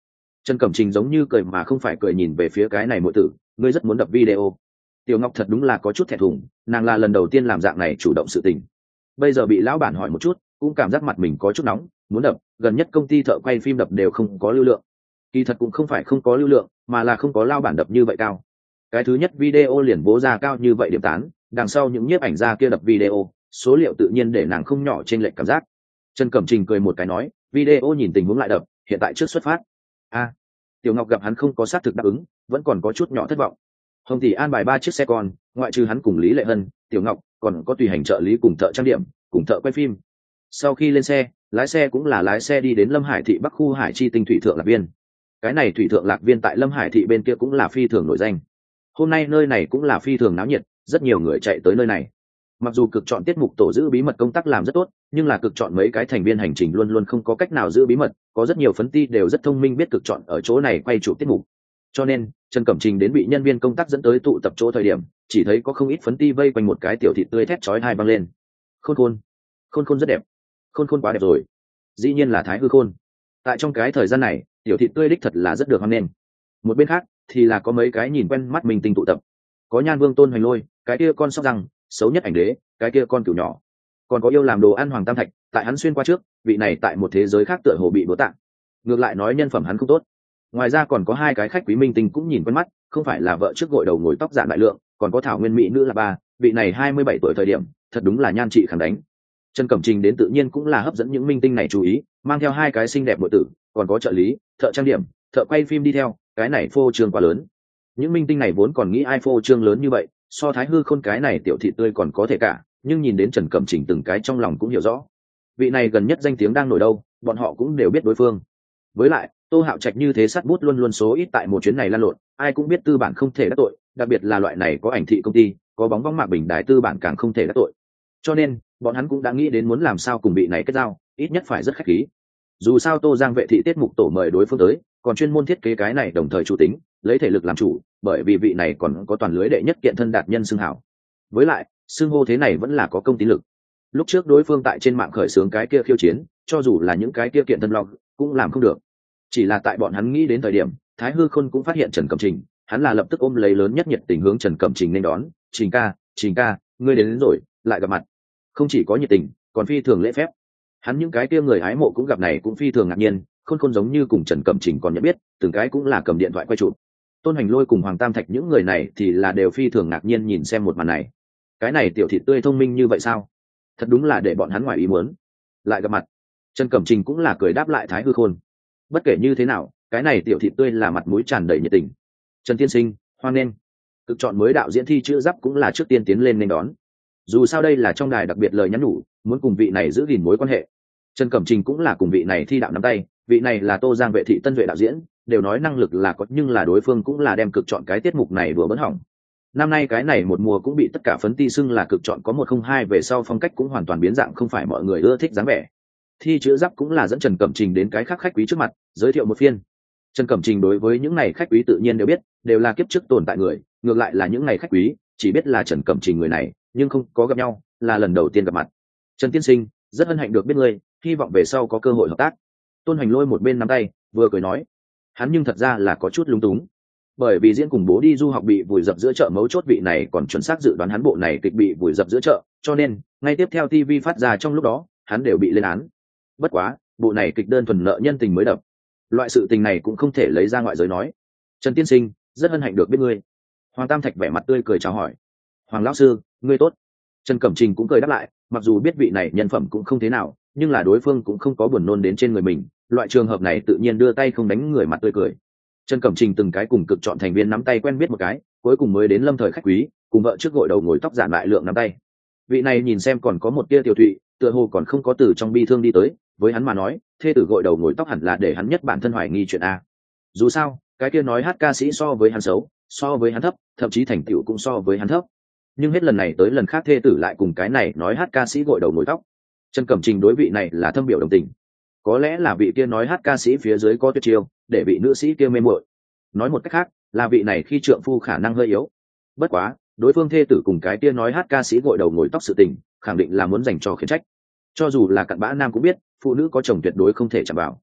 Trần Cẩm Trình giống như cười mà không phải cười nhìn về phía cái này muội tử, ngươi rất muốn đập video. Tiểu Ngọc thật đúng là có chút thẹn thùng, nàng là lần đầu tiên làm dạng này chủ động sự tình. Bây giờ bị lão bản hỏi một chút, cũng cảm giác mặt mình có chút nóng, muốn đập, gần nhất công ty thợ quay phim đập đều không có lưu lượng. Kỳ thật cũng không phải không có lưu lượng, mà là không có lao bản đập như vậy cao. Cái thứ nhất video liền bố ra cao như vậy điểm tán, đằng sau những nhiếp ảnh gia kia đập video, số liệu tự nhiên để nàng không nhỏ trên lệch cảm giác. Trần Cẩm Trình cười một cái nói, video nhìn tình huống lại đập, hiện tại trước xuất phát. A, Tiểu Ngọc gặp hắn không có xác thực đáp ứng, vẫn còn có chút nhỏ thất vọng. Hồng Tỷ an bài ba chiếc xe con, ngoại trừ hắn cùng Lý Lệ Hân, Tiểu Ngọc, còn có tùy hành trợ lý cùng thợ trang điểm, cùng thợ quay phim. Sau khi lên xe, lái xe cũng là lái xe đi đến Lâm Hải thị Bắc khu Hải Chi Tinh thủy thượng lạc viên. Cái này thủy thượng lạc viên tại Lâm Hải thị bên kia cũng là phi thường nổi danh. Hôm nay nơi này cũng là phi thường náo nhiệt, rất nhiều người chạy tới nơi này. Mặc dù cực chọn tiết mục tổ giữ bí mật công tác làm rất tốt, nhưng là cực chọn mấy cái thành viên hành trình luôn luôn không có cách nào giữ bí mật, có rất nhiều phấn ti đều rất thông minh biết cực chọn ở chỗ này quay chụp tiết mục. Cho nên, Trần Cẩm Trình đến bị nhân viên công tác dẫn tới tụ tập chỗ thời điểm, chỉ thấy có không ít phấn ti vây quanh một cái tiểu thịt tươi thét chói hai băng lên. Khôn khôn, khôn khôn rất đẹp, khôn khôn quá đẹp rồi. Dĩ nhiên là Thái Hư Khôn. Tại trong cái thời gian này, tiểu thịt tươi đích thật là rất được hoan nghênh. Một bên khác thì là có mấy cái nhìn quen mắt mình tinh tụ tập, có Nhan Vương Tôn Hoành Lôi, cái kia con sóc răng xấu nhất ảnh đế, cái kia con cừu nhỏ, còn có yêu làm đồ ăn Hoàng Tam Thạch. Tại hắn xuyên qua trước, vị này tại một thế giới khác tựa hồ bị bố tạng, ngược lại nói nhân phẩm hắn không tốt. Ngoài ra còn có hai cái khách quý minh tinh cũng nhìn quen mắt, không phải là vợ trước gội đầu ngồi tóc dạng đại lượng, còn có Thảo Nguyên mỹ nữ là ba, vị này hai mươi bảy tuổi thời điểm, thật đúng là nhan trị khẳng đánh. Trần Cẩm Trình đến tự nhiên cũng là hấp dẫn những minh tinh này chú ý, mang theo hai cái xinh đẹp muội tử, còn có trợ lý, thợ trang điểm, thợ quay phim đi theo, cái này phô trương quá lớn. Những minh tinh này vốn còn nghĩ ai phô trương lớn như vậy, so Thái Hư Khôn cái này tiểu thị tươi còn có thể cả, nhưng nhìn đến Trần Cẩm Trình từng cái trong lòng cũng hiểu rõ, vị này gần nhất danh tiếng đang nổi đâu, bọn họ cũng đều biết đối phương. Với lại Tô Hạo Trạch như thế sát bút luôn luôn số ít tại một chuyến này lan lộn, ai cũng biết tư bản không thể đắc tội, đặc biệt là loại này có ảnh thị công ty, có bóng bóng mạc bình đài tư bản càng không thể đắc tội. Cho nên bọn hắn cũng đã nghĩ đến muốn làm sao cùng vị này kết giao, ít nhất phải rất khách khí. Dù sao Tô Giang vệ thị tiết mục tổ mời đối phương tới, còn chuyên môn thiết kế cái này đồng thời chủ tính, lấy thể lực làm chủ, bởi vì vị này còn có toàn lưới đệ nhất kiện thân đạt nhân xưng hảo. Với lại xưng hô thế này vẫn là có công tín lực. Lúc trước đối phương tại trên mạng khởi xướng cái kia khiêu chiến, cho dù là những cái kia kiện thân blog cũng làm không được. Chỉ là tại bọn hắn nghĩ đến thời điểm, Thái Hư Khôn cũng phát hiện Trần Cẩm Trình, hắn là lập tức ôm lấy lớn nhất nhiệt tình hướng Trần Cẩm Trình nên đón. Trình ca, Trình ca, ngươi đến, đến rồi, lại gặp mặt. Không chỉ có nhiệt tình, còn phi thường lễ phép. Hắn những cái kia người hái mộ cũng gặp này cũng phi thường ngạc nhiên, Khôn Khôn giống như cùng Trần Cẩm Trình còn nhận biết, từng cái cũng là cầm điện thoại quay chụp. Tôn Hoành Lôi cùng Hoàng Tam Thạch những người này thì là đều phi thường ngạc nhiên nhìn xem một màn này. Cái này tiểu thị tươi thông minh như vậy sao? Thật đúng là để bọn hắn ngoài ý muốn. Lại gặp mặt, Trần Cẩm Trình cũng là cười đáp lại Thái Hư Khôn. Bất kể như thế nào, cái này tiểu thị tươi là mặt mũi tràn đầy nhiệt tình. Trần tiên sinh, hoan nghênh. Cực chọn mới đạo diễn thi chữ giáp cũng là trước tiên tiến lên nên đón. Dù sao đây là trong đài đặc biệt lời nhắn nhủ, muốn cùng vị này giữ gìn mối quan hệ. Trần Cẩm Trình cũng là cùng vị này thi đạo nắm tay, vị này là Tô Giang vệ thị tân duệ đạo diễn, đều nói năng lực là có, nhưng là đối phương cũng là đem cực chọn cái tiết mục này đùa bỡn hỏng. Năm nay cái này một mùa cũng bị tất cả phấn ti xưng là cực chọn có một không hai, về sau phong cách cũng hoàn toàn biến dạng, không phải mọi người ưa thích dáng vẻ. Thi chữ giáp cũng là dẫn Trần Cẩm Trình đến cái khác khách quý trước mặt, giới thiệu một phiên. Trần Cẩm Trình đối với những này khách quý tự nhiên đều biết, đều là kiếp trước tồn tại người, ngược lại là những này khách quý chỉ biết là Trần Cẩm Trình người này, nhưng không có gặp nhau, là lần đầu tiên gặp mặt. Trần tiên sinh, rất hân hạnh được biết ngươi, hy vọng về sau có cơ hội hợp tác. Tôn Hoành Lôi một bên nắm tay, vừa cười nói. Hắn nhưng thật ra là có chút lung túng, bởi vì diễn cùng bố đi du học bị vùi dập giữa chợ, mấu chốt vị này còn chuẩn xác dự đoán hắn bộ này kịch bị vùi dập giữa chợ, cho nên ngay tiếp theo ti vi phát ra trong lúc đó, hắn đều bị lên án. Bất quá, bộ này kịch đơn thuần nợ nhân tình mới đập, loại sự tình này cũng không thể lấy ra ngoại giới nói. Trần tiên sinh, rất hân hạnh được biết ngươi. Hoàng Tam Thạch vẻ mặt tươi cười chào hỏi. Hoàng lão sư, ngươi tốt. Trần Cẩm Trình cũng cười đáp lại, mặc dù biết vị này nhân phẩm cũng không thế nào, nhưng là đối phương cũng không có buồn nôn đến trên người mình, loại trường hợp này tự nhiên đưa tay không đánh người mặt tươi cười. Trần Cẩm Trình từng cái cùng cực chọn thành viên nắm tay quen biết một cái, cuối cùng mới đến lâm thời khách quý, cùng vợ trước gội đầu ngồi tóc giản lại lượng nắm tay. Vị này nhìn xem còn có một tia tiểu thụy, tựa hồ còn không có từ trong bi thương đi tới, với hắn mà nói, thê tử gội đầu ngồi tóc hẳn là để hắn nhất bản thân hoài nghi chuyện a. Dù sao, cái kia nói hát ca sĩ so với hắn xấu, so với hắn thấp, thậm chí thành tựu cũng so với hắn thấp. Nhưng hết lần này tới lần khác thê tử lại cùng cái này nói hát ca sĩ gội đầu ngồi tóc. Trần Cẩm Trình đối vị này là thâm biểu đồng tình. Có lẽ là vị kia nói hát ca sĩ phía dưới có tuyệt chiêu, để vị nữ sĩ kia mê muội. Nói một cách khác, là vị này khi trượng phu khả năng hơi yếu. Bất quá, đối phương thê tử cùng cái kia nói hát ca sĩ gội đầu ngồi tóc sự tình, khẳng định là muốn dành cho khiển trách. Cho dù là cặn bã nam cũng biết, phụ nữ có chồng tuyệt đối không thể chạm vào.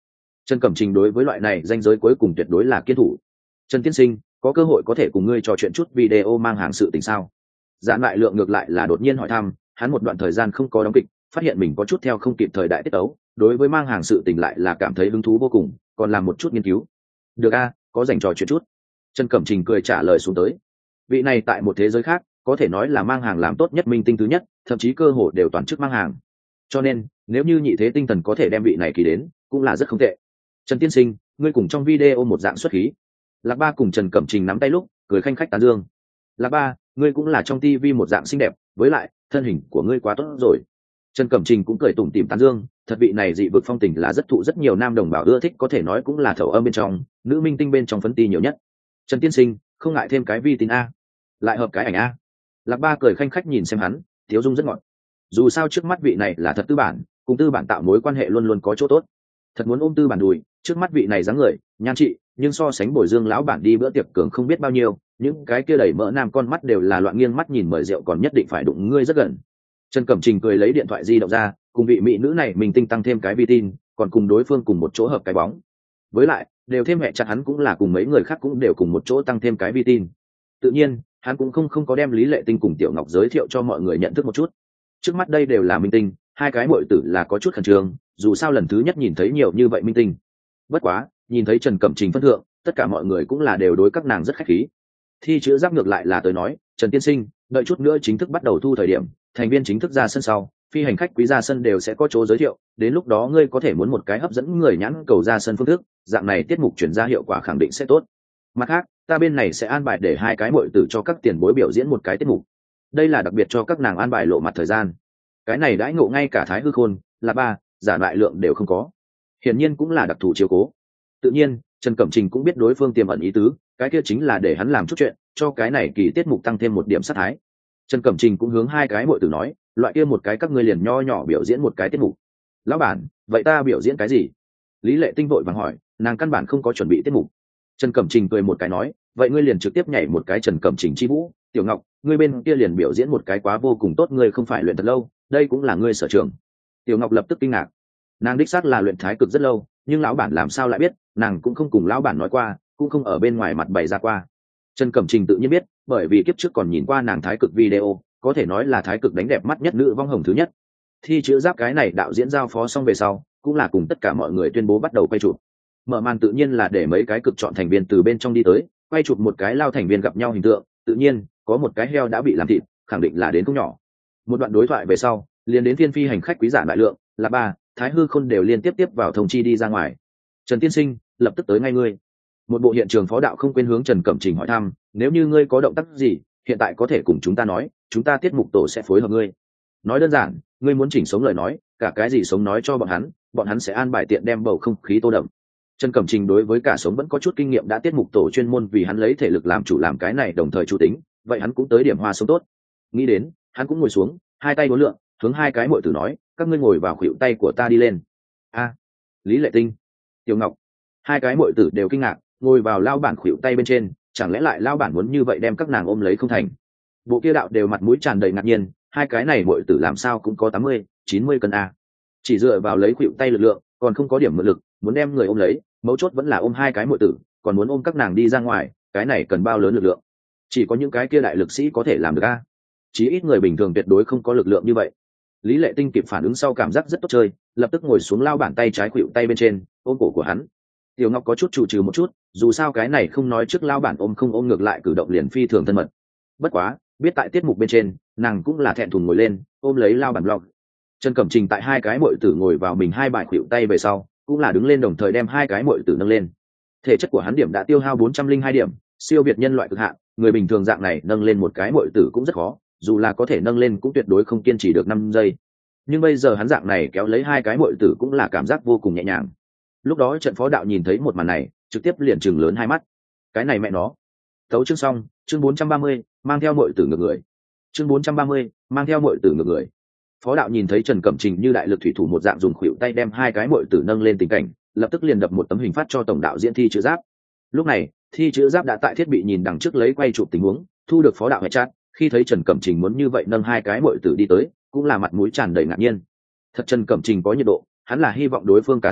Trần Cẩm Trình đối với loại này danh giới cuối cùng tuyệt đối là kiên thủ. Trần tiên sinh, có cơ hội có thể cùng ngươi trò chuyện chút video mang hàng sự tình sao? Giản Lại Lượng ngược lại là đột nhiên hỏi thăm, hắn một đoạn thời gian không có đóng kịch, phát hiện mình có chút theo không kịp thời đại tiết tấu, đối với mang hàng sự tình lại là cảm thấy hứng thú vô cùng, còn làm một chút nghiên cứu. Được a, có dành trò chuyện chút. Trần Cẩm Trình cười trả lời xuống tới. Vị này tại một thế giới khác, có thể nói là mang hàng làm tốt nhất minh tinh thứ nhất, thậm chí cơ hội đều toàn chức mang hàng. Cho nên, nếu như nhị thế tinh thần có thể đem vị này kỳ đến, cũng là rất không tệ. Trần tiên sinh, ngươi cùng trong video một dạng xuất khí. Lạc Ba cùng Trần Cẩm Trình nắm tay lúc, cười khanh khách tán dương. Lạc Ba, ngươi cũng là trong tivi một dạng xinh đẹp, với lại, thân hình của ngươi quá tốt rồi. Trần Cẩm Trình cũng cười tủm tỉm tán dương, thật vị này dị vực phong tình là rất thụ rất nhiều nam đồng bào ưa thích, có thể nói cũng là thầu âm bên trong, nữ minh tinh bên trong phấn ti nhiều nhất. Trần tiên sinh, không ngại thêm cái vi tin a, lại hợp cái ảnh a. Lạc Ba cười khanh khách nhìn xem hắn, thiếu dung rất ngọt. Dù sao trước mắt vị này là thật tư bản, cùng tư bản tạo mối quan hệ luôn luôn có chỗ tốt. Thật muốn ôm tư bản đùi, trước mắt vị này dáng người, nhan trị, nhưng so sánh Bồi Dương lão bản đi bữa tiệc cường không biết bao nhiêu, những cái kia đẩy mỡ nam con mắt đều là loạn nghiêng mắt nhìn mời rượu còn nhất định phải đụng ngươi rất gần. Trần Cẩm Trình cười lấy điện thoại di động ra, cùng vị mỹ nữ này mình tinh tăng thêm cái vi tin, còn cùng đối phương cùng một chỗ hợp cái bóng. Với lại, đều thêm mẹ chặt hắn cũng là cùng mấy người khác cũng đều cùng một chỗ tăng thêm cái vi tin. Tự nhiên, hắn cũng không không có đem Lý Lệ Tinh cùng Tiểu Ngọc giới thiệu cho mọi người nhận thức một chút. Trước mắt đây đều là minh tinh, hai cái muội tử là có chút khẩn trương, dù sao lần thứ nhất nhìn thấy nhiều như vậy minh tinh. Bất quá, nhìn thấy Trần Cẩm Trình phân thượng, tất cả mọi người cũng là đều đối các nàng rất khách khí. Thi chữ giáp ngược lại là tới nói, Trần tiên sinh, đợi chút nữa chính thức bắt đầu thu thời điểm, thành viên chính thức ra sân sau, phi hành khách quý ra sân đều sẽ có chỗ giới thiệu, đến lúc đó ngươi có thể muốn một cái hấp dẫn người nhãn cầu ra sân phương thức, dạng này tiết mục chuyển ra hiệu quả khẳng định sẽ tốt. Mặt khác, ta bên này sẽ an bài để hai cái muội tử cho các tiền bối biểu diễn một cái tiết mục. Đây là đặc biệt cho các nàng an bài lộ mặt thời gian. Cái này đãi ngộ ngay cả Thái Hư Khôn, là ba, Giả Lại Lượng đều không có. Hiển nhiên cũng là đặc thù chiếu cố. Tự nhiên, Trần Cẩm Trình cũng biết đối phương tiềm ẩn ý tứ, cái kia chính là để hắn làm chút chuyện, cho cái này kỳ tiết mục tăng thêm một điểm sát thái. Trần Cẩm Trình cũng hướng hai cái muội tử nói, loại kia một cái các ngươi liền nho nhỏ biểu diễn một cái tiết mục. Lão bản, vậy ta biểu diễn cái gì? Lý Lệ Tinh vội vàng hỏi, nàng căn bản không có chuẩn bị tiết mục. Trần Cẩm Trình cười một cái nói, vậy ngươi liền trực tiếp nhảy một cái Trần Cẩm Trình chi vũ. Tiểu Ngọc, ngươi bên kia liền biểu diễn một cái quá vô cùng tốt, ngươi không phải luyện thật lâu, đây cũng là ngươi sở trường. Tiểu Ngọc lập tức kinh ngạc, nàng đích xác là luyện thái cực rất lâu, nhưng lão bản làm sao lại biết, nàng cũng không cùng lão bản nói qua, cũng không ở bên ngoài mặt bày ra qua. Trần Cẩm Trình tự nhiên biết, bởi vì kiếp trước còn nhìn qua nàng thái cực video, có thể nói là thái cực đánh đẹp mắt nhất nữ vong hồng thứ nhất. Thi chữ giáp cái này đạo diễn giao phó xong về sau, cũng là cùng tất cả mọi người tuyên bố bắt đầu quay chụp. Mở màn tự nhiên là để mấy cái cực chọn thành viên từ bên trong đi tới, quay chụp một cái lao thành viên gặp nhau hình tượng, tự nhiên có một cái heo đã bị làm thịt, khẳng định là đến không nhỏ. Một đoạn đối thoại về sau, liền đến phiên phi hành khách quý Giả Đại Lượng, là ba, Thái Hư Khôn đều liên tiếp tiếp vào thông chi đi ra ngoài. Trần tiên sinh, lập tức tới ngay ngươi. Một bộ hiện trường phó đạo không quên hướng Trần Cẩm Trình hỏi thăm, nếu như ngươi có động tác gì, hiện tại có thể cùng chúng ta nói, chúng ta tiết mục tổ sẽ phối hợp ngươi. Nói đơn giản, ngươi muốn chỉnh sống lời nói, cả cái gì sống nói cho bọn hắn, bọn hắn sẽ an bài tiện đem bầu không khí tô đậm. Trần Cẩm Trình đối với cả sống vẫn có chút kinh nghiệm, đã tiết mục tổ chuyên môn vì hắn lấy thể lực làm chủ làm cái này đồng thời chủ tính, vậy hắn cũng tới điểm hoa sống tốt. Nghĩ đến, hắn cũng ngồi xuống, hai tay đối lượng, hướng hai cái muội tử nói, các ngươi ngồi vào khuỷu tay của ta đi lên. A, Lý Lệ Tinh, Tiểu Ngọc, hai cái muội tử đều kinh ngạc, ngồi vào lao bản khuỷu tay bên trên, chẳng lẽ lại lao bản muốn như vậy đem các nàng ôm lấy không thành? Bộ kia đạo đều mặt mũi tràn đầy ngạc nhiên, hai cái này muội tử làm sao cũng có tám mươi, chín mươi cân a. Chỉ dựa vào lấy khuỷu tay lực lượng, còn không có điểm mượn lực, muốn đem người ôm lấy, mấu chốt vẫn là ôm hai cái muội tử, còn muốn ôm các nàng đi ra ngoài, cái này cần bao lớn lực lượng? Chỉ có những cái kia đại lực sĩ có thể làm được a. Chí ít người bình thường tuyệt đối không có lực lượng như vậy. Lý Lệ Tinh kịp phản ứng sau cảm giác rất tốt chơi, lập tức ngồi xuống lao bản tay trái khuỵu tay bên trên, ôm cổ của hắn. Tiểu Ngọc có chút chủ trừ một chút, dù sao cái này không nói trước lao bản ôm không ôm ngược lại cử động liền phi thường thân mật. Bất quá, biết tại tiết mục bên trên, nàng cũng là thẹn thùng ngồi lên, ôm lấy lao bản blog. Trần Cẩm Trình tại hai cái muội tử ngồi vào mình hai bài khuỵu tay về sau, cũng là đứng lên đồng thời đem hai cái muội tử nâng lên. Thể chất của hắn điểm đã tiêu hao bốn trăm linh hai điểm, siêu việt nhân loại cực hạn, người bình thường dạng này nâng lên một cái muội tử cũng rất khó, dù là có thể nâng lên cũng tuyệt đối không kiên trì được năm giây. Nhưng bây giờ hắn dạng này kéo lấy hai cái muội tử cũng là cảm giác vô cùng nhẹ nhàng. Lúc đó trận phó đạo nhìn thấy một màn này, trực tiếp liền trừng lớn hai mắt. Cái này mẹ nó. Tấu chương xong, chương bốn trăm ba mươi, mang theo muội tử ngược người. Chương bốn trăm ba mươi, mang theo muội tử ngược người. Phó đạo nhìn thấy Trần Cẩm Trình như đại lực thủy thủ một dạng dùng khuỷu tay đem hai cái muội tử nâng lên tình cảnh, lập tức liền đập một tấm hình phát cho tổng đạo diễn Thi Chữ Giáp. Lúc này, Thi Chữ Giáp đã tại thiết bị nhìn đằng trước lấy quay chụp tình huống, thu được phó đạo hệ chat, khi thấy Trần Cẩm Trình muốn như vậy nâng hai cái muội tử đi tới, cũng là mặt mũi tràn đầy ngạc nhiên. Thật Trần Cẩm Trình có nhiệt độ, hắn là hy vọng đối phương cả sống,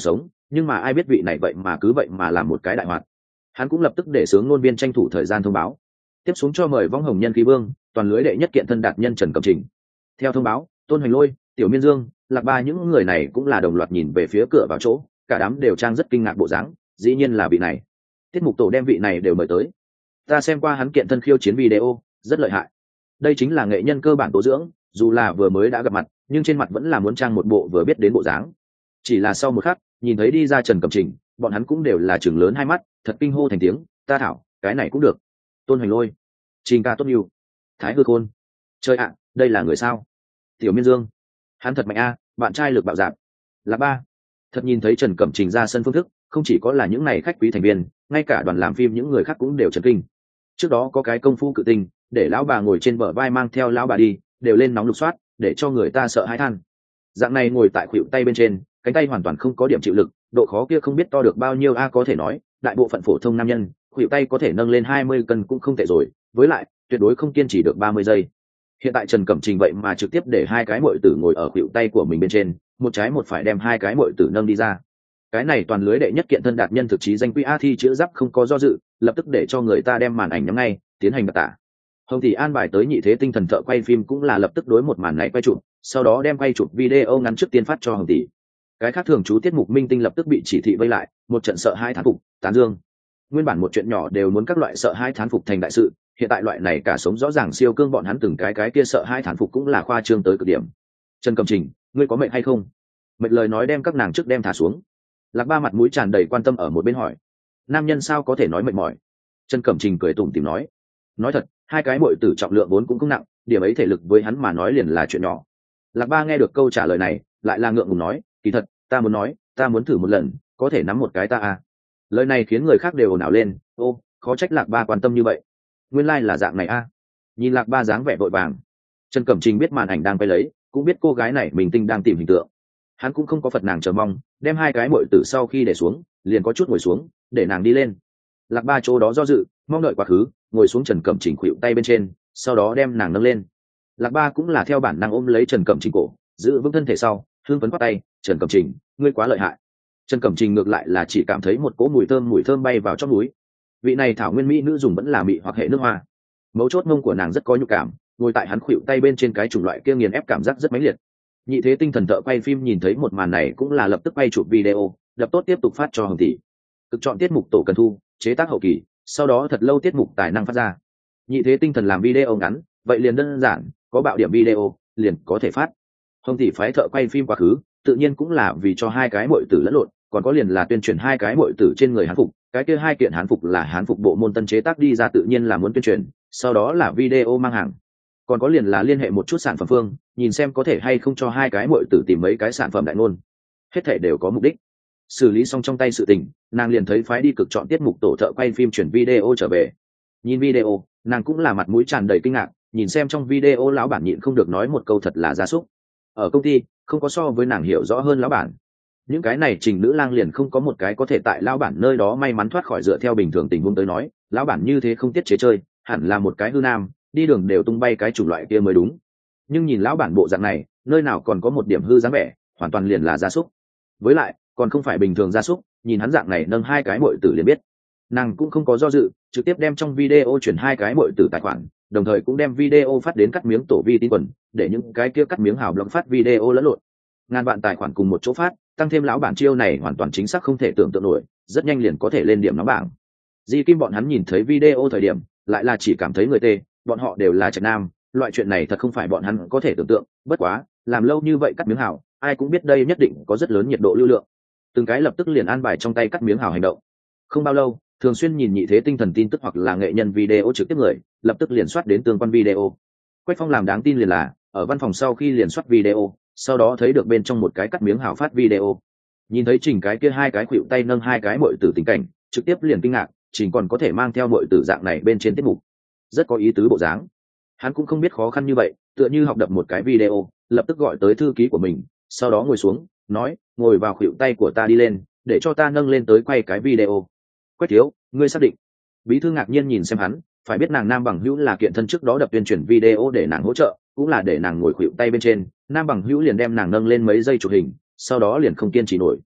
nhưng mà ai biết vị này vậy mà cứ vậy mà làm một cái đại hoạt. Hắn cũng lập tức để sướng ngôn viên tranh thủ thời gian thông báo tiếp xuống cho mời võng hồng nhân khí vương toàn lưới đệ nhất kiện thân đạt nhân Trần Cẩm Trình. Theo thông báo, Tôn Hoành Lôi, Tiểu Miên Dương, Lạc Ba những người này cũng là đồng loạt nhìn về phía cửa vào chỗ, cả đám đều trang rất kinh ngạc bộ dáng, dĩ nhiên là vị này. Tiết mục tổ đem vị này đều mời tới. Ta xem qua hắn kiện thân khiêu chiến video, rất lợi hại. Đây chính là nghệ nhân cơ bản tố dưỡng, dù là vừa mới đã gặp mặt, nhưng trên mặt vẫn là muốn trang một bộ vừa biết đến bộ dáng. Chỉ là sau một khắc, nhìn thấy đi ra Trần Cẩm Trình, bọn hắn cũng đều là trừng lớn hai mắt, thật kinh hô thành tiếng, ta thảo, cái này cũng được. Tôn Hoành Lôi, Trình ca tốt nhiều, Thái Hư Khôn, chơi ạ, đây là người sao? Tiểu Miên Dương, hắn thật mạnh a, bạn trai lực bạo dạn. Là ba, thật nhìn thấy Trần Cẩm Trình ra sân phương thức, không chỉ có là những này khách quý thành viên, ngay cả đoàn làm phim những người khác cũng đều chấn kinh. Trước đó có cái công phu cự tinh, để lão bà ngồi trên bờ vai mang theo lão bà đi, đều lên nóng lục soát, để cho người ta sợ hãi than. Dạng này ngồi tại khuỷu tay bên trên, cánh tay hoàn toàn không có điểm chịu lực, độ khó kia không biết to được bao nhiêu a, có thể nói, đại bộ phận phổ thông nam nhân, khuỷu tay có thể nâng lên hai mươi cân cũng không tệ rồi, với lại, tuyệt đối không kiên trì được ba mươi giây. Hiện tại Trần Cẩm Trình vậy mà trực tiếp để hai cái muội tử ngồi ở khuỷu tay của mình bên trên, một trái một phải đem hai cái muội tử nâng đi ra. Cái này toàn lưới đệ nhất kiện thân đạt nhân thực chí danh quy a, thi chữ giáp không có do dự, lập tức để cho người ta đem màn ảnh nhắm ngay, tiến hành đặc tả. Hồng Thị an bài tới nhị thế tinh thần thợ quay phim cũng là lập tức đối một màn này quay chụp, sau đó đem quay chụp video ngắn trước tiên phát cho Hồng Thị. Cái khác thường chú tiết mục minh tinh lập tức bị chỉ thị vây lại, một trận sợ hai thán phục, tán dương. Nguyên bản một chuyện nhỏ đều muốn các loại sợ hai thán phục thành đại sự, hiện tại loại này cả sống rõ ràng siêu cương bọn hắn từng cái cái kia sợ hai thán phục cũng là khoa trương tới cực điểm. Trần Cẩm Trình, ngươi có mệnh hay không? Mệnh lời nói đem các nàng trước đem thả xuống. Lạc Ba mặt mũi tràn đầy quan tâm ở một bên hỏi, nam nhân sao có thể nói mệt mỏi? Trần Cẩm Trình cười tủm tỉm nói, nói thật, hai cái muội tử trọng lượng vốn cũng không nặng, điểm ấy thể lực với hắn mà nói liền là chuyện nhỏ. Lạc Ba nghe được câu trả lời này, lại là ngượng ngùng nói, kỳ thật, ta muốn nói, ta muốn thử một lần, có thể nắm một cái ta à? Lời này khiến người khác đều ồn ào lên, ô, khó trách Lạc Ba quan tâm như vậy. Nguyên lai like là dạng này a. À? Nhìn Lạc Ba dáng vẻ vội vàng, Trần Cẩm Trình biết màn ảnh đang quay lấy, cũng biết cô gái này mình tinh đang tìm hình tượng. Hắn cũng không có phật nàng chờ mong, đem hai cái muội tử sau khi để xuống, liền có chút ngồi xuống, để nàng đi lên. Lạc Ba chỗ đó do dự, mong đợi quá khứ, ngồi xuống Trần Cẩm Trình khuỵu tay bên trên, sau đó đem nàng nâng lên. Lạc Ba cũng là theo bản năng ôm lấy Trần Cẩm Trình cổ, giữ vững thân thể sau, hương phấn quát tay, Trần Cẩm Trình, ngươi quá lợi hại. Trần Cẩm Trình ngược lại là chỉ cảm thấy một cỗ mùi thơm mùi thơm bay vào trong núi. Vị này thảo nguyên mỹ nữ dùng vẫn là mị hoặc hệ nước hoa. Mấu chốt mông của nàng rất có nhục cảm, ngồi tại hắn khuỵu tay bên trên cái chủng loại kia nghiền ép cảm giác rất mãnh liệt. Nhị thế tinh thần thợ quay phim nhìn thấy một màn này cũng là lập tức quay chụp video, lập tốt tiếp tục phát cho Hồng Thị. Cực chọn tiết mục tổ cần thu, chế tác hậu kỳ, sau đó thật lâu tiết mục tài năng phát ra. Nhị thế tinh thần làm video ngắn, vậy liền đơn giản, có bạo điểm video, liền có thể phát. Hồng Thị phái thợ quay phim quá khứ, tự nhiên cũng là vì cho hai cái muội tử lẫn lộn, còn có liền là tuyên truyền hai cái muội tử trên người hán phục, cái kia hai kiện hán phục là hán phục bộ môn tân chế tác đi ra, tự nhiên là muốn tuyên truyền, sau đó là video mang hàng. Còn có liền là liên hệ một chút sản phẩm phương, nhìn xem có thể hay không cho hai cái muội tử tìm mấy cái sản phẩm đại ngôn. Hết thảy đều có mục đích. Xử lý xong trong tay sự tình, nàng liền thấy phái đi cực chọn tiết mục tổ thợ quay phim chuyển video trở về. Nhìn video, nàng cũng là mặt mũi tràn đầy kinh ngạc, nhìn xem trong video lão bản nhịn không được nói một câu thật là gia súc. Ở công ty, không có so với nàng hiểu rõ hơn lão bản. Những cái này Trình nữ lang liền không có một cái có thể tại lão bản nơi đó may mắn thoát khỏi, dựa theo bình thường tình huống tới nói, lão bản như thế không tiết chế chơi, hẳn là một cái hư nam, đi đường đều tung bay cái chủng loại kia mới đúng. Nhưng nhìn lão bản bộ dạng này, nơi nào còn có một điểm hư dáng vẻ, hoàn toàn liền là gia súc. Với lại, còn không phải bình thường gia súc, nhìn hắn dạng này nâng hai cái muội tử liền biết. Nàng cũng không có do dự, trực tiếp đem trong video chuyển hai cái muội tử tài khoản, đồng thời cũng đem video phát đến cắt miếng tổ vi tin quần, để những cái kia cắt miếng hào blog phát video lẫn lộn. Ngàn vạn tài khoản cùng một chỗ phát, tăng thêm lão bản chiêu này hoàn toàn chính xác không thể tưởng tượng nổi, rất nhanh liền có thể lên điểm nóng bảng. Di Kim bọn hắn nhìn thấy video thời điểm, lại là chỉ cảm thấy người tê, bọn họ đều là trạch nam, loại chuyện này thật không phải bọn hắn có thể tưởng tượng, bất quá, làm lâu như vậy cắt miếng hào, ai cũng biết đây nhất định có rất lớn nhiệt độ lưu lượng. Từng cái lập tức liền an bài trong tay cắt miếng hào hành động. Không bao lâu, thường xuyên nhìn nhị thế tinh thần tin tức hoặc là nghệ nhân video trực tiếp người, lập tức liền soát đến tương quan video. Quách Phong làm đáng tin liền là, ở văn phòng sau khi liền soát video, sau đó thấy được bên trong một cái cắt miếng hào phát video. Nhìn thấy Trình cái kia hai cái khuỵu tay nâng hai cái muội tử tình cảnh, trực tiếp liền kinh ngạc, Trình còn có thể mang theo muội tử dạng này bên trên tiết mục. Rất có ý tứ bộ dáng. Hắn cũng không biết khó khăn như vậy, tựa như học đập một cái video, lập tức gọi tới thư ký của mình, sau đó ngồi xuống, nói, ngồi vào khuỵu tay của ta đi lên, để cho ta nâng lên tới quay cái video. Quách thiếu, ngươi xác định? Bí thư ngạc nhiên nhìn xem hắn, phải biết nàng Nam Bằng Hữu là kiện thân trước đó đập tuyên truyền video để nàng hỗ trợ, cũng là để nàng ngồi khuỵu tay bên trên, Nam Bằng Hữu liền đem nàng nâng lên mấy giây chụp hình, sau đó liền không kiên trì nổi.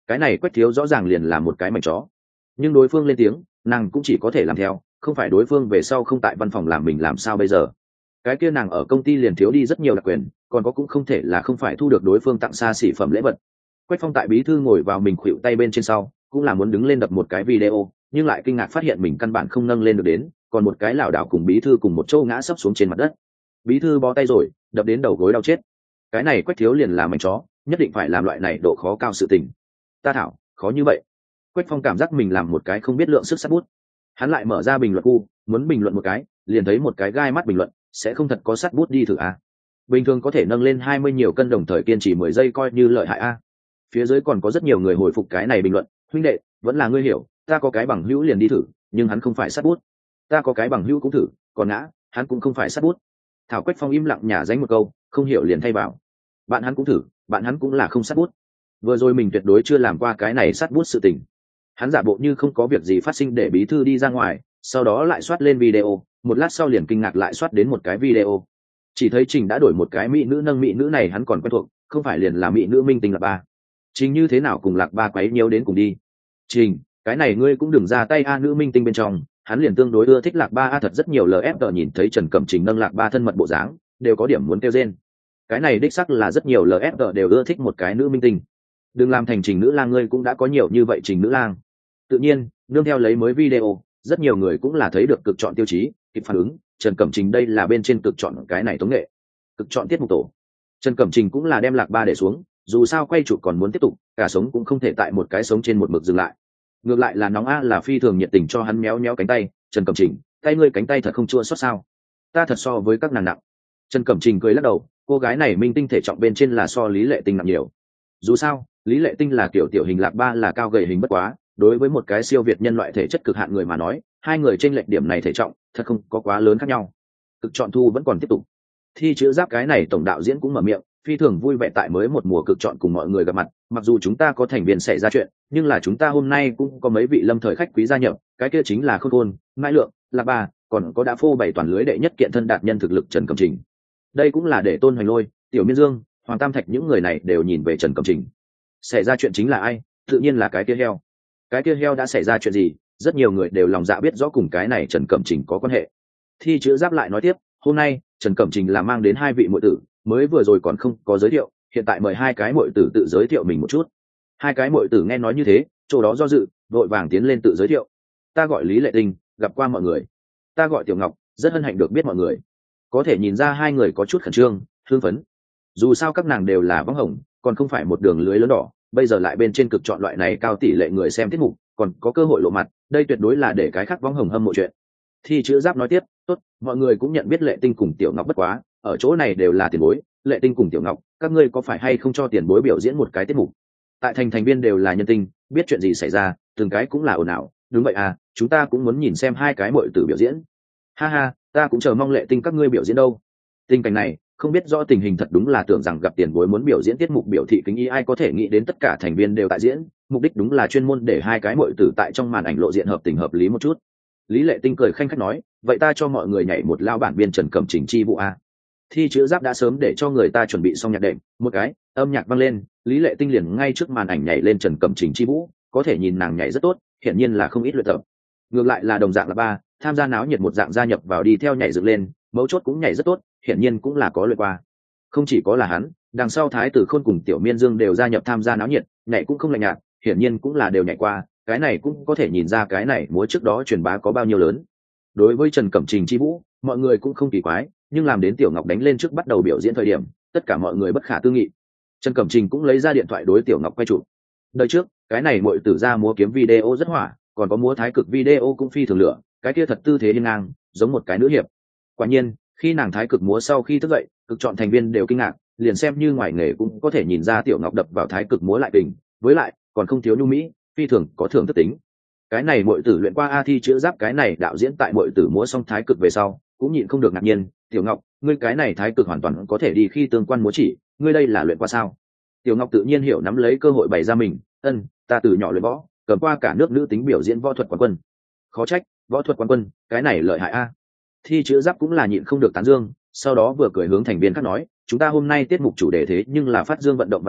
cái này Quách thiếu rõ ràng liền là một cái mảnh chó, nhưng đối phương lên tiếng nàng cũng chỉ có thể làm theo, không phải đối phương về sau không tại văn phòng làm mình làm sao bây giờ. Cái kia nàng ở công ty liền thiếu đi rất nhiều đặc quyền, còn có cũng không thể là không phải thu được đối phương tặng xa xỉ phẩm lễ vật. Quách Phong tại bí thư ngồi vào mình khuỵu tay bên trên sau cũng là muốn đứng lên đập một cái video, nhưng lại kinh ngạc phát hiện mình căn bản không nâng lên được đến, còn một cái lảo đảo cùng bí thư cùng một chỗ ngã sấp xuống trên mặt đất. Bí thư bó tay rồi, đập đến đầu gối đau chết. Cái này Quách thiếu liền là mảnh chó, nhất định phải làm loại này độ khó cao sự tình. Ta thảo, khó như vậy. Quách Phong cảm giác mình làm một cái không biết lượng sức sát bút. Hắn lại mở ra bình luận khu, muốn bình luận một cái, liền thấy một cái gai mắt bình luận, sẽ không thật có sát bút đi thử à? Bình thường có thể nâng lên hai mươi nhiều cân đồng thời kiên trì mười giây coi như lợi hại a. À? Phía dưới còn có rất nhiều người hồi phục cái này bình luận, huynh đệ, vẫn là ngươi hiểu, ta có cái bằng hữu liền đi thử, nhưng hắn không phải sát bút. Ta có cái bằng hữu cũng thử, còn ngã, hắn cũng không phải sát bút. Thảo Quách Phong im lặng nhả dánh một câu, không hiểu liền thay vào. Bạn hắn cũng thử, bạn hắn cũng là không sát bút. Vừa rồi mình tuyệt đối chưa làm qua cái này sát bút sự tình. Hắn giả bộ như không có việc gì phát sinh để bí thư đi ra ngoài, sau đó lại soát lên video, một lát sau liền kinh ngạc lại soát đến một cái video. Chỉ thấy Trình đã đổi một cái mỹ nữ nâng mỹ nữ này hắn còn quen thuộc, không phải liền là mỹ nữ minh tinh Lạc Ba. Trình như thế nào cùng Lạc Ba quấy nhiễu đến cùng đi. Trình, cái này ngươi cũng đừng ra tay a, nữ minh tinh bên trong, hắn liền tương đối ưa thích Lạc Ba a. Thật rất nhiều lờ ép đờ nhìn thấy Trần Cẩm Trình nâng Lạc Ba thân mật bộ dáng, đều có điểm muốn kêu rên. Cái này đích xác là rất nhiều lờ ép đờ đều ưa thích một cái nữ minh tinh. Đừng làm thành Trình nữ lang, ngươi cũng đã có nhiều như vậy Trình nữ lang. Tự nhiên, nương theo lấy mới video, rất nhiều người cũng là thấy được cực chọn tiêu chí, kịp phản ứng, Trần Cẩm Trình đây là bên trên cực chọn cái này tống nghệ. Cực chọn tiết mục tổ. Trần Cẩm Trình cũng là đem Lạc Ba để xuống, dù sao quay chụp còn muốn tiếp tục, cả sống cũng không thể tại một cái sống trên một mực dừng lại. Ngược lại là nóng a là phi thường nhiệt tình cho hắn méo méo cánh tay, Trần Cẩm Trình, tay ngươi cánh tay thật không chua xót sao? Ta thật so với các nàng nặng. Trần Cẩm Trình cười lắc đầu, cô gái này minh tinh thể trọng bên trên là so Lý Lệ Tinh nặng nhiều. Dù sao, Lý Lệ Tinh là kiểu tiểu hình, Lạc Ba là cao gầy hình bất quá, đối với một cái siêu việt nhân loại thể chất cực hạn người mà nói, hai người trên lệch điểm này thể trọng thật không có quá lớn khác nhau. Cực chọn thu vẫn còn tiếp tục. Thi chữ giáp cái này tổng đạo diễn cũng mở miệng, phi thường vui vẻ tại mới một mùa cực chọn cùng mọi người gặp mặt, mặc dù chúng ta có thành viên xảy ra chuyện, nhưng là chúng ta hôm nay cũng có mấy vị lâm thời khách quý gia nhập, cái kia chính là Khôn Khôn, Mai Lượng, Lạc Ba, còn có đã phô bày toàn lưới đệ nhất kiện thân đạt nhân thực lực Trần Cẩm Trình. Đây cũng là để Tôn Hoành Lôi, Tiểu Miên Dương, Hoàng Tam Thạch những người này đều nhìn về Trần Cẩm Trình. Xảy ra chuyện chính là ai? Tự nhiên là cái kia heo. Cái kia heo đã xảy ra chuyện gì? Rất nhiều người đều lòng dạ biết rõ cùng cái này Trần Cẩm Trình có quan hệ. Thi chữ giáp lại nói tiếp, hôm nay Trần Cẩm Trình là mang đến hai vị muội tử, mới vừa rồi còn không có giới thiệu, hiện tại mời hai cái muội tử tự giới thiệu mình một chút. Hai cái muội tử nghe nói như thế, chỗ đó do dự, vội vàng tiến lên tự giới thiệu. Ta gọi Lý Lệ Tinh, gặp qua mọi người. Ta gọi Tiểu Ngọc, rất hân hạnh được biết mọi người. Có thể nhìn ra hai người có chút khẩn trương, hưng phấn. Dù sao các nàng đều là võng hồng, còn không phải một đường lưới lớn đỏ, bây giờ lại bên trên cực chọn loại này cao tỷ lệ người xem tiết mục, còn có cơ hội lộ mặt, đây tuyệt đối là để cái khác võng hồng hâm mộ chuyện. Thi chữ giáp nói tiếp, tốt, mọi người cũng nhận biết Lệ Tinh cùng Tiểu Ngọc bất quá, ở chỗ này đều là tiền bối, Lệ Tinh cùng Tiểu Ngọc, các ngươi có phải hay không cho tiền bối biểu diễn một cái tiết mục? Tại thành thành viên đều là nhân tinh, biết chuyện gì xảy ra, từng cái cũng là ồn ào, đúng vậy à, chúng ta cũng muốn nhìn xem hai cái muội tử biểu diễn. Ha ha, ta cũng chờ mong Lệ Tinh các ngươi biểu diễn đâu. Tình cảnh này, không biết rõ tình hình thật đúng là tưởng rằng gặp tiền bối muốn biểu diễn tiết mục biểu thị kính ý, ai có thể nghĩ đến tất cả thành viên đều tại diễn, mục đích đúng là chuyên môn để hai cái muội tử tại trong màn ảnh lộ diện hợp tình hợp lý một chút. Lý Lệ Tinh cười khanh khách nói, vậy ta cho mọi người nhảy một lao bản biên Trần Cẩm Trình chi vụ a. Thi chữ giáp đã sớm để cho người ta chuẩn bị xong nhạc đệm, một cái âm nhạc vang lên, Lý Lệ Tinh liền ngay trước màn ảnh nhảy lên Trần Cẩm Trình chi vũ, có thể nhìn nàng nhảy rất tốt, hiển nhiên là không ít luyện tập. Ngược lại là đồng dạng là ba, tham gia náo nhiệt một dạng gia nhập vào đi theo nhảy dựng lên, mấu chốt cũng nhảy rất tốt, hiển nhiên cũng là có luyện qua. Không chỉ có là hắn, đằng sau Thái Tử Khôn cùng Tiểu Miên Dương đều gia nhập tham gia náo nhiệt, nhảy cũng không lạnh nhạt, hiển nhiên cũng là đều nhảy qua, cái này cũng có thể nhìn ra cái này múa trước đó truyền bá có bao nhiêu lớn. Đối với Trần Cẩm Trình chi vũ, mọi người cũng không kỳ quái, nhưng làm đến Tiểu Ngọc đánh lên trước bắt đầu biểu diễn thời điểm, tất cả mọi người bất khả tư nghị. Trần Cẩm Trình cũng lấy ra điện thoại đối Tiểu Ngọc quay chụp. Đời trước, cái này muội tử ra múa kiếm video rất hỏa, còn có múa thái cực video cũng phi thường lửa, cái kia thật tư thế hiên ngang, giống một cái nữ hiệp. Quả nhiên, khi nàng thái cực múa sau khi thức dậy, cực chọn thành viên đều kinh ngạc, liền xem như ngoài nghề cũng có thể nhìn ra Tiểu Ngọc đập vào thái cực múa lại tình, với lại còn không thiếu nhu mỹ, phi thường có thưởng thức tính. Cái này muội tử luyện qua a. Thi chữ giáp cái này đạo diễn tại muội tử múa xong thái cực về sau, cũng nhịn không được ngạc nhiên, Tiểu Ngọc, ngươi cái này thái cực hoàn toàn có thể đi khi tương quan múa chỉ, ngươi đây là luyện qua sao? Tiểu Ngọc tự nhiên hiểu nắm lấy cơ hội bày ra mình, ân, ta từ nhỏ luyện võ, cầm qua cả nước nữ tính biểu diễn võ thuật quán quân. Khó trách, võ thuật quán quân, cái này lợi hại a. Thi chữ giáp cũng là nhịn không được tán dương, sau đó vừa cười hướng thành viên khác nói, chúng ta hôm nay tiết mục chủ đề thế nhưng là phát dương vận động văn hóa,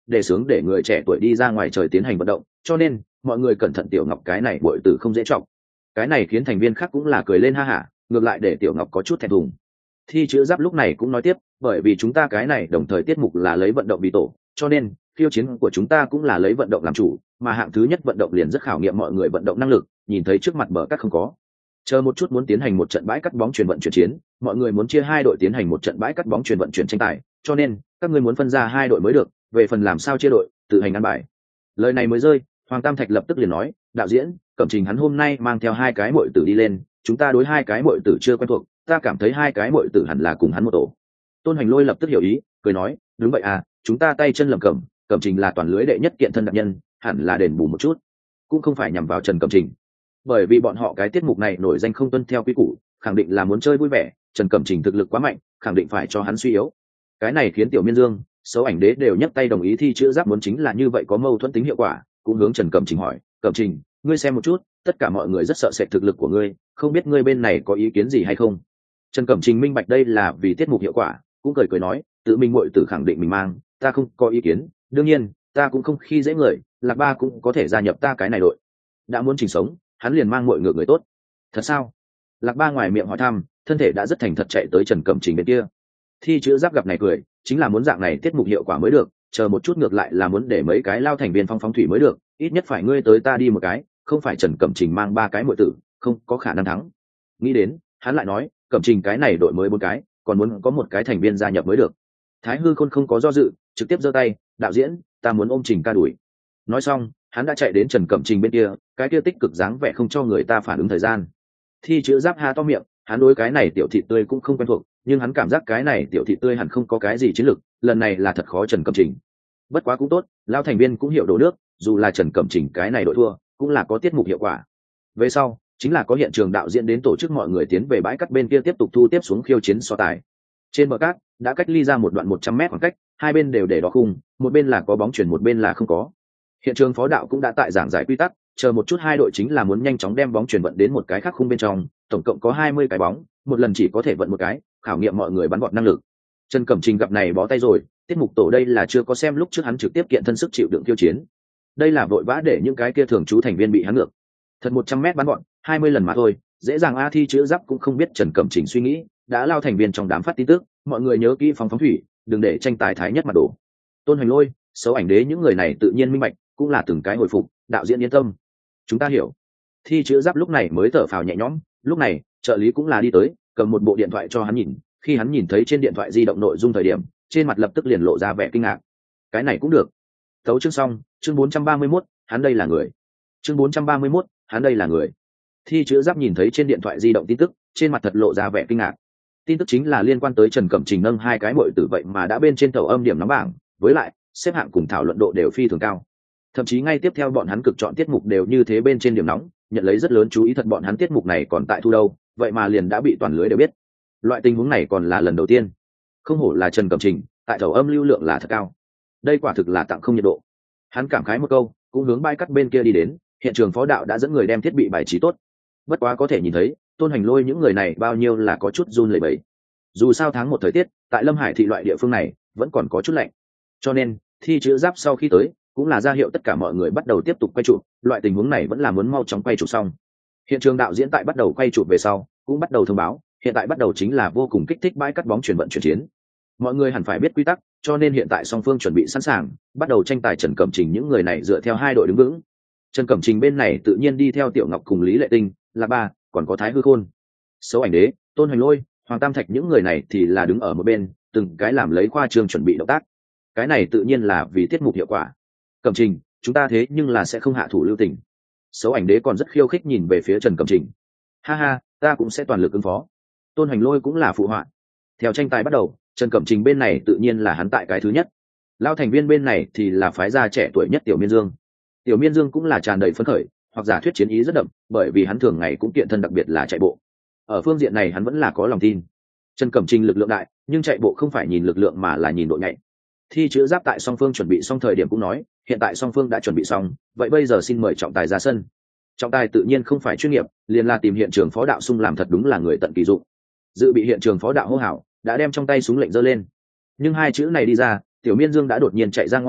để sướng để người trẻ tuổi đi ra ngoài trời tiến hành vận động, cho nên mọi người cẩn thận tiểu ngọc cái này bội tử không dễ trọng. Cái này khiến thành viên khác cũng là cười lên ha hả, ngược lại để tiểu ngọc có chút thẹn thùng. Thi chữ giáp lúc này cũng nói tiếp, bởi vì chúng ta cái này đồng thời tiết mục là lấy vận động vì tổ, cho nên khiêu chiến của chúng ta cũng là lấy vận động làm chủ, mà hạng thứ nhất vận động liền rất khảo nghiệm mọi người vận động năng lực, nhìn thấy trước mặt bờ cắt không có. Chờ một chút muốn tiến hành một trận bãi cắt bóng chuyền vận chuyển chiến, mọi người muốn chia hai đội tiến hành một trận bãi cắt bóng chuyền vận chuyển tranh tài, cho nên các ngươi muốn phân ra hai đội mới được, về phần làm sao chia đội, tự hành ăn bài. Lời này mới rơi, Hoàng Tam Thạch lập tức liền nói, đạo diễn, Cẩm Trình hắn hôm nay mang theo hai cái muội tử đi lên, chúng ta đối hai cái muội tử chưa quen thuộc, ta cảm thấy hai cái muội tử hẳn là cùng hắn một tổ. Tôn Hành Lôi lập tức hiểu ý, cười nói, đúng vậy à, chúng ta tay chân lầm cẩm, Cẩm Trình là toàn lưới đệ nhất kiện thân đặc nhân, hẳn là đền bù một chút, cũng không phải nhằm vào Trần Cẩm Trình, bởi vì bọn họ cái tiết mục này nổi danh không tuân theo quy củ, khẳng định là muốn chơi vui vẻ, Trần Cẩm Trình thực lực quá mạnh, khẳng định phải cho hắn suy yếu. Cái này khiến Tiểu Miên Dương, Xấu Ảnh Đế đều nhấc tay đồng ý thi chữ giáp muốn chính là như vậy có mâu thuẫn tính hiệu quả, cũng hướng Trần Cẩm Trình hỏi, Cẩm Trình, ngươi xem một chút, tất cả mọi người rất sợ sệt thực lực của ngươi, không biết ngươi bên này có ý kiến gì hay không? Trần Cẩm Trình minh bạch đây là vì tiết mục hiệu quả, cũng cười cười nói, tự mình muội tử khẳng định mình mang, ta không có ý kiến, đương nhiên, ta cũng không khi dễ người, Lạc Ba cũng có thể gia nhập ta cái này đội. Đã muốn trình sống, hắn liền mang muội ngược người tốt. Thật sao? Lạc Ba ngoài miệng hỏi thăm, thân thể đã rất thành thật chạy tới Trần Cẩm Trình bên kia. Thi chữ giáp gặp này cười, chính là muốn dạng này tiết mục hiệu quả mới được, chờ một chút ngược lại là muốn để mấy cái lao thành viên phong phong thủy mới được, ít nhất phải ngươi tới ta đi một cái, không phải Trần Cẩm Trình mang ba cái muội tử, không có khả năng thắng. Nghĩ đến, hắn lại nói, Cẩm Trình cái này đội mới bốn cái, còn muốn có một cái thành viên gia nhập mới được. Thái Hư Khôn không có do dự, trực tiếp giơ tay, đạo diễn, ta muốn ôm Trình ca đuổi. Nói xong, hắn đã chạy đến Trần Cẩm Trình bên kia, cái kia tích cực dáng vẻ không cho người ta phản ứng thời gian. Thi chữ giáp ha to miệng, hắn đối cái này tiểu thị tươi cũng không quen thuộc, nhưng hắn cảm giác cái này tiểu thị tươi hẳn không có cái gì chiến lược, lần này là thật khó Trần Cẩm Trình. Bất quá cũng tốt, lao thành viên cũng hiểu đổ nước, dù là Trần Cẩm Trình cái này đội thua, cũng là có tiết mục hiệu quả. Về sau, chính là có hiện trường đạo diễn đến tổ chức mọi người tiến về bãi cắt bên kia tiếp tục thu tiếp xuống khiêu chiến so tài. Trên bờ cát đã cách ly ra một đoạn một trăm mét khoảng cách, hai bên đều để đo khung, một bên là có bóng chuyển một bên là không có. Hiện trường phó đạo cũng đã tại giảng giải quy tắc, chờ một chút hai đội chính là muốn nhanh chóng đem bóng chuyển vận đến một cái khác khung bên trong, tổng cộng có hai mươi cái bóng, một lần chỉ có thể vận một cái, khảo nghiệm mọi người bắn gọn năng lực. Trần Cẩm Trình gặp này bó tay rồi, tiết mục tổ đây là chưa có xem lúc trước hắn trực tiếp kiện thân sức chịu đựng tiêu chiến. Đây là vội vã để những cái kia thường trú thành viên bị hắn ngược. Thật một trăm mét bắn gọn, hai mươi lần mà thôi, dễ dàng a thi chữ giáp cũng không biết Trần Cẩm Trình suy nghĩ, đã lao thành viên trong đám phát tin tức, mọi người nhớ kỹ phóng phóng thủy, đừng để tranh tài thái nhất mặt đổ. Tôn Hành Lôi, Xấu Ảnh Đế những người này tự nhiên minh bạch, cũng là từng cái hồi phục, đạo diễn yên tâm, chúng ta hiểu. Thi chữ giáp lúc này mới thở phào nhẹ nhõm, lúc này trợ lý cũng là đi tới, cầm một bộ điện thoại cho hắn nhìn, khi hắn nhìn thấy trên điện thoại di động nội dung thời điểm, trên mặt lập tức liền lộ ra vẻ kinh ngạc. Cái này cũng được. Tấu chương xong, chương bốn trăm ba mươi mốt, hắn đây là người. Chương bốn trăm ba mươi mốt, hắn đây là người. Thi chữ giáp nhìn thấy trên điện thoại di động tin tức, trên mặt thật lộ ra vẻ kinh ngạc. Tin tức chính là liên quan tới Trần Cẩm Trình nâng hai cái muội tử vậy mà đã bên trên tàu âm điểm nóng bảng, với lại xếp hạng cùng thảo luận độ đều phi thường cao. Thậm chí ngay tiếp theo bọn hắn cực chọn tiết mục đều như thế bên trên điểm nóng, nhận lấy rất lớn chú ý thật, bọn hắn tiết mục này còn tại thu đâu, vậy mà liền đã bị toàn lưới đều biết. Loại tình huống này còn là lần đầu tiên. Không hổ là Trần Cẩm Trình, tại thầu âm lưu lượng là thật cao. Đây quả thực là tặng không nhiệt độ. Hắn cảm khái một câu, cũng hướng bãi cắt bên kia đi đến, hiện trường phó đạo đã dẫn người đem thiết bị bài trí tốt. Bất quá có thể nhìn thấy, Tôn Hành Lôi những người này bao nhiêu là có chút run lẩy bẩy. Dù sao tháng một thời tiết, tại Lâm Hải thị loại địa phương này vẫn còn có chút lạnh. Cho nên, thi chữ giáp sau khi tới, cũng là ra hiệu tất cả mọi người bắt đầu tiếp tục quay chụp, loại tình huống này vẫn là muốn mau chóng quay chụp xong. Hiện trường đạo diễn tại bắt đầu quay chụp về sau, cũng bắt đầu thông báo, hiện tại bắt đầu chính là vô cùng kích thích bãi cắt bóng chuyển vận chuyển chiến. Mọi người hẳn phải biết quy tắc, cho nên hiện tại song phương chuẩn bị sẵn sàng, bắt đầu tranh tài. Trần Cẩm Trình những người này dựa theo hai đội đứng vững. Trần Cẩm Trình bên này tự nhiên đi theo Tiểu Ngọc cùng Lý Lệ Tinh, Lạc Ba, còn có Thái Hư Khôn, Xấu Ảnh Đế, Tôn Hành Lôi, Hoàng Tam Thạch những người này thì là đứng ở một bên, từng cái làm lấy khoa trương chuẩn bị động tác. Cái này tự nhiên là vì tiết mục hiệu quả. Cẩm Trình, chúng ta thế nhưng là sẽ không hạ thủ lưu tình. Xấu Ảnh Đế còn rất khiêu khích nhìn về phía Trần Cẩm Trình. Ha ha, ta cũng sẽ toàn lực ứng phó. Tôn Hành Lôi cũng là phụ họa. Theo tranh tài bắt đầu, Trần Cẩm Trình bên này tự nhiên là hắn tại cái thứ nhất. Lao thành viên bên này thì là phái gia trẻ tuổi nhất Tiểu Miên Dương. Tiểu Miên Dương cũng là tràn đầy phấn khởi, hoặc giả thuyết chiến ý rất đậm, bởi vì hắn thường ngày cũng kiện thân, đặc biệt là chạy bộ. Ở phương diện này hắn vẫn là có lòng tin. Trần Cẩm Trình lực lượng đại, nhưng chạy bộ không phải nhìn lực lượng mà là nhìn độ nhạy. Thi chữ giáp tại song phương chuẩn bị xong thời điểm cũng nói, hiện tại song phương đã chuẩn bị xong, vậy bây giờ xin mời trọng tài ra sân. Trọng tài tự nhiên không phải chuyên nghiệp, liền là tìm hiện trường phó đạo sung làm thật đúng là người tận kỳ dụng. Dự bị hiện trường phó đạo hô hào, đã đem trong tay súng lệnh giơ lên. Nhưng hai chữ này đi ra, Tiểu Miên Dương đã đột nhiên chạy ra ngoài,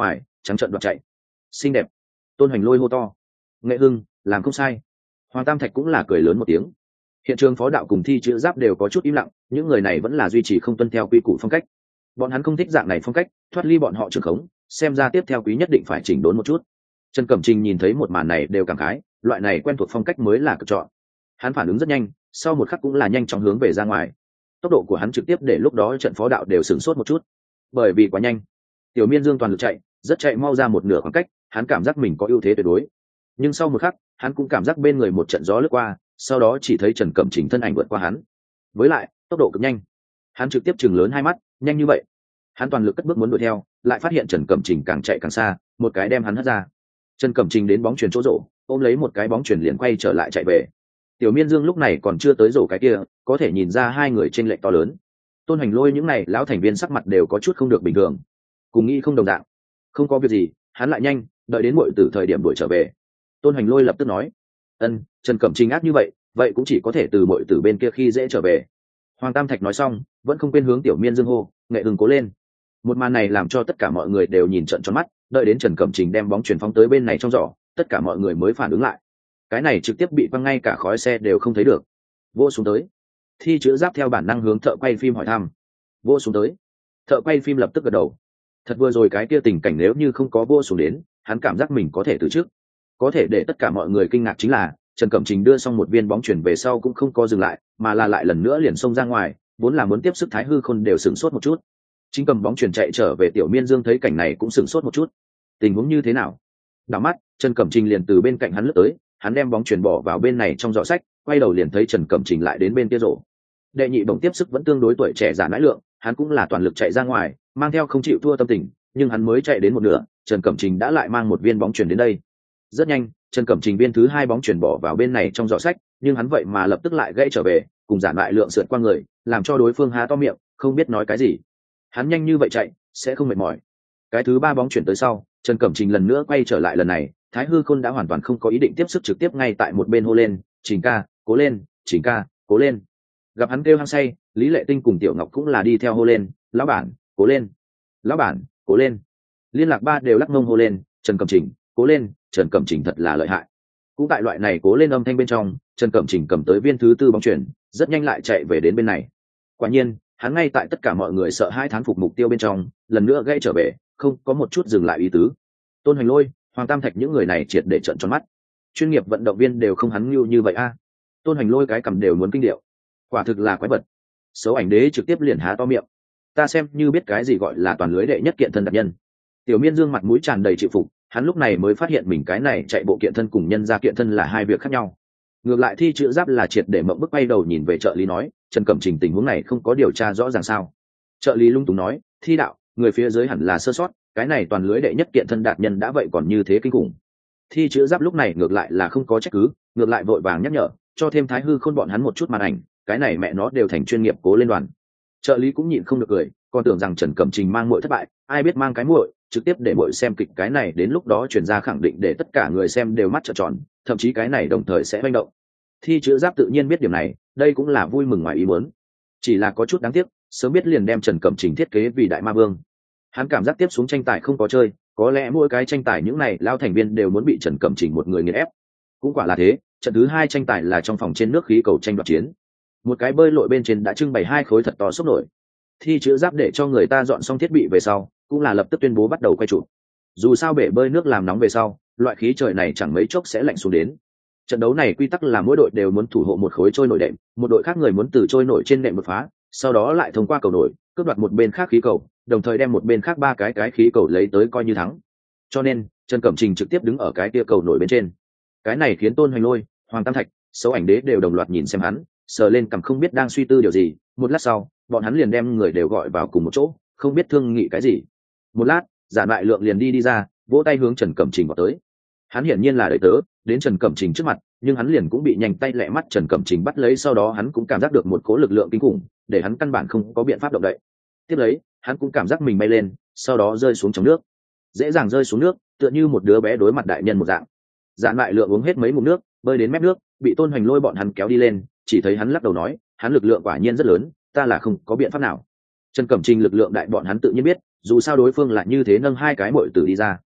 trắng trợn đoạt chạy. Xinh đẹp. Tôn Hoành Lôi hô to. Nghệ Hưng, làm không sai. Hoàng Tam Thạch cũng là cười lớn một tiếng. Hiện trường phó đạo cùng thi chữ giáp đều có chút im lặng, những người này vẫn là duy trì không tuân theo quy củ phong cách. Bọn hắn không thích dạng này phong cách, thoát ly bọn họ trường khống, xem ra tiếp theo quý nhất định phải chỉnh đốn một chút. Trần Cẩm Trình nhìn thấy một màn này đều cảm khái, loại này quen thuộc phong cách mới là cực chọn. Hắn phản ứng rất nhanh, sau một khắc cũng là nhanh chóng hướng về ra ngoài. Tốc độ của hắn trực tiếp để lúc đó trận phó đạo đều sửng sốt một chút, bởi vì quá nhanh. Tiểu Miên Dương toàn lực chạy, rất chạy mau ra một nửa khoảng cách, hắn cảm giác mình có ưu thế tuyệt đối. Nhưng sau một khắc, hắn cũng cảm giác bên người một trận gió lướt qua, sau đó chỉ thấy Trần Cẩm Trình thân ảnh vượt qua hắn. Với lại, tốc độ cực nhanh. Hắn trực tiếp chừng lớn hai mắt, nhanh như vậy. Hắn toàn lực cất bước muốn đuổi theo, lại phát hiện Trần Cẩm Trình càng chạy càng xa, một cái đem hắn hất ra. Trần Cẩm Trình đến bóng chuyền chỗ rổ, ôm lấy một cái bóng chuyền liền quay trở lại chạy về. Tiểu Miên Dương lúc này còn chưa tới rổ cái kia, có thể nhìn ra hai người chênh lệch to lớn. Tôn Hoành Lôi những này lão thành viên sắc mặt đều có chút không được bình thường, cùng nghĩ không đồng dạng. Không có việc gì, hắn lại nhanh, đợi đến muội tử thời điểm đuổi trở về. Tôn Hoành Lôi lập tức nói, ân, Trần Cẩm Trình ác như vậy, vậy cũng chỉ có thể từ muội tử bên kia khi dễ trở về. Hoàng Tam Thạch nói xong, vẫn không quên hướng Tiểu Miên Dương hô, Nghệ Hưng cố lên. Một màn này làm cho tất cả mọi người đều nhìn trợn tròn mắt, đợi đến Trần Cẩm Trình đem bóng chuyển phóng tới bên này trong giỏ, tất cả mọi người mới phản ứng lại. Cái này trực tiếp bị văng ngay cả khói xe đều không thấy được. Vô xuống tới. Thi chữ giáp theo bản năng hướng thợ quay phim hỏi thăm. Vô xuống tới. Thợ quay phim lập tức gật đầu. Thật vừa rồi cái kia tình cảnh nếu như không có vô xuống đến, hắn cảm giác mình có thể từ trước. Có thể để tất cả mọi người kinh ngạc chính là, Trần Cẩm Trình đưa xong một viên bóng chuyển về sau cũng không có dừng lại, mà là lại lần nữa liền xông ra ngoài, vốn là muốn tiếp sức Thái Hư Khôn đều sửng sốt một chút. Chính cầm bóng chuyển chạy trở về Tiểu Miên Dương thấy cảnh này cũng sửng sốt một chút. Tình huống như thế nào? Đảo mắt, Trần Cẩm Trình liền từ bên cạnh hắn lướt tới, hắn đem bóng chuyển bỏ vào bên này trong giỏ sách, quay đầu liền thấy Trần Cẩm Trình lại đến bên kia rổ. Đệ nhị bổng tiếp sức vẫn tương đối tuổi trẻ giản nãi lượng, hắn cũng là toàn lực chạy ra ngoài, mang theo không chịu thua tâm tình, nhưng hắn mới chạy đến một nửa, Trần Cẩm Trình đã lại mang một viên bóng chuyển đến đây. Rất nhanh, Trần Cẩm Trình viên thứ hai bóng chuyển bỏ vào bên này trong giỏ sách, nhưng hắn vậy mà lập tức lại gãy trở về, cùng giản nãi lượng sượt qua người, làm cho đối phương há to miệng, không biết nói cái gì. Hắn nhanh như vậy chạy, sẽ không mệt mỏi. Cái thứ ba bóng chuyển tới sau, Trần Cẩm Trình lần nữa quay trở lại, lần này Thái Hư Khôn đã hoàn toàn không có ý định tiếp sức, trực tiếp ngay tại một bên hô lên, Trình ca, cố lên, Trình ca, cố lên. Gặp hắn kêu hăng say, Lý Lệ Tinh cùng Tiểu Ngọc cũng là đi theo hô lên, lão bản, cố lên, lão bản, cố lên. Liên Lạc Ba đều lắc mông hô lên, Trần Cẩm Trình, cố lên, Trần Cẩm Trình thật là lợi hại. Cũng tại loại này cố lên âm thanh bên trong, Trần Cẩm Trình cầm tới viên thứ tư bóng chuyển, rất nhanh lại chạy về đến bên này. Quả nhiên, hắn ngay tại tất cả mọi người sợ hai thán phục mục tiêu bên trong, lần nữa gãy trở về, không có một chút dừng lại ý tứ. Tôn Hoành Lôi, Hoàng Tam Thạch những người này triệt để trợn tròn mắt. Chuyên nghiệp vận động viên đều không hắn nhu như vậy a. Tôn Hoành Lôi cái cầm đều muốn kinh điệu. Quả thực là quái vật. Xấu Ảnh Đế trực tiếp liền há to miệng. Ta xem như biết cái gì gọi là toàn lưới đệ nhất kiện thân đặc nhân. Tiểu Miên Dương mặt mũi tràn đầy chịu phục, hắn lúc này mới phát hiện mình cái này chạy bộ kiện thân cùng nhân ra kiện thân là hai việc khác nhau. Ngược lại thi chữ giáp là triệt để mộng bức, bay đầu nhìn về trợ lý nói, Trần Cẩm Trình tình huống này không có điều tra rõ ràng sao? Trợ lý lung túng nói, thi đạo, người phía dưới hẳn là sơ sót, cái này toàn lưới đệ nhất kiện thân đạt nhân đã vậy còn như thế kinh khủng. Thi chữ giáp lúc này ngược lại là không có trách cứ, ngược lại vội vàng nhắc nhở, cho thêm Thái Hư Khôn bọn hắn một chút màn ảnh, cái này mẹ nó đều thành chuyên nghiệp cố lên đoàn. Trợ lý cũng nhịn không được cười, còn tưởng rằng Trần Cẩm Trình mang muội thất bại, ai biết mang cái muội, trực tiếp để muội xem kịch, cái này đến lúc đó chuyển ra khẳng định để tất cả người xem đều mắt trợn tròn, thậm chí cái này đồng thời sẽ manh động. Thi chữ giáp tự nhiên biết điểm này, đây cũng là vui mừng ngoài ý muốn. Chỉ là có chút đáng tiếc, sớm biết liền đem Trần Cẩm Trình thiết kế vì đại ma vương. Hắn cảm giác tiếp xuống tranh tài không có chơi, có lẽ mỗi cái tranh tài những này lao thành viên đều muốn bị Trần Cẩm Trình một người nghiền ép. Cũng quả là thế, trận thứ hai tranh tài là trong phòng trên nước khí cầu tranh đoạt chiến. Một cái bơi lội bên trên đã trưng bày hai khối thật to xốp nổi. Thi chữ giáp để cho người ta dọn xong thiết bị về sau, cũng là lập tức tuyên bố bắt đầu quay chụp. Dù sao bể bơi nước làm nóng về sau, loại khí trời này chẳng mấy chốc sẽ lạnh xuống đến. Trận đấu này quy tắc là mỗi đội đều muốn thủ hộ một khối trôi nổi đệm, một đội khác người muốn từ trôi nổi trên đệm đột phá, sau đó lại thông qua cầu nổi, cướp đoạt một bên khác khí cầu, đồng thời đem một bên khác ba cái cái khí cầu lấy tới coi như thắng. Cho nên, Trần Cẩm Trình trực tiếp đứng ở cái kia cầu nổi bên trên. Cái này khiến Tôn Hoành Lôi, Hoàng Tam Thạch, Xấu Ảnh Đế đều đồng loạt nhìn xem hắn, sờ lên cằm không biết đang suy tư điều gì. Một lát sau, bọn hắn liền đem người đều gọi vào cùng một chỗ, không biết thương nghị cái gì. Một lát, Giản Bại Lượng liền đi đi ra, vỗ tay hướng Trần Cẩm Trình vào tới. Hắn hiển nhiên là đợi tớ, đến Trần Cẩm Trình trước mặt, nhưng hắn liền cũng bị nhanh tay lẹ mắt Trần Cẩm Trình bắt lấy, sau đó hắn cũng cảm giác được một cỗ lực lượng kinh khủng, để hắn căn bản không có biện pháp động đậy. Tiếp lấy, hắn cũng cảm giác mình bay lên, sau đó rơi xuống trong nước. Dễ dàng rơi xuống nước, tựa như một đứa bé đối mặt đại nhân một dạng. Giản Bại Lượng uống hết mấy ngụm nước, bơi đến mép nước, bị Tôn Hoành Lôi bọn hắn kéo đi lên, chỉ thấy hắn lắc đầu nói, hắn lực lượng quả nhiên rất lớn, ta là không có biện pháp nào. Trần Cẩm Trình lực lượng đại bọn hắn tự nhiên biết, dù sao đối phương lại như thế nâng hai cái muội tử đi ra.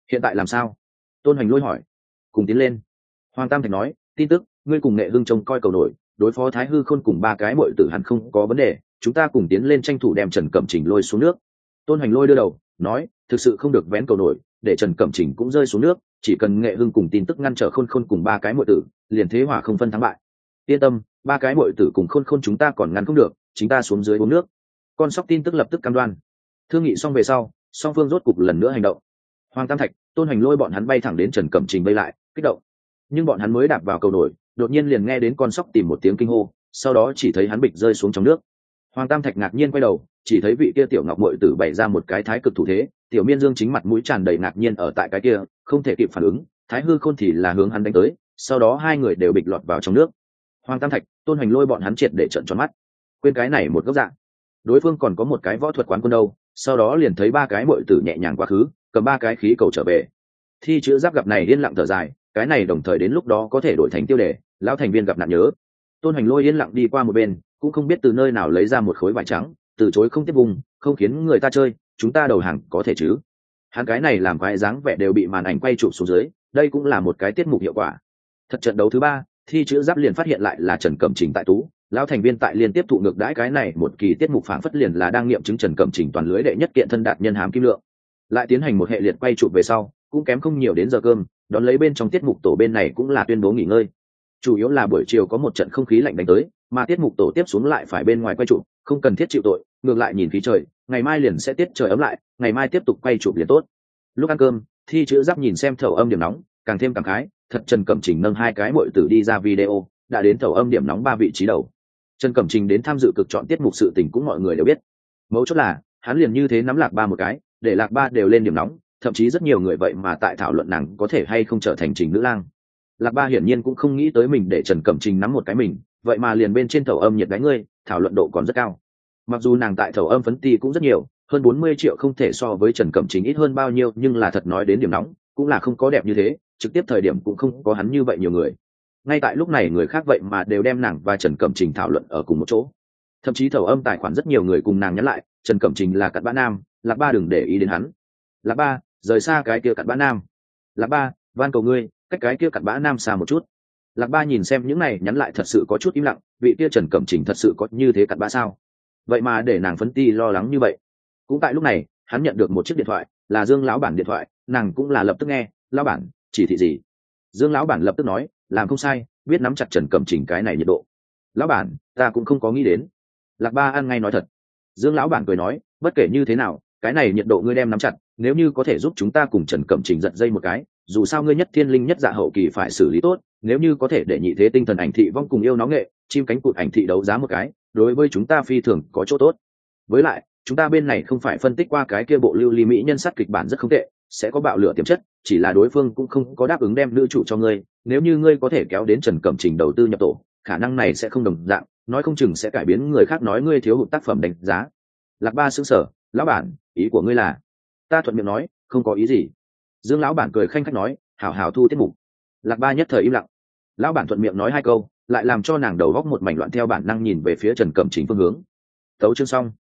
Hiện tại làm sao? Tôn Hoành Lôi hỏi. Cùng tiến lên. Hoàng Tam Thạch nói, tin tức, ngươi cùng Nghệ Hưng trông coi cầu nổi, đối phó Thái Hư Khôn cùng ba cái muội tử hẳn không có vấn đề, chúng ta cùng tiến lên tranh thủ đem Trần Cẩm Trình lôi xuống nước. Tôn Hoành Lôi đưa đầu nói, thực sự không được vén cầu nổi, để Trần Cẩm Trình cũng rơi xuống nước, chỉ cần Nghệ Hưng cùng tin tức ngăn trở Khôn Khôn cùng ba cái muội tử, liền thế hỏa không phân thắng bại. Yên tâm, ba cái muội tử cùng Khôn Khôn chúng ta còn ngăn không được, chúng ta xuống dưới uống nước. Con sóc tin tức lập tức cam đoan. Thương nghị xong về sau, song phương rốt cục lần nữa hành động. Hoàng Tam Thạch, Tôn Hoành Lôi bọn hắn bay thẳng đến Trần Cẩm Trình bay lại, kích động. Nhưng bọn hắn mới đạp vào cầu nổi, đột nhiên liền nghe đến con sóc tìm một tiếng kinh hô, sau đó chỉ thấy hắn bịch rơi xuống trong nước. Hoàng Tam Thạch ngạc nhiên quay đầu, chỉ thấy vị kia tiểu ngọc muội tử bày ra một cái thái cực thủ thế, tiểu miên dương chính mặt mũi tràn đầy ngạc nhiên ở tại cái kia, không thể kịp phản ứng, Thái Hư Khôn thì là hướng hắn đánh tới, sau đó hai người đều bịch lọt vào trong nước. Hoàng Tam Thạch, Tôn Hoành Lôi bọn hắn triệt để trợn tròn mắt. Quên cái này một góc dạng, đối phương còn có một cái võ thuật quán quân đâu, sau đó liền thấy ba cái muội tử nhẹ nhàng quá khứ, cầm ba cái khí cầu trở về. Thi chữ giáp gặp này yên lặng thở dài, cái này đồng thời đến lúc đó có thể đổi thành tiêu đề, lão thành viên gặp nạn nhớ. Tôn Hoành Lôi yên lặng đi qua một bên, cũng không biết từ nơi nào lấy ra một khối vải trắng, từ chối không tiếp vùng, không khiến người ta chơi, chúng ta đầu hàng có thể chứ? Hắn cái này làm quái dáng vẻ đều bị màn ảnh quay chụp xuống dưới, đây cũng là một cái tiết mục hiệu quả. Thật trận đấu thứ ba, thi chữ giáp liền phát hiện lại là Trần Cẩm Trình tại tú, lão thành viên tại liên tiếp thụ ngược đãi cái này một kỳ tiết mục phảng phất liền là đang nghiệm chứng Trần Cẩm Trình toàn lưới đệ nhất kiện thân đạt nhân hám kim lượng. Lại tiến hành một hệ liệt quay chụp về sau, cũng kém không nhiều đến giờ cơm, đón lấy bên trong tiết mục tổ bên này cũng là tuyên bố nghỉ ngơi. Chủ yếu là buổi chiều có một trận không khí lạnh đánh tới, mà tiết mục tổ tiếp xuống lại phải bên ngoài quay chụp, không cần thiết chịu tội, ngược lại nhìn khí trời, ngày mai liền sẽ tiết trời ấm lại, ngày mai tiếp tục quay chụp liền tốt. Lúc ăn cơm, thi chữ giáp nhìn xem thầu âm điểm nóng, càng thêm cảm khái, thật Trần Cẩm Trình nâng hai cái muội tử đi ra video, đã đến thầu âm điểm nóng ba vị trí đầu. Trần Cẩm Trình đến tham dự cực chọn tiết mục sự tình cũng mọi người đều biết. Mấu chốt là, hắn liền như thế nắm Lạc Ba một cái, để Lạc Ba đều lên điểm nóng, thậm chí rất nhiều người vậy mà tại thảo luận nàng có thể hay không trở thành Trình nữ lang. Lạc Ba hiển nhiên cũng không nghĩ tới mình để Trần Cẩm Trình nắm một cái mình, vậy mà liền bên trên thầu âm nhiệt đánh ngươi, thảo luận độ còn rất cao. Mặc dù nàng tại thầu âm phấn ti cũng rất nhiều, hơn bốn mươi triệu không thể so với Trần Cẩm Trình ít hơn bao nhiêu, nhưng là thật nói đến điểm nóng, cũng là không có đẹp như thế, trực tiếp thời điểm cũng không có hắn như vậy nhiều người. Ngay tại lúc này người khác vậy mà đều đem nàng và Trần Cẩm Trình thảo luận ở cùng một chỗ. Thậm chí thầu âm tài khoản rất nhiều người cùng nàng nhắn lại, Trần Cẩm Trình là cặn bã nam, Lạc Ba đừng để ý đến hắn. Lạc Ba, rời xa cái kia cặn bã nam. Lạc Ba, van cầu ngươi, cách cái kia cặn bã nam xa một chút. Lạc Ba nhìn xem những này nhắn lại thật sự có chút im lặng, vị kia Trần Cẩm Trình thật sự có như thế cặn bã sao? Vậy mà để nàng phấn ti lo lắng như vậy. Cũng tại lúc này, hắn nhận được một chiếc điện thoại, là Dương lão bản điện thoại, nàng cũng là lập tức nghe, lão bản, chỉ thị gì? Dương lão bản lập tức nói, làm không sai, biết nắm chặt Trần Cẩm Trình cái này nhiệt độ. Lão bản, ta cũng không có nghĩ đến. Lạc Ba ăn ngay nói thật. Dương lão bản cười nói, bất kể như thế nào, cái này nhiệt độ ngươi đem nắm chặt, nếu như có thể giúp chúng ta cùng Trần Cẩm Trình giật dây một cái, dù sao ngươi nhất thiên linh nhất dạ hậu kỳ phải xử lý tốt, nếu như có thể để nhị thế tinh thần ảnh thị vong cùng yêu nó nghệ, chim cánh cụt ảnh thị đấu giá một cái, đối với chúng ta phi thường có chỗ tốt. Với lại, chúng ta bên này không phải phân tích qua cái kia bộ lưu ly mỹ nhân sát kịch bản rất không tệ, sẽ có bạo lửa tiềm chất, chỉ là đối phương cũng không có đáp ứng đem nữ chủ cho ngươi, nếu như ngươi có thể kéo đến Trần Cẩm Trình đầu tư nhập tổ, khả năng này sẽ không đồng dạng, nói không chừng sẽ cải biến người khác nói ngươi thiếu hụt tác phẩm đánh giá. Lạc Ba sững sờ, lão bản, ý của ngươi là? Ta thuận miệng nói, không có ý gì. Dương lão bản cười khanh khách nói, hảo hảo thu tiết mục. Lạc Ba nhất thời im lặng. Lão bản thuận miệng nói hai câu, lại làm cho nàng đầu góc một mảnh loạn theo bản năng nhìn về phía Trần Cẩm Trình phương hướng. Tấu chương xong.